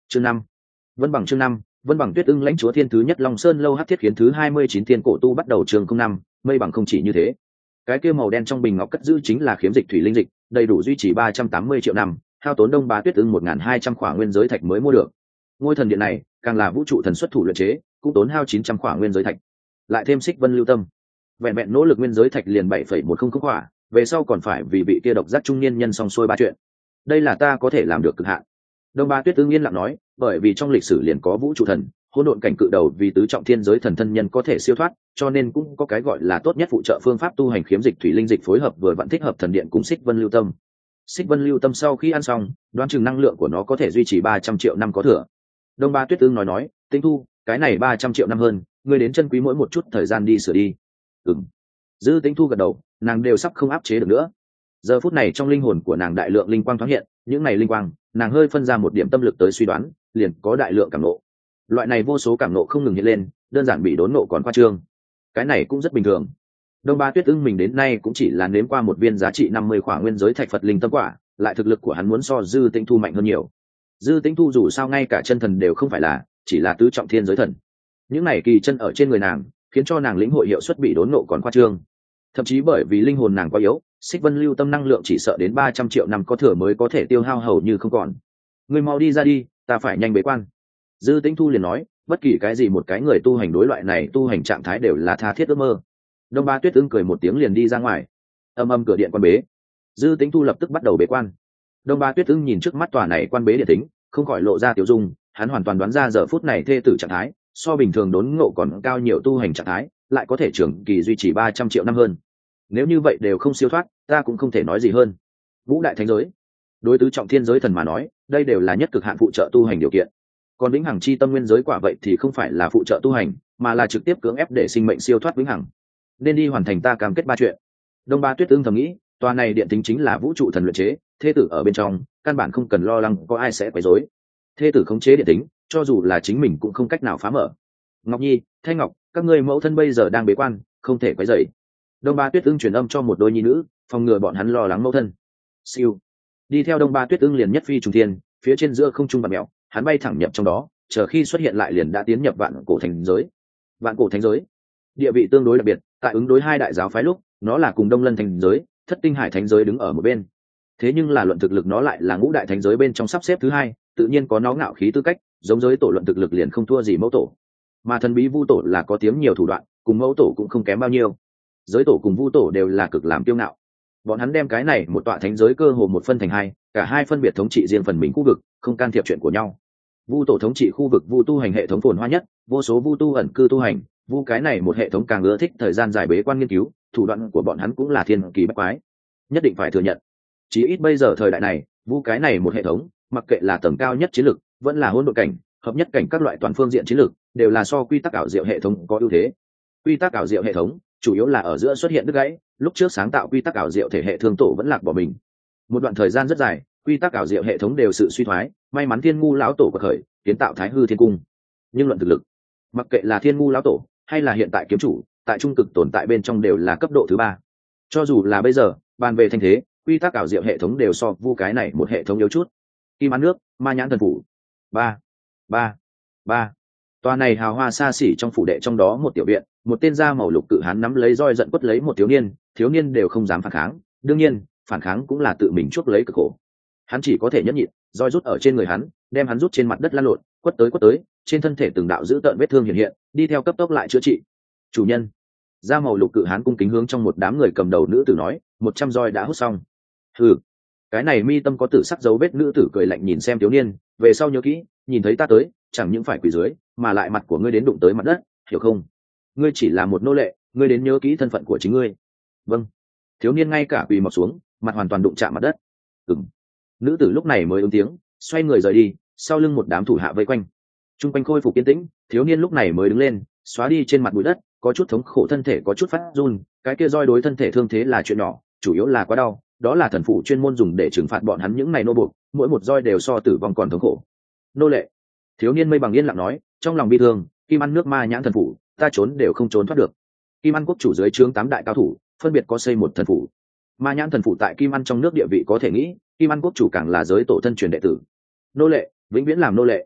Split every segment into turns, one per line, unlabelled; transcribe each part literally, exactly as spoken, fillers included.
Chương năm. Vân bằng chương năm, Vân bằng Tuyết Ưng lãnh chúa thiên thứ nhất Long Sơn lâu hắc thiết khiến thứ hai mươi chín thiên cổ tu bắt đầu chương không năm, mây bằng không chỉ như thế. Cái kia màu đen trong bình ngọc cất giữ chính là khiếm dịch thủy linh dịch, đầy đủ duy trì ba trăm tám mươi triệu năm, hao tốn Đông Bá Tuyết Ưng một nghìn hai trăm khỏa nguyên giới thạch mới mua được. Ngôi thần điện này, càng là vũ trụ thần xuất thủ luyện chế, cũng tốn hao chín trăm khỏa nguyên giới thạch. Lại thêm Xích Vân lưu tâm, vẹn vẹn nỗ lực nguyên giới thạch liền bảy phẩy một không không khỏa, về sau còn phải vì vị kia độc giác trung niên nhân xong xuôi ba chuyện. Đây là ta có thể làm được cực hạn. Đông Bá Tuyết Ưng yên lặng nói, bởi vì trong lịch sử liền có vũ trụ thần, hỗn độn cảnh cự đầu vì tứ trọng thiên giới thần thân nhân có thể siêu thoát, cho nên cũng có cái gọi là tốt nhất phụ trợ phương pháp tu hành khiếm dịch thủy linh dịch phối hợp vừa vặn thích hợp thần điện cùng Xích Vân lưu tâm. Xích Vân lưu tâm sau khi ăn xong, đoán chừng năng lượng của nó có thể duy trì ba trăm triệu năm có thừa. Đông Bá Tuyết Ưng nói nói, Tinh Thu, cái này ba trăm triệu năm hơn, ngươi đến chân quý mỗi một chút thời gian đi sửa đi. Ừm. Dư Tinh Thu gật đầu, nàng đều sắp không áp chế được nữa. Giờ phút này trong linh hồn của nàng đại lượng linh quang thoáng hiện, những này linh quang, nàng hơi phân ra một điểm tâm lực tới suy đoán, liền có đại lượng cảm nộ. Loại này vô số cảm nộ không ngừng hiện lên, đơn giản bị đốn nộ còn qua trương. Cái này cũng rất bình thường. Đông Bá Tuyết Ưng mình đến nay cũng chỉ là nếm qua một viên giá trị năm mươi khỏa nguyên giới thạch Phật linh tâm quả, lại thực lực của hắn muốn so Dư Tĩnh Thu mạnh hơn nhiều. Dư Tĩnh Thu dù sao ngay cả chân thần đều không phải là, chỉ là tứ trọng thiên giới thần. Những này kỳ chân ở trên người nàng, khiến cho nàng lĩnh hội hiệu suất bị đốn nộ còn qua trương. Thậm chí bởi vì linh hồn nàng quá yếu, Xích Vân lưu tâm năng lượng chỉ sợ đến ba trăm triệu năm có thừa mới có thể tiêu hao hầu như không còn. Ngươi mau đi ra đi, ta phải nhanh bế quan. Dư Tĩnh Thu liền nói, bất kỳ cái gì một cái người tu hành đối loại này tu hành trạng thái đều là tha thiết ước mơ. Đông Bá Tuyết Ưng cười một tiếng liền đi ra ngoài. Âm âm cửa điện quan bế. Dư Tĩnh Thu lập tức bắt đầu bế quan. Đông Bá Tuyết Ưng nhìn trước mắt tòa này quan bế điện tính, không khỏi lộ ra tiểu dung, hắn hoàn toàn đoán ra giờ phút này thê tử trạng thái, so bình thường đốn ngộ còn cao nhiều tu hành trạng thái, lại có thể trường kỳ duy trì ba trăm triệu năm hơn. Nếu như vậy đều không siêu thoát, ta cũng không thể nói gì hơn. Vũ đại thánh giới, đối tứ trọng thiên giới thần mà nói, đây đều là nhất cực hạn phụ trợ tu hành điều kiện. Còn vĩnh hằng chi tâm nguyên giới quả vậy thì không phải là phụ trợ tu hành, mà là trực tiếp cưỡng ép để sinh mệnh siêu thoát vĩnh hằng. Nên đi hoàn thành ta cam kết ba chuyện. Đông Bá Tuyết Ưng thầm nghĩ, tòa này điện tính chính là vũ trụ thần luyện chế, thê tử ở bên trong, căn bản không cần lo lắng có ai sẽ quấy rối. Thê tử khống chế điện tính, cho dù là chính mình cũng không cách nào phá mở. Ngọc Nhi, Thanh Ngọc, các ngươi mẫu thân bây giờ đang bế quan, không thể quấy rầy. Đông Bá Tuyết Ưng truyền âm cho một đôi nhi nữ, phòng ngừa bọn hắn lo lắng mẫu thân. Siêu. Đi theo Đông Bá Tuyết Ưng liền nhất phi trùng thiên, phía trên giữa không trung bạt mèo, hắn bay thẳng nhập trong đó, chờ khi xuất hiện lại liền đã tiến nhập vạn cổ thành giới. Vạn cổ thánh giới, địa vị tương đối đặc biệt, tại ứng đối hai đại giáo phái lúc, nó là cùng Đông Lân thành giới, Thất Tinh Hải thánh giới đứng ở một bên. Thế nhưng là luận thực lực nó lại là ngũ đại thánh giới bên trong sắp xếp thứ hai, tự nhiên có nó ngạo khí tư cách, giống giới tổ luận thực lực liền không thua gì mẫu tổ. Mà thần bí vu tổ là có tiếng nhiều thủ đoạn, cùng mẫu tổ cũng không kém bao nhiêu. Giới tổ cùng vu tổ đều là cực làm kiêu ngạo. Bọn hắn đem cái này một tọa thánh giới cơ hồ một phân thành hai, cả hai phân biệt thống trị riêng phần mình khu vực, không can thiệp chuyện của nhau. Vu tổ thống trị khu vực vu tu hành hệ thống phồn hoa nhất, vô số vu tu ẩn cư tu hành, vu cái này một hệ thống càng ưa thích thời gian dài bế quan nghiên cứu, thủ đoạn của bọn hắn cũng là thiên kỳ bách quái. Nhất định phải thừa nhận, chí ít bây giờ thời đại này, vu cái này một hệ thống, mặc kệ là tầng cao nhất chiến lược, vẫn là hỗn độn cảnh, hợp nhất cảnh các loại toàn phương diện chiến lược, đều là so quy tắc ảo diệu hệ thống có ưu thế. Quy tắc ảo diệu hệ thống chủ yếu là ở giữa xuất hiện đứt gãy, lúc trước sáng tạo quy tắc ảo diệu thể hệ thương tổ vẫn lạc bỏ mình. Một đoạn thời gian rất dài, quy tắc ảo diệu hệ thống đều sự suy thoái, may mắn Thiên Ngu lão tổ bậc khởi, kiến tạo Thái Hư Thiên Cung. Nhưng luận thực lực, mặc kệ là Thiên Ngu lão tổ hay là hiện tại kiếm chủ, tại trung cực tồn tại bên trong đều là cấp độ thứ ba. Cho dù là bây giờ, bàn về thanh thế, quy tắc ảo diệu hệ thống đều so vu cái này một hệ thống yếu chút. Kim An nước, Ma Nhãn thần phủ. Ba, ba, ba. Tòa này hào hoa xa xỉ trong phủ đệ trong đó một tiểu viện, một tên da màu lục cự hán nắm lấy roi giận quất lấy một thiếu niên, thiếu niên đều không dám phản kháng, đương nhiên, phản kháng cũng là tự mình chuốc lấy cực khổ. Hắn chỉ có thể nhẫn nhịn, roi rút ở trên người hắn, đem hắn rút trên mặt đất lăn lộn, quất tới quất tới, trên thân thể từng đạo dữ tợn vết thương hiện hiện, đi theo cấp tốc lại chữa trị. Chủ nhân, da màu lục cự hán cung kính hướng trong một đám người cầm đầu nữ tử nói, một trăm roi đã hút xong. Hừ, cái này mi tâm có tử sắc dấu vết nữ tử cười lạnh nhìn xem thiếu niên, về sau nhớ kỹ, nhìn thấy ta tới, chẳng những phải quỳ dưới, mà lại mặt của ngươi đến đụng tới mặt đất, hiểu không? Ngươi chỉ là một nô lệ, ngươi đến nhớ kỹ thân phận của chính ngươi. Vâng. Thiếu niên ngay cả quỳ mọc xuống, mặt hoàn toàn đụng chạm mặt đất. Ừm. Nữ tử lúc này mới ứng tiếng, xoay người rời đi, sau lưng một đám thủ hạ vây quanh. Trung quanh khôi phục yên tĩnh, thiếu niên lúc này mới đứng lên, xóa đi trên mặt bụi đất, có chút thống khổ thân thể có chút phát run, cái kia roi đối thân thể thương thế là chuyện nhỏ, chủ yếu là quá đau, đó là thần phụ chuyên môn dùng để trừng phạt bọn hắn những này nô buộc, mỗi một roi đều so tử vong còn thống khổ. Nô lệ. Thiếu niên mây bằng yên lặng nói, trong lòng bi thương, Kim Ăn nước Ma Nhãn thần phủ, ta trốn đều không trốn thoát được. Kim Ăn quốc chủ dưới trướng tám đại cao thủ, phân biệt có xây một thần phủ. Ma Nhãn thần phủ tại Kim Ăn trong nước địa vị có thể nghĩ, Kim Ăn quốc chủ càng là giới tổ thân truyền đệ tử. Nô lệ, vĩnh viễn làm nô lệ,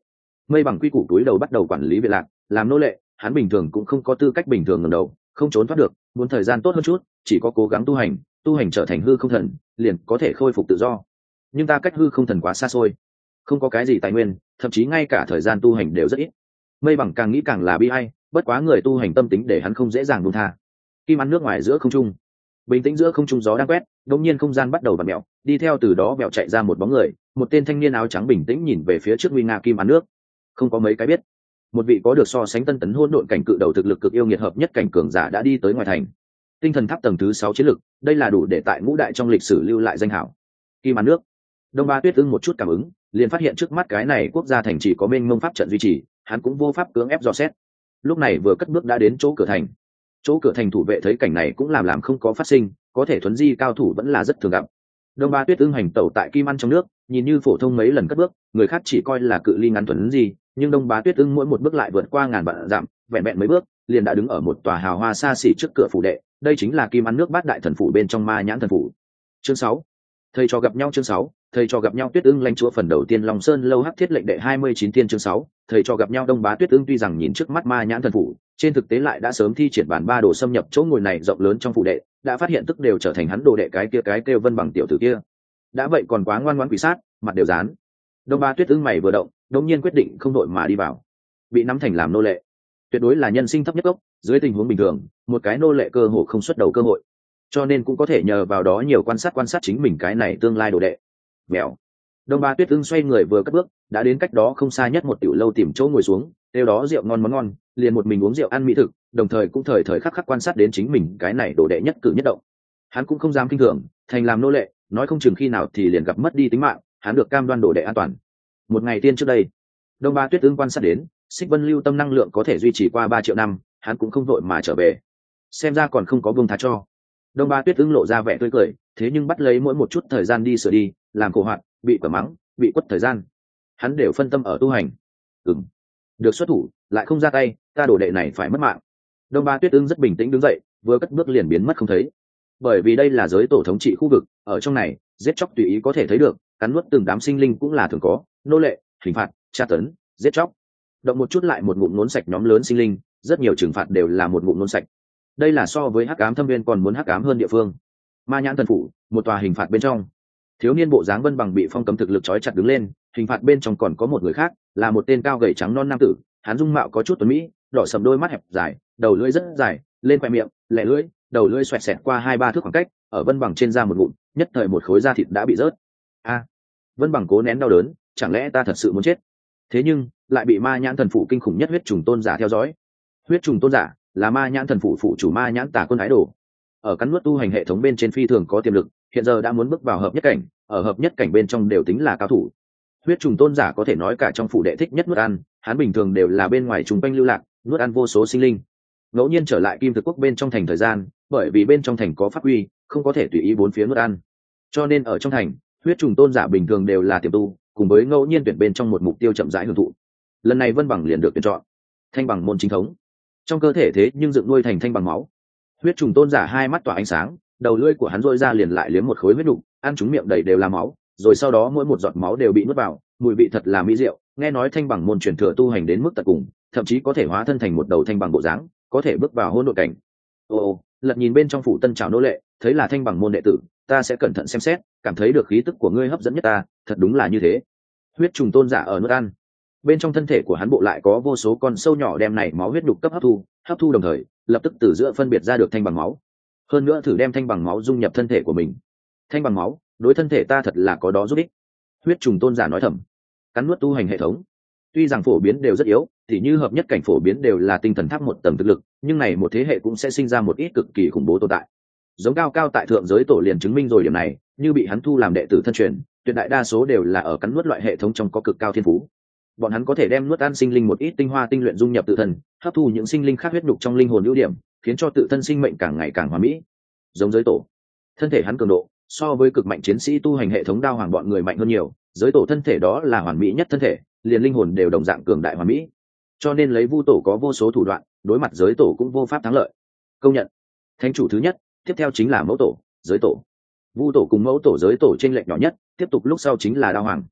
Mây Bằng quy củ túi đầu bắt đầu quản lý Việt Lạc, làm nô lệ, hắn bình thường cũng không có tư cách bình thường ngẩng đầu, không trốn thoát được, muốn thời gian tốt hơn chút, chỉ có cố gắng tu hành, tu hành trở thành hư không thần, liền có thể khôi phục tự do. Nhưng ta cách hư không thần quá xa xôi, không có cái gì tài nguyên, thậm chí ngay cả thời gian tu hành đều rất ít. Mây Bằng càng nghĩ càng là bi ai, bất quá người tu hành tâm tính để hắn không dễ dàng buông tha. Kim ăn nước ngoài giữa không trung, bình tĩnh giữa không trung gió đang quét, đột nhiên không gian bắt đầu vặn mèo, đi theo từ đó vẹo chạy ra một bóng người, một tên thanh niên áo trắng bình tĩnh nhìn về phía trước nguy nga kim ăn nước. Không có mấy cái biết, một vị có được so sánh tân tấn hỗn độn cảnh cự đầu thực lực cực yêu nghiệt hợp nhất cảnh cường giả đã đi tới ngoài thành. Tinh thần tháp tầng thứ sáu chiến lực, đây là đủ để tại ngũ đại trong lịch sử lưu lại danh hảo. Kim ăn nước. Đông Ba Tuyết ưng một chút cảm ứng, liền phát hiện trước mắt cái này quốc gia thành chỉ có mênh mông pháp trận duy trì, hắn cũng vô pháp cưỡng ép dò xét. Lúc này vừa cất bước đã đến chỗ cửa thành. Chỗ cửa thành thủ vệ thấy cảnh này cũng làm làm không có phát sinh, có thể thuấn di cao thủ vẫn là rất thường gặp. Đông Ba Tuyết ưng hành tẩu tại kim ăn trong nước, nhìn như phổ thông mấy lần cất bước, người khác chỉ coi là cự ly ngắn thuấn di, nhưng Đông Bá Tuyết ưng mỗi một bước lại vượt qua ngàn vạn dặm, vẹn vẹn mấy bước, liền đã đứng ở một tòa hào hoa xa xỉ trước cửa phủ đệ, đây chính là kim ăn nước bát đại thần phủ bên trong Ma Nhãn thần phủ. Chương sáu, thầy trò gặp nhau. Chương sáu, thầy trò gặp nhau. Tuyết ưng lãnh chúa phần đầu tiên Long Sơn lâu hắc thiết lệnh đệ hai mươi chín thiên. Chương sáu, thầy trò gặp nhau. Đông Bá Tuyết ưng tuy rằng nhìn trước mắt Ma Nhãn thần phủ, trên thực tế lại đã sớm thi triển bản ba đồ xâm nhập chỗ ngồi này rộng lớn trong phủ đệ, đã phát hiện tức đều trở thành hắn đồ đệ cái kia cái kêu Vân Bằng tiểu tử kia. Đã vậy còn quá ngoan ngoãn quỷ sát, mặt đều dán. Đông Ba Tuyết ưng mày vừa động, đột nhiên quyết định không đội mà đi vào. Bị nắm thành làm nô lệ, tuyệt đối là nhân sinh thấp nhất gốc, dưới tình huống bình thường, một cái nô lệ cơ hồ không xuất đầu cơ hội. Cho nên cũng có thể nhờ vào đó nhiều quan sát quan sát chính mình cái này tương lai đồ đệ. Mèo. Đông Ba Tuyết ưng xoay người vừa cất bước, đã đến cách đó không xa nhất một tiểu lâu tìm chỗ ngồi xuống, tiêu đó rượu ngon món ngon, liền một mình uống rượu ăn mỹ thực, đồng thời cũng thời thời khắc khắc quan sát đến chính mình cái này đồ đệ nhất cử nhất động. Hắn cũng không dám kinh thường, thành làm nô lệ, nói không chừng khi nào thì liền gặp mất đi tính mạng, hắn được cam đoan đồ đệ an toàn. Một ngày tiên trước đây, Đông Ba Tuyết ưng quan sát đến, Xích Vân lưu tâm năng lượng có thể duy trì qua ba triệu năm, hắn cũng không vội mà trở về. Xem ra còn không có buông tha cho. Đông Ba Tuyết ưng lộ ra vẻ tươi cười, thế nhưng bắt lấy mỗi một chút thời gian đi sửa đi, làm khổ hoạt, bị quả mắng, bị quất thời gian, hắn đều phân tâm ở tu hành. Ừm, được xuất thủ, lại không ra tay, ta đồ đệ này phải mất mạng. Đông Ba Tuyết ưng rất bình tĩnh đứng dậy, vừa cất bước liền biến mất không thấy. Bởi vì đây là giới tổ thống trị khu vực, ở trong này, giết chóc tùy ý có thể thấy được, cắn nuốt từng đám sinh linh cũng là thường có, nô lệ, hình phạt, tra tấn, giết chóc. Động một chút lại một ngụm nốn sạch nhóm lớn sinh linh, rất nhiều trừng phạt đều là một ngụm nốn sạch. Đây là so với hắc ám thâm viên còn muốn hắc ám hơn địa phương. Ma Nhãn thần phủ, một tòa hình phạt bên trong, thiếu niên bộ dáng Vân Bằng bị phong cấm thực lực trói chặt đứng lên, hình phạt bên trong còn có một người khác, là một tên cao gầy trắng non nam tử, hắn dung mạo có chút tuấn mỹ, đỏ sầm đôi mắt hẹp dài, đầu lưỡi rất dài, lên khoe miệng, lẻ lưỡi, đầu lưỡi xoẹt xẹt qua hai ba thước khoảng cách, ở Vân Bằng trên da một ngụm, nhất thời một khối da thịt đã bị rớt. A, Vân Bằng cố nén đau đớn, chẳng lẽ ta thật sự muốn chết? Thế nhưng lại bị Ma Nhãn thần phủ kinh khủng nhất huyết trùng tôn giả theo dõi. Huyết trùng tôn giả là Ma Nhãn thần phủ phụ chủ Ma Nhãn Tà Quân ái đồ, ở cắn nuốt tu hành hệ thống bên trên phi thường có tiềm lực, hiện giờ đã muốn bước vào hợp nhất cảnh, ở hợp nhất cảnh bên trong đều tính là cao thủ. Huyết trùng tôn giả có thể nói cả trong phủ đệ thích nhất nuốt ăn, hắn bình thường đều là bên ngoài trùng quanh lưu lạc, nuốt ăn vô số sinh linh. Ngẫu nhiên trở lại Kim Thực Quốc bên trong thành thời gian, bởi vì bên trong thành có pháp quy, không có thể tùy ý bốn phía nuốt ăn, cho nên ở trong thành, huyết trùng tôn giả bình thường đều là tiềm tu, cùng với ngẫu nhiên tuyển bên trong một mục tiêu chậm rãi hưởng thụ. Lần này Vân Bằng liền được tuyển chọn thanh bằng môn chính thống, trong cơ thể thế nhưng dựng nuôi thành thanh bằng máu. Huyết trùng tôn giả hai mắt tỏa ánh sáng, đầu lưỡi của hắn rôi ra liền lại liếm một khối huyết đục, ăn chúng miệng đầy đều là máu, rồi sau đó mỗi một giọt máu đều bị nuốt vào, mùi vị thật là mỹ diệu. Nghe nói thanh bằng môn truyền thừa tu hành đến mức tận cùng, thậm chí có thể hóa thân thành một đầu thanh bằng bộ dáng, có thể bước vào hôn độn cảnh. Ô, lật nhìn bên trong phủ tân trào nô lệ, thấy là thanh bằng môn đệ tử, ta sẽ cẩn thận xem xét, cảm thấy được khí tức của ngươi hấp dẫn nhất ta, thật đúng là như thế. Huyết trùng tôn giả ở nuốt ăn, bên trong thân thể của hắn bộ lại có vô số con sâu nhỏ đem này máu huyết đục cấp hấp thu, hấp thu đồng thời lập tức từ giữa phân biệt ra được thanh bằng máu, hơn nữa thử đem thanh bằng máu dung nhập thân thể của mình. Thanh bằng máu đối thân thể ta thật là có đó giúp ích. Huyết trùng tôn giả nói thầm. Cắn nuốt tu hành hệ thống tuy rằng phổ biến đều rất yếu, thì như hợp nhất cảnh phổ biến đều là tinh thần tháp một tầng thực lực, nhưng này một thế hệ cũng sẽ sinh ra một ít cực kỳ khủng bố tồn tại. Giống cao cao tại thượng giới tổ liền chứng minh rồi điểm này, như bị hắn thu làm đệ tử thân truyền, tuyệt đại đa số đều là ở cắn nuốt loại hệ thống trong có cực cao thiên phú. Bọn hắn có thể đem nuốt ăn sinh linh một ít tinh hoa tinh luyện dung nhập tự thân, hấp thu những sinh linh khác huyết nhục trong linh hồn ưu điểm, khiến cho tự thân sinh mệnh càng ngày càng hoàn mỹ. Giống giới tổ, thân thể hắn cường độ so với cực mạnh chiến sĩ tu hành hệ thống đao hoàng bọn người mạnh hơn nhiều, giới tổ thân thể đó là hoàn mỹ nhất thân thể, liền linh hồn đều đồng dạng cường đại hoàn mỹ, cho nên lấy vu tổ có vô số thủ đoạn, đối mặt giới tổ cũng vô pháp thắng lợi. Công nhận thánh chủ thứ nhất, tiếp theo chính là mẫu tổ, giới tổ. Vu tổ cùng mẫu tổ giới tổ trên lệch nhỏ nhất, tiếp tục lúc sau chính là đao hoàng.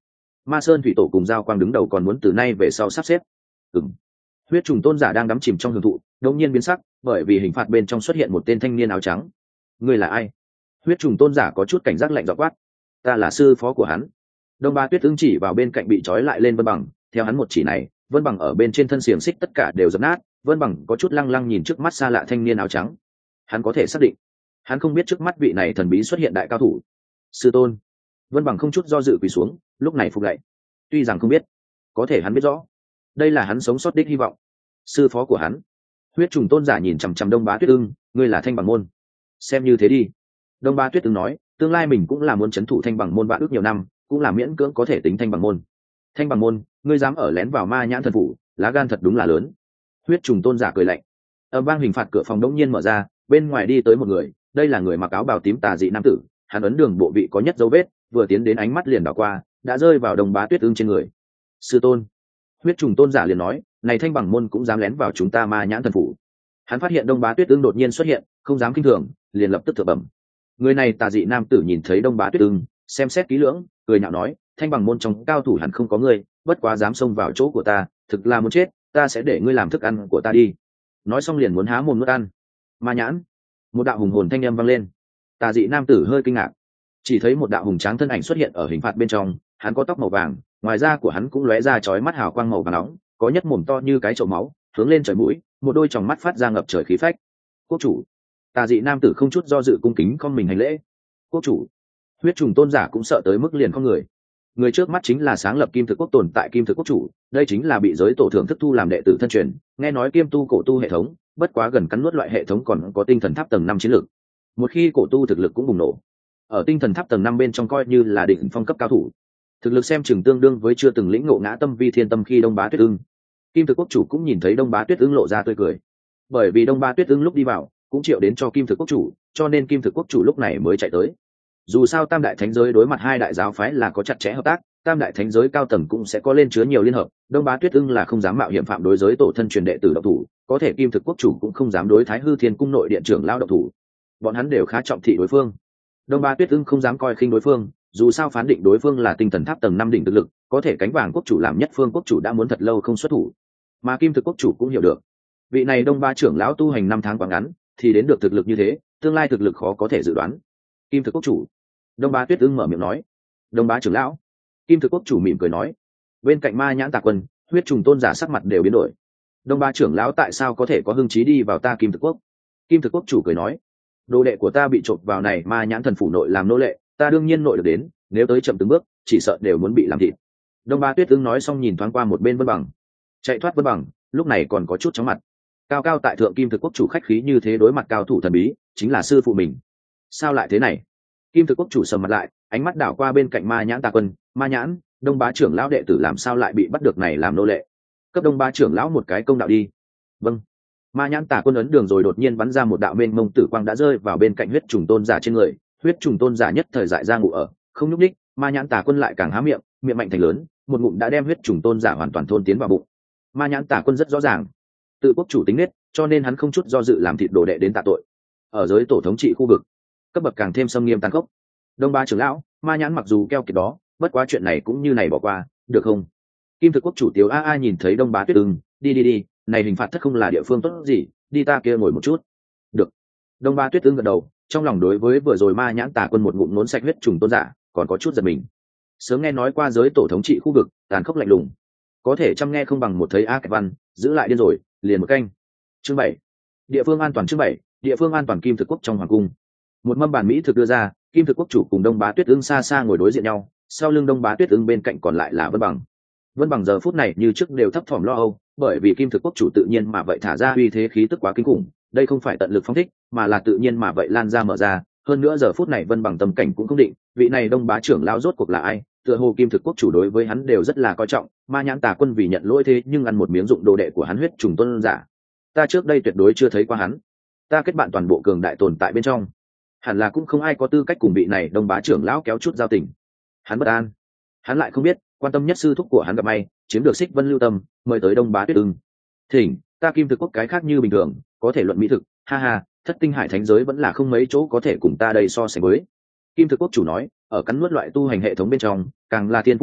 Ma Sơn thủy tổ cùng Giao Quang đứng đầu còn muốn từ nay về sau sắp xếp. Ừm. Huyết trùng tôn giả đang đắm chìm trong hưởng thụ, đột nhiên biến sắc, bởi vì hình phạt bên trong xuất hiện một tên thanh niên áo trắng. Ngươi là ai? Huyết trùng tôn giả có chút cảnh giác lạnh giọng quát. Ta là sư phó của hắn. Đông Ba Tuyết ưng chỉ vào bên cạnh bị trói lại lên Vân Bằng, theo hắn một chỉ này, Vân Bằng ở bên trên thân xiềng xích tất cả đều dập nát. Vân Bằng có chút lăng lăng nhìn trước mắt xa lạ thanh niên áo trắng. Hắn có thể xác định, hắn không biết trước mắt vị này thần bí xuất hiện đại cao thủ. Sư tôn. Vân Bằng không chút do dự quỳ xuống, lúc này phục lạy. Tuy rằng không biết, có thể hắn biết rõ, đây là hắn sống sót đích hy vọng. Sư phó của hắn. Huyết trùng tôn giả nhìn chằm chằm Đông Bá Tuyết ưng, ngươi là Thanh Bằng môn. Xem như thế đi. Đông Bá Tuyết ưng nói, tương lai mình cũng là muốn trấn thủ Thanh Bằng môn vạn ước nhiều năm, cũng là miễn cưỡng có thể tính Thanh Bằng môn. Thanh Bằng môn, ngươi dám ở lén vào Ma Nhãn thần phủ, lá gan thật đúng là lớn. Huyết trùng tôn giả cười lạnh. Âm vang hình phạt cửa phòng đống nhiên mở ra, bên ngoài đi tới một người, đây là người mặc áo bào tím tà dị nam tử, hắn ấn đường bộ vị có nhất dấu vết, vừa tiến đến ánh mắt liền đảo qua, đã rơi vào Đông Bá Tuyết ưng trên người. Sư tôn. Huyết trùng tôn giả liền nói, này Thanh Bằng môn cũng dám lén vào chúng ta Ma Nhãn thần phủ. Hắn phát hiện Đông Bá Tuyết ưng đột nhiên xuất hiện, không dám kinh thường, liền lập tức thượng bẩm. Người này tà dị nam tử nhìn thấy Đông Bá Tuyết ưng, xem xét kỹ lưỡng, cười nhạo nói, Thanh Bằng môn trong cao thủ hẳn không có ngươi, bất quá dám xông vào chỗ của ta, thực là muốn chết, ta sẽ để ngươi làm thức ăn của ta đi. Nói xong liền muốn há mồm nuốt ăn. Ma Nhãn. Một đạo hùng hồn thanh âm vang lên. Tà dị nam tử hơi kinh ngạc, chỉ thấy một đạo hùng tráng thân ảnh xuất hiện ở hình phạt bên trong, hắn có tóc màu vàng, ngoài ra của hắn cũng lóe ra chói mắt hào quang màu vàng nóng, có nhất mồm to như cái chậu máu, hướng lên trời mũi, một đôi tròng mắt phát ra ngập trời khí phách. Quốc chủ. Tà dị nam tử không chút do dự cung kính con mình hành lễ. Quốc chủ. Huyết trùng tôn giả cũng sợ tới mức liền con người. Người trước mắt chính là sáng lập Kim Thực Quốc tồn tại Kim Thực Quốc chủ, đây chính là bị giới tổ thượng thức thu làm đệ tử thân truyền, nghe nói kiêm tu cổ tu hệ thống, bất quá gần cắn nuốt loại hệ thống còn có tinh thần tháp tầng năm chiến lược. Một khi cổ tu thực lực cũng bùng nổ, ở tinh thần tháp tầng năm bên trong coi như là đỉnh phong cấp cao thủ, thực lực xem chừng tương đương với chưa từng lĩnh ngộ ngã tâm vi thiên tâm khi Đông Bá Tuyết ưng. Kim Thực Quốc chủ cũng nhìn thấy Đông Bá Tuyết ưng lộ ra tươi cười, bởi vì Đông Bá Tuyết ưng lúc đi vào cũng triệu đến cho Kim Thực Quốc chủ, cho nên Kim Thực Quốc chủ lúc này mới chạy tới. Dù sao tam đại thánh giới đối mặt hai đại giáo phái là có chặt chẽ hợp tác, tam đại thánh giới cao tầng cũng sẽ có lên chứa nhiều liên hợp, Đông Bá Tuyết ưng là không dám mạo hiểm phạm đối giới tổ thân truyền đệ tử độc thủ, có thể Kim Thực Quốc chủ cũng không dám đối Thái Hư Thiên cung nội điện trưởng lao độc thủ, bọn hắn đều khá trọng thị đối phương. Đông Bá Tuyết ưng không dám coi khinh đối phương, dù sao phán định đối phương là tinh thần tháp tầng năm đỉnh thực lực, có thể cánh vàng quốc chủ làm nhất phương quốc chủ đã muốn thật lâu không xuất thủ, mà Kim Thực Quốc chủ cũng hiểu được, vị này Đông Ba trưởng lão tu hành năm tháng quá ngắn, thì đến được thực lực như thế, tương lai thực lực khó có thể dự đoán. Kim Thực Quốc chủ. Đông Bá Tuyết ưng mở miệng nói. Đông Bá trưởng lão. Kim Thực Quốc chủ mỉm cười nói. Bên cạnh Ma Nhãn Tà Quân, Huyết trùng tôn giả sắc mặt đều biến đổi. Đông Bá trưởng lão tại sao có thể có hưng trí đi vào ta Kim Thực Quốc? Kim Thực Quốc chủ cười nói, đồ đệ của ta bị trộm vào này Ma Nhãn thần phủ nội làm nô lệ, ta đương nhiên nội được đến, nếu tới chậm từng bước, chỉ sợ đều muốn bị làm thịt. Đông Bá Tuyết ưng nói xong nhìn thoáng qua một bên Vân Bằng, chạy thoát Vân Bằng, lúc này còn có chút chóng mặt. Cao cao tại thượng Kim Thực Quốc chủ khách khí như thế đối mặt cao thủ thần bí, chính là sư phụ mình. Sao lại thế này? Kim Thực Quốc chủ sầm mặt lại, ánh mắt đảo qua bên cạnh Ma Nhãn Tà Quân, Ma Nhãn, Đông Bá trưởng lão đệ tử làm sao lại bị bắt được này làm nô lệ? Cấp Đông Bá trưởng lão một cái công đạo đi. Vâng. Ma Nhãn Tà Quân ấn đường rồi đột nhiên bắn ra một đạo mênh mông tử quang đã rơi vào bên cạnh huyết trùng tôn giả trên người, huyết trùng tôn giả nhất thời dại ra ngủ ở, không nhúc nhích. Ma Nhãn Tà Quân lại càng há miệng, miệng mạnh thành lớn, một ngụm đã đem huyết trùng tôn giả hoàn toàn thôn tiến vào bụng. Ma Nhãn Tà Quân rất rõ ràng, tự quốc chủ tính nết, cho nên hắn không chút do dự làm thịt đồ đệ đến tạ tội. Ở giới tổ thống trị khu vực, cấp bậc càng thêm xâm nghiêm tàn khốc. Đông Bá trưởng lão, Ma Nhãn mặc dù keo kiệt đó, bất quá chuyện này cũng như này bỏ qua, được không? Kim Thực Quốc chủ Tiếu A A nhìn thấy Đông Bá Tuyết ưng, đi đi đi, này hình phạt thất không là địa phương tốt gì, đi ta kia ngồi một chút. Được. Đông Bá Tuyết ưng gật đầu, trong lòng đối với vừa rồi Ma Nhãn Tà Quân một ngụm nốn sạch huyết trùng tôn giả, còn có chút giật mình. Sớm nghe nói qua giới tổ thống trị khu vực, tàn khốc lạnh lùng, có thể chăm nghe không bằng một thấy A Kẹp Văn, giữ lại điên rồi, liền một canh. Chương bảy, địa phương an toàn. Chương bảy, địa phương an toàn. Kim Thực Quốc trong hoàng cung, một mâm bàn mỹ thực đưa ra, Kim Thực Quốc chủ cùng Đông Bá Tuyết ưng xa xa ngồi đối diện nhau, sau lưng Đông Bá Tuyết ưng bên cạnh còn lại là Vân Bằng. Vân Bằng giờ phút này như trước đều thấp thỏm lo âu, bởi vì Kim Thực Quốc chủ tự nhiên mà vậy thả ra uy thế khí tức quá kinh khủng, đây không phải tận lực phóng thích, mà là tự nhiên mà vậy lan ra mở ra. Hơn nữa giờ phút này Vân Bằng tâm cảnh cũng không định, vị này Đông Bá trưởng lão rốt cuộc là ai? Tựa hồ Kim Thực Quốc chủ đối với hắn đều rất là coi trọng, Ma Nhãn Tà Quân vì nhận lỗi thế nhưng ăn một miếng dụng đồ đệ của hắn huyết trùng tôn giả. Ta trước đây tuyệt đối chưa thấy qua hắn, ta kết bạn toàn bộ cường đại tồn tại bên trong, hẳn là cũng không ai có tư cách cùng vị này Đông Bá trưởng lão kéo chút giao tình. Hắn bất an, hắn lại không biết, quan tâm nhất sư thúc của hắn gặp may, chiếm được Xích Vân Lưu Tâm, mời tới Đông Bá Tuyết ưng. Thỉnh, ta Kim Thực Quốc cái khác như bình thường, có thể luận mỹ thực, ha ha, thất tinh hải thánh giới vẫn là không mấy chỗ có thể cùng ta đây so sánh với. Kim Thực Quốc chủ nói, ở cắn nuốt loại tu hành hệ thống bên trong, càng là thiên phú cao,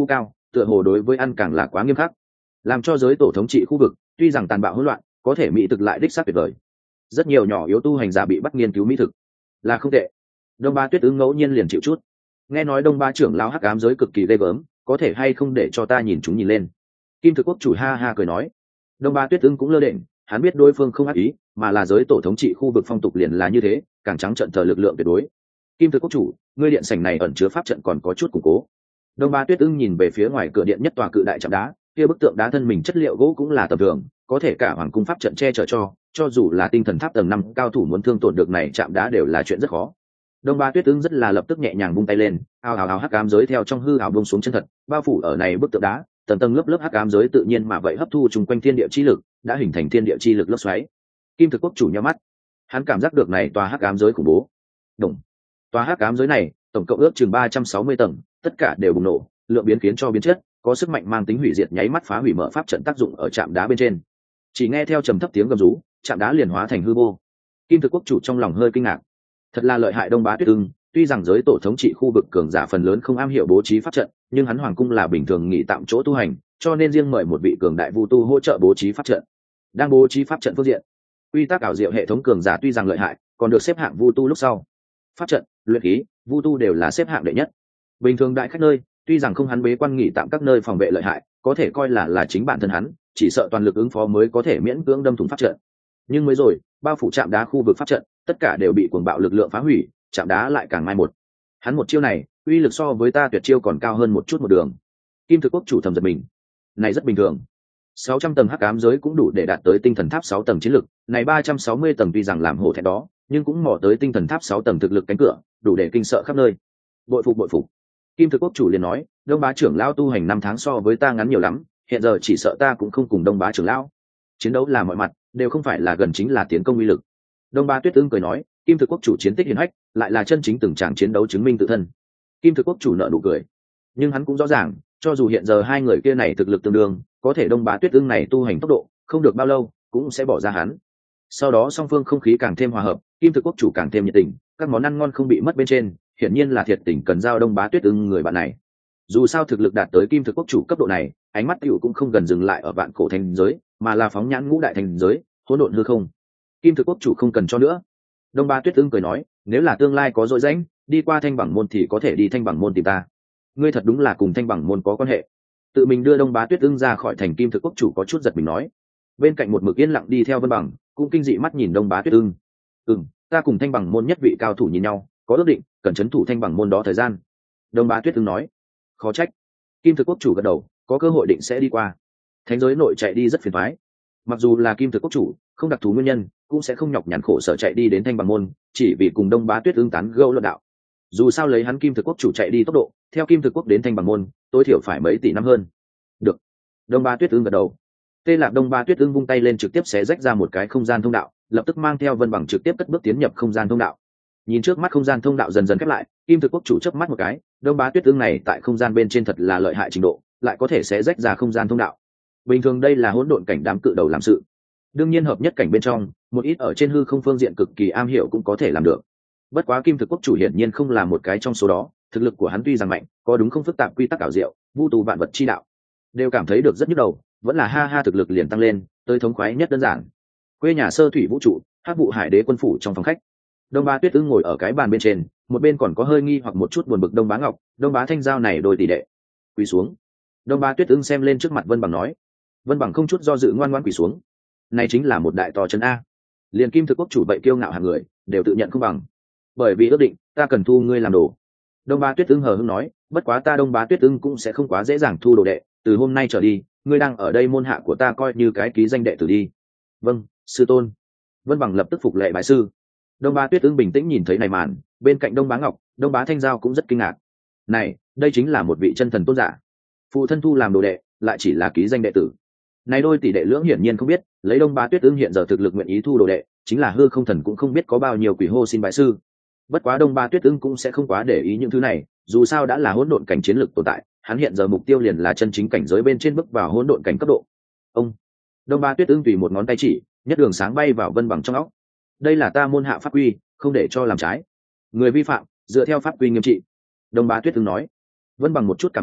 tựa hồ đối với ăn càng là quá nghiêm khắc, làm cho giới tổ thống trị khu vực tuy rằng tàn bạo hỗn loạn, có thể mỹ thực lại đích xác tuyệt vời. Rất nhiều nhỏ yếu tu hành giả bị bắt nghiên cứu mỹ thực là không tệ. Đông Ba Tuyết Ưng ngẫu nhiên liền chịu chút. Nghe nói Đông Ba trưởng lão hắc ám giới cực kỳ ghê gớm, có thể hay không để cho ta nhìn chúng nhìn lên. Kim Thực Quốc chủ ha ha cười nói. Đông Ba Tuyết Ưng cũng lơ đễnh, hắn biết đối phương không ác ý, mà là giới tổ thống trị khu vực phong tục liền là như thế, càng trắng trợn thờ lực lượng tuyệt đối. Kim Thực Quốc chủ, ngươi điện sảnh này ẩn chứa pháp trận còn có chút củng cố. Đông Ba Tuyết Ưng nhìn về phía ngoài cửa điện nhất tòa cự đại trạm đá, kia bức tượng đá thân mình chất liệu gỗ cũng là tầm thường, có thể cả hoàng cung pháp trận che chở cho, cho dù là tinh thần tháp tầng năm cao thủ muốn thương tổn được này chạm đá đều là chuyện rất khó. Đông Ba Tuyết Ưng rất là lập tức nhẹ nhàng vung tay lên, ào ào ào hắc ám giới theo trong hư ảo buông xuống chân thật, bao phủ ở này bức tượng đá, tầng tầng lớp lớp hắc ám giới tự nhiên mà vậy hấp thu chung quanh thiên địa chi lực, đã hình thành thiên địa chi lực lốc xoáy. Kim Thực Quốc chủ nhíu mắt, hắn cảm giác được này tòa hắc ám giới khủng bố. Đồng, tòa hắc ám giới này, tổng cộng ước chừng ba trăm sáu mươi tầng, tất cả đều bùng nổ, lượng biến khiến cho biến chất, có sức mạnh mang tính hủy diệt nháy mắt phá hủy mở pháp trận tác dụng ở trạm đá bên trên. Chỉ nghe theo trầm thấp tiếng gầm rú, trạm đá liền hóa thành hư vô. Kim Thực Quốc chủ trong lòng hơi kinh ngạc, thật là lợi hại Đông Bá Tuyết Ưng. Tuy rằng giới tổ thống trị khu vực cường giả phần lớn không am hiểu bố trí pháp trận, nhưng hắn hoàng cung là bình thường nghỉ tạm chỗ tu hành, cho nên riêng mời một vị cường đại vu tu hỗ trợ bố trí pháp trận. Đang bố trí pháp trận phương diện, quy tắc ảo diệu hệ thống cường giả tuy rằng lợi hại, còn được xếp hạng vu tu lúc sau. Pháp trận, luyện khí, vu tu đều là xếp hạng đệ nhất. Bình thường đại khách nơi, tuy rằng không hắn bế quan nghỉ tạm các nơi phòng vệ lợi hại, có thể coi là là chính bản thân hắn, chỉ sợ toàn lực ứng phó mới có thể miễn cưỡng đâm thủng pháp trận. Nhưng mới rồi, bao phủ trạm đá khu vực pháp trận, tất cả đều bị cuồng bạo lực lượng phá hủy, chạm đá lại càng mai một. Hắn một chiêu này uy lực so với ta tuyệt chiêu còn cao hơn một chút một đường. Kim Thực Quốc chủ thầm giật mình, này rất bình thường. sáu trăm tầng hắc ám giới cũng đủ để đạt tới tinh thần tháp sáu tầng chiến lực, này ba trăm sáu mươi tầng tuy rằng làm hổ thẹn đó, nhưng cũng mò tới tinh thần tháp sáu tầng thực lực cánh cửa, đủ để kinh sợ khắp nơi. Bội phục bội phục. Kim Thực Quốc chủ liền nói, Đông Bá trưởng lão tu hành năm tháng so với ta ngắn nhiều lắm, hiện giờ chỉ sợ ta cũng không cùng Đông Bá trưởng lão. Chiến đấu là mọi mặt, đều không phải là gần chính là tiến công uy lực. Đông Ba Tuyết Ưng cười nói, Kim Thực Quốc chủ chiến tích hiển hách, lại là chân chính từng tràng chiến đấu chứng minh tự thân. Kim Thực Quốc chủ nở nụ cười, nhưng hắn cũng rõ ràng, cho dù hiện giờ hai người kia này thực lực tương đương, có thể Đông Bá Tuyết Ưng này tu hành tốc độ, không được bao lâu cũng sẽ bỏ ra hắn. Sau đó song phương không khí càng thêm hòa hợp, Kim Thực Quốc chủ càng thêm nhiệt tình, các món ăn ngon không bị mất bên trên, hiển nhiên là thiệt tình cần giao Đông Bá Tuyết Ưng người bạn này. Dù sao thực lực đạt tới Kim Thực Quốc chủ cấp độ này, ánh mắt tiểu cũng không gần dừng lại ở vạn cổ thành giới, mà là phóng nhãn ngũ đại thành giới, hỗn độn hư không. Kim Thực Quốc chủ không cần cho nữa. Đông Ba Tuyết Ưng cười nói, nếu là tương lai có dội rãnh, đi qua Thanh Bằng môn thì có thể đi Thanh Bằng môn tìm ta. Ngươi thật đúng là cùng Thanh Bằng môn có quan hệ. Tự mình đưa Đông Bá Tuyết Ưng ra khỏi thành, Kim Thực Quốc chủ có chút giật mình nói. Bên cạnh một mực yên lặng đi theo Vân Bằng, cũng kinh dị mắt nhìn Đông Bá Tuyết Ưng. Ừm, ta cùng Thanh Bằng môn nhất vị cao thủ nhìn nhau, có ước định, cần trấn thủ Thanh Bằng môn đó thời gian. Đông Bá Tuyết Ưng nói. Khó trách. Kim Thực Quốc chủ gật đầu, có cơ hội định sẽ đi qua. Thánh giới nội chạy đi rất phiền toái. Mặc dù là Kim Thực Quốc chủ, không đặc thù nguyên nhân, cũng sẽ không nhọc nhằn khổ sở chạy đi đến Thanh Bằng môn, chỉ vì cùng Đông Bá Tuyết Ưng tán gẫu luận đạo. Dù sao lấy hắn Kim Thực Quốc chủ chạy đi tốc độ, theo Kim Thực Quốc đến Thanh Bằng môn, tối thiểu phải mấy tỷ năm hơn. Được. Đông Bá Tuyết Ưng gật đầu. Tê Lạc Đông Bá Tuyết Ưng vung tay lên trực tiếp xé rách ra một cái không gian thông đạo, lập tức mang theo Vân Bằng trực tiếp cất bước tiến nhập không gian thông đạo. Nhìn trước mắt không gian thông đạo dần dần khép lại, Kim Thực Quốc chủ chớp mắt một cái, Đông Bá Tuyết Ưng này tại không gian bên trên thật là lợi hại trình độ, lại có thể xé rách ra không gian thông đạo. Bình thường đây là hỗn độn cảnh đám cự đầu làm sự. Đương nhiên hợp nhất cảnh bên trong, một ít ở trên hư không phương diện cực kỳ am hiểu cũng có thể làm được. Bất quá Kim Thực Quốc chủ hiển nhiên không là một cái trong số đó, thực lực của hắn tuy rằng mạnh, có đúng không phức tạp quy tắc ảo diệu, vu tu vạn vật chi đạo, đều cảm thấy được rất nhức đầu, vẫn là ha ha thực lực liền tăng lên, tới thống khoái nhất đơn giản. Quê nhà Sơ Thủy Vũ trụ, Hắc Vụ Hải Đế quân phủ trong phòng khách. Đông Bá Tuyết Ưng ngồi ở cái bàn bên trên, một bên còn có hơi nghi hoặc một chút buồn bực Đông Bá Ngọc, Đông Bá Thanh Giao này đôi tỷ đệ. Quỳ xuống. Đông Bá Tuyết Ưng xem lên trước mặt Vân Bằng nói. Vân Bằng không chút do dự ngoan ngoãn quỳ xuống. Này chính là một đại to chân a. Liền Kim Thực Quốc chủ vậy kiêu ngạo hàng người, đều tự nhận không bằng. Bởi vì ước định, ta cần thu ngươi làm đồ. Đông Bá Tuyết Ưng hờ hững nói, bất quá ta Đông Bá Tuyết Ưng cũng sẽ không quá dễ dàng thu đồ đệ, từ hôm nay trở đi, ngươi đang ở đây môn hạ của ta coi như cái ký danh đệ tử đi. Vâng, sư tôn. Vân Bằng lập tức phục lệ bái sư. Đông Bá Tuyết Ưng bình tĩnh nhìn thấy này màn, bên cạnh Đông Bá Ngọc, Đông Bá Thanh Giao cũng rất kinh ngạc. Này, đây chính là một vị chân thần tôn giả. Phụ thân thu làm đồ đệ, lại chỉ là ký danh đệ tử. Này đôi tỷ đệ lưỡng hiển nhiên không biết, lấy Đông Bá Tuyết Ưng hiện giờ thực lực nguyện ý thu đồ đệ, chính là hư không thần cũng không biết có bao nhiêu quỷ hô xin bái sư. Bất quá Đông Bá Tuyết Ưng cũng sẽ không quá để ý những thứ này, dù sao đã là hỗn độn cảnh chiến lực tồn tại, hắn hiện giờ mục tiêu liền là chân chính cảnh giới bên trên bước vào hỗn độn cảnh cấp độ. Ông Đông Bá Tuyết Ưng tùy một ngón tay chỉ, nhất đường sáng bay vào Vân Bằng trong óc. Đây là ta môn hạ pháp quy, không để cho làm trái. Người vi phạm, dựa theo pháp quy nghiêm trị. Đông Bá Tuyết Ưng nói. Vân Bằng một chút cảm ứng,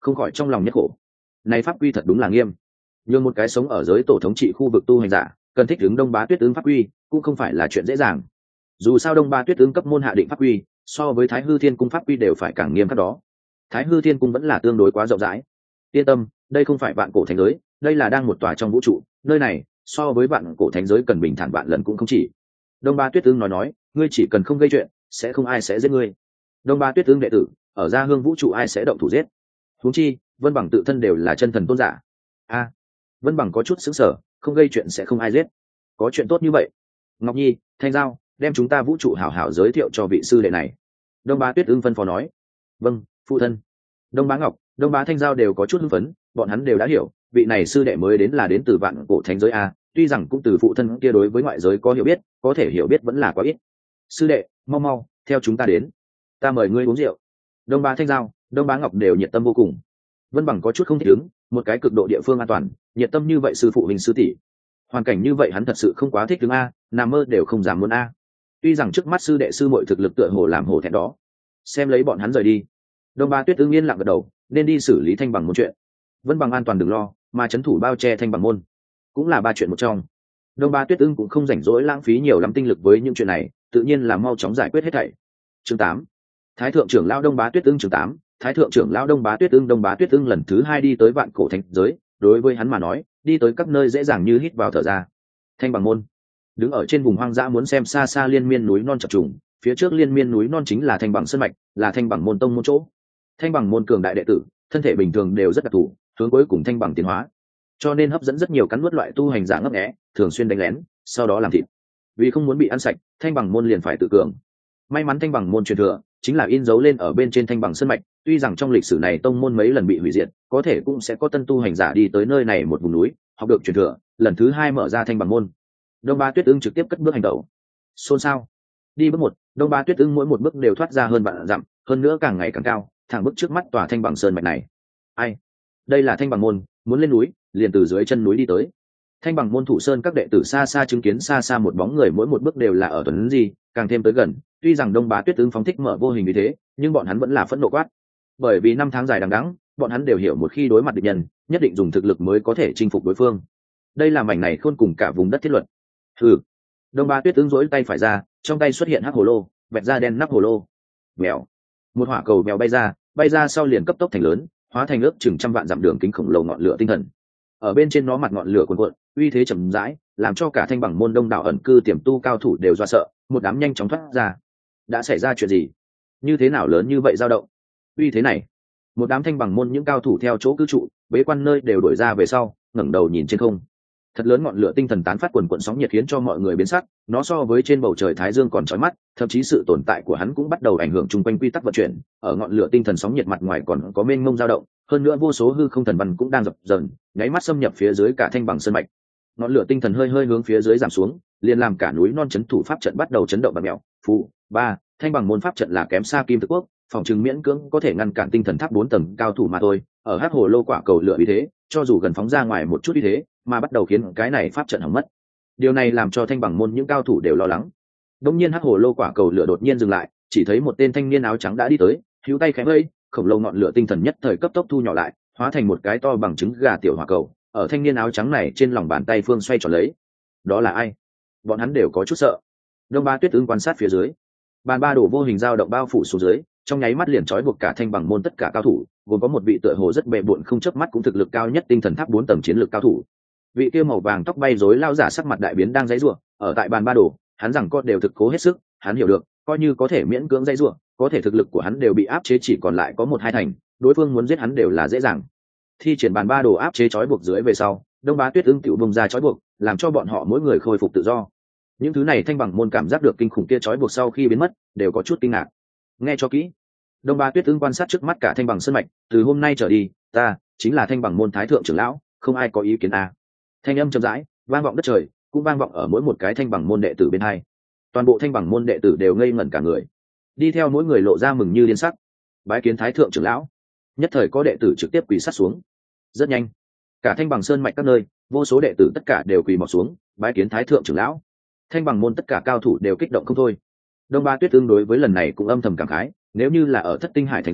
không khỏi trong lòng nhất khổ. Này pháp quy thật đúng là nghiêm, nhưng một cái sống ở giới tổ thống trị khu vực tu hành giả cần thích ứng Đông Bá Tuyết Ưng pháp quy cũng không phải là chuyện dễ dàng. Dù sao Đông Ba Tuyết Ưng cấp môn hạ định pháp quy so với Thái Hư Thiên Cung pháp quy đều phải càng nghiêm khắc đó. Thái Hư Thiên Cung vẫn là tương đối quá rộng rãi. Yên tâm, đây không phải vạn cổ thánh giới, đây là đang một tòa trong vũ trụ, nơi này so với vạn cổ thánh giới cần bình thản vạn lần cũng không chỉ. Đông Ba Tuyết Ưng nói nói, ngươi chỉ cần không gây chuyện, sẽ không ai sẽ giết ngươi. Đông Ba Tuyết Ưng đệ tử, ở Gia Hương vũ trụ ai sẽ động thủ giết? Huống chi, Vân Bằng tự thân đều là chân thần tôn giả. A, Vân Bằng có chút sững sờ, không gây chuyện sẽ không ai giết. Có chuyện tốt như vậy? Ngọc Nhi, Thanh Giao, đem chúng ta vũ trụ hảo hảo giới thiệu cho vị sư đệ này. Đông Bá Tuyết Ưng phân phó nói. Vâng, phụ thân. Đông Bá Ngọc, Đông Bá Thanh Giao đều có chút hưng phấn, bọn hắn đều đã hiểu vị này sư đệ mới đến là đến từ vạn cổ thánh giới a, tuy rằng cũng từ phụ thân kia đối với ngoại giới có hiểu biết, có thể hiểu biết vẫn là quá ít. Sư đệ, mau mau theo chúng ta đến, ta mời ngươi uống rượu. Đông Bá Thanh Giao, Đông Bá Ngọc đều nhiệt tâm vô cùng. Vân Bằng có chút không thích ứng, một cái cực độ địa phương an toàn, nhiệt tâm như vậy sư phụ hình sư tỷ, hoàn cảnh như vậy hắn thật sự không quá thích ứng a, nằm mơ đều không dám muốn a. Tuy rằng trước mắt sư đệ sư muội thực lực tựa hồ làm hồ thẹn đó, xem lấy bọn hắn rời đi. Đông Ba Tuyết Ưng yên lặng gật đầu, nên đi xử lý Thanh Bằng môn chuyện. Vân Bằng an toàn đừng lo, mà trấn thủ bao che Thanh Bằng môn cũng là ba chuyện một trong. Đông Ba Tuyết Ưng cũng không rảnh rỗi lãng phí nhiều lắm tinh lực với những chuyện này, tự nhiên là mau chóng giải quyết hết thảy. Chương tám, Thái thượng trưởng lão Đông Bá Tuyết Ưng. Chương tám, Thái thượng trưởng lão Đông Bá Tuyết Ưng. Đông Bá Tuyết Ưng lần thứ hai đi tới vạn cổ thánh giới, đối với hắn mà nói, đi tới các nơi dễ dàng như hít vào thở ra. Thanh Bằng môn đứng ở trên vùng hoang dã, muốn xem xa xa liên miên núi non chập trùng, phía trước liên miên núi non chính là Thanh Bằng sơn mạch, là Thanh Bằng môn tông môn chỗ. Thanh Bằng môn cường đại đệ tử, thân thể bình thường đều rất đặc thù, hướng cuối cùng Thanh Bằng tiến hóa, cho nên hấp dẫn rất nhiều cắn nuốt loại tu hành giả ngấp nghé, thường xuyên đánh lén, sau đó làm thịt. Vì không muốn bị ăn sạch, Thanh Bằng môn liền phải tự cường. May mắn Thanh Bằng môn truyền thừa chính là in dấu lên ở bên trên Thanh Bằng sơn mạch, tuy rằng trong lịch sử này tông môn mấy lần bị hủy diệt, có thể cũng sẽ có tân tu hành giả đi tới nơi này một vùng núi, học được truyền thừa, lần thứ hai mở ra Thanh Bằng môn. Đông Ba Tuyết Ưng trực tiếp cất bước hành động. Xôn xao. Đi bước một, Đông Ba Tuyết Ưng mỗi một bước đều thoát ra hơn vạn dặm, hơn nữa càng ngày càng cao, thẳng bước trước mắt tòa Thanh Bằng sơn mạch này. Ai? Đây là Thanh Bằng môn, muốn lên núi, liền từ dưới chân núi đi tới. Thanh Bằng môn thủ sơn các đệ tử xa xa chứng kiến xa xa một bóng người mỗi một bước đều là ở tuấn gì, càng thêm tới gần, tuy rằng Đông Bá Tuyết Ưng phóng thích mở vô hình như thế, nhưng bọn hắn vẫn là phẫn nộ quát. Bởi vì năm tháng dài đằng đẵng, bọn hắn đều hiểu một khi đối mặt địch nhân, nhất định dùng thực lực mới có thể chinh phục đối phương. Đây là mảnh này khôn cùng cả vùng đất thiết luật. Ừ. Đông Ba Tuyết Ưng duỗi tay phải ra, trong tay xuất hiện hắc hồ lô, vẹt ra đen nắp hồ lô. Mèo. Một hỏa cầu mèo bay ra, bay ra sau liền cấp tốc thành lớn, hóa thành ước chừng trăm vạn dặm đường kính khổng lồ ngọn lửa tinh thần. Ở bên trên nó mặt ngọn lửa cuồn cuộn, uy thế chậm rãi, làm cho cả Thanh Bằng môn đông đảo ẩn cư tiềm tu cao thủ đều do sợ, một đám nhanh chóng thoát ra. Đã xảy ra chuyện gì? Như thế nào lớn như vậy dao động? Uy thế này. Một đám Thanh Bằng môn những cao thủ theo chỗ cư trụ, bế quan nơi đều đổi ra về sau, ngẩng đầu nhìn trên không. Thật lớn ngọn lửa tinh thần tán phát quần quần sóng nhiệt khiến cho mọi người biến sắc, nó so với trên bầu trời thái dương còn chói mắt, thậm chí sự tồn tại của hắn cũng bắt đầu ảnh hưởng chung quanh quy tắc vận chuyển. Ở ngọn lửa tinh thần sóng nhiệt mặt ngoài còn có mênh mông dao động, hơn nữa vô số hư không thần văn cũng đang dập dờn, nháy mắt xâm nhập phía dưới cả Thanh Bằng sơn mạch. Ngọn lửa tinh thần hơi hơi hướng phía dưới giảm xuống, liền làm cả núi non chấn thủ pháp trận bắt đầu chấn động bạt mèo. Phụ ba, Thanh Bằng môn pháp trận là kém xa Kim Thực Quốc, phòng trừng miễn cưỡng có thể ngăn cản tinh thần tháp bốn tầng cao thủ mà thôi. Ở hắc hồ lô quả cầu lửa uy thế, cho dù gần phóng ra ngoài một chút uy thế, mà bắt đầu khiến cái này pháp trận hỏng mất. Điều này làm cho Thanh Bằng môn những cao thủ đều lo lắng. Đột nhiên hắc hồ lô quả cầu lửa đột nhiên dừng lại, chỉ thấy một tên thanh niên áo trắng đã đi tới, hữu tay khẽ vây, khổng lồ ngọn lửa tinh thần nhất thời cấp tốc thu nhỏ lại, hóa thành một cái to bằng trứng gà tiểu hỏa cầu, ở thanh niên áo trắng này trên lòng bàn tay phương xoay tròn lấy. Đó là ai? Bọn hắn đều có chút sợ. Đông Ba Tuyết Ưng quan sát phía dưới, bàn ba đổ vô hình dao động bao phủ xuống dưới, trong nháy mắt liền trói buộc cả Thanh Bằng môn tất cả cao thủ, gồm có một vị tựa hồ rất bệ bội không chớp mắt cũng thực lực cao nhất tinh thần tháp bốn tầng chiến lược cao thủ. Vị kia màu vàng tóc bay rối lao giả sắc mặt đại biến đang dãy rủa, ở tại bàn ba đổ, hắn rằng con đều thực cố hết sức, hắn hiểu được, coi như có thể miễn cưỡng dãy rủa, có thể thực lực của hắn đều bị áp chế chỉ còn lại có một hai thành, đối phương muốn giết hắn đều là dễ dàng. Thi triển bàn ba đồ áp chế trói buộc dưới về sau, Đông Bá Tuyết Ưng tiểu bùng ra trói buộc, làm cho bọn họ mỗi người khôi phục tự do. Những thứ này Thanh Bằng môn cảm giác được kinh khủng kia trói buộc sau khi biến mất, đều có chút kinh ngạc. Nghe cho kỹ. Đông Bá Tuyết Ưng quan sát trước mắt cả Thanh Bằng sơn mạch, từ hôm nay trở đi, ta chính là Thanh Bằng môn thái thượng trưởng lão, không ai có ý kiến à. Thanh âm chậm rãi, vang vọng đất trời, cũng vang vọng ở mỗi một cái Thanh Bằng môn đệ tử bên hai. Toàn bộ Thanh Bằng môn đệ tử đều ngây ngẩn cả người, đi theo mỗi người lộ ra mừng như điên sắc. Bái kiến thái thượng trưởng lão. Nhất thời có đệ tử trực tiếp quỳ sát xuống. Rất nhanh, cả Thanh Bằng sơn mạch các nơi, vô số đệ tử tất cả đều quỳ mọp xuống, bái kiến thái thượng trưởng lão. Thanh Bằng môn tất cả cao thủ đều kích động không thôi. Đông Ba Tuyết Ưng đối với lần này cũng âm thầm cảm khái, nếu như là ở Thất Tinh Hải thành giới,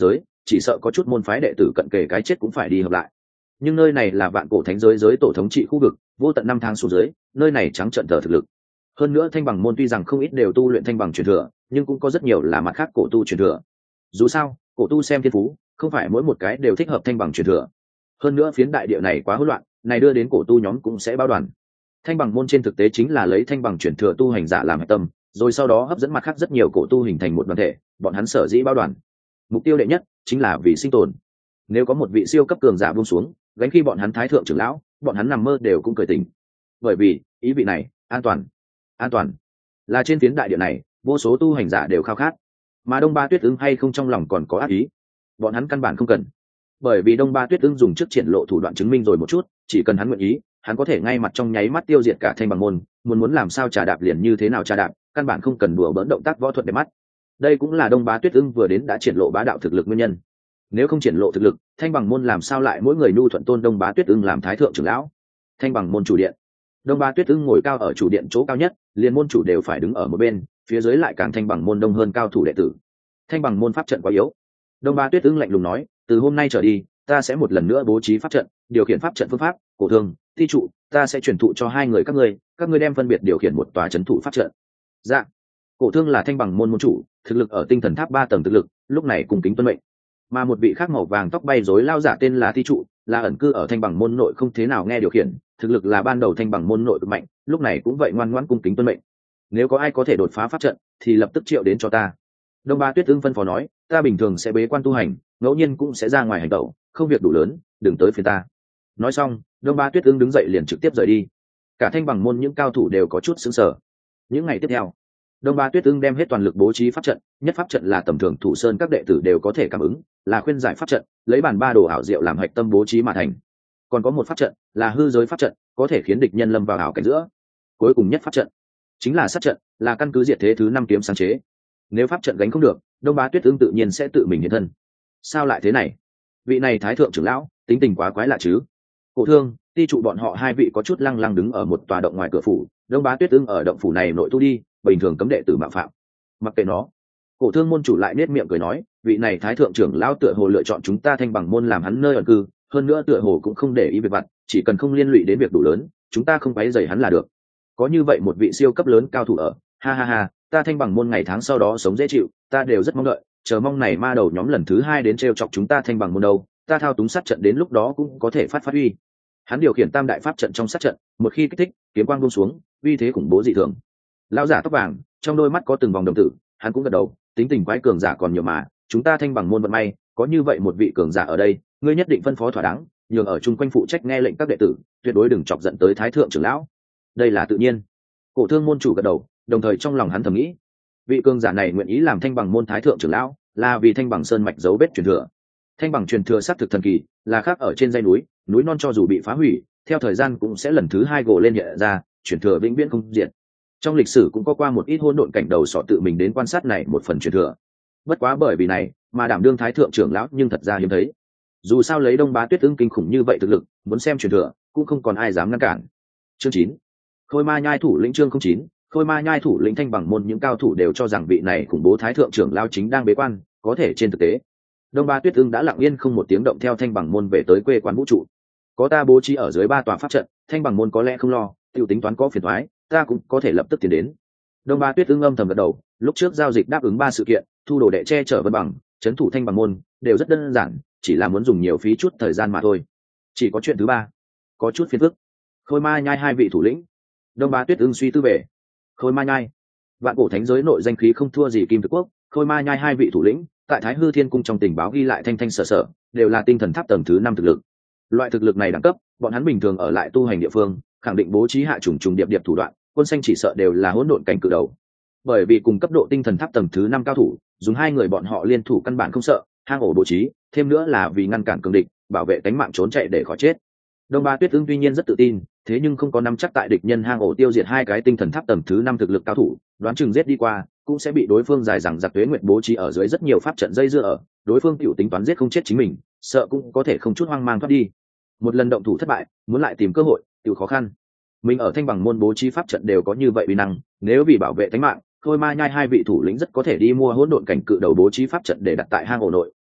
chỉ sợ có chút môn phái đệ tử cận kề cái chết cũng phải đi hợp lại. Nhưng nơi này là vạn cổ thánh giới giới tổ thống trị khu vực, vô tận năm tháng xuống dưới, nơi này trắng trợn tờ thực lực. Hơn nữa thanh bằng môn tuy rằng không ít đều tu luyện thanh bằng truyền thừa, nhưng cũng có rất nhiều là mặt khác cổ tu truyền thừa. Dù sao cổ tu xem thiên phú, không phải mỗi một cái đều thích hợp thanh bằng truyền thừa. Hơn nữa phiến đại địa này quá hỗn loạn, này đưa đến cổ tu nhóm cũng sẽ bao đoàn. Thanh bằng môn trên thực tế chính là lấy thanh bằng truyền thừa tu hành giả làm hạch tâm, rồi sau đó hấp dẫn mặt khác rất nhiều cổ tu hình thành một đoàn thể, bọn hắn sở dĩ bao đoàn. Mục tiêu đệ nhất chính là vì sinh tồn. Nếu có một vị siêu cấp cường giả buông xuống, gánh khi bọn hắn thái thượng trưởng lão, bọn hắn nằm mơ đều cũng cười tỉnh. Bởi vì ý vị này, an toàn, an toàn là trên phiến đại địa này, vô số tu hành giả đều khao khát. Mà Đông Ba Tuyết Ưng hay không trong lòng còn có ác ý, bọn hắn căn bản không cần. Bởi vì Đông Ba Tuyết Ưng dùng trước triển lộ thủ đoạn chứng minh rồi một chút, chỉ cần hắn nguyện ý, hắn có thể ngay mặt trong nháy mắt tiêu diệt cả thanh bằng môn, muốn muốn làm sao trà đạp liền như thế nào trà đạp, căn bản không cần đùa bỡn động tác võ thuật để mắt. Đây cũng là Đông Bá Tuyết Ưng vừa đến đã triển lộ bá đạo thực lực nguyên nhân. Nếu không triển lộ thực lực, thanh bằng môn làm sao lại mỗi người nhu thuận tôn Đông Bá Tuyết Ưng làm thái thượng trưởng lão? Thanh bằng môn chủ điện, Đông Bá Tuyết Ưng ngồi cao ở chủ điện chỗ cao nhất, liền môn chủ đều phải đứng ở một bên, phía dưới lại càng thanh bằng môn đông hơn cao thủ đệ tử. Thanh bằng môn pháp trận quá yếu. Đông Bá Tuyết Ưng lạnh lùng nói, từ hôm nay trở đi, ta sẽ một lần nữa bố trí pháp trận, điều khiển pháp trận phương pháp, cổ thương, thi trụ, ta sẽ truyền thụ cho hai người các ngươi, các ngươi đem phân biệt điều khiển một tòa trấn thủ pháp trận. Dạ. Cổ thương là thanh bằng môn môn chủ, thực lực ở tinh thần tháp ba tầng thực lực, lúc này cùng kính tuân mệnh. Mà một vị khác màu vàng tóc bay rối lao giả tên là thi trụ, là ẩn cư ở thanh bằng môn nội không thế nào nghe điều khiển, thực lực là ban đầu thanh bằng môn nội cực mạnh, lúc này cũng vậy ngoan ngoãn cung kính tuân mệnh. Nếu có ai có thể đột phá pháp trận, thì lập tức triệu đến cho ta. Đông Ba Tuyết Ưng phân phó nói, ta bình thường sẽ bế quan tu hành, ngẫu nhiên cũng sẽ ra ngoài hành động, không việc đủ lớn, đừng tới phiền ta. Nói xong, Đông Ba Tuyết Ưng đứng dậy liền trực tiếp rời đi. Cả thanh bằng môn những cao thủ đều có chút sững sờ. Những ngày tiếp theo, Đông Ba Tuyết Ưng đem hết toàn lực bố trí pháp trận, nhất pháp trận là tầm thường thủ sơn các đệ tử đều có thể cảm ứng, là khuyên giải pháp trận, lấy bản ba đồ ảo diệu làm hạch tâm bố trí mà thành. Còn có một pháp trận, là hư giới pháp trận, có thể khiến địch nhân lâm vào ảo cảnh giữa. Cuối cùng nhất pháp trận, chính là sát trận, là căn cứ diệt thế thứ năm kiếm sáng chế. Nếu pháp trận gánh không được, Đông Bá Tuyết Ưng tự nhiên sẽ tự mình hiện thân. Sao lại thế này? Vị này thái thượng trưởng lão, tính tình quá quái lạ chứ. Cổ thương, ti trụ bọn họ hai vị có chút lăng lăng đứng ở một tòa động ngoài cửa phủ, Đông Bá Tuyết Ưng ở động phủ này nội tu đi, bình thường cấm đệ tử mạo phạm. Mặc kệ nó. Cổ thương môn chủ lại nết miệng cười nói, vị này thái thượng trưởng lão tựa hồ lựa chọn chúng ta thanh bằng môn làm hắn nơi ẩn cư, hơn nữa tựa hồ cũng không để ý việc vặt, chỉ cần không liên lụy đến việc đủ lớn, chúng ta không quấy rầy hắn là được. Có như vậy một vị siêu cấp lớn cao thủ ở, ha ha ha, ta thanh bằng môn ngày tháng sau đó sống dễ chịu, ta đều rất mong đợi, chờ mong này ma đầu nhóm lần thứ hai đến trêu chọc chúng ta thanh bằng môn đâu, ta thao túng sát trận đến lúc đó cũng có thể phát phát uy. Hắn điều khiển tam đại pháp trận trong sát trận, một khi kích thích, kiếm quang buông xuống, uy thế khủng bố dị thường. Lão giả tóc vàng, trong đôi mắt có từng vòng đồng tử, hắn cũng gật đầu, tính tình quái cường giả còn nhiều mà, chúng ta thanh bằng môn vận may, có như vậy một vị cường giả ở đây, ngươi nhất định phân phó thỏa đáng, nhường ở chung quanh phụ trách nghe lệnh các đệ tử, tuyệt đối đừng chọc giận tới thái thượng trưởng lão. Đây là tự nhiên. Cổ thương môn chủ gật đầu, đồng thời trong lòng hắn thầm nghĩ, vị cường giả này nguyện ý làm thanh bằng môn thái thượng trưởng lão, là vì thanh bằng sơn mạch dấu vết truyền thừa. Thanh bằng truyền thừa xác thực thần kỳ, là khác ở trên dãy núi, núi non cho dù bị phá hủy, theo thời gian cũng sẽ lần thứ hai gồ lên hiện ra, truyền thừa vĩnh viễn không diệt. Trong lịch sử cũng có qua một ít hỗn độn cảnh đầu sọ tự mình đến quan sát này một phần truyền thừa. Bất quá bởi vì này, mà đảm đương thái thượng trưởng lão nhưng thật ra hiếm thấy. Dù sao lấy Đông Bá Tuyết Ưng kinh khủng như vậy thực lực, muốn xem truyền thừa, cũng không còn ai dám ngăn cản. Chương chín. Khôi Ma Nhai thủ lĩnh chương không chín, Khôi Ma Nhai thủ lĩnh thanh bằng môn những cao thủ đều cho rằng vị này khủng bố thái thượng trưởng lão chính đang bế quan, có thể trên thực tế, Đông Bá Tuyết Ưng đã lặng yên không một tiếng động theo thanh bằng môn về tới quê quán vũ trụ. Có ta bố trí ở dưới ba tòa pháp trận, thanh bằng môn có lẽ không lo, tiêu tính toán có phiền toái, ta cũng có thể lập tức tiến đến. Đông Bá Tuyết Ưng âm thầm gật đầu, lúc trước giao dịch đáp ứng ba sự kiện, thu đồ đệ che chở vân bằng, trấn thủ thanh bằng môn, đều rất đơn giản, chỉ là muốn dùng nhiều phí chút thời gian mà thôi. Chỉ có chuyện thứ ba, có chút phiền phức. Khôi Ma Nhai hai vị thủ lĩnh. Đông Bá Tuyết Ưng suy tư về. Khôi Ma Nhai, vạn cổ thánh giới nội danh khí không thua gì Kim Thực Quốc, Khôi Ma Nhai hai vị thủ lĩnh, tại Thái Hư Thiên Cung trong tình báo ghi lại thanh thanh sở sở, đều là tinh thần tháp tầng thứ năm thực lực. Loại thực lực này đẳng cấp, bọn hắn bình thường ở lại tu hành địa phương, khẳng định bố trí hạ trùng trùng điệp điệp thủ đoạn, quân xanh chỉ sợ đều là hỗn độn cảnh cự đầu. Bởi vì cùng cấp độ tinh thần tháp tầng thứ năm cao thủ, dùng hai người bọn họ liên thủ căn bản không sợ, hang ổ bố trí, thêm nữa là vì ngăn cản cường địch, bảo vệ tính mạng trốn chạy để khỏi chết. Đông Ba Tuyết Ưng tuy nhiên rất tự tin, thế nhưng không có nắm chắc tại địch nhân hang ổ tiêu diệt hai cái tinh thần tháp tầng thứ năm thực lực cao thủ, đoán chừng giết đi qua, cũng sẽ bị đối phương dài dằng dặc tuế nguyệt bố trí ở dưới rất nhiều pháp trận dây dưa ở, đối phương tiểu tính toán giết không chết chính mình, sợ cũng có thể không chút hoang mang thoát đi. Một lần động thủ thất bại, muốn lại tìm cơ hội, tiểu khó khăn. Mình ở thanh bằng môn bố trí pháp trận đều có như vậy uy năng, nếu vì bảo vệ tính mạng, Khôi Ma Nhai hai vị thủ lĩnh rất có thể đi mua hỗn độn cảnh cự đầu bố trí pháp trận để đặt tại hang ổ nội,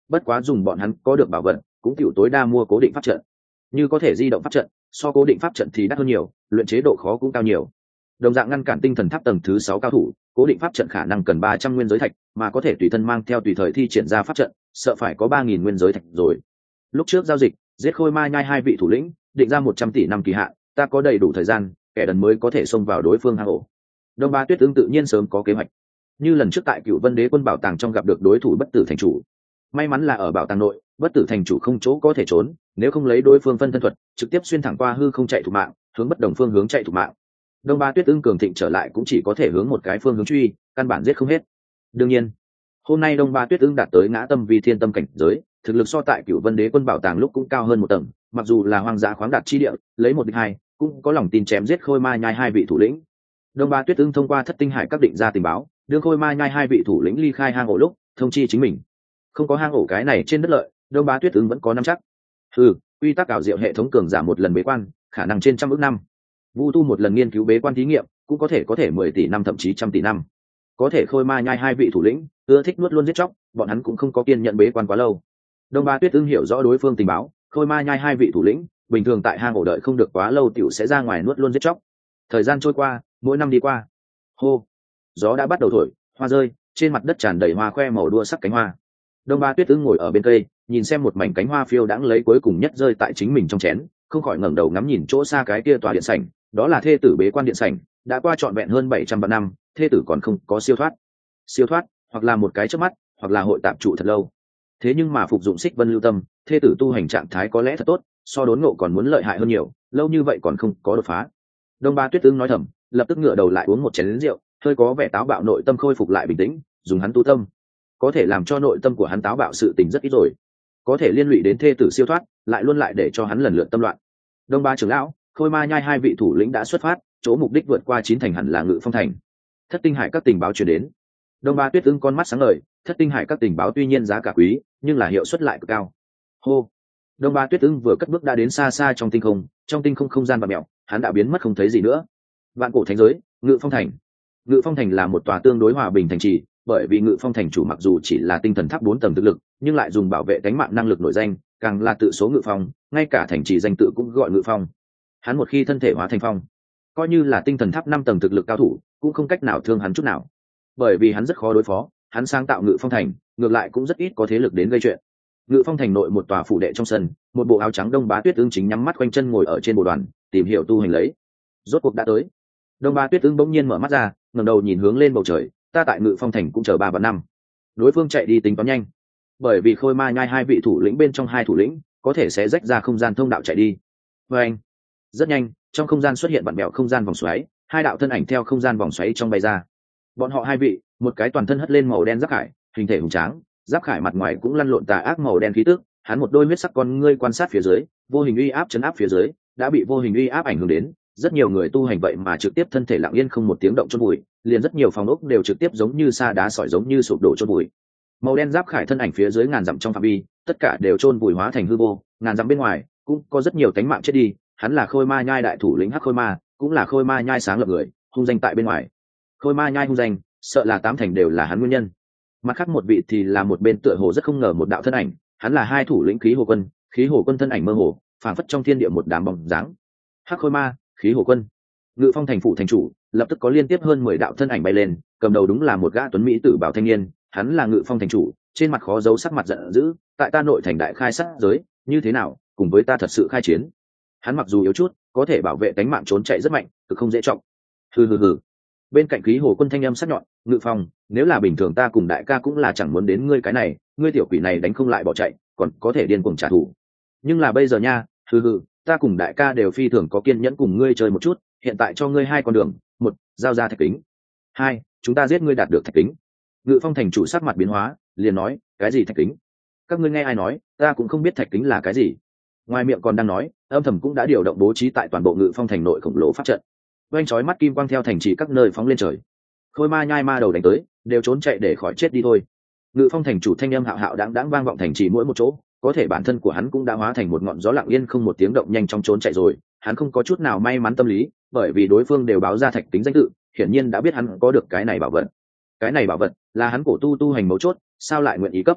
bất quá dùng bọn hắn có được bảo vật cũng tiểu tối đa mua cố định pháp trận, như có thể di động pháp trận so cố định pháp trận thì đắt hơn nhiều, luyện chế độ khó cũng cao nhiều. Đồng dạng ngăn cản tinh thần tháp tầng thứ sáu cao thủ, cố định pháp trận khả năng cần ba trăm nguyên giới thạch, mà có thể tùy thân mang theo tùy thời thi triển ra pháp trận sợ phải có ba nghìn nguyên giới thạch rồi. Lúc trước giao dịch giết khôi ma nhai hai vị thủ lĩnh, định ra một trăm tỷ năm kỳ hạn, ta có đầy đủ thời gian kẻ đần mới có thể xông vào đối phương hang ổ. Đông Ba Tuyết Ưng tự nhiên sớm có kế hoạch, như lần trước tại Cựu Vân Đế quân bảo tàng trong gặp được đối thủ Bất Tử thành chủ. May mắn là ở bảo tàng nội, Bất Tử thành chủ không chỗ có thể trốn, nếu không lấy đối phương phân thân thuật trực tiếp xuyên thẳng qua hư không chạy thủ mạng, hướng bất đồng phương hướng chạy thủ mạng. Đông Ba Tuyết Ưng cường thịnh trở lại cũng chỉ có thể hướng một cái phương hướng truy, căn bản giết không hết. Đương nhiên hôm nay Đông Ba Tuyết Ưng đạt tới ngã tâm vi thiên tâm cảnh giới, thực lực so tại Cựu Vân Đế quân bảo tàng lúc cũng cao hơn một tầng, mặc dù là hoang dã khoáng đạt chi địa, lấy một địch hai cũng có lòng tin chém giết khôi ma nhai hai vị thủ lĩnh. Đông Ba Tuyết Ưng thông qua thất tinh hải các định ra tình báo, đưa khôi ma nhai hai vị thủ lĩnh ly khai hang ổ lúc thông chi chính mình. Không có hang ổ cái này trên đất lợi, Đông Ba Tuyết Ưng vẫn có nắm chắc. Ừ, quy tắc ảo diệu hệ thống cường giả một lần bế quan khả năng trên trăm ước năm, vu tu một lần nghiên cứu bế quan thí nghiệm cũng có thể có thể mười tỷ năm thậm chí trăm tỷ năm. Có thể khôi ma nhai hai vị thủ lĩnh ưa thích nuốt luôn giết chóc, bọn hắn cũng không có kiên nhận bế quan quá lâu. Đông Ba Tuyết Ưng hiểu rõ đối phương tình báo, khôi ma nhai hai vị thủ lĩnh bình thường tại hang ổ đợi không được quá lâu tiểu sẽ ra ngoài nuốt luôn giết chóc. Thời gian trôi qua, mỗi năm đi qua. Hô, gió đã bắt đầu thổi, hoa rơi, trên mặt đất tràn đầy hoa khoe màu đua sắc cánh hoa. Đông Ba Tuyết Ưng ngồi ở bên cây, nhìn xem một mảnh cánh hoa phiêu đãng lấy cuối cùng nhất rơi tại chính mình trong chén, không khỏi ngẩng đầu ngắm nhìn chỗ xa cái kia tòa điện sảnh, đó là thê tử bế quan điện sảnh, đã qua trọn vẹn hơn bảy trăm vạn năm, thê tử còn không có siêu thoát. Siêu thoát, hoặc là một cái chớp mắt, hoặc là hội tạm trụ thật lâu. Thế nhưng mà phục dụng Xích Vân Lưu Tâm, thê tử tu hành trạng thái có lẽ thật tốt, so đốn ngộ còn muốn lợi hại hơn nhiều, lâu như vậy còn không có đột phá. Đông Ba Tuyết Ưng nói thầm, lập tức ngửa đầu lại uống một chén rượu, hơi có vẻ táo bạo nội tâm khôi phục lại bình tĩnh, dùng hắn tu tâm, có thể làm cho nội tâm của hắn táo bạo sự tình rất ít rồi, có thể liên lụy đến thê tử siêu thoát, lại luôn lại để cho hắn lần lượt tâm loạn. Đông Ba trưởng lão, khôi ma nhai hai vị thủ lĩnh đã xuất phát, chỗ mục đích vượt qua chín thành hẳn là Ngự Phong thành. Thất tinh hải các tình báo truyền đến. Đông Ba Tuyết Ưng con mắt sáng ngời, thất tinh hải các tình báo tuy nhiên giá cả quý, nhưng là hiệu suất lại cực cao. Hô, Đông Ba Tuyết Ưng vừa cất bước đã đến xa xa trong tinh không, trong tinh không không gian và mèo, hắn đã biến mất không thấy gì nữa. Vạn cổ thánh giới, Ngự Phong thành. Ngự Phong thành là một tòa tương đối hòa bình thành trì, bởi vì Ngự Phong thành chủ mặc dù chỉ là tinh thần tháp bốn tầng thực lực, nhưng lại dùng bảo vệ cánh mạng năng lực nổi danh, càng là tự số Ngự Phong, ngay cả thành trì danh tự cũng gọi Ngự Phong. Hắn một khi thân thể hóa thành phong, coi như là tinh thần tháp năm tầng thực lực cao thủ, cũng không cách nào thương hắn chút nào. Bởi vì hắn rất khó đối phó, hắn sáng tạo Ngự Phong thành, ngược lại cũng rất ít có thế lực đến gây chuyện. Ngự Phong thành nội một tòa phủ đệ trong sân, một bộ áo trắng Đông Bá Tuyết Ưng chính nhắm mắt quanh chân ngồi ở trên bộ đoàn, tìm hiểu tu hành lấy. Rốt cuộc đã tới. Đông Bá Tuyết Ưng bỗng nhiên mở mắt ra, ngẩng đầu nhìn hướng lên bầu trời, ta tại Ngự Phong thành cũng chờ ba vạn năm. Đối phương chạy đi tính toán nhanh, bởi vì khôi ma nhai hai vị thủ lĩnh bên trong hai thủ lĩnh có thể sẽ rách ra không gian thông đạo chạy đi. Và anh, rất nhanh, trong không gian xuất hiện vặn bẹo không gian vòng xoáy, hai đạo thân ảnh theo không gian vòng xoáy trong bay ra. Bọn họ hai vị, một cái toàn thân hất lên màu đen giáp khải, hình thể hùng tráng, giáp khải mặt ngoài cũng lăn lộn tà ác màu đen khí tức, hắn một đôi huyết sắc con ngươi quan sát phía dưới, vô hình uy áp chấn áp phía dưới, đã bị vô hình uy áp ảnh hưởng đến, rất nhiều người tu hành vậy mà trực tiếp thân thể lặng yên không một tiếng động chôn bụi, liền rất nhiều phòng ốc đều trực tiếp giống như sa đá sỏi giống như sụp đổ chôn bụi. Màu đen giáp khải thân ảnh phía dưới ngàn dặm trong phạm vi, tất cả đều chôn bụi hóa thành hư vô, ngàn dặm bên ngoài cũng có rất nhiều cánh mạng chết đi, hắn là khôi ma nhai đại thủ lĩnh hắc khôi ma, cũng là khôi ma nhai sáng lập người, hung danh tại bên ngoài. Khôi ma nhai hung danh, sợ là tám thành đều là hắn nguyên nhân. Mặt khác một vị thì là một bên tựa hồ rất không ngờ một đạo thân ảnh, hắn là hai thủ lĩnh khí hồ quân, khí hồ quân thân ảnh mơ hồ, phảng phất trong thiên địa một đám bóng dáng. Hắc khôi ma, khí hồ quân. Ngự Phong thành phủ thành chủ, lập tức có liên tiếp hơn mười đạo thân ảnh bay lên, cầm đầu đúng là một gã tuấn mỹ tử bảo thanh niên, hắn là Ngự Phong thành chủ, trên mặt khó giấu sắc mặt giận dữ, tại ta nội thành đại khai sát giới, như thế nào, cùng với ta thật sự khai chiến. Hắn mặc dù yếu chút, có thể bảo vệ cánh mạng trốn chạy rất mạnh, cực không dễ trọng. Hừ hừ hừ. Bên cạnh khí hồ quân thanh âm sắc nhọn, Ngự Phong, nếu là bình thường ta cùng đại ca cũng là chẳng muốn đến ngươi cái này, ngươi tiểu quỷ này đánh không lại bỏ chạy, còn có thể điên cuồng trả thù. Nhưng là bây giờ nha, hừ hừ, ta cùng đại ca đều phi thường có kiên nhẫn cùng ngươi chơi một chút, hiện tại cho ngươi hai con đường, một, giao ra thạch kính, hai, chúng ta giết ngươi đạt được thạch kính. Ngự Phong thành chủ sắc mặt biến hóa, liền nói, cái gì thạch kính? Các ngươi nghe ai nói, ta cũng không biết thạch kính là cái gì. Ngoài miệng còn đang nói, âm thầm cũng đã điều động bố trí tại toàn bộ Ngự Phong thành nội khổng lồ pháp trận. Oanh chói mắt kim quang theo thành trì các nơi phóng lên trời. Khôi ma nhai ma đầu đánh tới, đều trốn chạy để khỏi chết đi thôi. Ngự Phong thành chủ thanh âm hạo hạo đáng đáng vang vọng thành trì mỗi một chỗ, có thể bản thân của hắn cũng đã hóa thành một ngọn gió lặng yên không một tiếng động nhanh chóng trốn chạy rồi. Hắn không có chút nào may mắn tâm lý, bởi vì đối phương đều báo ra thạch kính danh tự, hiển nhiên đã biết hắn có được cái này bảo vật. Cái này bảo vật là hắn cổ tu tu hành mấu chốt, sao lại nguyện ý cấp?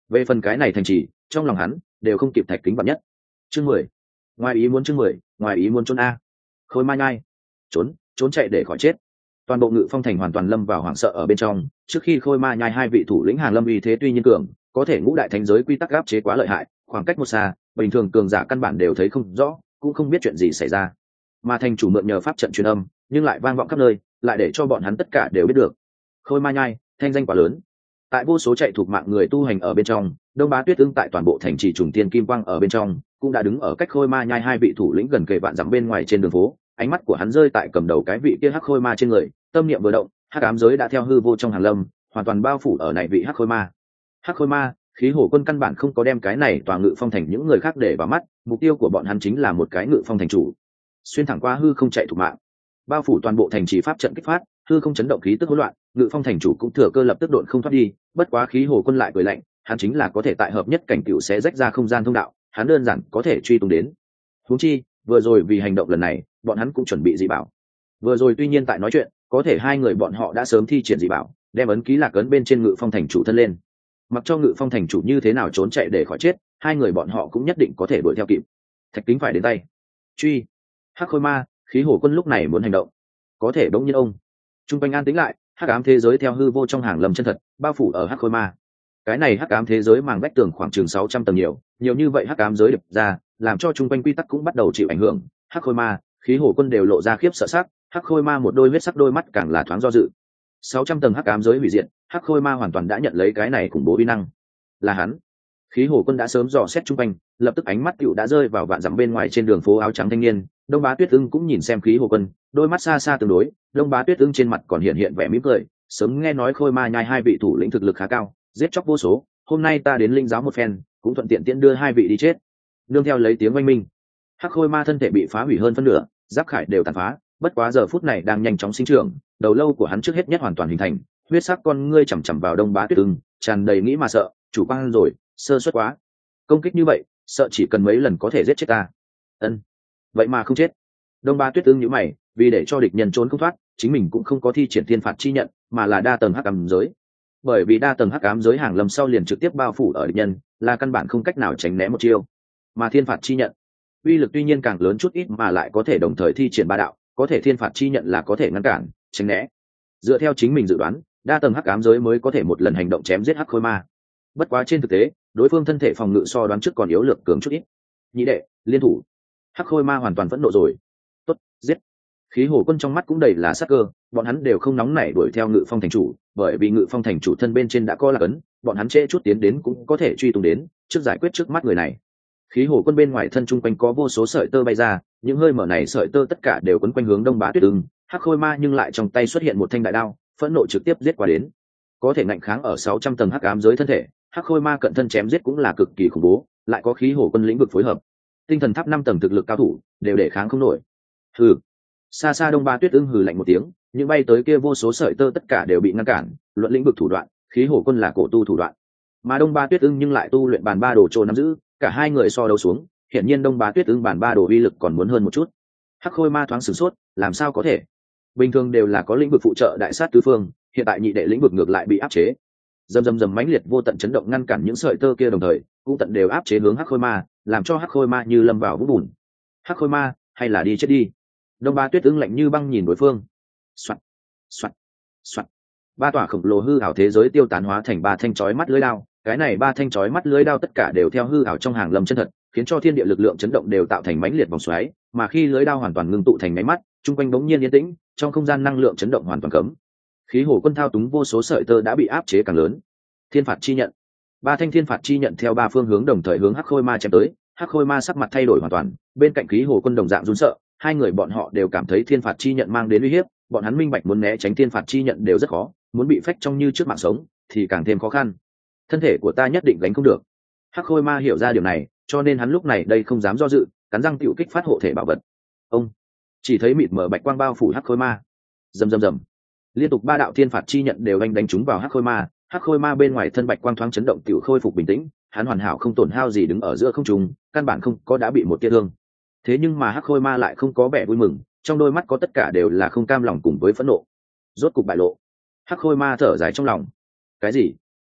Về phần cái này thành trì, trong lòng hắn đều không kịp thạch kính bậc nhất. Chương mười. Ngoài ý muốn chương mười, ngoài ý muốn trốn a. Khôi ma nhai. Trốn, trốn chạy để khỏi chết. Toàn bộ Ngự Phong thành hoàn toàn lâm vào hoảng sợ ở bên trong, trước khi Khôi ma nhai hai vị thủ lĩnh Hàng Lâm uy thế tuy nhiên cường, có thể ngũ đại thánh giới quy tắc áp chế quá lợi hại, khoảng cách một xa, bình thường cường giả căn bản đều thấy không rõ, cũng không biết chuyện gì xảy ra. Mà thành chủ mượn nhờ pháp trận truyền âm, nhưng lại vang vọng khắp nơi, lại để cho bọn hắn tất cả đều biết được. Khôi ma nhai, thanh danh quá lớn. Tại vô số chạy thuộc mạng người tu hành ở bên trong, Đông Bá Tuyết Ưng tại toàn bộ thành trì trùng tiên kim quang ở bên trong, cũng đã đứng ở cách Khôi ma nhai hai vị thủ lĩnh gần kề vạn dặm bên ngoài trên đường phố, ánh mắt của hắn rơi tại cầm đầu cái vị kia hắc khôi ma trên người, tâm niệm vừa động, hắc ám giới đã theo hư vô trong hàng lâm, hoàn toàn bao phủ ở này vị hắc khôi ma. Hắc khôi ma, khí hổ quân căn bản không có đem cái này tòa Ngự Phong thành những người khác để vào mắt, mục tiêu của bọn hắn chính là một cái Ngự Phong thành chủ. Xuyên thẳng qua hư không chạy thủ mạng, bao phủ toàn bộ thành trì pháp trận kích phát, hư không chấn động khí tức hỗn loạn, Ngự Phong thành chủ cũng thừa cơ lập tức độn không thoát đi, bất quá khí hổ quân lại cười lạnh, hắn chính là có thể tại hợp nhất cảnh cựu sẽ rách ra không gian thông đạo, hắn đơn giản có thể truy tung đến. Huống chi, vừa rồi vì hành động lần này, bọn hắn cũng chuẩn bị dị bảo. Vừa rồi tuy nhiên tại nói chuyện, có thể hai người bọn họ đã sớm thi triển dị bảo, đem ấn ký lạc ấn bên trên Ngự Phong thành chủ thân lên. Mặc cho Ngự Phong thành chủ như thế nào trốn chạy để khỏi chết, hai người bọn họ cũng nhất định có thể đuổi theo kịp. Thạch kính phải đến tay. Truy. Hắc khôi ma, khí hổ quân lúc này muốn hành động, có thể bỗng nhiên ông. Trung quanh an tĩnh lại, hắc ám thế giới theo hư vô trong hàng lầm chân thật, bao phủ ở hắc khôi ma. Cái này hắc ám thế giới màng vách tường khoảng chừng sáu trăm tầng nhiều, nhiều như vậy hắc ám giới đập ra, làm cho trung quanh quy tắc cũng bắt đầu chịu ảnh hưởng. Hắc khôi ma, khí hổ quân đều lộ ra khiếp sợ sắc, hắc khôi ma một đôi huyết sắc đôi mắt càng là thoáng do dự. sáu trăm tầng hắc ám giới hủy diệt, hắc khôi ma hoàn toàn đã nhận lấy cái này khủng bố uy năng. Là hắn. Khí hổ quân đã sớm dò xét trung quanh, lập tức ánh mắt tựu đã rơi vào vạn dặm bên ngoài trên đường phố áo trắng thanh niên. Đông Bá Tuyết Ưng cũng nhìn xem khí hổ quân, đôi mắt xa xa tương đối. Đông Bá Tuyết Ưng trên mặt còn hiện hiện vẻ mỉm cười, sớm nghe nói khôi ma nhai hai vị thủ lĩnh thực lực khá cao, giết chóc vô số, hôm nay ta đến linh giáo một phen, cũng thuận tiện tiện đưa hai vị đi chết. Nương theo lấy tiếng oanh minh, hắc khôi ma thân thể bị phá hủy hơn phân nửa, giáp khải đều tàn phá, bất quá giờ phút này đang nhanh chóng sinh trưởng, đầu lâu của hắn trước hết nhất hoàn toàn hình thành, huyết sắc con ngươi chằm chằm vào Đông Bá Tuyết Ưng, tràn đầy nghĩ mà sợ, chủ quan rồi, sơ suất quá, công kích như vậy, sợ chỉ cần mấy lần có thể giết chết ta. Ân, vậy mà không chết. Đông Bá Tuyết Ưng nhíu mày, vì để cho địch nhân trốn không thoát, chính mình cũng không có thi triển thiên phạt chi nhận, mà là đa tầng hắc ám giới. Bởi vì đa tầng hắc ám giới hàng lâm sau liền trực tiếp bao phủ ở địch nhân, là căn bản không cách nào tránh né một chiêu. Mà thiên phạt chi nhận, uy lực tuy nhiên càng lớn chút ít mà lại có thể đồng thời thi triển ba đạo, có thể thiên phạt chi nhận là có thể ngăn cản, tránh né. Dựa theo chính mình dự đoán, đa tầng hắc ám giới mới có thể một lần hành động chém giết hắc khôi ma. Bất quá trên thực tế, đối phương thân thể phòng ngự so đoán trước còn yếu lược cường chút ít. Nhị đệ, liên thủ. Hắc khôi ma hoàn toàn phẫn nộ rồi. Tốt, giết. Khí hổ quân trong mắt cũng đầy là sắc cơ, bọn hắn đều không nóng nảy đuổi theo Ngự Phong thành chủ, bởi vì Ngự Phong thành chủ thân bên trên đã có lạc ấn, bọn hắn trễ chút tiến đến cũng có thể truy tung đến, trước giải quyết trước mắt người này. Khí hổ quân bên ngoài thân trung quanh có vô số sợi tơ bay ra, những hơi mở này sợi tơ tất cả đều quấn quanh hướng Đông Bá Tuyết Ưng. Hắc khôi ma nhưng lại trong tay xuất hiện một thanh đại đao, phẫn nộ trực tiếp giết qua đến. Có thể ngạnh kháng ở sáu trăm tầng hắc ám giới thân thể, hắc khôi ma cận thân chém giết cũng là cực kỳ khủng bố, lại có khí hổ quân lĩnh vực phối hợp, tinh thần tháp năm tầng thực lực cao thủ đều để kháng không nổi. Hừ. Xa xa Đông Bá Tuyết Ưng hừ lạnh một tiếng, những bay tới kia vô số sợi tơ tất cả đều bị ngăn cản, luận lĩnh vực thủ đoạn, khí hổ quân là cổ tu thủ đoạn, mà Đông Bá Tuyết Ưng nhưng lại tu luyện bàn ba đồ trô nắm giữ, cả hai người so đấu xuống, hiển nhiên Đông Bá Tuyết Ưng bàn ba đồ uy lực còn muốn hơn một chút. Hắc khôi ma thoáng sửng sốt, làm sao có thể? Bình thường đều là có lĩnh vực phụ trợ đại sát tứ phương, hiện tại nhị đệ lĩnh vực ngược lại bị áp chế. Dầm dầm dầm mãnh liệt vô tận chấn động ngăn cản những sợi tơ kia đồng thời, cũng tận đều áp chế hướng hắc khôi ma, làm cho hắc khôi ma như lâm vào vũng bùn. Hắc khôi ma, hay là đi chết đi. Đông Bá Tuyết Ưng lạnh như băng nhìn đối phương. Soạt, soạt, soạt. Ba tòa khổng lồ hư ảo thế giới tiêu tán hóa thành ba thanh chói mắt lưỡi đao, cái này ba thanh chói mắt lưỡi đao tất cả đều theo hư ảo trong hàng lâm chân thật, khiến cho thiên địa lực lượng chấn động đều tạo thành mãnh liệt vòng xoáy, mà khi lưỡi đao hoàn toàn ngưng tụ thành máy mắt, trung quanh bỗng nhiên yên tĩnh, trong không gian năng lượng chấn động hoàn toàn cấm. Khí hổ quân thao túng vô số sợi tơ đã bị áp chế càng lớn. Thiên phạt chi nhận. Ba thanh thiên phạt chi nhận theo ba phương hướng đồng thời hướng hắc khôi ma chém tới, hắc khôi ma sắc mặt thay đổi hoàn toàn, bên cạnh khí hổ quân đồng dạng run sợ, hai người bọn họ đều cảm thấy thiên phạt chi nhận mang đến uy hiếp, bọn hắn minh bạch muốn né tránh thiên phạt chi nhận đều rất khó, muốn bị phách trong như trước mạng sống thì càng thêm khó khăn. Thân thể của ta nhất định gánh không được. Hắc khôi ma hiểu ra điều này, cho nên hắn lúc này đây không dám do dự, cắn răng tiểu kích phát hộ thể bảo vật. Ông chỉ thấy mịt mờ bạch quang bao phủ hắc khôi ma. Rầm rầm rầm. Liên tục ba đạo thiên phạt chi nhận đều anh đánh trúng vào hắc khôi ma, hắc khôi ma bên ngoài thân bạch quang thoáng chấn động tiểu khôi phục bình tĩnh, hắn hoàn hảo không tổn hao gì đứng ở giữa không trung, căn bản không có đã bị một tia thương. Thế nhưng mà hắc khôi ma lại không có vẻ vui mừng, trong đôi mắt có tất cả đều là không cam lòng cùng với phẫn nộ. Rốt cục bại lộ. Hắc khôi ma thở dài trong lòng. Cái gì?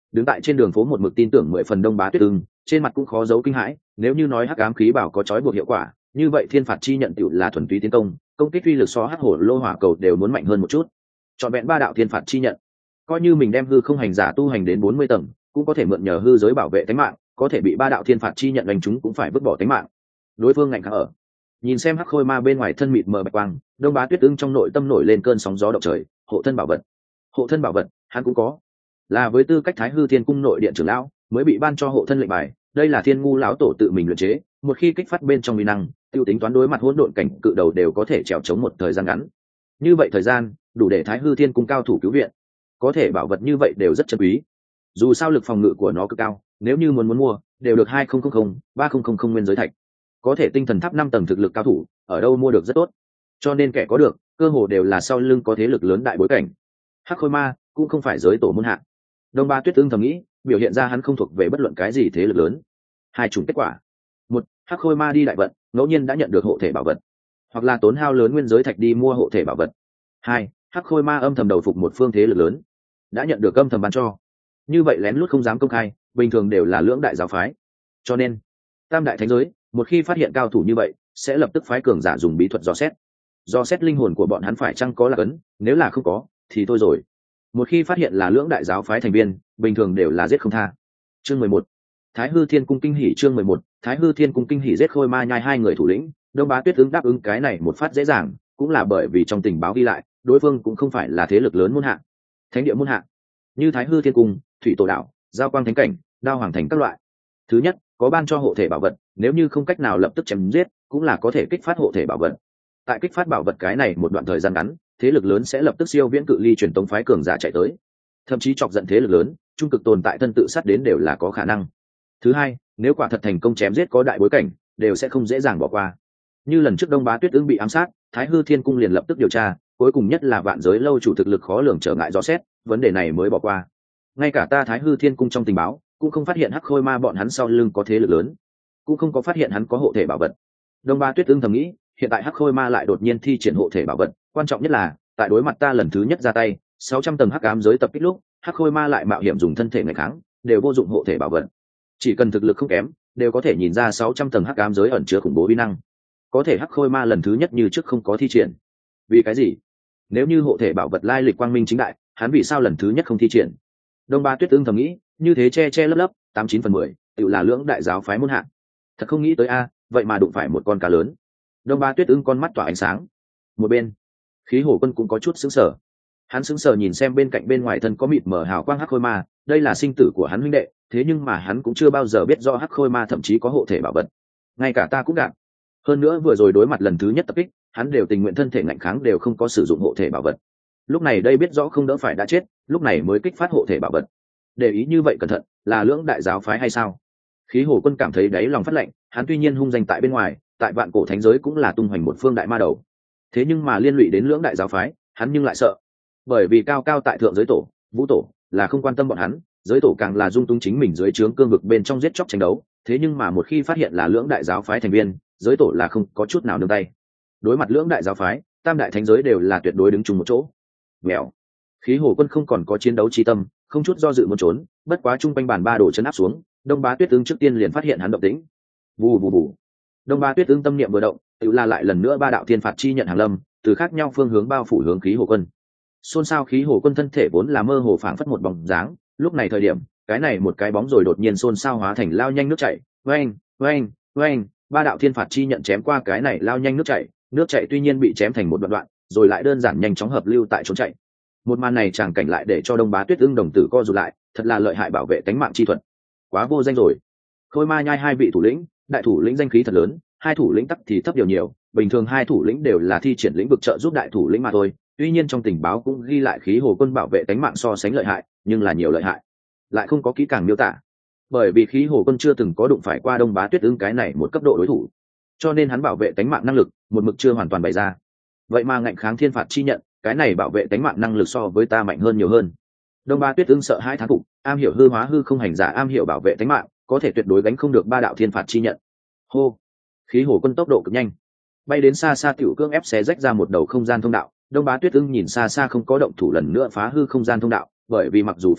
đứng tại trên đường phố một mực tin tưởng mười phần Đông Bá Tuyết Ưng, trên mặt cũng khó giấu kinh hãi. Nếu như nói hắc ám khí bảo có trói buộc hiệu quả, như vậy thiên phạt chi nhận tựu là thuần túy tiến công, công kích uy lực so hắc hổ lô hỏa cầu đều muốn mạnh hơn một chút. Chọn vẹn ba đạo thiên phạt chi nhận, coi như mình đem hư không hành giả tu hành đến bốn mươi tầng, cũng có thể mượn nhờ hư giới bảo vệ tính mạng, có thể bị ba đạo thiên phạt chi nhận đánh chúng cũng phải vứt bỏ tính mạng. Đối phương ngạnh kháng ở. Nhìn xem hắc khôi ma bên ngoài thân mịt mờ bạch quang, Đông Bá Tuyết Ưng trong nội tâm nổi lên cơn sóng gió động trời. Hộ thân bảo vật, hộ thân bảo vật, hắn cũng có, là với tư cách Thái Hư Thiên Cung nội điện trưởng lão mới bị ban cho hộ thân lệnh bài. Đây là Thiên Ngu lão tổ tự mình luyện chế, một khi kích phát bên trong uy năng, tiêu tính toán đối mặt hỗn độn cảnh cự đầu đều có thể trèo chống một thời gian ngắn. Như vậy thời gian đủ để Thái Hư Thiên Cung cao thủ cứu viện. Có thể bảo vật như vậy đều rất chân quý, dù sao lực phòng ngự của nó cực cao, nếu như muốn muốn mua đều được hai nghìn ba nghìn nguyên giới thạch. Có thể tinh thần tháp năm tầng thực lực cao thủ ở đâu mua được rất tốt, cho nên kẻ có được cơ hồ đều là sau lưng có thế lực lớn đại bối cảnh. Hắc khôi ma cũng không phải giới tổ môn hạ. Đông Ba Tuyết Ưng thầm nghĩ, biểu hiện ra hắn không thuộc về bất luận cái gì thế lực lớn. Hai chủng kết quả: một, hắc khôi ma đi đại vận, ngẫu nhiên đã nhận được hộ thể bảo vật, hoặc là tốn hao lớn nguyên giới thạch đi mua hộ thể bảo vật. Hai, hắc khôi ma âm thầm đầu phục một phương thế lực lớn, đã nhận được âm thầm ban cho. Như vậy lén lút không dám công khai, bình thường đều là lưỡng đại giáo phái. Cho nên tam đại thánh giới một khi phát hiện cao thủ như vậy, sẽ lập tức phái cường giả dùng bí thuật dò xét, dò xét linh hồn của bọn hắn phải chăng có lạc ấn, nếu là không có thì thôi rồi. Một khi phát hiện là lưỡng đại giáo phái thành viên, bình thường đều là giết không tha. Chương mười một, Thái Hư Thiên Cung kinh hỉ. Chương mười một, Thái Hư Thiên Cung kinh hỉ giết khôi ma nhai hai người thủ lĩnh. Đông Bá Tuyết Ưng đáp ứng cái này một phát dễ dàng, cũng là bởi vì trong tình báo ghi lại, đối phương cũng không phải là thế lực lớn môn hạ, thánh địa môn hạ, như Thái Hư Thiên Cung, Thủy Tổ Đạo, Giao Quang Thánh Cảnh, Đao Hoàng Thành các loại. Thứ nhất, có ban cho hộ thể bảo vật, nếu như không cách nào lập tức chém giết, cũng là có thể kích phát hộ thể bảo vật. Tại kích phát bảo vật cái này một đoạn thời gian ngắn, thế lực lớn sẽ lập tức siêu viễn cự ly truyền tống phái cường giả chạy tới, thậm chí chọc giận thế lực lớn, trung cực tồn tại thân tự sát đến đều là có khả năng. Thứ hai, nếu quả thật thành công chém giết có đại bối cảnh, đều sẽ không dễ dàng bỏ qua. Như lần trước Đông Bá Tuyết Ưng bị ám sát, Thái Hư Thiên Cung liền lập tức điều tra, cuối cùng nhất là vạn giới lâu chủ thực lực khó lường trở ngại dò xét, vấn đề này mới bỏ qua. Ngay cả ta Thái Hư Thiên Cung trong tình báo cũng không phát hiện hắc khôi ma bọn hắn sau lưng có thế lực lớn, cũng không có phát hiện hắn có hộ thể bảo vật. Đông Bá Tuyết Ưng thầm nghĩ, hiện tại hắc khôi ma lại đột nhiên thi triển hộ thể bảo vật, quan trọng nhất là tại đối mặt ta lần thứ nhất ra tay sáu trăm tầng hắc ám giới tập kích lúc, hắc khôi ma lại mạo hiểm dùng thân thể ngày kháng, đều vô dụng hộ thể bảo vật. Chỉ cần thực lực không kém, đều có thể nhìn ra sáu trăm tầng hắc ám giới ẩn chứa khủng bố uy năng. Có thể hắc khôi ma lần thứ nhất như trước không có thi triển, vì cái gì? Nếu như hộ thể bảo vật lai lịch quang minh chính đại, hắn vì sao lần thứ nhất không thi triển? Đông Bá Tuyết Ưng thầm nghĩ, như thế che che lấp lấp, tám chín phần mười tự là lưỡng đại giáo phái môn hạ. Thật không nghĩ tới a, vậy mà đụng phải một con cá lớn. Đông Bá Tuyết Ưng con mắt tỏa ánh sáng. Một bên, Khí Hổ Quân cũng có chút sững sờ. Hắn sững sờ nhìn xem bên cạnh bên ngoài thân có mịt mờ hào quang hắc khôi ma, đây là sinh tử của hắn huynh đệ, thế nhưng mà hắn cũng chưa bao giờ biết rõ hắc khôi ma thậm chí có hộ thể bảo vật. Ngay cả ta cũng gạt. Hơn nữa vừa rồi đối mặt lần thứ nhất tập kích, hắn đều tình nguyện thân thể ngạnh kháng đều không có sử dụng hộ thể bảo vật. Lúc này đây biết rõ không đỡ phải đã chết, lúc này mới kích phát hộ thể bảo vật. Để ý như vậy cẩn thận, là lưỡng đại giáo phái hay sao? Khí Hổ Quân cảm thấy đáy lòng phát lạnh, hắn tuy nhiên hung danh tại bên ngoài, tại vạn cổ thánh giới cũng là tung hoành một phương đại ma đầu, thế nhưng mà liên lụy đến lưỡng đại giáo phái, hắn nhưng lại sợ. Bởi vì cao cao tại thượng giới tổ, vũ tổ là không quan tâm bọn hắn, giới tổ càng là dung túng chính mình dưới trướng cương vực bên trong giết chóc tranh đấu, thế nhưng mà một khi phát hiện là lưỡng đại giáo phái thành viên, giới tổ là không có chút nào nương tay. Đối mặt lưỡng đại giáo phái, tam đại thánh giới đều là tuyệt đối đứng chung một chỗ. Mèo. Khí Hổ Quân không còn có chiến đấu chi tâm, không chút do dự muốn trốn, bất quá trung quanh bàn ba đổ chấn áp xuống, Đông Bá Tuyết Ưng trước tiên liền phát hiện hắn động tĩnh. Vù vù vù. Đông Bá Tuyết Ưng tâm niệm vừa động, tự là lại lần nữa ba đạo thiên phạt chi nhận hàng lâm, từ khác nhau phương hướng bao phủ hướng Khí Hổ Quân. Xôn xao Khí Hổ Quân thân thể vốn là mơ hồ phảng phất một bóng dáng, lúc này thời điểm, cái này một cái bóng rồi đột nhiên xôn xao hóa thành lao nhanh nước chảy, oeng, oeng, oeng, ba đạo thiên phạt chi nhận chém qua cái này lao nhanh nước chảy, nước chảy tuy nhiên bị chém thành một đoạn đoạn, rồi lại đơn giản nhanh chóng hợp lưu tại trốn chạy. Một màn này tràng cảnh lại để cho Đông Bá Tuyết Ưng đồng tử co rụt lại, thật là lợi hại bảo vệ tánh mạng chi thuật, quá vô danh rồi. Khôi ma nhai hai vị thủ lĩnh, đại thủ lĩnh danh khí thật lớn, hai thủ lĩnh tắc thì thấp điều nhiều, bình thường hai thủ lĩnh đều là thi triển lĩnh vực trợ giúp đại thủ lĩnh mà thôi. Tuy nhiên trong tình báo cũng ghi lại Khí Hổ Quân bảo vệ tánh mạng so sánh lợi hại, nhưng là nhiều lợi hại, lại không có kỹ càng miêu tả. Bởi vì Khí Hổ Quân chưa từng có đụng phải qua Đông Bá Tuyết Ưng cái này một cấp độ đối thủ, cho nên hắn bảo vệ tánh mạng năng lực một mực chưa hoàn toàn bày ra. Vậy mà ngạnh kháng thiên phạt chi nhận, cái này bảo vệ tánh mạng năng lực so với ta mạnh hơn nhiều hơn. Đông Bá Tuyết Ưng sợ hai thán phục, am hiểu hư hóa hư không hành giả am hiểu bảo vệ tánh mạng, có thể tuyệt đối gánh không được ba đạo thiên phạt chi nhận. Hô. Khí Hổ Quân tốc độ cực nhanh, bay đến xa xa tiểu cương ép xé rách ra một đầu không gian thông đạo. Đông Bá Tuyết Ưng nhìn xa xa không có động thủ lần nữa phá hư không gian thông đạo, bởi vì mặc dù phá hư,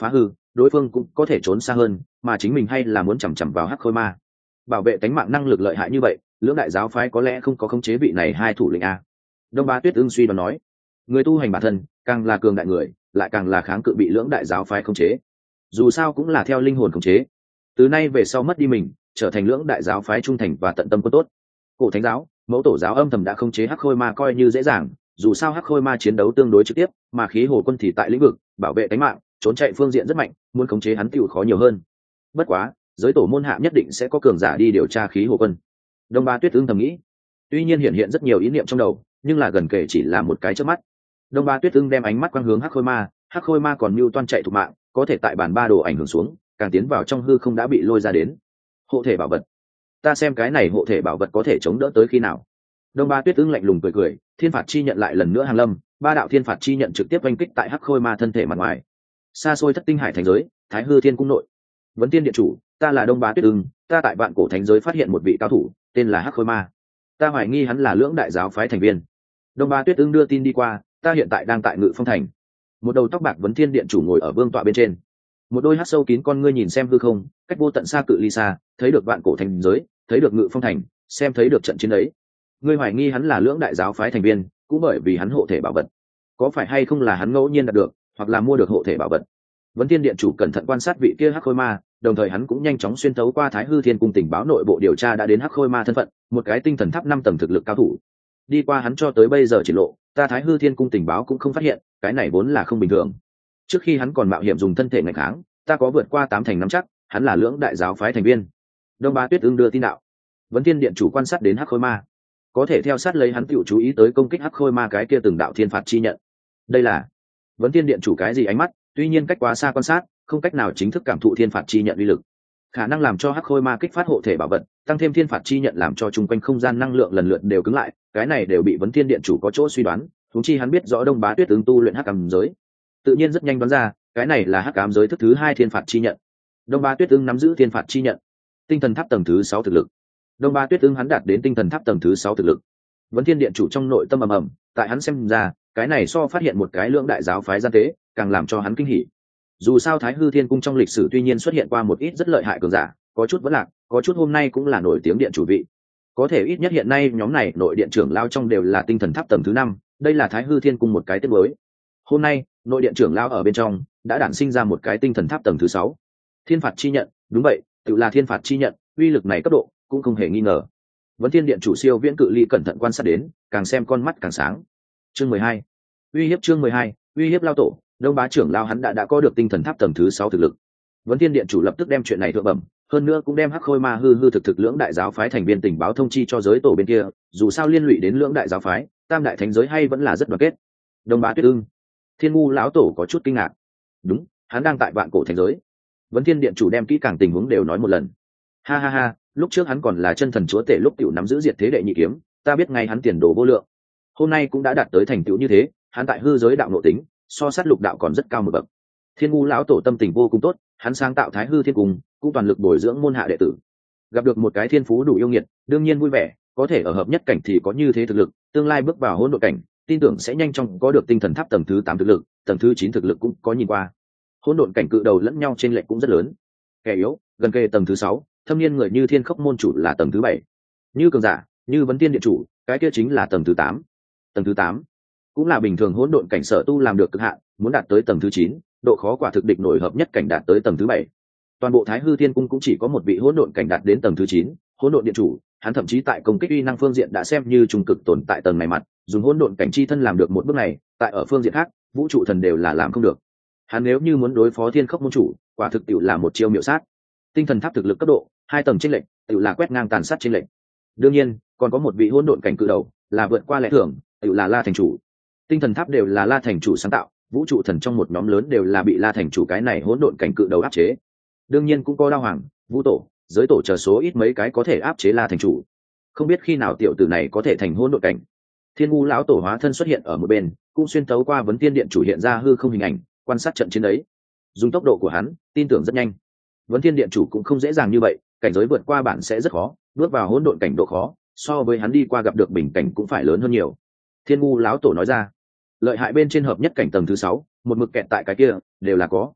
đối phương cũng có thể trốn xa hơn, mà chính mình hay là muốn chằm chằm vào hắc khôi ma. Bảo vệ tánh mạng năng lực lợi hại như vậy, lưỡng đại giáo phái có lẽ không có khống chế vị này hai thủ lĩnh a. Đông Ba Tuyết ưng suy đoán nói, người tu hành bản thân càng là cường đại người, lại càng là kháng cự bị lưỡng đại giáo phái khống chế. Dù sao cũng là theo linh hồn khống chế. Từ nay về sau mất đi mình, trở thành lưỡng đại giáo phái trung thành và tận tâm quân tốt. Cổ thánh giáo, mẫu tổ giáo âm thầm đã khống chế hắc khôi ma coi như dễ dàng, dù sao hắc khôi ma chiến đấu tương đối trực tiếp, mà khí hồ quân thì tại lĩnh vực bảo vệ tính mạng, trốn chạy phương diện rất mạnh, muốn khống chế hắn tiểu khó nhiều hơn. Bất quá, giới tổ môn hạ nhất định sẽ có cường giả đi điều tra khí hồ quân. Đông Ba Tuyết ưng thầm nghĩ. Tuy nhiên hiện hiện rất nhiều ý niệm trong đầu, nhưng là gần kể chỉ là một cái chớp mắt. Đông Ba Tuyết ưng đem ánh mắt quang hướng hắc khôi ma, hắc khôi ma còn mưu toan chạy thục mạng, có thể tại bản ba đồ ảnh hưởng xuống, càng tiến vào trong hư không đã bị lôi ra đến. Hộ thể bảo vật, ta xem cái này hộ thể bảo vật có thể chống đỡ tới khi nào. Đông Ba Tuyết ưng lạnh lùng cười cười, thiên phạt chi nhận lại lần nữa hàng lâm, ba đạo thiên phạt chi nhận trực tiếp oanh kích tại hắc khôi ma thân thể mặt ngoài. Xa xôi thất tinh hải thành giới, Thái Hư Thiên cung nội. Vấn Tiên điện chủ, ta là Đông Ba Tuyết ưng, ta tại vạn cổ thánh giới phát hiện một vị cao thủ, tên là hắc khôi ma. Ta hoài nghi hắn là lưỡng đại giáo phái thành viên. Đông Ba Tuyết ưng đưa tin đi qua, ta hiện tại đang tại Ngự Phong thành. Một đầu tóc bạc Vấn Thiên điện chủ ngồi ở vương tọa bên trên, một đôi hắc sâu kín con ngươi nhìn xem hư không, cách vô tận xa cự ly xa, thấy được vạn cổ thành giới, thấy được Ngự Phong thành, xem thấy được trận chiến ấy. Ngươi hoài nghi hắn là lưỡng đại giáo phái thành viên, cũng bởi vì hắn hộ thể bảo vật. Có phải hay không là hắn ngẫu nhiên đạt được, hoặc là mua được hộ thể bảo vật? Vấn Thiên điện chủ cẩn thận quan sát vị kia hắc khôi ma, đồng thời hắn cũng nhanh chóng xuyên tấu qua Thái Hư Thiên cung tình báo nội bộ điều tra đã đến hắc khôi ma thân phận, một cái tinh thần tháp năm tầng thực lực cao thủ. Đi qua hắn cho tới bây giờ triển lộ, ta Thái Hư Thiên cung tình báo cũng không phát hiện, cái này vốn là không bình thường. Trước khi hắn còn mạo hiểm dùng thân thể ngày kháng, ta có vượt qua tám thành nắm chắc, hắn là lưỡng đại giáo phái thành viên. Đông Ba Tuyết ưng đưa tin đạo. Vấn Thiên điện chủ quan sát đến hắc khôi ma, có thể theo sát lấy hắn tiểu chú ý tới công kích hắc khôi ma cái kia từng đạo thiên phạt chi nhận. Đây là Vấn Thiên điện chủ cái gì ánh mắt, tuy nhiên cách quá xa quan sát, không cách nào chính thức cảm thụ thiên phạt chi nhận uy lực. Khả năng làm cho hắc khôi ma kích phát hộ thể bảo vật, tăng thêm thiên phạt chi nhận làm cho chung quanh không gian năng lượng lần lượt đều cứng lại, cái này đều bị Vấn Thiên điện chủ có chỗ suy đoán, huống chi hắn biết rõ Đông Bá Tuyết ứng tu luyện hắc ám giới, tự nhiên rất nhanh đoán ra, cái này là hắc ám giới thức thứ hai thiên phạt chi nhận. Đông Bá Tuyết ưng nắm giữ thiên phạt chi nhận, tinh thần tháp tầng thứ sáu thực lực. Đông Bá Tuyết ưng hắn đạt đến tinh thần tháp tầng thứ sáu thực lực. Vấn Thiên điện chủ trong nội tâm ầm ầm, tại hắn xem ra, cái này so phát hiện một cái lưỡng đại giáo phái gian tế, càng làm cho hắn kinh hỉ. Dù sao Thái Hư Thiên cung trong lịch sử tuy nhiên xuất hiện qua một ít rất lợi hại cường giả, có chút vẫn lạc, có chút hôm nay cũng là nổi tiếng điện chủ vị. Có thể ít nhất hiện nay nhóm này nội điện trưởng lao trong đều là tinh thần tháp tầng thứ năm, đây là Thái Hư Thiên cung một cái tiếp mới. Hôm nay, nội điện trưởng lao ở bên trong đã đản sinh ra một cái tinh thần tháp tầng thứ sáu. Thiên phạt chi nhận, đúng vậy, tự là thiên phạt chi nhận, uy lực này cấp độ cũng không hề nghi ngờ. Vấn Thiên điện chủ siêu viễn cự ly cẩn thận quan sát đến, càng xem con mắt càng sáng. Chương mười hai, uy hiếp chương mười hai, uy hiếp lao tổ. Đông Bá trưởng lao hắn đã đã có được tinh thần tháp tầng thứ sáu thực lực. Vấn Thiên điện chủ lập tức đem chuyện này thượng bẩm, hơn nữa cũng đem hắc khôi ma hư hư thực thực lưỡng đại giáo phái thành viên tình báo thông chi cho giới tổ bên kia, dù sao liên lụy đến lưỡng đại giáo phái, tam đại thánh giới hay vẫn là rất đoàn kết. Đông Bá Tuyết ưng, Thiên ngu lão tổ có chút kinh ngạc. Đúng, hắn đang tại vạn cổ thánh giới. Vấn Thiên điện chủ đem kỹ càng tình huống đều nói một lần. Ha ha ha, lúc trước hắn còn là chân thần chúa tể lúc tiểu nắm giữ diệt thế đệ nhị kiếm, ta biết ngay hắn tiền đồ vô lượng. Hôm nay cũng đã đạt tới thành tựu như thế, hắn tại hư giới đạo nội tính, so sát lục đạo còn rất cao một bậc. Thiên ngu lão tổ tâm tình vô cùng tốt, hắn sáng tạo Thái Hư Thiên cung, cũng toàn lực bồi dưỡng môn hạ đệ tử. Gặp được một cái thiên phú đủ yêu nghiệt, đương nhiên vui vẻ, có thể ở hợp nhất cảnh thì có như thế thực lực, tương lai bước vào hỗn độn cảnh, tin tưởng sẽ nhanh chóng có được tinh thần tháp tầng thứ tám thực lực, tầng thứ chín thực lực cũng có nhìn qua. Hỗn độn cảnh cự đầu lẫn nhau trên lệch cũng rất lớn. Kẻ yếu, gần kề tầng thứ sáu, thâm niên người như Thiên Khốc môn chủ là tầng thứ bảy. Như cường giả, như Vấn Tiên điện chủ, cái kia chính là tầng thứ tám. Tầng thứ tám cũng là bình thường hỗn độn cảnh sở tu làm được cực hạn, muốn đạt tới tầng thứ chín, độ khó quả thực địch nổi hợp nhất cảnh đạt tới tầng thứ bảy. Toàn bộ Thái Hư Thiên cung cũng chỉ có một vị hỗn độn cảnh đạt đến tầng thứ chín, hỗn độn điện chủ, hắn thậm chí tại công kích uy năng phương diện đã xem như trung cực tồn tại tầng này mặt, dùng hỗn độn cảnh chi thân làm được một bước này, tại ở phương diện khác, vũ trụ thần đều là làm không được. Hắn nếu như muốn đối phó Thiên Khốc môn chủ, quả thực tiểu là một chiêu miểu sát. Tinh thần tháp thực lực cấp độ, hai tầng chênh lệch, tiểu là quét ngang tàn sát chênh lệch. Đương nhiên, còn có một vị hỗn độn cảnh cự đầu, là vượt qua lẽ thường, tiểu là La thành chủ. Tinh thần tháp đều là La thành chủ sáng tạo, vũ trụ thần trong một nhóm lớn đều là bị La thành chủ cái này hỗn độn cảnh cự đầu áp chế. Đương nhiên cũng có Đao Hoàng, Vũ tổ, giới tổ chờ số ít mấy cái có thể áp chế La thành chủ. Không biết khi nào tiểu tử này có thể thành hỗn độn cảnh. Thiên ngu lão tổ hóa thân xuất hiện ở một bên, cũng xuyên tấu qua Vấn Tiên điện chủ hiện ra hư không hình ảnh, quan sát trận chiến ấy. Dùng tốc độ của hắn, tin tưởng rất nhanh. Vấn Tiên điện chủ cũng không dễ dàng như vậy, cảnh giới vượt qua bản sẽ rất khó, bước vào hỗn độn cảnh độ khó, so với hắn đi qua gặp được bình cảnh cũng phải lớn hơn nhiều. Thiên ngu lão tổ nói ra, lợi hại bên trên hợp nhất cảnh tầng thứ sáu, một mực kẹt tại cái kia, đều là có.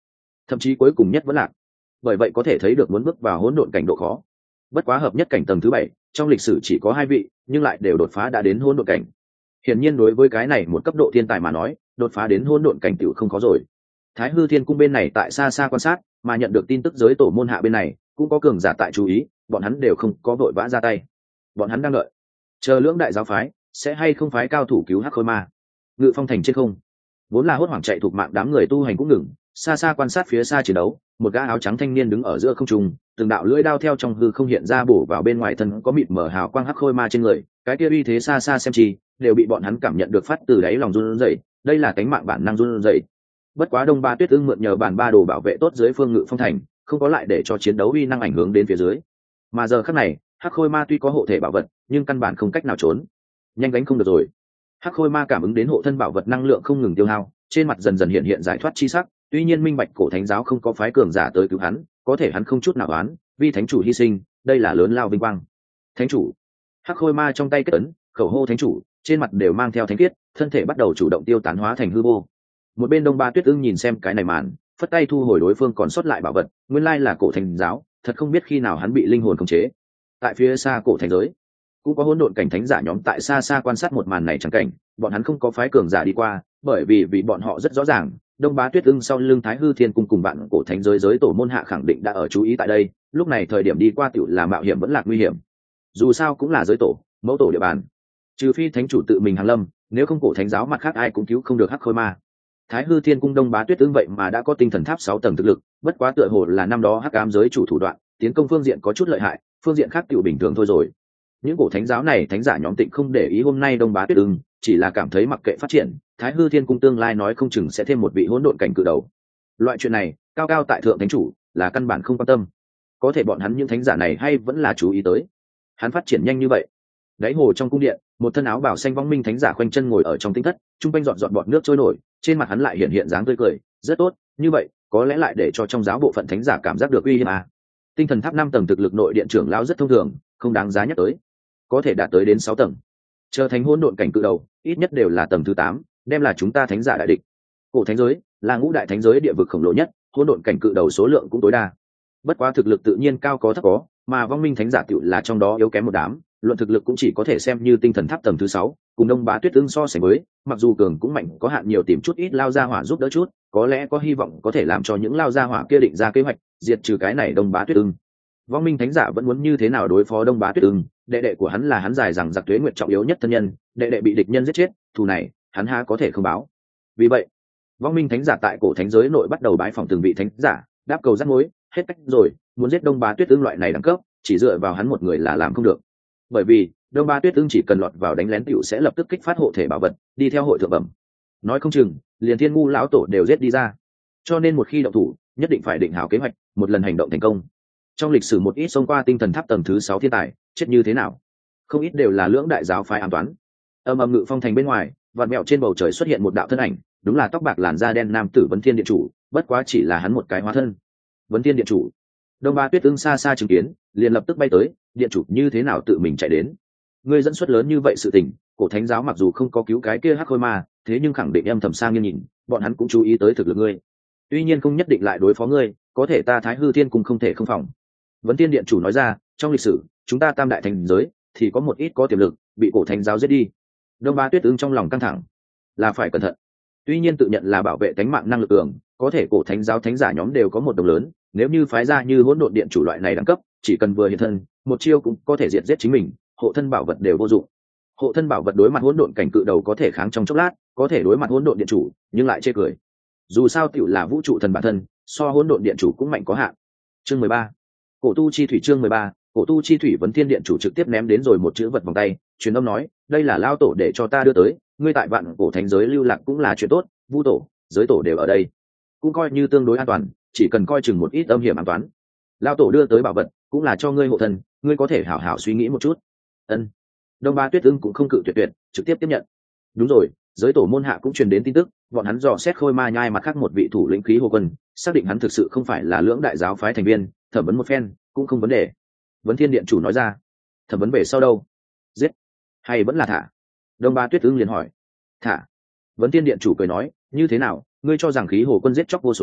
thậm chí cuối cùng nhất vẫn lạc. Bởi vậy có thể thấy được muốn bước vào hỗn độn cảnh độ khó. Bất quá hợp nhất cảnh tầng thứ bảy trong lịch sử chỉ có hai vị, nhưng lại đều đột phá đã đến hỗn độn cảnh. Hiển nhiên đối với cái này một cấp độ thiên tài mà nói, đột phá đến hỗn độn cảnh tiểu không khó rồi. Thái Hư Thiên Cung bên này tại xa xa quan sát, mà nhận được tin tức giới tổ môn hạ bên này cũng có cường giả tại chú ý, bọn hắn đều không có vội vã ra tay. Bọn hắn đang đợi, chờ lưỡng đại giáo phái sẽ hay không phái cao thủ cứu Hắc Khôi Ma. Ngự Phong thành trên không, vốn là hốt hoảng chạy thuộc mạng đám người tu hành cũng ngừng, xa xa quan sát phía xa chiến đấu, một gã áo trắng thanh niên đứng ở giữa không trung, từng đạo lưỡi đao theo trong hư không hiện ra bổ vào bên ngoài thân có mịt mở hào quang Hắc Khôi Ma trên người, cái kia uy thế xa xa xem chi, đều bị bọn hắn cảm nhận được phát từ đáy lòng run rẩy, đây là cánh mạng bản năng run rẩy. Bất quá Đông Ba Tuyết Ưng mượn nhờ bản ba đồ bảo vệ tốt dưới phương Ngự Phong thành, không có lại để cho chiến đấu uy năng ảnh hưởng đến phía dưới. Mà giờ khắc này, Hắc Khôi Ma tuy có hộ thể bảo vật, nhưng căn bản không cách nào trốn. Nhanh gánh không được rồi. Hắc Khôi Ma cảm ứng đến hộ thân bảo vật năng lượng không ngừng tiêu hao, trên mặt dần dần hiện hiện giải thoát chi sắc, tuy nhiên minh bạch cổ thánh giáo không có phái cường giả tới cứu hắn, có thể hắn không chút nào oán, vì thánh chủ hy sinh, đây là lớn lao vinh quang. Thánh chủ. Hắc Khôi Ma trong tay kết ấn, khẩu hô thánh chủ, trên mặt đều mang theo thánh khiết, thân thể bắt đầu chủ động tiêu tán hóa thành hư vô. Một bên Đông Ba Tuyết Ưng nhìn xem cái này màn, phất tay thu hồi đối phương còn sót lại bảo vật, nguyên lai là cổ thánh giáo, thật không biết khi nào hắn bị linh hồn khống chế. Tại phía xa cổ thánh giới, cũng có hỗn độn cảnh thánh giả nhóm tại xa xa quan sát một màn này chẳng cảnh, bọn hắn không có phái cường giả đi qua, bởi vì vì bọn họ rất rõ ràng, Đông Bá Tuyết Ưng sau lưng Thái Hư Thiên Cung cùng bạn cổ thánh giới giới tổ môn hạ khẳng định đã ở chú ý tại đây, lúc này thời điểm đi qua tiểu là mạo hiểm vẫn là nguy hiểm. Dù sao cũng là giới tổ, mẫu tổ địa bàn, trừ phi thánh chủ tự mình hàng lâm, nếu không cổ thánh giáo mặt khác ai cũng cứu không được Hắc Khôi Ma. Thái Hư Thiên Cung Đông Bá Tuyết Ưng vậy mà đã có tinh thần tháp sáu tầng thực lực, bất quá tựa hồ là năm đó Hắc Ám giới chủ thủ đoạn, tiến công phương diện có chút lợi hại, phương diện khác tiểu bình thường thôi rồi. Những cổ thánh giáo này thánh giả nhóm tịnh không để ý hôm nay Đông Bá Tuyết Ưng, chỉ là cảm thấy mặc kệ phát triển, Thái Hư Thiên Cung tương lai nói không chừng sẽ thêm một vị hỗn độn cảnh cự đầu. Loại chuyện này, cao cao tại thượng thánh chủ là căn bản không quan tâm. Có thể bọn hắn những thánh giả này hay vẫn là chú ý tới. Hắn phát triển nhanh như vậy. Đáy hồ trong cung điện, một thân áo bào xanh vong minh thánh giả khoanh chân ngồi ở trong tinh thất, trung quanh dọn dọn bọt nước trôi nổi, trên mặt hắn lại hiện hiện dáng tươi cười, rất tốt, như vậy, có lẽ lại để cho trong giáo bộ phận thánh giả cảm giác được uy hiếp à. Tinh thần tháp năm tầng thực lực nội điện trưởng lão rất thông thường, không đáng giá nhắc tới. Có thể đạt tới đến sáu tầng. Chờ thành hỗn độn cảnh cự đầu, ít nhất đều là tầng thứ tám, đem là chúng ta thánh giả đại địch. Cổ thánh giới là ngũ đại thánh giới địa vực khổng lồ nhất, hỗn độn cảnh cự đầu số lượng cũng tối đa. Bất quá thực lực tự nhiên cao có thấp có, mà vong minh thánh giả tựu là trong đó yếu kém một đám, luận thực lực cũng chỉ có thể xem như tinh thần tháp tầng thứ sáu, cùng Đông Bá Tuyết Ưng so sánh với, mặc dù cường cũng mạnh có hạn nhiều tìm chút ít lao ra hỏa giúp đỡ chút, có lẽ có hy vọng có thể làm cho những lao ra hỏa kia định ra kế hoạch, diệt trừ cái này Đông Bá Tuyết Ưng. Vong minh thánh giả vẫn muốn như thế nào đối phó Đông Bá Tuyết Ưng, đệ đệ của hắn là hắn dài rằng giặc tuế nguyệt trọng yếu nhất thân nhân, đệ đệ bị địch nhân giết chết, thù này, hắn há có thể không báo. Vì vậy, vong minh thánh giả tại cổ thánh giới nội bắt đầu bái phỏng từng vị thánh giả, đáp cầu rắc mối, hết cách rồi, muốn giết Đông Bá Tuyết Ưng loại này đẳng cấp, chỉ dựa vào hắn một người là làm không được. Bởi vì Đông Bá Tuyết Ưng chỉ cần lọt vào đánh lén tiểu sẽ lập tức kích phát hộ thể bảo vật, đi theo hội thượng bẩm. Nói không chừng, liền Thiên Ngu lão tổ đều giết đi ra. Cho nên một khi động thủ, nhất định phải định hảo kế hoạch, một lần hành động thành công. Trong lịch sử một ít xông qua tinh thần tháp tầng thứ sáu thiên tài, chết như thế nào? Không ít đều là lưỡng đại giáo phái ám toán. Âm âm Ngự Phong thành bên ngoài, vạn mẹo trên bầu trời xuất hiện một đạo thân ảnh, đúng là tóc bạc làn da đen nam tử Vấn Thiên Điện chủ, bất quá chỉ là hắn một cái hóa thân. Vấn Thiên Điện chủ. Đông Bá Tuyết Ưng xa xa chứng kiến, liền lập tức bay tới, điện chủ như thế nào tự mình chạy đến? Ngươi dẫn xuất lớn như vậy sự tình, cổ thánh giáo mặc dù không có cứu cái kia Hắc Khôi Ma, thế nhưng khẳng định âm thầm sang nghiêng nhìn, bọn hắn cũng chú ý tới thực lực ngươi. Tuy nhiên không nhất định lại đối phó ngươi, có thể ta Thái Hư Thiên Cung không thể không phòng. Vấn Thiên Điện chủ nói ra, trong lịch sử, chúng ta tam đại thành giới thì có một ít có tiềm lực, bị cổ thánh giáo giết đi. Đông Bá Tuyết Ưng trong lòng căng thẳng, là phải cẩn thận. Tuy nhiên tự nhận là bảo vệ tánh mạng năng lực cường, có thể cổ thánh giáo thánh giả nhóm đều có một đồng lớn, nếu như phái ra như hỗn độn điện chủ loại này đẳng cấp, chỉ cần vừa hiện thân, một chiêu cũng có thể diệt giết chính mình, hộ thân bảo vật đều vô dụng. Hộ thân bảo vật đối mặt hỗn độn cảnh cự đầu có thể kháng trong chốc lát, có thể đối mặt hỗn độn điện chủ, nhưng lại chê cười. Dù sao tiểu là vũ trụ thần bản thân, so hỗn độn điện chủ cũng mạnh có hạn. Chương mười ba. Cổ tu chi thủy chương mười ba, cổ tu chi thủy Vấn Thiên Điện chủ trực tiếp ném đến rồi một chữ vật vòng tay, truyền âm nói, đây là lao tổ để cho ta đưa tới, ngươi tại vạn cổ thánh giới lưu lạc cũng là chuyện tốt, vu tổ, giới tổ đều ở đây, cũng coi như tương đối an toàn, chỉ cần coi chừng một ít âm hiểm an toàn. Lao tổ đưa tới bảo vật, cũng là cho ngươi hộ thân, ngươi có thể hảo hảo suy nghĩ một chút. Ân. Đông Bá Tuyết Ưng cũng không cự tuyệt tuyệt, trực tiếp tiếp nhận. Đúng rồi, giới tổ môn hạ cũng truyền đến tin tức, bọn hắn dò xét Khôi Ma nhai mặt khác một vị thủ lĩnh khí hồ quân, xác định hắn thực sự không phải là lưỡng đại giáo phái thành viên, thẩm vấn một phen cũng không vấn đề. Vấn Thiên Điện chủ nói ra, thẩm vấn về sau đâu? Giết hay vẫn là thả? Đông Bá Tuyết Ưng liền hỏi. Thả. Vấn Thiên Điện chủ cười nói, như thế nào, ngươi cho rằng khí hồ quân giết chóc vô số,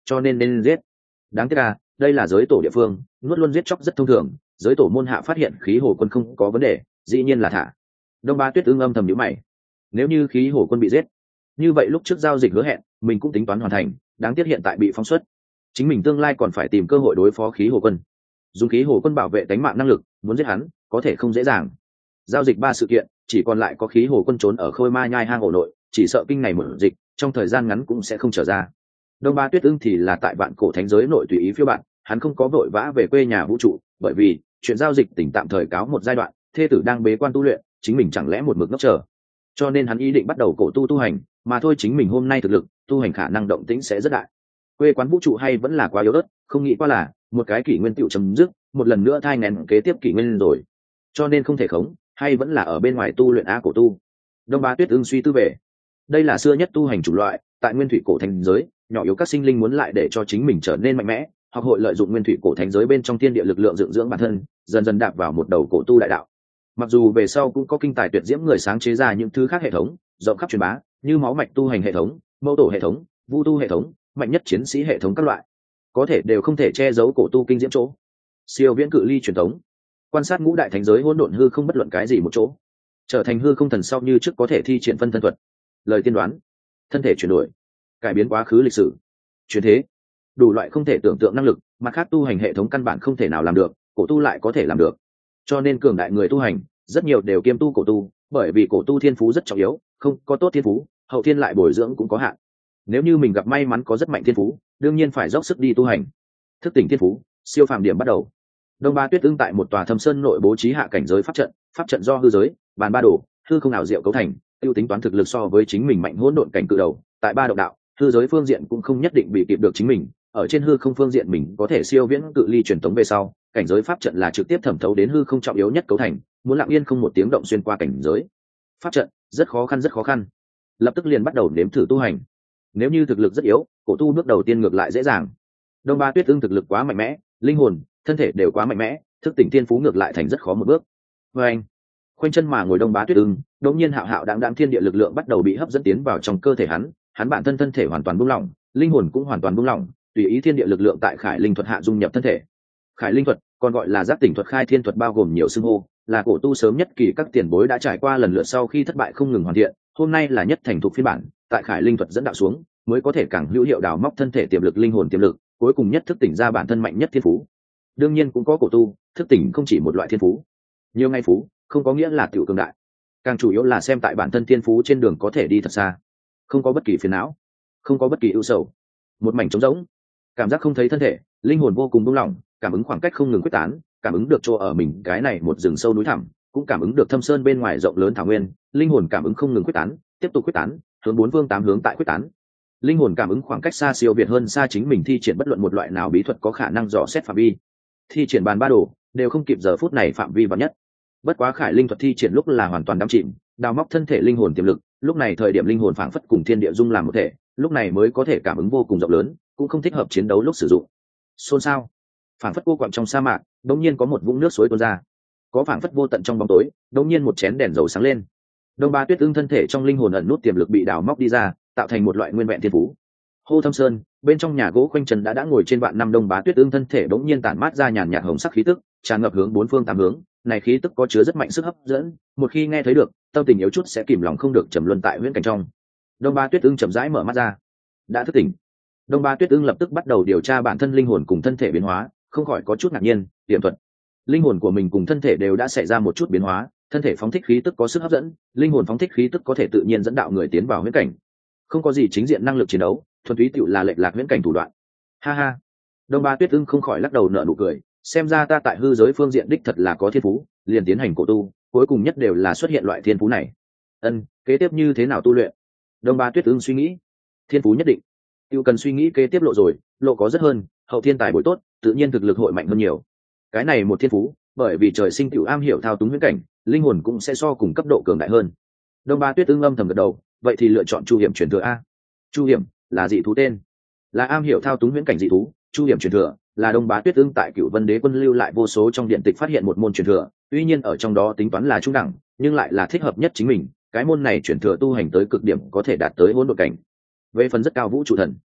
cho nên nên giết. Đáng tiếc là đây là giới tổ địa phương, nuốt luôn giết chóc rất thông thường, giới tổ môn hạ phát hiện khí hồ quân không có vấn đề, dĩ nhiên là thả. Đông Ba Tuyết ưng âm thầm nhíu mày, nếu như khí hồ quân bị giết, như vậy lúc trước giao dịch hứa hẹn mình cũng tính toán hoàn thành, đáng tiếc hiện tại bị phóng xuất, chính mình tương lai còn phải tìm cơ hội đối phó khí hồ quân. Dùng khí hồ quân bảo vệ tính mạng năng lực, muốn giết hắn có thể không dễ dàng. Giao dịch ba sự kiện, chỉ còn lại có khí hồ quân trốn ở Khôi Ma Nhai hang ổ nội, chỉ sợ kinh này mở dịch trong thời gian ngắn cũng sẽ không trở ra. Đông Ba Tuyết ưng thì là tại vạn cổ thánh giới nội tùy ý phiêu bạn, hắn không có vội vã về quê nhà vũ trụ, bởi vì chuyện giao dịch tỉnh tạm thời cáo một giai đoạn, thê tử đang bế quan tu luyện, chính mình chẳng lẽ một mực ngốc chờ. Cho nên hắn ý định bắt đầu cổ tu tu hành, mà thôi chính mình hôm nay thực lực, tu hành khả năng động tĩnh sẽ rất đại. Quê quán vũ trụ hay vẫn là quá yếu ớt, không nghĩ qua là một cái kỷ nguyên tựu chấm dứt, một lần nữa thai nghén kế tiếp kỷ nguyên rồi. Cho nên không thể khống, hay vẫn là ở bên ngoài tu luyện á cổ tu. Đông Ba Tuyết ưng suy tư về. Đây là xưa nhất tu hành chủng loại, tại nguyên thủy cổ thánh giới, nhỏ yếu các sinh linh muốn lại để cho chính mình trở nên mạnh mẽ, hoặc hội lợi dụng nguyên thủy cổ thánh giới bên trong thiên địa lực lượng dưỡng dưỡng bản thân, dần dần đạp vào một đầu cổ tu đại đạo. Mặc dù về sau cũng có kinh tài tuyệt diễm người sáng chế ra những thứ khác hệ thống, rộng khắp truyền bá, như máu mạch tu hành hệ thống, mâu tổ hệ thống, vu tu hệ thống, mạnh nhất chiến sĩ hệ thống các loại, có thể đều không thể che giấu cổ tu kinh diễm chỗ. Siêu viễn cự ly truyền thống, quan sát ngũ đại thánh giới hỗn độn hư không bất luận cái gì một chỗ, trở thành hư không thần sau như trước có thể thi triển phân thân thuật, lời tiên đoán, thân thể chuyển đổi, cải biến quá khứ lịch sử, chuyển thế, đủ loại không thể tưởng tượng năng lực, mà khác tu hành hệ thống căn bản không thể nào làm được, cổ tu lại có thể làm được. Cho nên cường đại người tu hành rất nhiều đều kiêm tu cổ tu, bởi vì cổ tu thiên phú rất trọng yếu, không có tốt thiên phú, hậu thiên lại bồi dưỡng cũng có hạn. Nếu như mình gặp may mắn có rất mạnh thiên phú, đương nhiên phải dốc sức đi tu hành. Thức tỉnh thiên phú, siêu phàm điểm bắt đầu. Đông Ba Tuyết ưng tại một tòa thâm sơn nội bố trí hạ cảnh giới pháp trận, pháp trận do hư giới, bàn ba đồ, hư không ảo diệu cấu thành, tiêu tính toán thực lực so với chính mình mạnh hỗn độn cảnh cự đầu, tại ba động đạo, hư giới phương diện cũng không nhất định bị kịp được chính mình, ở trên hư không phương diện mình có thể siêu viễn cự ly truyền tống về sau, cảnh giới pháp trận là trực tiếp thẩm thấu đến hư không trọng yếu nhất cấu thành, muốn lặng yên không một tiếng động xuyên qua cảnh giới pháp trận rất khó khăn rất khó khăn. Lập tức liền bắt đầu nếm thử tu hành. Nếu như thực lực rất yếu, cổ tu bước đầu tiên ngược lại dễ dàng. Đông Ba Tuyết ưng thực lực quá mạnh mẽ, linh hồn, thân thể đều quá mạnh mẽ, thức tỉnh thiên phú ngược lại thành rất khó một bước. Và anh khoanh chân mà ngồi Đông Ba Tuyết ưng, đột nhiên hạo hạo đãng đãng thiên địa lực lượng bắt đầu bị hấp dẫn tiến vào trong cơ thể hắn, hắn bản thân thân thể hoàn toàn buông lỏng, linh hồn cũng hoàn toàn buông lỏng, tùy ý thiên địa lực lượng tại khải linh thuật hạ dung nhập thân thể. Khải linh thuật còn gọi là giác tỉnh thuật, khai thiên thuật, bao gồm nhiều xưng hô, là cổ tu sớm nhất kỳ các tiền bối đã trải qua lần lượt sau khi thất bại không ngừng hoàn thiện, hôm nay là nhất thành thục phiên bản, tại khải linh thuật dẫn đạo xuống mới có thể càng hữu hiệu đào móc thân thể tiềm lực, linh hồn tiềm lực, cuối cùng nhất thức tỉnh ra bản thân mạnh nhất thiên phú. Đương nhiên cũng có cổ tu thức tỉnh không chỉ một loại thiên phú, nhiều ngay phú không có nghĩa là tiểu cường đại, càng chủ yếu là xem tại bản thân thiên phú trên đường có thể đi thật xa, không có bất kỳ phiền não, không có bất kỳ ưu sầu, một mảnh trống rỗng, cảm giác không thấy thân thể, linh hồn vô cùng buông lỏng, cảm ứng khoảng cách không ngừng quyết tán, cảm ứng được chỗ ở mình cái này một rừng sâu núi thẳm, cũng cảm ứng được thâm sơn bên ngoài rộng lớn thảo nguyên, linh hồn cảm ứng không ngừng quyết tán, tiếp tục quyết tán, hướng bốn phương tám hướng tại quyết tán. Linh hồn cảm ứng khoảng cách xa siêu việt hơn xa chính mình thi triển bất luận một loại nào bí thuật có khả năng dò xét phạm vi. Thi triển bàn ba đồ đều không kịp giờ phút này phạm vi vắn nhất. Bất quá khải linh thuật thi triển lúc là hoàn toàn đắm chìm, đào móc thân thể linh hồn tiềm lực, lúc này thời điểm linh hồn phảng phất cùng thiên địa dung làm một thể, lúc này mới có thể cảm ứng vô cùng rộng lớn, cũng không thích hợp chiến đấu lúc sử dụng. Xôn xao, phảng phất cô quặng trong sa mạc, đống nhiên có một vũng nước suối tuôn ra, có phảng phất vô tận trong bóng tối, đống nhiên một chén đèn dầu sáng lên. Đông Ba Tuyết ưng thân thể trong linh hồn ẩn nút tiềm lực bị đào móc đi ra, tạo thành một loại nguyên vẹn thiên phú. Hô Thâm Sơn, bên trong nhà gỗ khoanh chân đã đã ngồi trên vạn năm Đông Bá Tuyết ưng thân thể đống nhiên tản mát ra nhàn nhạt hồng sắc khí tức, tràn ngập hướng bốn phương tám hướng, này khí tức có chứa rất mạnh sức hấp dẫn, một khi nghe thấy được, tâm tình yếu chút sẽ kìm lòng không được trầm luân tại huyễn cảnh trong. Đông Ba Tuyết ưng chậm rãi mở mắt ra, đã thức tỉnh. Đông Ba Tuyết ưng lập tức bắt đầu điều tra bản thân linh hồn cùng thân thể biến hóa, không khỏi có chút ngạc nhiên, tiềm thuật. Linh hồn của mình cùng thân thể đều đã xảy ra một chút biến hóa, thân thể phóng thích khí tức có sức hấp dẫn, linh hồn phóng thích khí tức có thể tự nhiên dẫn đạo người tiến vào huyễn cảnh. Không có gì chính diện năng lực chiến đấu, thuần túy tựu là lệch lạc huyễn cảnh thủ đoạn. Ha ha. Đông Ba Tuyết ưng không khỏi lắc đầu nở nụ cười, xem ra ta tại hư giới phương diện đích thật là có thiên phú, liền tiến hành cổ tu, cuối cùng nhất đều là xuất hiện loại thiên phú này. Ân, kế tiếp như thế nào tu luyện? Đông Ba Tuyết ưng suy nghĩ. Thiên phú nhất định, tiêu cần suy nghĩ kế tiếp lộ rồi, lộ có rất hơn, hậu thiên tài bồi tốt, tự nhiên thực lực hội mạnh hơn nhiều. Cái này một thiên phú, bởi vì trời sinh tiểu am hiểu thao túng huyễn cảnh, linh hồn cũng sẽ so cùng cấp độ cường đại hơn. Đông Ba Tuyết ưng âm thầm gật đầu, vậy thì lựa chọn Chu Hiểm truyền thừa a. Chu Hiểm là dị thú tên, là am hiểu thao túng huyễn cảnh dị thú. Chu Hiểm truyền thừa là Đông Bá Tuyết ưng tại Cửu Vân Đế quân lưu lại vô số trong điện tịch phát hiện một môn truyền thừa, tuy nhiên ở trong đó tính toán là trung đẳng, nhưng lại là thích hợp nhất chính mình. Cái môn này truyền thừa tu hành tới cực điểm có thể đạt tới hỗn độn cảnh, về phần rất cao vũ trụ thần.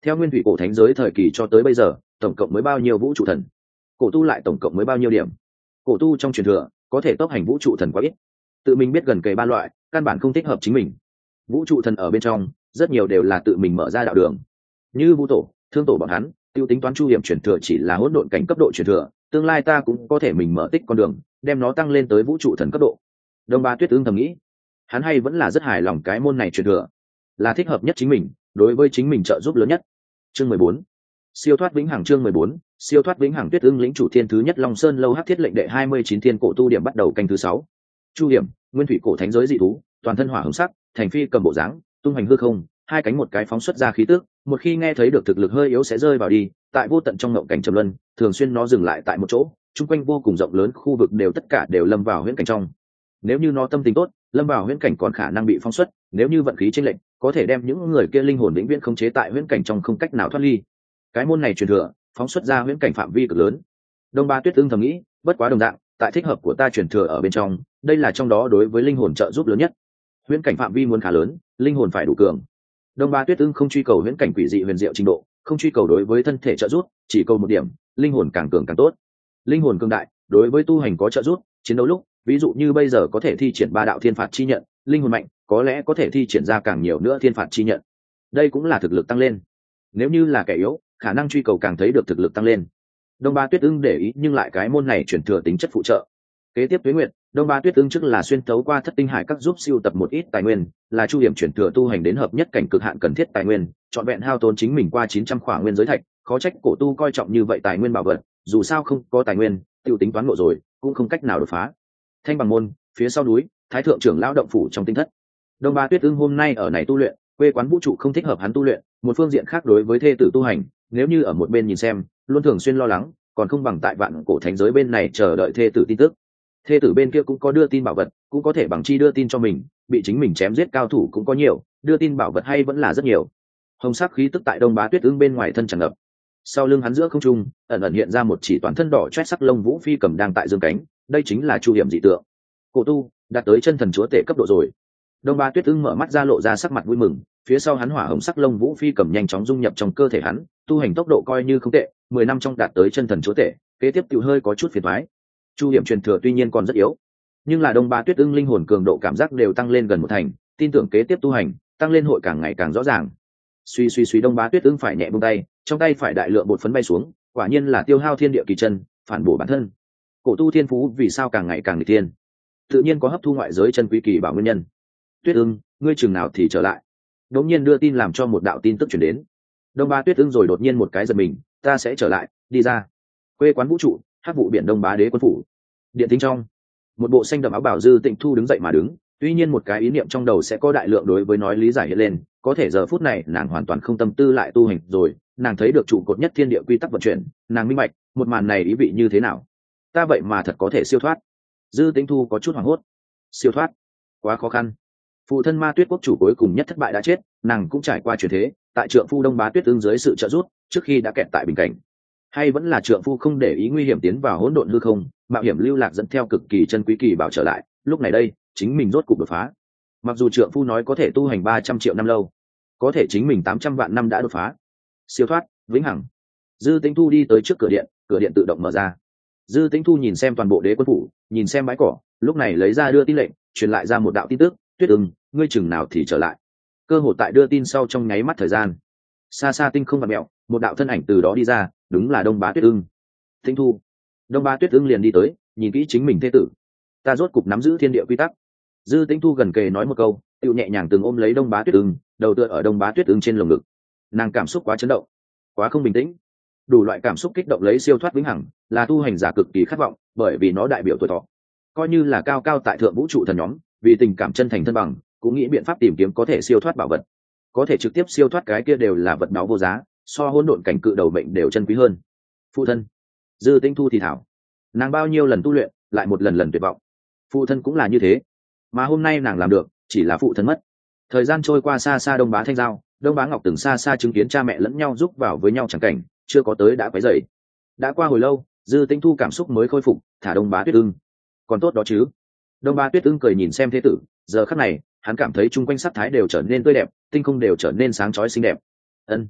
Theo nguyên thủy cổ thánh giới thời kỳ cho tới bây giờ tổng cộng mới bao nhiêu vũ trụ thần? Cổ tu lại tổng cộng mới bao nhiêu điểm? Cổ tu trong truyền thừa có thể tốc hành vũ trụ thần quá ít, tự mình biết gần kề ba loại căn bản không thích hợp chính mình. Vũ trụ thần ở bên trong rất nhiều đều là tự mình mở ra đạo đường, như vũ tổ, thương tổ bọn hắn tiêu tính toán chu hiểm truyền thừa chỉ là hỗn độn cảnh cấp độ truyền thừa, tương lai ta cũng có thể mình mở tích con đường đem nó tăng lên tới vũ trụ thần cấp độ. Đông Ba Tuyết Ưng thầm nghĩ, hắn hay vẫn là rất hài lòng cái môn này truyền thừa là thích hợp nhất chính mình, đối với chính mình trợ giúp lớn nhất. Chương mười bốn, siêu thoát vĩnh hằng. Chương mười bốn, siêu thoát vĩnh hằng. Tuyết Ưng lĩnh chủ thiên thứ nhất Long Sơn lâu hắc thiết lệnh đệ hai mươi chín thiên cổ tu điểm bắt đầu canh thứ sáu. Chu hiểm, nguyên thủy cổ thánh giới dị thú, toàn thân hỏa hồng sắc, thành phi cầm bộ dáng, tung hành hư không, hai cánh một cái phóng xuất ra khí tức, một khi nghe thấy được thực lực hơi yếu sẽ rơi vào đi, tại vô tận trong ngộng cảnh trầm luân, thường xuyên nó dừng lại tại một chỗ, chung quanh vô cùng rộng lớn khu vực đều tất cả đều lâm vào huyễn cảnh trong. Nếu như nó tâm tình tốt, lâm vào huyễn cảnh còn khả năng bị phóng xuất, nếu như vận khí chênh lệch, có thể đem những người kia linh hồn vĩnh viễn khống chế tại huyễn cảnh trong không cách nào thoát ly. Cái môn này truyền thừa, phóng xuất ra huyễn cảnh phạm vi cực lớn. Đông Ba Tuyết Ưng thầm nghĩ, bất quá đồng dạng, tại thích hợp của ta truyền thừa ở bên trong, đây là trong đó đối với linh hồn trợ giúp lớn nhất. Huyễn cảnh phạm vi muốn khá lớn, linh hồn phải đủ cường. Đông Ba Tuyết Ưng không truy cầu huyễn cảnh quỷ dị huyền diệu trình độ, không truy cầu đối với thân thể trợ giúp, chỉ cầu một điểm, linh hồn càng cường càng tốt. Linh hồn cường đại, đối với tu hành có trợ giúp, chiến đấu lúc, ví dụ như bây giờ có thể thi triển ba đạo thiên phạt chi nhận, linh hồn mạnh, có lẽ có thể thi triển ra càng nhiều nữa thiên phạt chi nhận. Đây cũng là thực lực tăng lên. Nếu như là kẻ yếu, khả năng truy cầu càng thấy được thực lực tăng lên. Đông Ba Tuyết Ưng để ý nhưng lại cái môn này chuyển thừa tính chất phụ trợ. Kế tiếp Tuế Nguyệt, Đông Ba Tuyết Ưng trước là xuyên tấu qua thất tinh hải các giúp siêu tập một ít tài nguyên, là chu hiểm chuyển thừa tu hành đến hợp nhất cảnh cực hạn cần thiết tài nguyên, chọn vẹn hao tốn chính mình qua chín trăm khỏa nguyên giới thạch, khó trách cổ tu coi trọng như vậy tài nguyên bảo vật, dù sao không có tài nguyên, tiêu tính toán ngộ rồi, cũng không cách nào đột phá. Thanh Bằng môn, phía sau núi, Thái thượng trưởng lão động phủ trong tinh thất. Đông Ba Tuyết Ưng hôm nay ở này tu luyện, quê quán vũ trụ không thích hợp hắn tu luyện, một phương diện khác đối với thê tử tu hành, nếu như ở một bên nhìn xem, luôn thường xuyên lo lắng, còn không bằng tại vạn cổ thánh giới bên này chờ đợi thê tử tin tức. Thê tử bên kia cũng có đưa tin bảo vật, cũng có thể bằng chi đưa tin cho mình, bị chính mình chém giết cao thủ cũng có nhiều, đưa tin bảo vật hay vẫn là rất nhiều. Hồng sắc khí tức tại Đông Bá Tuyết Ưng bên ngoài thân tràn ngập. Sau lưng hắn giữa không trung, ẩn ẩn hiện ra một chỉ toàn thân đỏ chót sắc lông vũ phi cầm đang tại dương cánh, đây chính là chu hiểm dị tượng. Cổ tu đạt tới chân thần chúa tể cấp độ rồi. Đông Ba Tuyết Ưng mở mắt ra lộ ra sắc mặt vui mừng, phía sau hắn hỏa hồng sắc lông vũ phi cầm nhanh chóng dung nhập trong cơ thể hắn, tu hành tốc độ coi như không tệ, mười năm trong đạt tới chân thần chúa tể, kế tiếp tiểu hơi có chút phiền toái. Chu hiểm truyền thừa tuy nhiên còn rất yếu, nhưng là Đông Ba Tuyết Ưng linh hồn cường độ cảm giác đều tăng lên gần một thành, tin tưởng kế tiếp tu hành, tăng lên hội càng ngày càng rõ ràng. Suy suy suy Đông Ba Tuyết Ưng phải nhẹ buông tay, trong tay phải đại lượng bột phấn bay xuống, quả nhiên là tiêu hao thiên địa kỳ chân, phản bổ bản thân. Cổ tu thiên phú vì sao càng ngày càng nghịch thiên? Tự nhiên có hấp thu ngoại giới chân quý kỳ bảo nguyên nhân. Tuyết Ưng, ngươi chừng nào thì trở lại? Đột nhiên đưa tin làm cho một đạo tin tức truyền đến. Đông Ba Tuyết Ưng rồi đột nhiên một cái giật mình, ta sẽ trở lại, đi ra. Quê quán vũ trụ, hắc vụ biển Đông Bá Đế quân phủ. Điện tính trong, một bộ xanh đậm áo bảo Dư Tịnh Thu đứng dậy mà đứng, tuy nhiên một cái ý niệm trong đầu sẽ có đại lượng đối với nói lý giải hiện lên, có thể giờ phút này nàng hoàn toàn không tâm tư lại tu hành rồi, nàng thấy được trụ cột nhất thiên địa quy tắc vận chuyển, nàng minh bạch, một màn này ý vị như thế nào. Ta vậy mà thật có thể siêu thoát. Dư Tịnh Thu có chút hoảng hốt. Siêu thoát? Quá khó khăn. Phụ thân Ma Tuyết quốc chủ cuối cùng nhất thất bại đã chết, nàng cũng trải qua chuyển thế, tại trượng phu Đông Bá Tuyết Ưng dưới sự trợ giúp, trước khi đã kẹt tại bình cảnh. Hay vẫn là trượng phu không để ý nguy hiểm tiến vào hỗn độn hư không, mạo hiểm lưu lạc dẫn theo cực kỳ chân quý kỳ bảo trở lại, lúc này đây, chính mình rốt cục đột phá. Mặc dù trượng phu nói có thể tu hành ba trăm triệu năm lâu, có thể chính mình tám trăm vạn năm đã đột phá. Siêu thoát, vĩnh hằng. Dư Tĩnh Thu đi tới trước cửa điện, cửa điện tự động mở ra. Dư Tĩnh Thu nhìn xem toàn bộ đế quân phủ, nhìn xem bãi cỏ, lúc này lấy ra đưa tin lệnh, truyền lại ra một đạo tin tức, Tuyết Ưng, ngươi chừng nào thì trở lại. Cơ hội tại đưa tin sau trong nháy mắt thời gian, xa xa tinh không vặn mẹo, một đạo thân ảnh từ đó đi ra, đúng là Đông Bá Tuyết Ưng. Tĩnh Thu. Đông Bá Tuyết Ưng liền đi tới, nhìn kỹ chính mình thê tử. Ta rốt cục nắm giữ thiên địa quy tắc. Dư Tĩnh Thu gần kề nói một câu, tựu nhẹ nhàng từng ôm lấy Đông Bá Tuyết Ưng, đầu tựa ở Đông Bá Tuyết Ưng trên lồng ngực. Nàng cảm xúc quá chấn động, quá không bình tĩnh. Đủ loại cảm xúc kích động lấy siêu thoát vĩnh hằng, là tu hành giả cực kỳ khát vọng, bởi vì nó đại biểu tuổi thọ. Coi như là cao cao tại thượng vũ trụ thần nhóm, vì tình cảm chân thành thân bằng, cũng nghĩ biện pháp tìm kiếm có thể siêu thoát bảo vật. Có thể trực tiếp siêu thoát cái kia đều là vật báu vô giá, so hỗn độn cảnh cự đầu mệnh đều chân quý hơn. Phụ thân. Dư Tĩnh Thu thì thảo, nàng bao nhiêu lần tu luyện, lại một lần lần tuyệt vọng. Phụ thân cũng là như thế, mà hôm nay nàng làm được, chỉ là phụ thân mất. Thời gian trôi qua xa xa Đông Bá Thanh Giao, Đông Bá Ngọc từng xa xa chứng kiến cha mẹ lẫn nhau giúp vào với nhau chẳng cảnh, chưa có tới đã quấy rầy. Đã qua hồi lâu, Dư Tĩnh Thu cảm xúc mới khôi phục, thả Đông Bá Tuyết Ưng. Còn tốt đó chứ? Đông Bá Tuyết Ưng cười nhìn xem thế tử, giờ khắc này, hắn cảm thấy chung quanh sắc thái đều trở nên tươi đẹp, tinh không đều trở nên sáng chói xinh đẹp. Ân.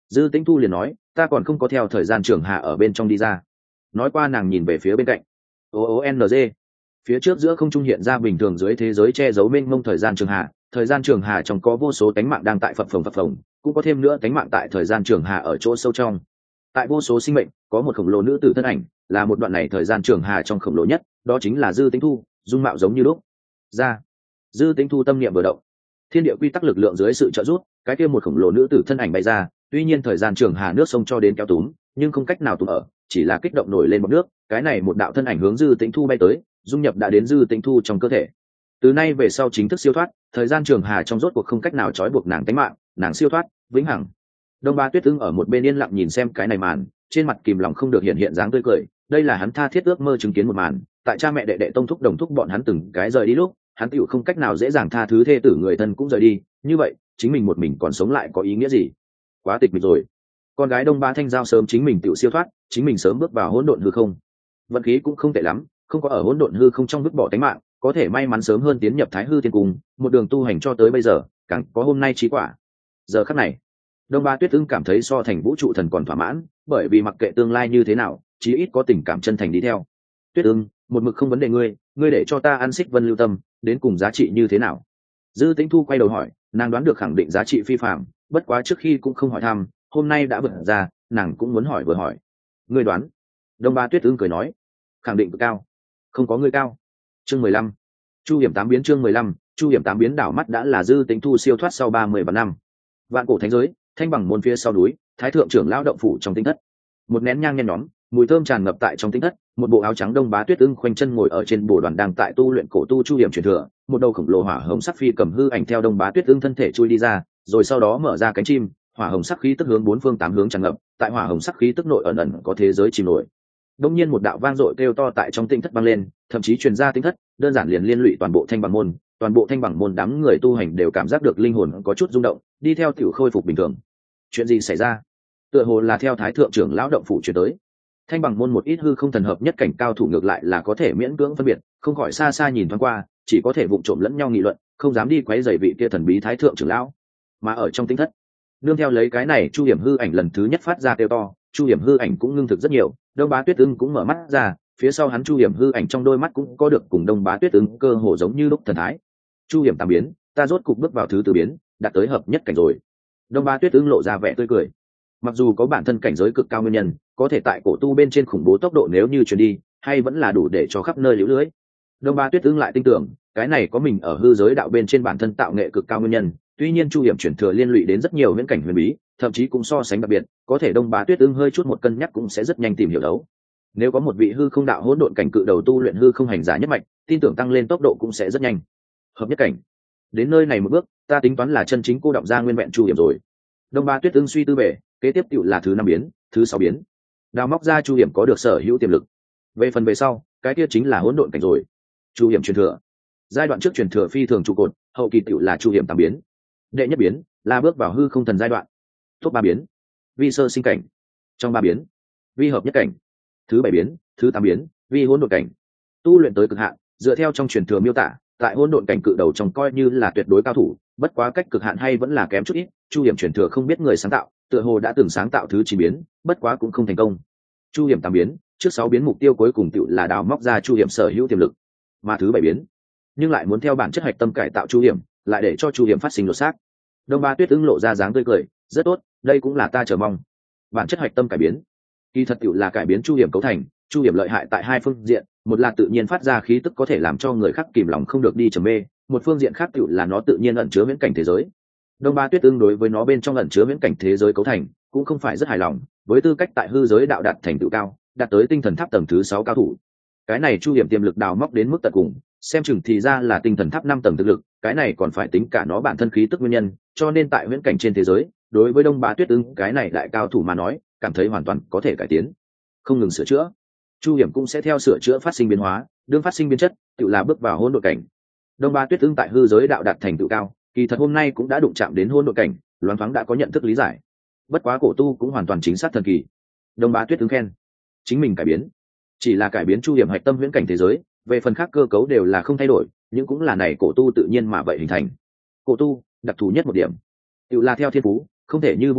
Dư Tĩnh Thu liền nói, ta còn không có theo thời gian trường hà ở bên trong đi ra. Nói qua nàng nhìn về phía bên cạnh. O O N G. Phía trước giữa không trung hiện ra bình thường dưới thế giới che giấu mênh mông thời gian trường hà, thời gian trường hà trong có vô số tánh mạng đang tại phập phồng phập phồng, cũng có thêm nữa tánh mạng tại thời gian trường hà ở chỗ sâu trong. Tại vô số sinh mệnh, có một khổng lồ nữ tử thân ảnh, là một đoạn này thời gian trường hà trong khổng lồ nhất, đó chính là Dư Tĩnh Thu, dung mạo giống như lúc. Ra. Dư Tĩnh Thu tâm niệm vừa động, thiên địa quy tắc lực lượng dưới sự trợ giúp, cái kia một khổng lồ nữ tử thân ảnh bay ra, tuy nhiên thời gian trường hà nước sông cho đến kéo túm, nhưng không cách nào túm ở, chỉ là kích động nổi lên bọt nước, cái này một đạo thân ảnh hướng Dư Tĩnh Thu bay tới, dung nhập đã đến Dư Tĩnh Thu trong cơ thể. Từ nay về sau chính thức siêu thoát, thời gian trường hà trong rốt cuộc không cách nào trói buộc nàng tính mạng, nàng siêu thoát, vĩnh hằng. Đông Ba Tuyết Ưng ở một bên yên lặng nhìn xem cái này màn, trên mặt kìm lòng không được hiện hiện dáng tươi cười, đây là hắn tha thiết ước mơ chứng kiến một màn, tại cha mẹ đệ đệ tông thúc đồng thúc bọn hắn từng cái rời đi lúc, hắn tựu không cách nào dễ dàng tha thứ thê tử người thân cũng rời đi, như vậy, chính mình một mình còn sống lại có ý nghĩa gì? Quá tịch mịch rồi. Con gái Đông Ba Thanh Giao sớm chính mình tựu siêu thoát, chính mình sớm bước vào hỗn độn hư không. Vận khí cũng không tệ lắm, không có ở hỗn độn hư không trong vứt bỏ tính mạng, có thể may mắn sớm hơn tiến nhập Thái Hư Thiên Cung, một đường tu hành cho tới bây giờ, càng có hôm nay chí quả. Giờ khắc này, Đông Ba Tuyết Ưng cảm thấy so thành vũ trụ thần còn thỏa mãn, bởi vì mặc kệ tương lai như thế nào, chí ít có tình cảm chân thành đi theo. Tuyết Ưng, một mực không vấn đề ngươi, ngươi để cho ta ăn Xích Vân Lưu Tâm, đến cùng giá trị như thế nào? Dư Tĩnh Thu quay đầu hỏi, nàng đoán được khẳng định giá trị phi phàm, bất quá trước khi cũng không hỏi thăm, hôm nay đã vượt ra, nàng cũng muốn hỏi vừa hỏi. Ngươi đoán? Đông Ba Tuyết Ưng cười nói, khẳng định cực cao, không có ngươi cao. Chương mười lăm, Chu Hiểm tám biến. Chương mười lăm, Chu Hiểm tám biến. Đảo mắt đã là Dư Tĩnh Thu siêu thoát sau ba mươi vạn năm. Vạn cổ thánh giới, Thanh Bằng môn phía sau núi, Thái thượng trưởng lão động phủ trong tinh thất. Một nén nhang nhen nhóm, mùi thơm tràn ngập tại trong tinh thất, một bộ áo trắng Đông Bá Tuyết Ưng khoanh chân ngồi ở trên bồ đoàn đang tại tu luyện cổ tu Chu Hiểm truyền thừa, một đầu khổng lồ hỏa hồng sắc phi cầm hư ảnh theo Đông Bá Tuyết Ưng thân thể chui đi ra, rồi sau đó mở ra cánh chim, hỏa hồng sắc khí tức hướng bốn phương tám hướng tràn ngập, tại hỏa hồng sắc khí tức nội ẩn ẩn có thế giới chìm nổi. Đông nhiên một đạo vang dội kêu to tại trong tinh thất vang lên, thậm chí truyền ra tinh thất, đơn giản liền liên lụy toàn bộ Thanh Bằng môn, toàn bộ Thanh Bằng môn đám người tu hành đều cảm giác được linh hồn có chút rung động, đi theo tiểu khôi phục bình thường. Chuyện gì xảy ra? Tựa hồ là theo Thái thượng trưởng lão động phủ truyền tới. Thanh Bằng môn một ít hư không thần hợp nhất cảnh cao thủ ngược lại là có thể miễn cưỡng phân biệt, không khỏi xa xa nhìn thoáng qua, chỉ có thể vụng trộm lẫn nhau nghị luận, không dám đi quấy rầy vị kia thần bí Thái thượng trưởng lão. Mà ở trong tinh thất, nương theo lấy cái này, Chu Hiểm hư ảnh lần thứ nhất phát ra kêu to, Chu Hiểm hư ảnh cũng ngưng thực rất nhiều, Đông Bá Tuyết Ưng cũng mở mắt ra, phía sau hắn Chu Hiểm hư ảnh trong đôi mắt cũng có được cùng Đông Bá Tuyết Ưng cơ hồ giống như lúc thần thái. Chu Hiểm tám biến, ta rốt cục bước vào thứ tư biến, đạt tới hợp nhất cảnh rồi. Đông Bá Tuyết Ưng lộ ra vẻ tươi cười. Mặc dù có bản thân cảnh giới cực cao nguyên nhân, có thể tại cổ tu bên trên khủng bố tốc độ nếu như truyền đi, hay vẫn là đủ để cho khắp nơi liễu lưới. Đông Bá Tuyết Ưng lại tin tưởng, cái này có mình ở hư giới đạo bên trên bản thân tạo nghệ cực cao nguyên nhân, tuy nhiên Chu Hiểm chuyển thừa liên lụy đến rất nhiều viễn cảnh huyền bí, thậm chí cũng so sánh đặc biệt, có thể Đông Bá Tuyết Ưng hơi chút một cân nhắc cũng sẽ rất nhanh tìm hiểu đấu. Nếu có một vị hư không đạo hỗn độn cảnh cự đầu tu luyện hư không hành giả nhất mạch, tin tưởng tăng lên tốc độ cũng sẽ rất nhanh. Hợp nhất cảnh, đến nơi này một bước, ta tính toán là chân chính cô động ra nguyên vẹn Chu Hiểm rồi. Đông Bá Tuyết Ưng suy tư về, kế tiếp tiểu là thứ năm biến, thứ sáu biến. Đào móc ra Chu Hiểm có được sở hữu tiềm lực. Về phần về sau, cái kia chính là hỗn độn cảnh rồi. Chu Hiểm truyền thừa. Giai đoạn trước truyền thừa phi thường trụ cột, hậu kỳ tiểu là Chu Hiểm tám biến. Đệ nhất biến là bước vào hư không thần giai đoạn. Top ba biến, vi sơ sinh cảnh. Trong ba biến, vi hợp nhất cảnh. Thứ bảy biến, thứ tám biến, vi hỗn độn cảnh. Tu luyện tới cực hạn, dựa theo trong truyền thừa miêu tả, tại hỗn độn cảnh cự đầu trong coi như là tuyệt đối cao thủ, bất quá cách cực hạn hay vẫn là kém chút ít. Chu Hiểm truyền thừa không biết người sáng tạo, tựa hồ đã từng sáng tạo thứ chín biến, bất quá cũng không thành công. Chu Hiểm tám biến, trước sáu biến mục tiêu cuối cùng tựu là đào móc ra Chu Hiểm sở hữu tiềm lực, mà thứ bảy biến, nhưng lại muốn theo bản chất hạch tâm cải tạo Chu Hiểm, lại để cho Chu Hiểm phát sinh lột xác. Đông Ba Tuyết Ưng lộ ra dáng tươi cười, rất tốt, đây cũng là ta chờ mong. Bản chất hạch tâm cải biến, kỳ thật tựu là cải biến Chu Hiểm cấu thành. Chu Hiểm lợi hại tại hai phương diện, một là tự nhiên phát ra khí tức có thể làm cho người khác kìm lòng không được đi trầm mê, một phương diện khác tựu là nó tự nhiên ẩn chứa viễn cảnh thế giới. Đông Ba Tuyết Ưng đối với nó bên trong ẩn chứa viễn cảnh thế giới cấu thành cũng không phải rất hài lòng, với tư cách tại hư giới đạo đạt thành tựu cao, đạt tới tinh thần tháp tầng thứ sáu cao thủ. Cái này Chu Hiểm tiềm lực đào móc đến mức tận cùng, xem chừng thì ra là tinh thần tháp năm tầng thực lực, cái này còn phải tính cả nó bản thân khí tức nguyên nhân, cho nên tại viễn cảnh trên thế giới, đối với Đông Bá Tuyết Ưng cái này đại cao thủ mà nói, cảm thấy hoàn toàn có thể cải tiến, không ngừng sửa chữa. Chu Hiểm cũng sẽ theo sửa chữa phát sinh biến hóa, đương phát sinh biến chất, tựu là bước vào hỗn độn cảnh. Đông Bá Tuyết Ưng tại hư giới đạo đạt thành tựu cao, kỳ thật hôm nay cũng đã đụng chạm đến hỗn độn cảnh, loáng thoáng đã có nhận thức lý giải. Bất quá cổ tu cũng hoàn toàn chính xác thần kỳ. Đông Bá Tuyết Ưng khen, chính mình cải biến, chỉ là cải biến Chu Hiểm hạch tâm viễn cảnh thế giới, về phần khác cơ cấu đều là không thay đổi, nhưng cũng là này cổ tu tự nhiên mà vậy hình thành. Cổ tu đặc thù nhất một điểm, tựu là theo thiên phú, không thể như vu tu,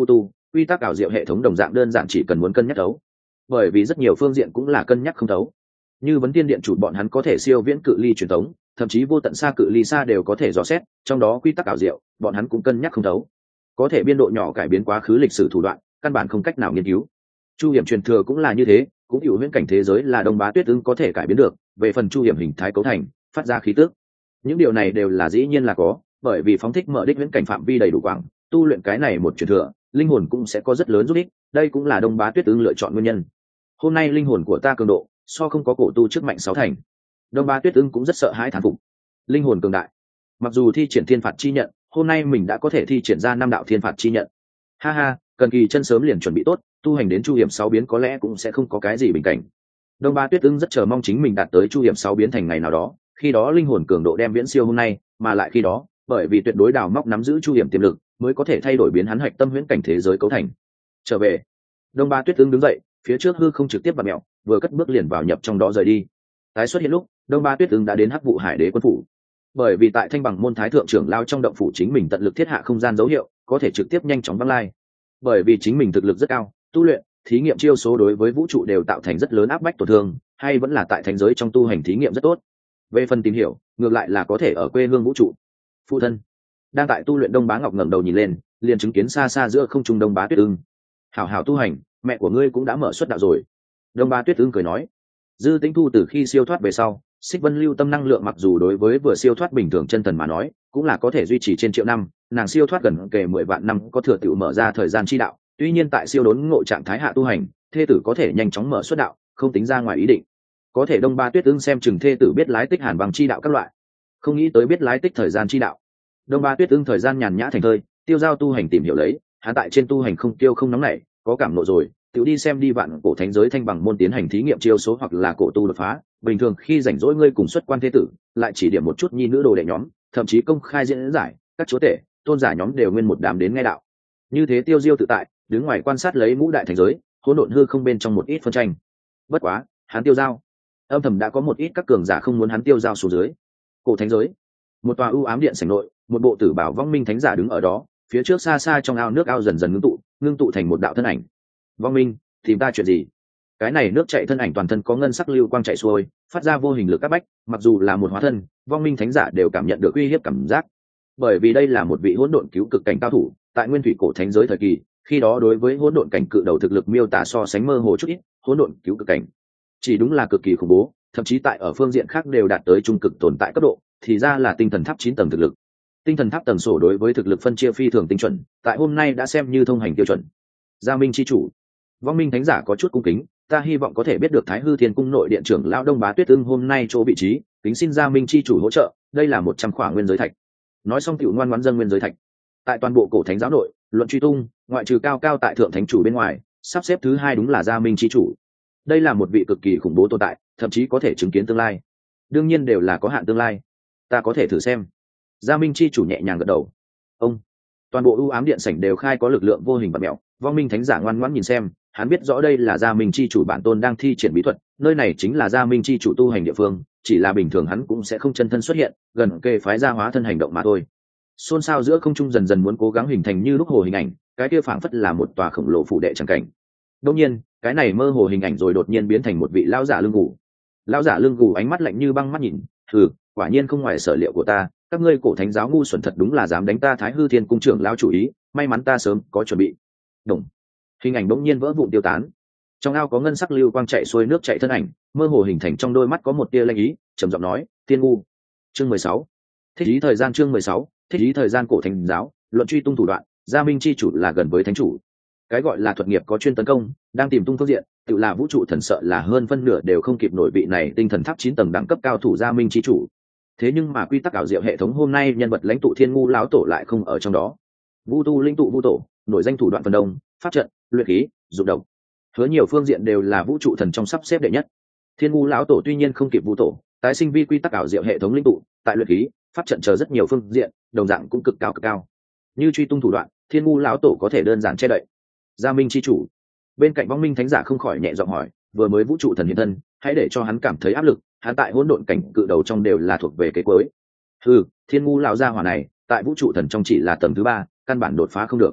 quy tắc ảo diệu hệ thống đồng dạng đơn giản, chỉ cần muốn cân nhắc thấu, bởi vì rất nhiều phương diện cũng là cân nhắc không thấu. Như vấn tiên điện chủ bọn hắn có thể siêu viễn cự ly truyền thống, thậm chí vô tận xa cự ly xa đều có thể dò xét, trong đó quy tắc ảo diệu bọn hắn cũng cân nhắc không thấu, có thể biên độ nhỏ cải biến quá khứ lịch sử thủ đoạn, căn bản không cách nào nghiên cứu. Chu hiểm truyền thừa cũng là như thế, cũng hiểu huyễn cảnh thế giới là Đông Bá Tuyết Ưng có thể cải biến được, về phần chu hiểm hình thái cấu thành, phát ra khí tức, những điều này đều là dĩ nhiên là có, bởi vì phóng thích mở đích huyễn cảnh phạm vi đầy đủ quảng, tu luyện cái này một truyền thừa, linh hồn cũng sẽ có rất lớn giúp ích, đây cũng là Đông Bá Tuyết Ưng lựa chọn nguyên nhân. Hôm nay linh hồn của ta cường độ so không có cổ tu trước mạnh sáu thành. Đông Bá Tuyết Ưng cũng rất sợ hãi thán phục, linh hồn cường đại. Mặc dù thi triển thiên phạt chi nhận, hôm nay mình đã có thể thi triển ra năm đạo thiên phạt chi nhận. Ha ha, cần kỳ chân sớm liền chuẩn bị tốt, tu hành đến chu hiểm sáu biến có lẽ cũng sẽ không có cái gì bình cảnh. Đông Bá Tuyết Ưng rất chờ mong chính mình đạt tới chu hiểm sáu biến thành ngày nào đó, khi đó linh hồn cường độ đem viễn siêu hôm nay, mà lại khi đó, bởi vì tuyệt đối đào móc nắm giữ chu hiểm tiềm lực, mới có thể thay đổi biến hắn hạch tâm huyễn cảnh thế giới cấu thành. Trở về, Đông Bá Tuyết Ưng đứng dậy, phía trước hư không trực tiếp bật mẹo, vừa cất bước liền vào nhập trong đó rời đi. Tái xuất hiện lúc, Đông Bá Tuyết Ưng đã đến Hắc Vụ Hải Đế quân phủ. Bởi vì tại Thanh Bằng môn thái thượng trưởng lao trong động phủ chính mình tận lực thiết hạ không gian dấu hiệu, có thể trực tiếp nhanh chóng băng lai. Bởi vì chính mình thực lực rất cao, tu luyện, thí nghiệm chiêu số đối với vũ trụ đều tạo thành rất lớn áp bách tổn thương, hay vẫn là tại thánh giới trong tu hành thí nghiệm rất tốt. Về phần tìm hiểu, ngược lại là có thể ở quê hương vũ trụ. Phụ thân đang tại tu luyện Đông Bá Ngọc ngẩng đầu nhìn lên, liền chứng kiến xa xa giữa không trung Đông Bá Tuyết Ưng. Hảo hảo tu hành, mẹ của ngươi cũng đã mở xuất đạo rồi. Đông Bá Tuyết Ưng cười nói. Dư Tĩnh Thu từ khi siêu thoát về sau, Xích Vân lưu tâm năng lượng mặc dù đối với vừa siêu thoát bình thường chân thần mà nói, cũng là có thể duy trì trên triệu năm, nàng siêu thoát gần kề mười vạn năm có thừa tiểu mở ra thời gian chi đạo, tuy nhiên tại siêu đốn ngộ trạng thái hạ tu hành, thê tử có thể nhanh chóng mở xuất đạo, không tính ra ngoài ý định. Có thể Đông Bá Tuyết Ưng xem chừng thê tử biết lái tích hàn bằng chi đạo các loại, không nghĩ tới biết lái tích thời gian chi đạo. Đông Bá Tuyết Ưng thời gian nhàn nhã thành thơi, tiêu giao tu hành tìm hiểu lấy, hắn tại trên tu hành không tiêu không nóng nảy, có cảm nộ rồi, tự đi xem đi vạn cổ thánh giới Thanh Bằng môn tiến hành thí nghiệm chiêu số hoặc là cổ tu đột phá. Bình thường khi rảnh rỗi ngươi cùng xuất quan thế tử, lại chỉ điểm một chút nhi nữ đồ đệ nhóm, thậm chí công khai diễn giải, các chúa tể, tôn giả nhóm đều nguyên một đám đến nghe đạo. Như thế tiêu diêu tự tại, đứng ngoài quan sát lấy ngũ đại thành giới, hỗn độn hư không bên trong một ít phân tranh. Bất quá, hắn tiêu giao, âm thầm đã có một ít các cường giả không muốn hắn tiêu giao xuống dưới. Cổ thánh giới, một tòa ưu ám điện sảnh nội, một bộ tử bảo vong minh thánh giả đứng ở đó, phía trước xa xa trong ao nước ao dần dần ngưng tụ, ngưng tụ thành một đạo thân ảnh. Vong minh, tìm ta chuyện gì? Cái này nước chảy thân ảnh toàn thân có ngân sắc lưu quang chạy xuôi, phát ra vô hình lực áp bách, mặc dù là một hóa thân, vong minh thánh giả đều cảm nhận được uy hiếp cảm giác. Bởi vì đây là một vị hỗn độn cứu cực cảnh cao thủ, tại nguyên thủy cổ thánh giới thời kỳ, khi đó đối với hỗn độn cảnh cự đầu thực lực miêu tả so sánh mơ hồ chút ít, hỗn độn cứu cực cảnh chỉ đúng là cực kỳ khủng bố, thậm chí tại ở phương diện khác đều đạt tới trung cực tồn tại cấp độ, thì ra là tinh thần tháp chín tầng thực lực. Tinh thần tháp tầng sổ đối với thực lực phân chia phi thường tinh chuẩn, tại hôm nay đã xem như thông hành tiêu chuẩn. Gia Minh chi chủ, vong minh thánh giả có chút cung kính, ta hy vọng có thể biết được Thái Hư Thiên cung nội điện trưởng lão Đông Bá Tuyết Ưng hôm nay chỗ vị trí, kính xin Gia Minh chi chủ hỗ trợ, đây là một trăm khỏa nguyên giới thạch. Nói xong tiểu ngoan ngoãn dâng nguyên giới thạch. Tại toàn bộ cổ thánh giáo nội, luận truy tung, ngoại trừ cao cao tại thượng thánh chủ bên ngoài, sắp xếp thứ hai đúng là Gia Minh chi chủ. Đây là một vị cực kỳ khủng bố tồn tại, thậm chí có thể chứng kiến tương lai. Đương nhiên đều là có hạn tương lai, ta có thể thử xem. Gia Minh chi chủ nhẹ nhàng gật đầu. Ông, toàn bộ ưu ám điện sảnh đều khai có lực lượng vô hình bạt mèo, vong minh thánh giả ngoan ngoãn nhìn xem, hắn biết rõ đây là Gia Minh chi chủ bản tôn đang thi triển bí thuật, nơi này chính là Gia Minh chi chủ tu hành địa phương, chỉ là bình thường hắn cũng sẽ không chân thân xuất hiện, gần kề phái gia hóa thân hành động mà thôi. Xôn xao giữa không trung dần dần muốn cố gắng hình thành như lúc hồ hình ảnh, cái kia phảng phất là một tòa khổng lồ phủ đệ chẳng cảnh. Đương nhiên, cái này mơ hồ hình ảnh rồi đột nhiên biến thành một vị lão giả lưng gù. Lão giả lưng gù ánh mắt lạnh như băng mắt nhìn, "Hừ, quả nhiên không ngoài sở liệu của ta, các ngươi cổ thánh giáo ngu xuẩn thật đúng là dám đánh ta Thái Hư Thiên cung trưởng lão chủ ý, may mắn ta sớm có chuẩn bị." Đồng. Hình ảnh bỗng nhiên vỡ vụn tiêu tán. Trong ao có ngân sắc lưu quang chạy xuôi nước chạy thân ảnh, mơ hồ hình thành trong đôi mắt có một tia lanh ý, trầm giọng nói, "Tiên ngu." Chương mười sáu. Thích ý thời gian chương mười sáu, thích ý thời gian cổ thánh giáo, luận truy tung thủ đoạn, Gia Minh chi chủ là gần với thánh chủ. Cái gọi là thuật nghiệp có chuyên tấn công, đang tìm tung phương diện, tự là vũ trụ thần sợ là hơn phân nửa đều không kịp nổi vị này tinh thần tháp chín tầng đẳng cấp cao thủ Gia Minh chi chủ. Thế nhưng mà quy tắc ảo diệu hệ thống hôm nay nhân vật lãnh tụ Thiên ngu lão tổ lại không ở trong đó. Vu tu linh tụ vu tổ, nổi danh thủ đoạn phần đông, pháp trận, luyện khí, dụng độc, hứa nhiều phương diện đều là vũ trụ thần trong sắp xếp đệ nhất. Thiên ngu lão tổ tuy nhiên không kịp vu tổ, tái sinh vi quy tắc ảo diệu hệ thống linh tụ, tại luyện khí, pháp trận chờ rất nhiều phương diện, đồng dạng cũng cực cao cực cao. Như truy tung thủ đoạn, Thiên ngu lão tổ có thể đơn giản che đậy. Gia Minh chi chủ, bên cạnh vong minh thánh giả không khỏi nhẹ giọng hỏi, vừa mới vũ trụ thần hiện thân, hãy để cho hắn cảm thấy áp lực, hắn tại hỗn độn cảnh cự đầu trong đều là thuộc về cái cuối. Hừ, Thiên ngu lão gia hỏa này, tại vũ trụ thần trong chỉ là tầng thứ ba, căn bản đột phá không được.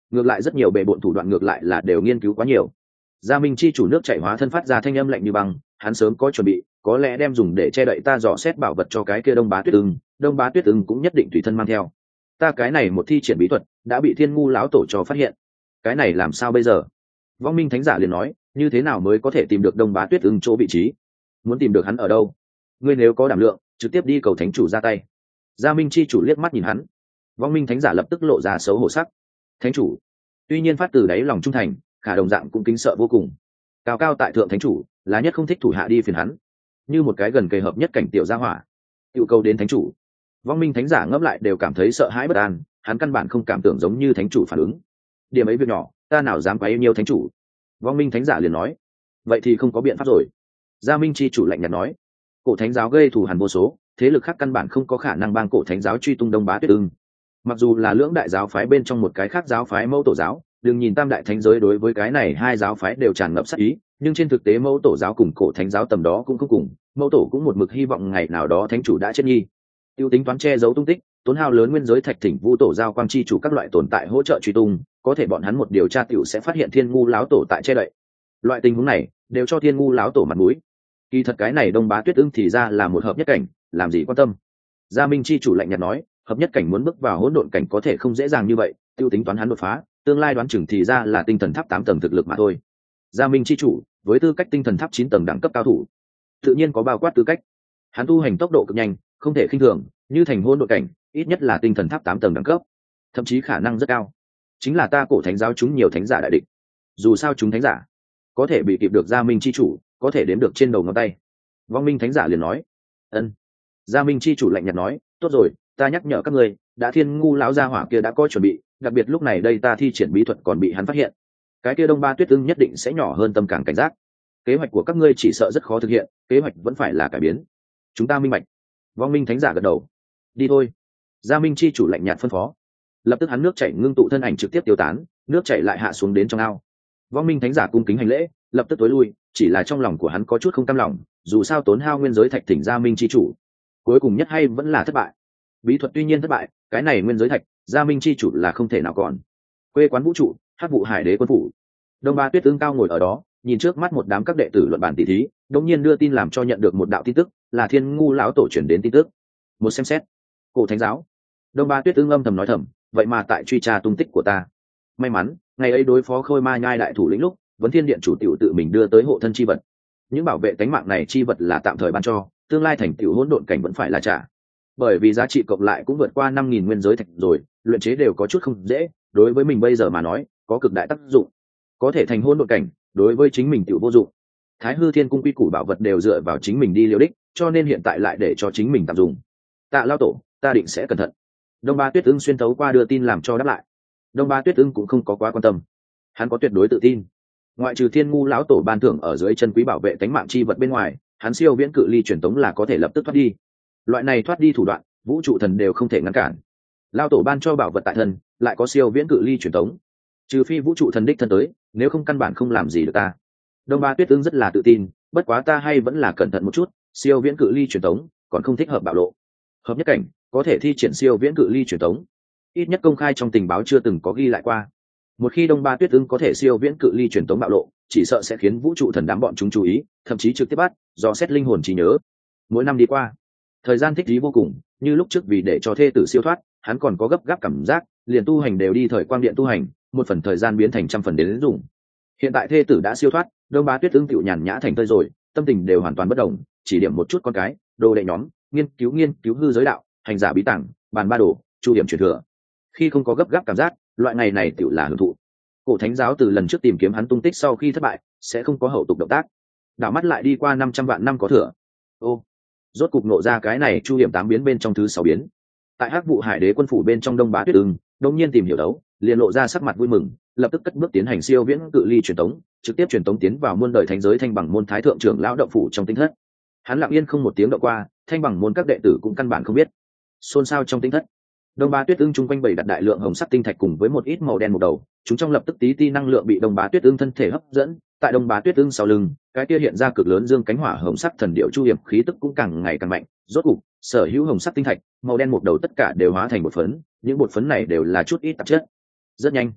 ngược lại rất nhiều bề bộn thủ đoạn ngược lại là đều nghiên cứu quá nhiều. Gia Minh chi chủ nước chảy hóa thân phát ra thanh âm lạnh như băng, hắn sớm có chuẩn bị, có lẽ đem dùng để che đậy ta dò xét bảo vật cho cái kia Đông Bá Tuyết Ưng, Đông Bá Tuyết Ưng cũng nhất định tùy thân mang theo. Ta cái này một thi triển bí thuật đã bị Thiên Ngu lão tổ cho phát hiện, cái này làm sao bây giờ? Vong Minh thánh giả liền nói, như thế nào mới có thể tìm được Đông Bá Tuyết Ưng chỗ vị trí? Muốn tìm được hắn ở đâu? Ngươi nếu có đảm lượng, trực tiếp đi cầu thánh chủ ra tay. Gia Minh chi chủ liếc mắt nhìn hắn. Vong Minh thánh giả lập tức lộ ra xấu hổ sắc. Thánh chủ, tuy nhiên phát từ đáy lòng trung thành, khả đồng dạng cũng kính sợ vô cùng. Cao cao tại thượng thánh chủ, là nhất không thích thủ hạ đi phiền hắn, như một cái gần kề hợp nhất cảnh tiểu gia hỏa. Tiểu cầu đến thánh chủ. Vong Minh thánh giả ngấp lại đều cảm thấy sợ hãi bất an, hắn căn bản không cảm tưởng giống như thánh chủ phản ứng. Điểm ấy việc nhỏ, ta nào dám quá yêu nhiều thánh chủ. Vong Minh thánh giả liền nói, vậy thì không có biện pháp rồi. Gia Minh chi chủ lạnh nhạt nói, cổ thánh giáo gây thù hằn vô số, thế lực khác căn bản không có khả năng bang cổ thánh giáo truy tung Đông Bá Tuyết Ưng. Mặc dù là lưỡng đại giáo phái bên trong một cái khác giáo phái Mẫu Tổ giáo, đừng nhìn tam đại thánh giới đối với cái này hai giáo phái đều tràn ngập sát ý, nhưng trên thực tế Mẫu Tổ giáo cùng cổ thánh giáo tầm đó cũng không cùng, Mẫu Tổ cũng một mực hy vọng ngày nào đó thánh chủ đã chết nghi, tiêu tính toán che giấu tung tích, tốn hao lớn nguyên giới thạch thỉnh vu tổ giao quang chi chủ các loại tồn tại hỗ trợ truy tung, có thể bọn hắn một điều tra tiểu sẽ phát hiện Thiên Ngu lão tổ tại che đậy. Loại tình huống này đều cho Thiên Ngu lão tổ mặt mũi. Kỳ thật cái này Đông Bá Tuyết Ưng thì ra là một hợp nhất cảnh, làm gì quan tâm. Gia Minh chi chủ lạnh nhạt nói, hợp nhất cảnh muốn bước vào hỗn độn cảnh có thể không dễ dàng như vậy, tiêu tính toán hắn đột phá, tương lai đoán chừng thì ra là tinh thần tháp tám tầng thực lực mà thôi. Gia Minh chi chủ, với tư cách tinh thần tháp chín tầng đẳng cấp cao thủ, tự nhiên có bao quát tư cách. Hắn tu hành tốc độ cực nhanh, không thể khinh thường, như thành hỗn độn cảnh, ít nhất là tinh thần tháp tám tầng đẳng cấp, thậm chí khả năng rất cao. Chính là ta cổ thánh giáo chúng nhiều thánh giả đại địch. Dù sao chúng thánh giả có thể bị kịp được Gia Minh chi chủ, có thể đếm được trên đầu ngón tay. Vong Minh thánh giả liền nói, ân. Gia Minh chi chủ lạnh nhạt nói, tốt rồi, ta nhắc nhở các ngươi, đã Thiên Ngu lão gia hỏa kia đã có chuẩn bị, đặc biệt lúc này đây ta thi triển bí thuật còn bị hắn phát hiện, cái kia Đông Ba Tuyết Ưng nhất định sẽ nhỏ hơn tâm càng cảnh giác. Kế hoạch của các ngươi chỉ sợ rất khó thực hiện, kế hoạch vẫn phải là cải biến. Chúng ta minh bạch. Vong Minh thánh giả gật đầu. Đi thôi. Gia Minh chi chủ lạnh nhạt phân phó. Lập tức hắn nước chảy ngưng tụ thân ảnh trực tiếp tiêu tán, nước chảy lại hạ xuống đến trong ao. Vong Minh thánh giả cung kính hành lễ, lập tức tối lui, chỉ là trong lòng của hắn có chút không cam lòng, dù sao tốn hao nguyên giới thạch thỉnh Gia Minh chi chủ, cuối cùng nhất hay vẫn là thất bại. Bí thuật tuy nhiên thất bại, cái này nguyên giới thạch, Gia Minh chi chủ là không thể nào còn. Quê quán vũ trụ, Hắc vụ hải đế quân phủ. Đông Ba Tuyết Ưng cao ngồi ở đó, nhìn trước mắt một đám các đệ tử luận bản tỷ thí, đống nhiên đưa tin làm cho nhận được một đạo tin tức, là Thiên Ngu lão tổ chuyển đến tin tức. Một xem xét, cổ thánh giáo. Đông Ba Tuyết Ưng âm thầm nói thầm, vậy mà tại truy tra tung tích của ta. May mắn, ngày ấy đối phó Khôi Ma Nhai đại thủ lĩnh lúc, Vấn Thiên Điện chủ tiểu tự mình đưa tới hộ thân chi vật. Những bảo vệ tánh mạng này chi vật là tạm thời ban cho, tương lai thành tiểu hỗn độn cảnh vẫn phải là trả. Bởi vì giá trị cộng lại cũng vượt qua năm nghìn nguyên giới thạch rồi, luyện chế đều có chút không dễ, đối với mình bây giờ mà nói, có cực đại tác dụng. Có thể thành hỗn độn cảnh, đối với chính mình tiểu vô dụng. Thái Hư Thiên cung quy củ bảo vật đều dựa vào chính mình đi liều đích, cho nên hiện tại lại để cho chính mình tạm dùng. Tạ lao tổ, ta định sẽ cẩn thận. Đông Ba Tuyết Ưng xuyên tấu qua đưa tin làm cho đáp lại. Đông Ba Tuyết Ưng cũng không có quá quan tâm, hắn có tuyệt đối tự tin. Ngoại trừ Thiên Ngu lão tổ ban thưởng ở dưới chân quý bảo vệ tánh mạng chi vật bên ngoài, hắn siêu viễn cự ly truyền tống là có thể lập tức thoát đi. Loại này thoát đi thủ đoạn, vũ trụ thần đều không thể ngăn cản. Lao tổ ban cho bảo vật tại thân, lại có siêu viễn cự ly truyền tống, trừ phi vũ trụ thần đích thân tới, nếu không căn bản không làm gì được ta. Đông Ba Tuyết Ưng rất là tự tin, bất quá ta hay vẫn là cẩn thận một chút, siêu viễn cự ly truyền tống còn không thích hợp bạo lộ. Hợp nhất cảnh có thể thi triển siêu viễn cự ly truyền tống, ít nhất công khai trong tình báo chưa từng có ghi lại qua. Một khi Đông Ba Tuyết Ưng có thể siêu viễn cự ly truyền tống bạo lộ, chỉ sợ sẽ khiến vũ trụ thần đám bọn chúng chú ý, thậm chí trực tiếp bắt do xét linh hồn trí nhớ. Mỗi năm đi qua, thời gian thích lý vô cùng, như lúc trước vì để cho thê tử siêu thoát, hắn còn có gấp gáp cảm giác, liền tu hành đều đi thời quang điện tu hành, một phần thời gian biến thành trăm phần đến dùng. Hiện tại thê tử đã siêu thoát, Đông Ba Tuyết Ưng tiểu nhàn nhã thành thơi rồi, tâm tình đều hoàn toàn bất đồng, chỉ điểm một chút con cái, đồ đệ nhóm, nghiên cứu nghiên cứu hư giới đạo, hành giả bí tàng, bàn ba đồ, chu điểm truyền thừa. Khi không có gấp gáp cảm giác, loại ngày này tiểu là hưởng thụ. Cổ thánh giáo từ lần trước tìm kiếm hắn tung tích sau khi thất bại, sẽ không có hậu tục động tác. Đảo mắt lại đi qua năm trăm vạn năm có thừa. Ô, rốt cục nộ ra cái này chu điểm tám biến bên trong thứ sáu biến. Tại Hắc vụ hải đế quân phủ bên trong Đông Bá Tuyết Ưng, đống nhiên tìm hiểu đấu, liền lộ ra sắc mặt vui mừng, lập tức cất bước tiến hành siêu viễn cự ly truyền tống, trực tiếp truyền tống tiến vào muôn đời thánh giới thanh bằng môn thái thượng trưởng lão động phủ trong tinh thất. Hắn lặng yên không một tiếng động qua, thanh bằng môn các đệ tử cũng căn bản không biết. Xôn xao trong tinh thất, Đông Bá Tuyết Ưng chung quanh bày đặt đại lượng hồng sắc tinh thạch cùng với một ít màu đen một đầu, chúng trong lập tức tí ti năng lượng bị Đông Bá Tuyết Ưng thân thể hấp dẫn, tại Đông Bá Tuyết Ưng sau lưng, cái kia hiện ra cực lớn dương cánh hỏa hồng sắc thần điệu chu hiểm khí tức cũng càng ngày càng mạnh, rốt cục, sở hữu hồng sắc tinh thạch, màu đen một đầu tất cả đều hóa thành bột phấn, những bột phấn này đều là chút ít tạp chất. Rất nhanh,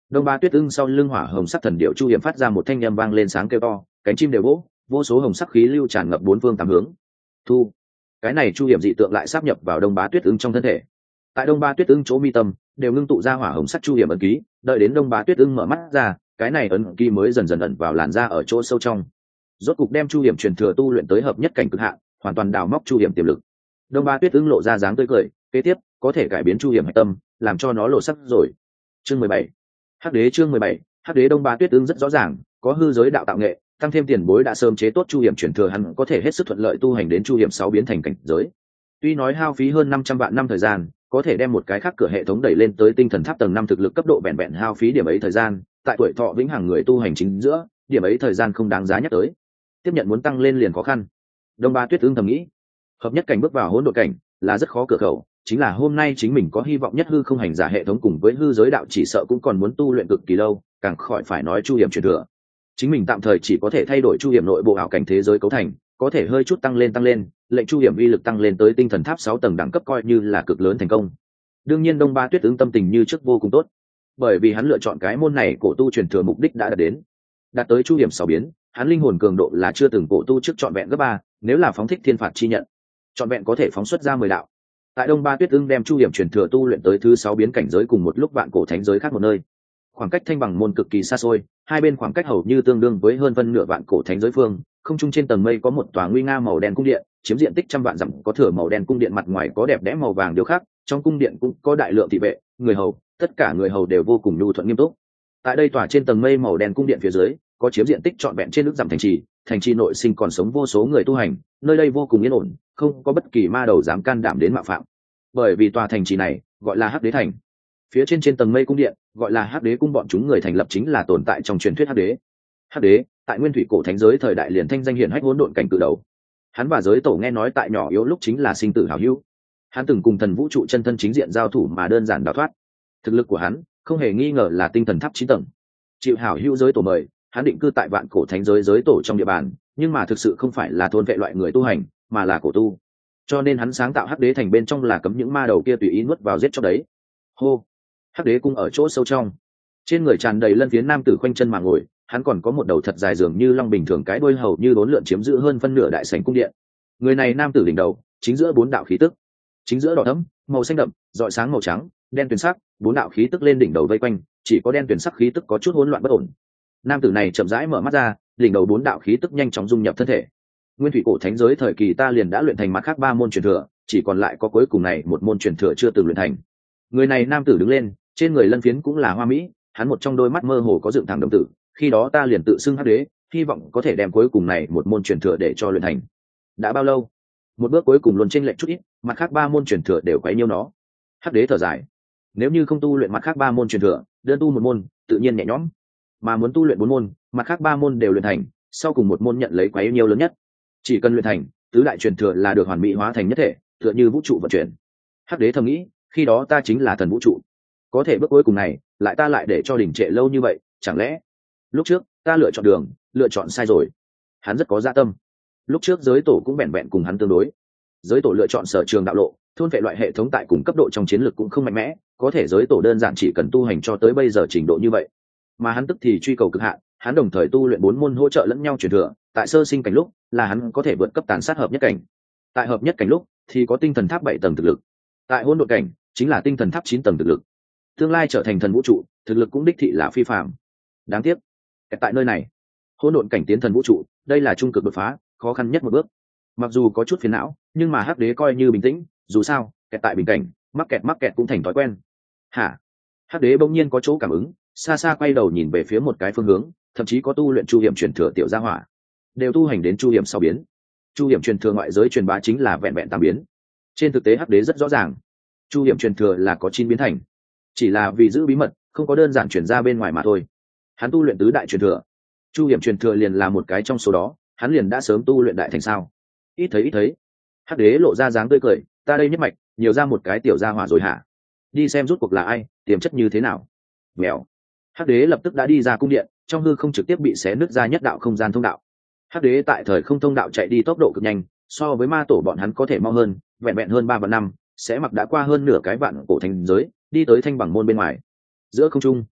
Đông Ba Tuyết Ưng sau lưng hỏa hồng sắc thần điệu chu hiểm phát ra một thanh âm vang lên sáng kêu to, cánh chim đều vỗ, vô số hồng sắc khí lưu tràn ngập bốn phương tám hướng. Thu, cái này chu hiểm dị tượng lại sáp nhập vào Đông Ba Tuyết Ưng trong thân thể. Tại Đông Ba Tuyết Ưng chỗ mi tâm đều ngưng tụ ra hỏa hồng sắc chu hiểm ấn ký, đợi đến Đông Ba Tuyết Ưng mở mắt ra, cái này ấn ký mới dần dần ẩn vào làn da ở chỗ sâu trong. Rốt cục đem chu hiểm truyền thừa tu luyện tới hợp nhất cảnh cực hạn, hoàn toàn đào móc chu hiểm tiềm lực. Đông Ba Tuyết Ưng lộ ra dáng tươi cười, kế tiếp có thể cải biến chu hiểm hạch tâm, làm cho nó lộ sắc rồi. Chương mười bảy, Hắc Đế chương mười bảy, Hắc Đế. Đông Ba Tuyết Ưng rất rõ ràng, có hư giới đạo tạo nghệ, tăng thêm tiền bối đã sớm chế tốt chu hiểm truyền thừa, hắn có thể hết sức thuận lợi tu hành đến chu hiểm sáu biến thành cảnh giới. Tuy nói hao phí hơn năm trăm vạn năm thời gian, có thể đem một cái khác cửa hệ thống đẩy lên tới tinh thần tháp tầng năm thực lực cấp độ vẹn vẹn hao phí điểm ấy thời gian, tại tuổi thọ vĩnh hằng người tu hành chính giữa, điểm ấy thời gian không đáng giá nhắc tới. Tiếp nhận muốn tăng lên liền khó khăn. Đông Ba Tuyết Ưng thầm nghĩ, hợp nhất cảnh bước vào hỗn độn cảnh là rất khó cửa khẩu, chính là hôm nay chính mình có hy vọng nhất hư không hành giả hệ thống cùng với hư giới đạo chỉ sợ cũng còn muốn tu luyện cực kỳ lâu, càng khỏi phải nói chu hiểm truyền thừa. Chính mình tạm thời chỉ có thể thay đổi chu hiểm nội bộ ảo cảnh thế giới cấu thành, có thể hơi chút tăng lên tăng lên, lệnh chu hiểm uy lực tăng lên tới tinh thần tháp sáu tầng đẳng cấp coi như là cực lớn thành công. Đương nhiên Đông Ba Tuyết Ưng tâm tình như trước vô cùng tốt, bởi vì hắn lựa chọn cái môn này cổ tu truyền thừa mục đích đã đạt đến. Đạt tới chu hiểm sáu biến, hắn linh hồn cường độ là chưa từng cổ tu trước trọn vẹn gấp ba, nếu là phóng thích thiên phạt chi nhận, trọn vẹn có thể phóng xuất ra mười đạo. Tại Đông Ba Tuyết Ưng đem chu hiểm truyền thừa tu luyện tới thứ sáu biến cảnh giới cùng một lúc vạn cổ thánh giới khác một nơi. Khoảng cách thanh bằng môn cực kỳ xa xôi, hai bên khoảng cách hầu như tương đương với hơn phân nửa vạn cổ thánh giới phương, không trung trên tầng mây có một tòa nguy nga màu đen cung điện, chiếm diện tích trăm vạn dặm, có thửa màu đen cung điện mặt ngoài có đẹp đẽ màu vàng điêu khắc, trong cung điện cũng có đại lượng thị vệ, người hầu, tất cả người hầu đều vô cùng nhu thuận nghiêm túc. Tại đây tòa trên tầng mây màu đen cung điện phía dưới, có chiếm diện tích trọn vẹn trên nước dặm thành trì, thành trì nội sinh còn sống vô số người tu hành, nơi đây vô cùng yên ổn, không có bất kỳ ma đầu dám can đảm đến mạo phạm. Bởi vì tòa thành trì này gọi là Hắc Đế thành. Phía trên trên tầng mây cung điện gọi là Hắc Đế cung, bọn chúng người thành lập chính là tồn tại trong truyền thuyết Hắc Đế. Hắc Đế tại nguyên thủy cổ thánh giới thời đại liền thanh danh hiển hách hỗn độn cảnh cự đầu. Hắn và giới tổ nghe nói tại nhỏ yếu lúc chính là sinh tử hảo hữu. Hắn từng cùng thần vũ trụ chân thân chính diện giao thủ mà đơn giản đào thoát. Thực lực của hắn không hề nghi ngờ là tinh thần tháp chín tầng. Chịu hảo hữu giới tổ mời, hắn định cư tại vạn cổ thánh giới giới tổ trong địa bàn, nhưng mà thực sự không phải là thôn vệ loại người tu hành, mà là cổ tu. Cho nên hắn sáng tạo Hắc Đế thành bên trong là cấm những ma đầu kia tùy ý nuốt vào giết cho đấy. Hô, Hắc Đế cung ở chỗ sâu trong, trên người tràn đầy lân phiến nam tử khoanh chân mà ngồi, hắn còn có một đầu thật dài dường như long bình thường cái đuôi hầu như bốn lượn chiếm giữ hơn phân nửa đại sảnh cung điện. Người này nam tử đỉnh đầu chính giữa bốn đạo khí tức, chính giữa đỏ thẫm, màu xanh đậm, rọi sáng màu trắng, đen tuyền sắc, bốn đạo khí tức lên đỉnh đầu vây quanh, chỉ có đen tuyền sắc khí tức có chút hỗn loạn bất ổn. Nam tử này chậm rãi mở mắt ra, đỉnh đầu bốn đạo khí tức nhanh chóng dung nhập thân thể. Nguyên thủy cổ thánh giới thời kỳ ta liền đã luyện thành mặt khác ba môn truyền thừa, chỉ còn lại có cuối cùng này một môn truyền thừa chưa từng luyện thành. Người này nam tử đứng lên, trên người lân phiến cũng là hoa mỹ, hắn một trong đôi mắt mơ hồ có dựng thẳng đồng tử, khi đó ta liền tự xưng Hắc Đế, hy vọng có thể đem cuối cùng này một môn truyền thừa để cho luyện thành. Đã bao lâu? Một bước cuối cùng luôn chênh lệch chút ít, mặt khác ba môn truyền thừa đều quấy nhiêu nó. Hắc Đế thở dài, nếu như không tu luyện mặt khác ba môn truyền thừa, đơn tu một môn, tự nhiên nhẹ nhõm, mà muốn tu luyện bốn môn, mặt khác ba môn đều luyện thành, sau cùng một môn nhận lấy quấy nhiêu lớn nhất. Chỉ cần luyện thành, tứ đại truyền thừa là được hoàn mỹ hóa thành nhất thể, tựa như vũ trụ vận chuyển. Hắc Đế thầm nghĩ, khi đó ta chính là thần vũ trụ, có thể bước cuối cùng này, lại ta lại để cho đình trệ lâu như vậy, chẳng lẽ lúc trước ta lựa chọn đường, lựa chọn sai rồi? Hắn rất có dạ tâm. Lúc trước giới tổ cũng vẹn vẹn cùng hắn tương đối. Giới tổ lựa chọn sở trường đạo lộ, thôn vệ loại hệ thống tại cùng cấp độ trong chiến lược cũng không mạnh mẽ, có thể giới tổ đơn giản chỉ cần tu hành cho tới bây giờ trình độ như vậy. Mà hắn tức thì truy cầu cực hạn, hắn đồng thời tu luyện bốn môn hỗ trợ lẫn nhau truyền thừa, tại sơ sinh cảnh lúc là hắn có thể vượt cấp tàn sát hợp nhất cảnh, tại hợp nhất cảnh lúc thì có tinh thần tháp bảy tầng thực lực, tại hỗn độn cảnh chính là tinh thần tháp chín tầng thực lực. Tương lai trở thành thần vũ trụ, thực lực cũng đích thị là phi phàm. Đáng tiếc, tại nơi này, hỗn độn cảnh tiến thần vũ trụ, đây là trung cực đột phá, khó khăn nhất một bước. Mặc dù có chút phiền não, nhưng mà Hắc Đế coi như bình tĩnh, dù sao, kẹt tại bình cảnh, mắc kẹt mắc kẹt cũng thành thói quen. Hả? Hắc Đế bỗng nhiên có chỗ cảm ứng, xa xa quay đầu nhìn về phía một cái phương hướng, thậm chí có tu luyện chu hiểm truyền thừa tiểu gia hỏa, đều tu hành đến chu hiểm sau biến. Chu hiểm truyền thừa ngoại giới truyền bá chính là vẹn vẹn tam biến. Trên thực tế Hắc Đế rất rõ ràng, chu hiểm truyền thừa là có chín biến thành, chỉ là vì giữ bí mật, không có đơn giản truyền ra bên ngoài mà thôi. Hắn tu luyện tứ đại truyền thừa, chu hiểm truyền thừa liền là một cái trong số đó, hắn liền đã sớm tu luyện đại thành sao? Ít thấy ít thấy. Hắc Đế lộ ra dáng tươi cười, ta đây nhất mạch nhiều ra một cái tiểu gia hỏa rồi hả? Đi xem rút cuộc là ai, tiềm chất như thế nào. Mèo. Hắc Đế lập tức đã đi ra cung điện, trong hư không trực tiếp bị xé nứt ra nhất đạo không gian thông đạo. Hắc Đế tại thời không thông đạo chạy đi tốc độ cực nhanh, so với ma tổ bọn hắn có thể mau hơn, vẹn vẹn hơn ba vạn năm, sẽ mặc đã qua hơn nửa cái vạn cổ thành giới, đi tới thanh bằng môn bên ngoài. Giữa không trung,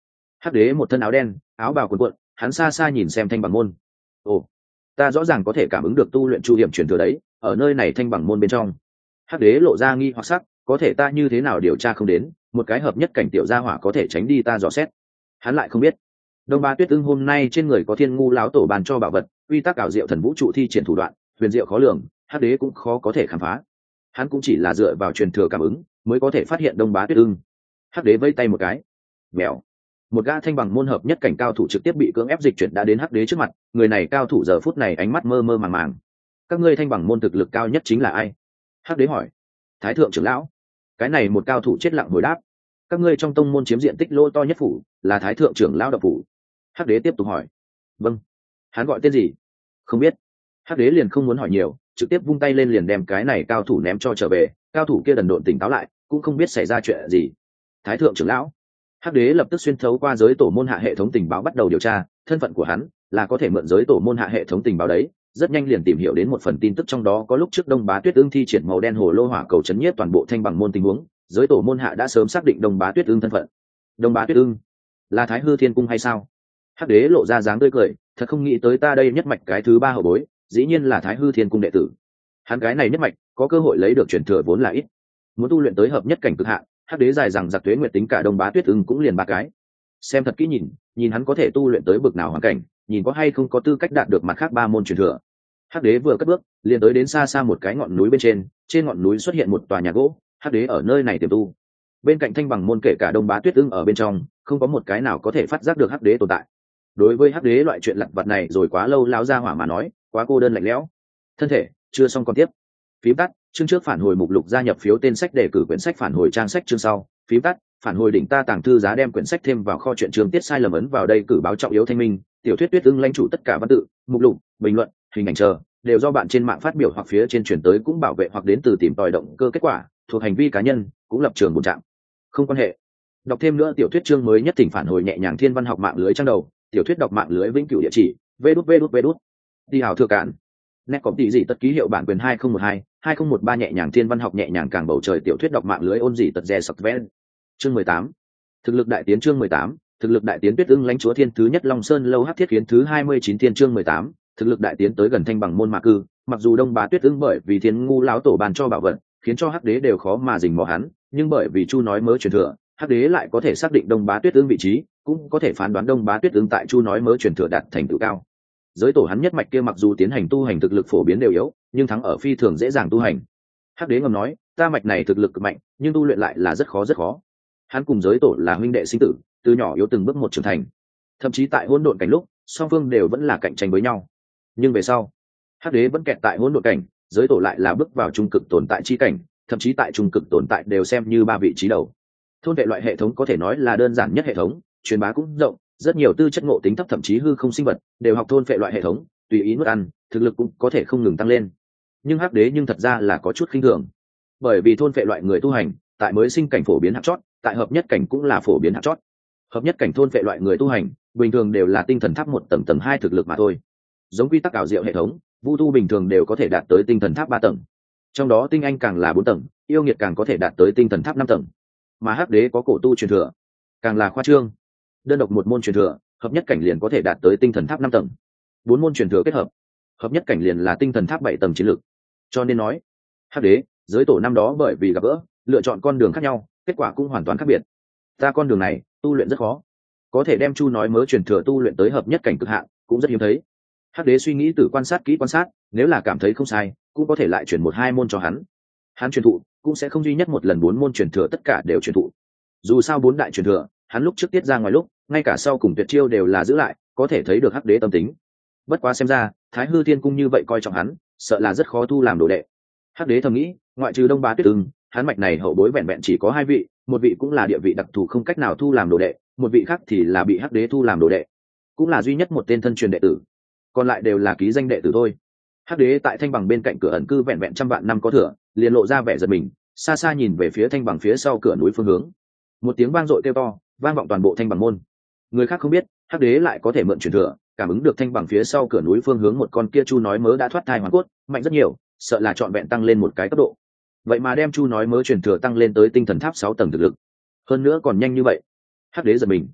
Hắc đế một thân áo đen, áo bào cuộn cuộn, hắn xa xa nhìn xem thanh bằng môn. Ồ, ta rõ ràng có thể cảm ứng được tu luyện chu hiểm truyền thừa đấy, ở nơi này thanh bằng môn bên trong. Hắc đế lộ ra nghi hoặc sắc, có thể ta như thế nào điều tra không đến, một cái hợp nhất cảnh tiểu gia hỏa có thể tránh đi ta dò xét. Hắn lại không biết đông ba tuyết ưng hôm nay trên người có thiên ngu lão tổ bàn cho bảo vật, quy tắc ảo diệu thần vũ trụ thi triển thủ đoạn huyền diệu khó lường, hắc đế cũng khó có thể khám phá. Hắn cũng chỉ là dựa vào truyền thừa cảm ứng mới có thể phát hiện đông bá tuyết ưng. Hắc đế vây tay một cái, mèo, một gã thanh bằng môn hợp nhất cảnh cao thủ trực tiếp bị cưỡng ép dịch chuyển đã đến hắc đế trước mặt. Người này cao thủ giờ phút này ánh mắt mơ mơ màng màng. Các ngươi thanh bằng môn thực lực cao nhất chính là ai? Hắc đế hỏi. Thái thượng trưởng lão. Cái này một cao thủ chết lặng hồi đáp. Các ngươi trong tông môn chiếm diện tích lô to nhất phủ là thái thượng trưởng lão độc phủ. Hắc đế tiếp tục hỏi. Vâng. Hắn gọi tên gì? Không biết. Hắc đế liền không muốn hỏi nhiều, trực tiếp vung tay lên liền đem cái này cao thủ ném cho trở về. Cao thủ kia đần độn tỉnh táo lại, cũng không biết xảy ra chuyện gì. Thái thượng trưởng lão. Hắc đế lập tức xuyên thấu qua giới tổ môn hạ hệ thống tình báo bắt đầu điều tra. Thân phận của hắn là có thể mượn giới tổ môn hạ hệ thống tình báo đấy. Rất nhanh liền tìm hiểu đến một phần tin tức, trong đó có lúc trước đông bá tuyết ương thi triển màu đen hồ lô hỏa cầu chấn nhiếp toàn bộ thanh bằng môn tình huống. Giới tổ môn hạ đã sớm xác định đông bá tuyết ương thân phận. Đông bá tuyết ương là Thái Hư Thiên Cung hay sao? Hắc đế lộ ra dáng tươi cười, thật không nghĩ tới ta đây nhất mạch cái thứ ba hậu bối dĩ nhiên là Thái Hư Thiên Cung đệ tử. Hắn cái này nhất mạch có cơ hội lấy được truyền thừa vốn là ít, muốn tu luyện tới hợp nhất cảnh cực hạn, hắc đế dài rằng giặc tuế nguyệt tính cả đông bá tuyết ưng cũng liền ba cái. Xem thật kỹ nhìn, nhìn hắn có thể tu luyện tới bực nào hoàn cảnh, nhìn có hay không có tư cách đạt được mặt khác ba môn truyền thừa. Hắc đế vừa cất bước liền tới đến xa xa một cái ngọn núi bên trên, trên ngọn núi xuất hiện một tòa nhà gỗ. Hắc đế ở nơi này tiềm tu, bên cạnh thanh bằng môn kể cả đông bá tuyết ưng ở bên trong, không có một cái nào có thể phát giác được hắc đế tồn tại. Đối với hắc đế loại chuyện lặt vặt này rồi quá lâu lão gia hỏa mà nói, quá cô đơn lạnh lẽo. Thân thể chưa xong còn tiếp. Phím tắt, chương trước phản hồi mục lục gia nhập phiếu tên sách để cử quyển sách phản hồi trang sách chương sau. Phím tắt, phản hồi đỉnh ta tàng thư giá đem quyển sách thêm vào kho truyện trường tiết sai lầm ấn vào đây cử báo trọng yếu thanh minh. Tiểu thuyết tuyết ưng lãnh chủ tất cả văn tự, mục lục, bình luận, hình ảnh chờ đều do bạn trên mạng phát biểu hoặc phía trên truyền tới cũng bảo vệ hoặc đến từ tìm tòi động cơ kết quả thuộc hành vi cá nhân, cũng lập trường bổn trạm, không quan hệ. Đọc thêm nữa tiểu thuyết chương mới nhất thỉnh phản hồi nhẹ nhàng thiên văn học mạng lưới trang đầu, tiểu thuyết đọc mạng lưới vĩnh cửu địa chỉ vê đút vê đút vê đút đi hào thừa cạn nét có tỷ gì tất ký hiệu bản quyền hai không một hai hai không một ba nhẹ nhàng thiên văn học nhẹ nhàng càng bầu trời tiểu thuyết đọc mạng lưới ôn gì tật dè sập vén. Chương mười tám, thực lực đại tiến. Chương mười tám, thực lực đại tiến. Tuyết ưng lãnh chúa thiên thứ nhất Long Sơn lâu hắc thiết khiến thứ hai mươi chín thiên. Chương mười tám, thực lực đại tiến tới gần thanh bằng môn mạc cư. Mặc dù đông bá tuyết ưng bởi vì thiên ngu lão tổ bàn cho bảo vật khiến cho hắc đế đều khó mà dình mò hắn, nhưng bởi vì chu nói mớ truyền thừa, hắc đế lại có thể xác định đông bá tuyết ưng vị trí, cũng có thể phán đoán đông bá tuyết ưng tại chu nói mớ truyền thừa đạt thành tựu cao. Giới tổ hắn nhất mạch kia mặc dù tiến hành tu hành thực lực phổ biến đều yếu, nhưng thắng ở phi thường dễ dàng tu hành. Hắc đế ngầm nói, ta mạch này thực lực cực mạnh, nhưng tu luyện lại là rất khó rất khó. Hắn cùng giới tổ là huynh đệ sinh tử, từ nhỏ yếu từng bước một trưởng thành, thậm chí tại hỗn độn cảnh lúc song phương đều vẫn là cạnh tranh với nhau. Nhưng về sau hắc đế vẫn kẹt tại hỗn độn cảnh, giới tổ lại là bước vào trung cực tồn tại chi cảnh, thậm chí tại trung cực tồn tại đều xem như ba vị trí đầu. Thôn vệ loại hệ thống có thể nói là đơn giản nhất hệ thống, truyền bá cũng rộng, rất nhiều tư chất ngộ tính thấp thậm chí hư không sinh vật đều học thôn vệ loại hệ thống, tùy ý nuốt ăn, thực lực cũng có thể không ngừng tăng lên. Nhưng hắc đế nhưng thật ra là có chút khinh thường, bởi vì thôn vệ loại người tu hành tại mới sinh cảnh phổ biến hạt chót, tại hợp nhất cảnh cũng là phổ biến hạt chót. Hợp nhất cảnh thôn vệ loại người tu hành bình thường đều là tinh thần tháp một tầng tầng hai thực lực mà thôi. Giống quy tắc ảo diệu hệ thống, vu tu bình thường đều có thể đạt tới tinh thần tháp ba tầng, trong đó tinh anh càng là bốn tầng, yêu nghiệt càng có thể đạt tới tinh thần tháp năm tầng. Mà hắc đế có cổ tu truyền thừa, càng là khoa trương, đơn độc một môn truyền thừa hợp nhất cảnh liền có thể đạt tới tinh thần tháp năm tầng, bốn môn truyền thừa kết hợp hợp nhất cảnh liền là tinh thần tháp bảy tầng chiến lược. Cho nên nói hắc đế giới tổ năm đó bởi vì gặp gỡ lựa chọn con đường khác nhau, kết quả cũng hoàn toàn khác biệt. Ta con đường này tu luyện rất khó, có thể đem chu nói mớ truyền thừa tu luyện tới hợp nhất cảnh cực hạn cũng rất hiếm thấy. Hắc đế suy nghĩ từ quan sát kỹ quan sát, nếu là cảm thấy không sai cũng có thể lại chuyển một hai môn cho hắn. Hắn truyền thụ cũng sẽ không duy nhất một lần bốn môn truyền thừa tất cả đều truyền thụ. Dù sao bốn đại truyền thừa hắn lúc trước tiết ra ngoài lúc ngay cả sau cùng tuyệt chiêu đều là giữ lại, có thể thấy được hắc đế tâm tính. Bất quá xem ra Thái Hư Thiên Cung như vậy coi trọng hắn, sợ là rất khó thu làm đồ đệ. Hắc đế thầm nghĩ, ngoại trừ đông bá tuyết ưng, hắn mạch này hậu bối vẹn vẹn chỉ có hai vị, một vị cũng là địa vị đặc thù không cách nào thu làm đồ đệ, một vị khác thì là bị hắc đế thu làm đồ đệ, cũng là duy nhất một tên thân truyền đệ tử, còn lại đều là ký danh đệ tử thôi. Hắc đế tại thanh bằng bên cạnh cửa ẩn cư vẹn vẹn trăm vạn năm có thừa, liền lộ ra vẻ giật mình, xa xa nhìn về phía thanh bằng phía sau cửa núi phương hướng. Một tiếng vang dội kêu to vang vọng toàn bộ thanh bằng môn. Người khác không biết hắc đế lại có thể mượn truyền thừa cảm ứng được thanh bằng phía sau cửa núi phương hướng một con kia chu nói mớ đã thoát thai hoàn cốt, mạnh rất nhiều, sợ là trọn vẹn tăng lên một cái cấp độ. Vậy mà đem chu nói mớ truyền thừa tăng lên tới tinh thần tháp sáu tầng thực lực, hơn nữa còn nhanh như vậy. Hắc đế giật mình,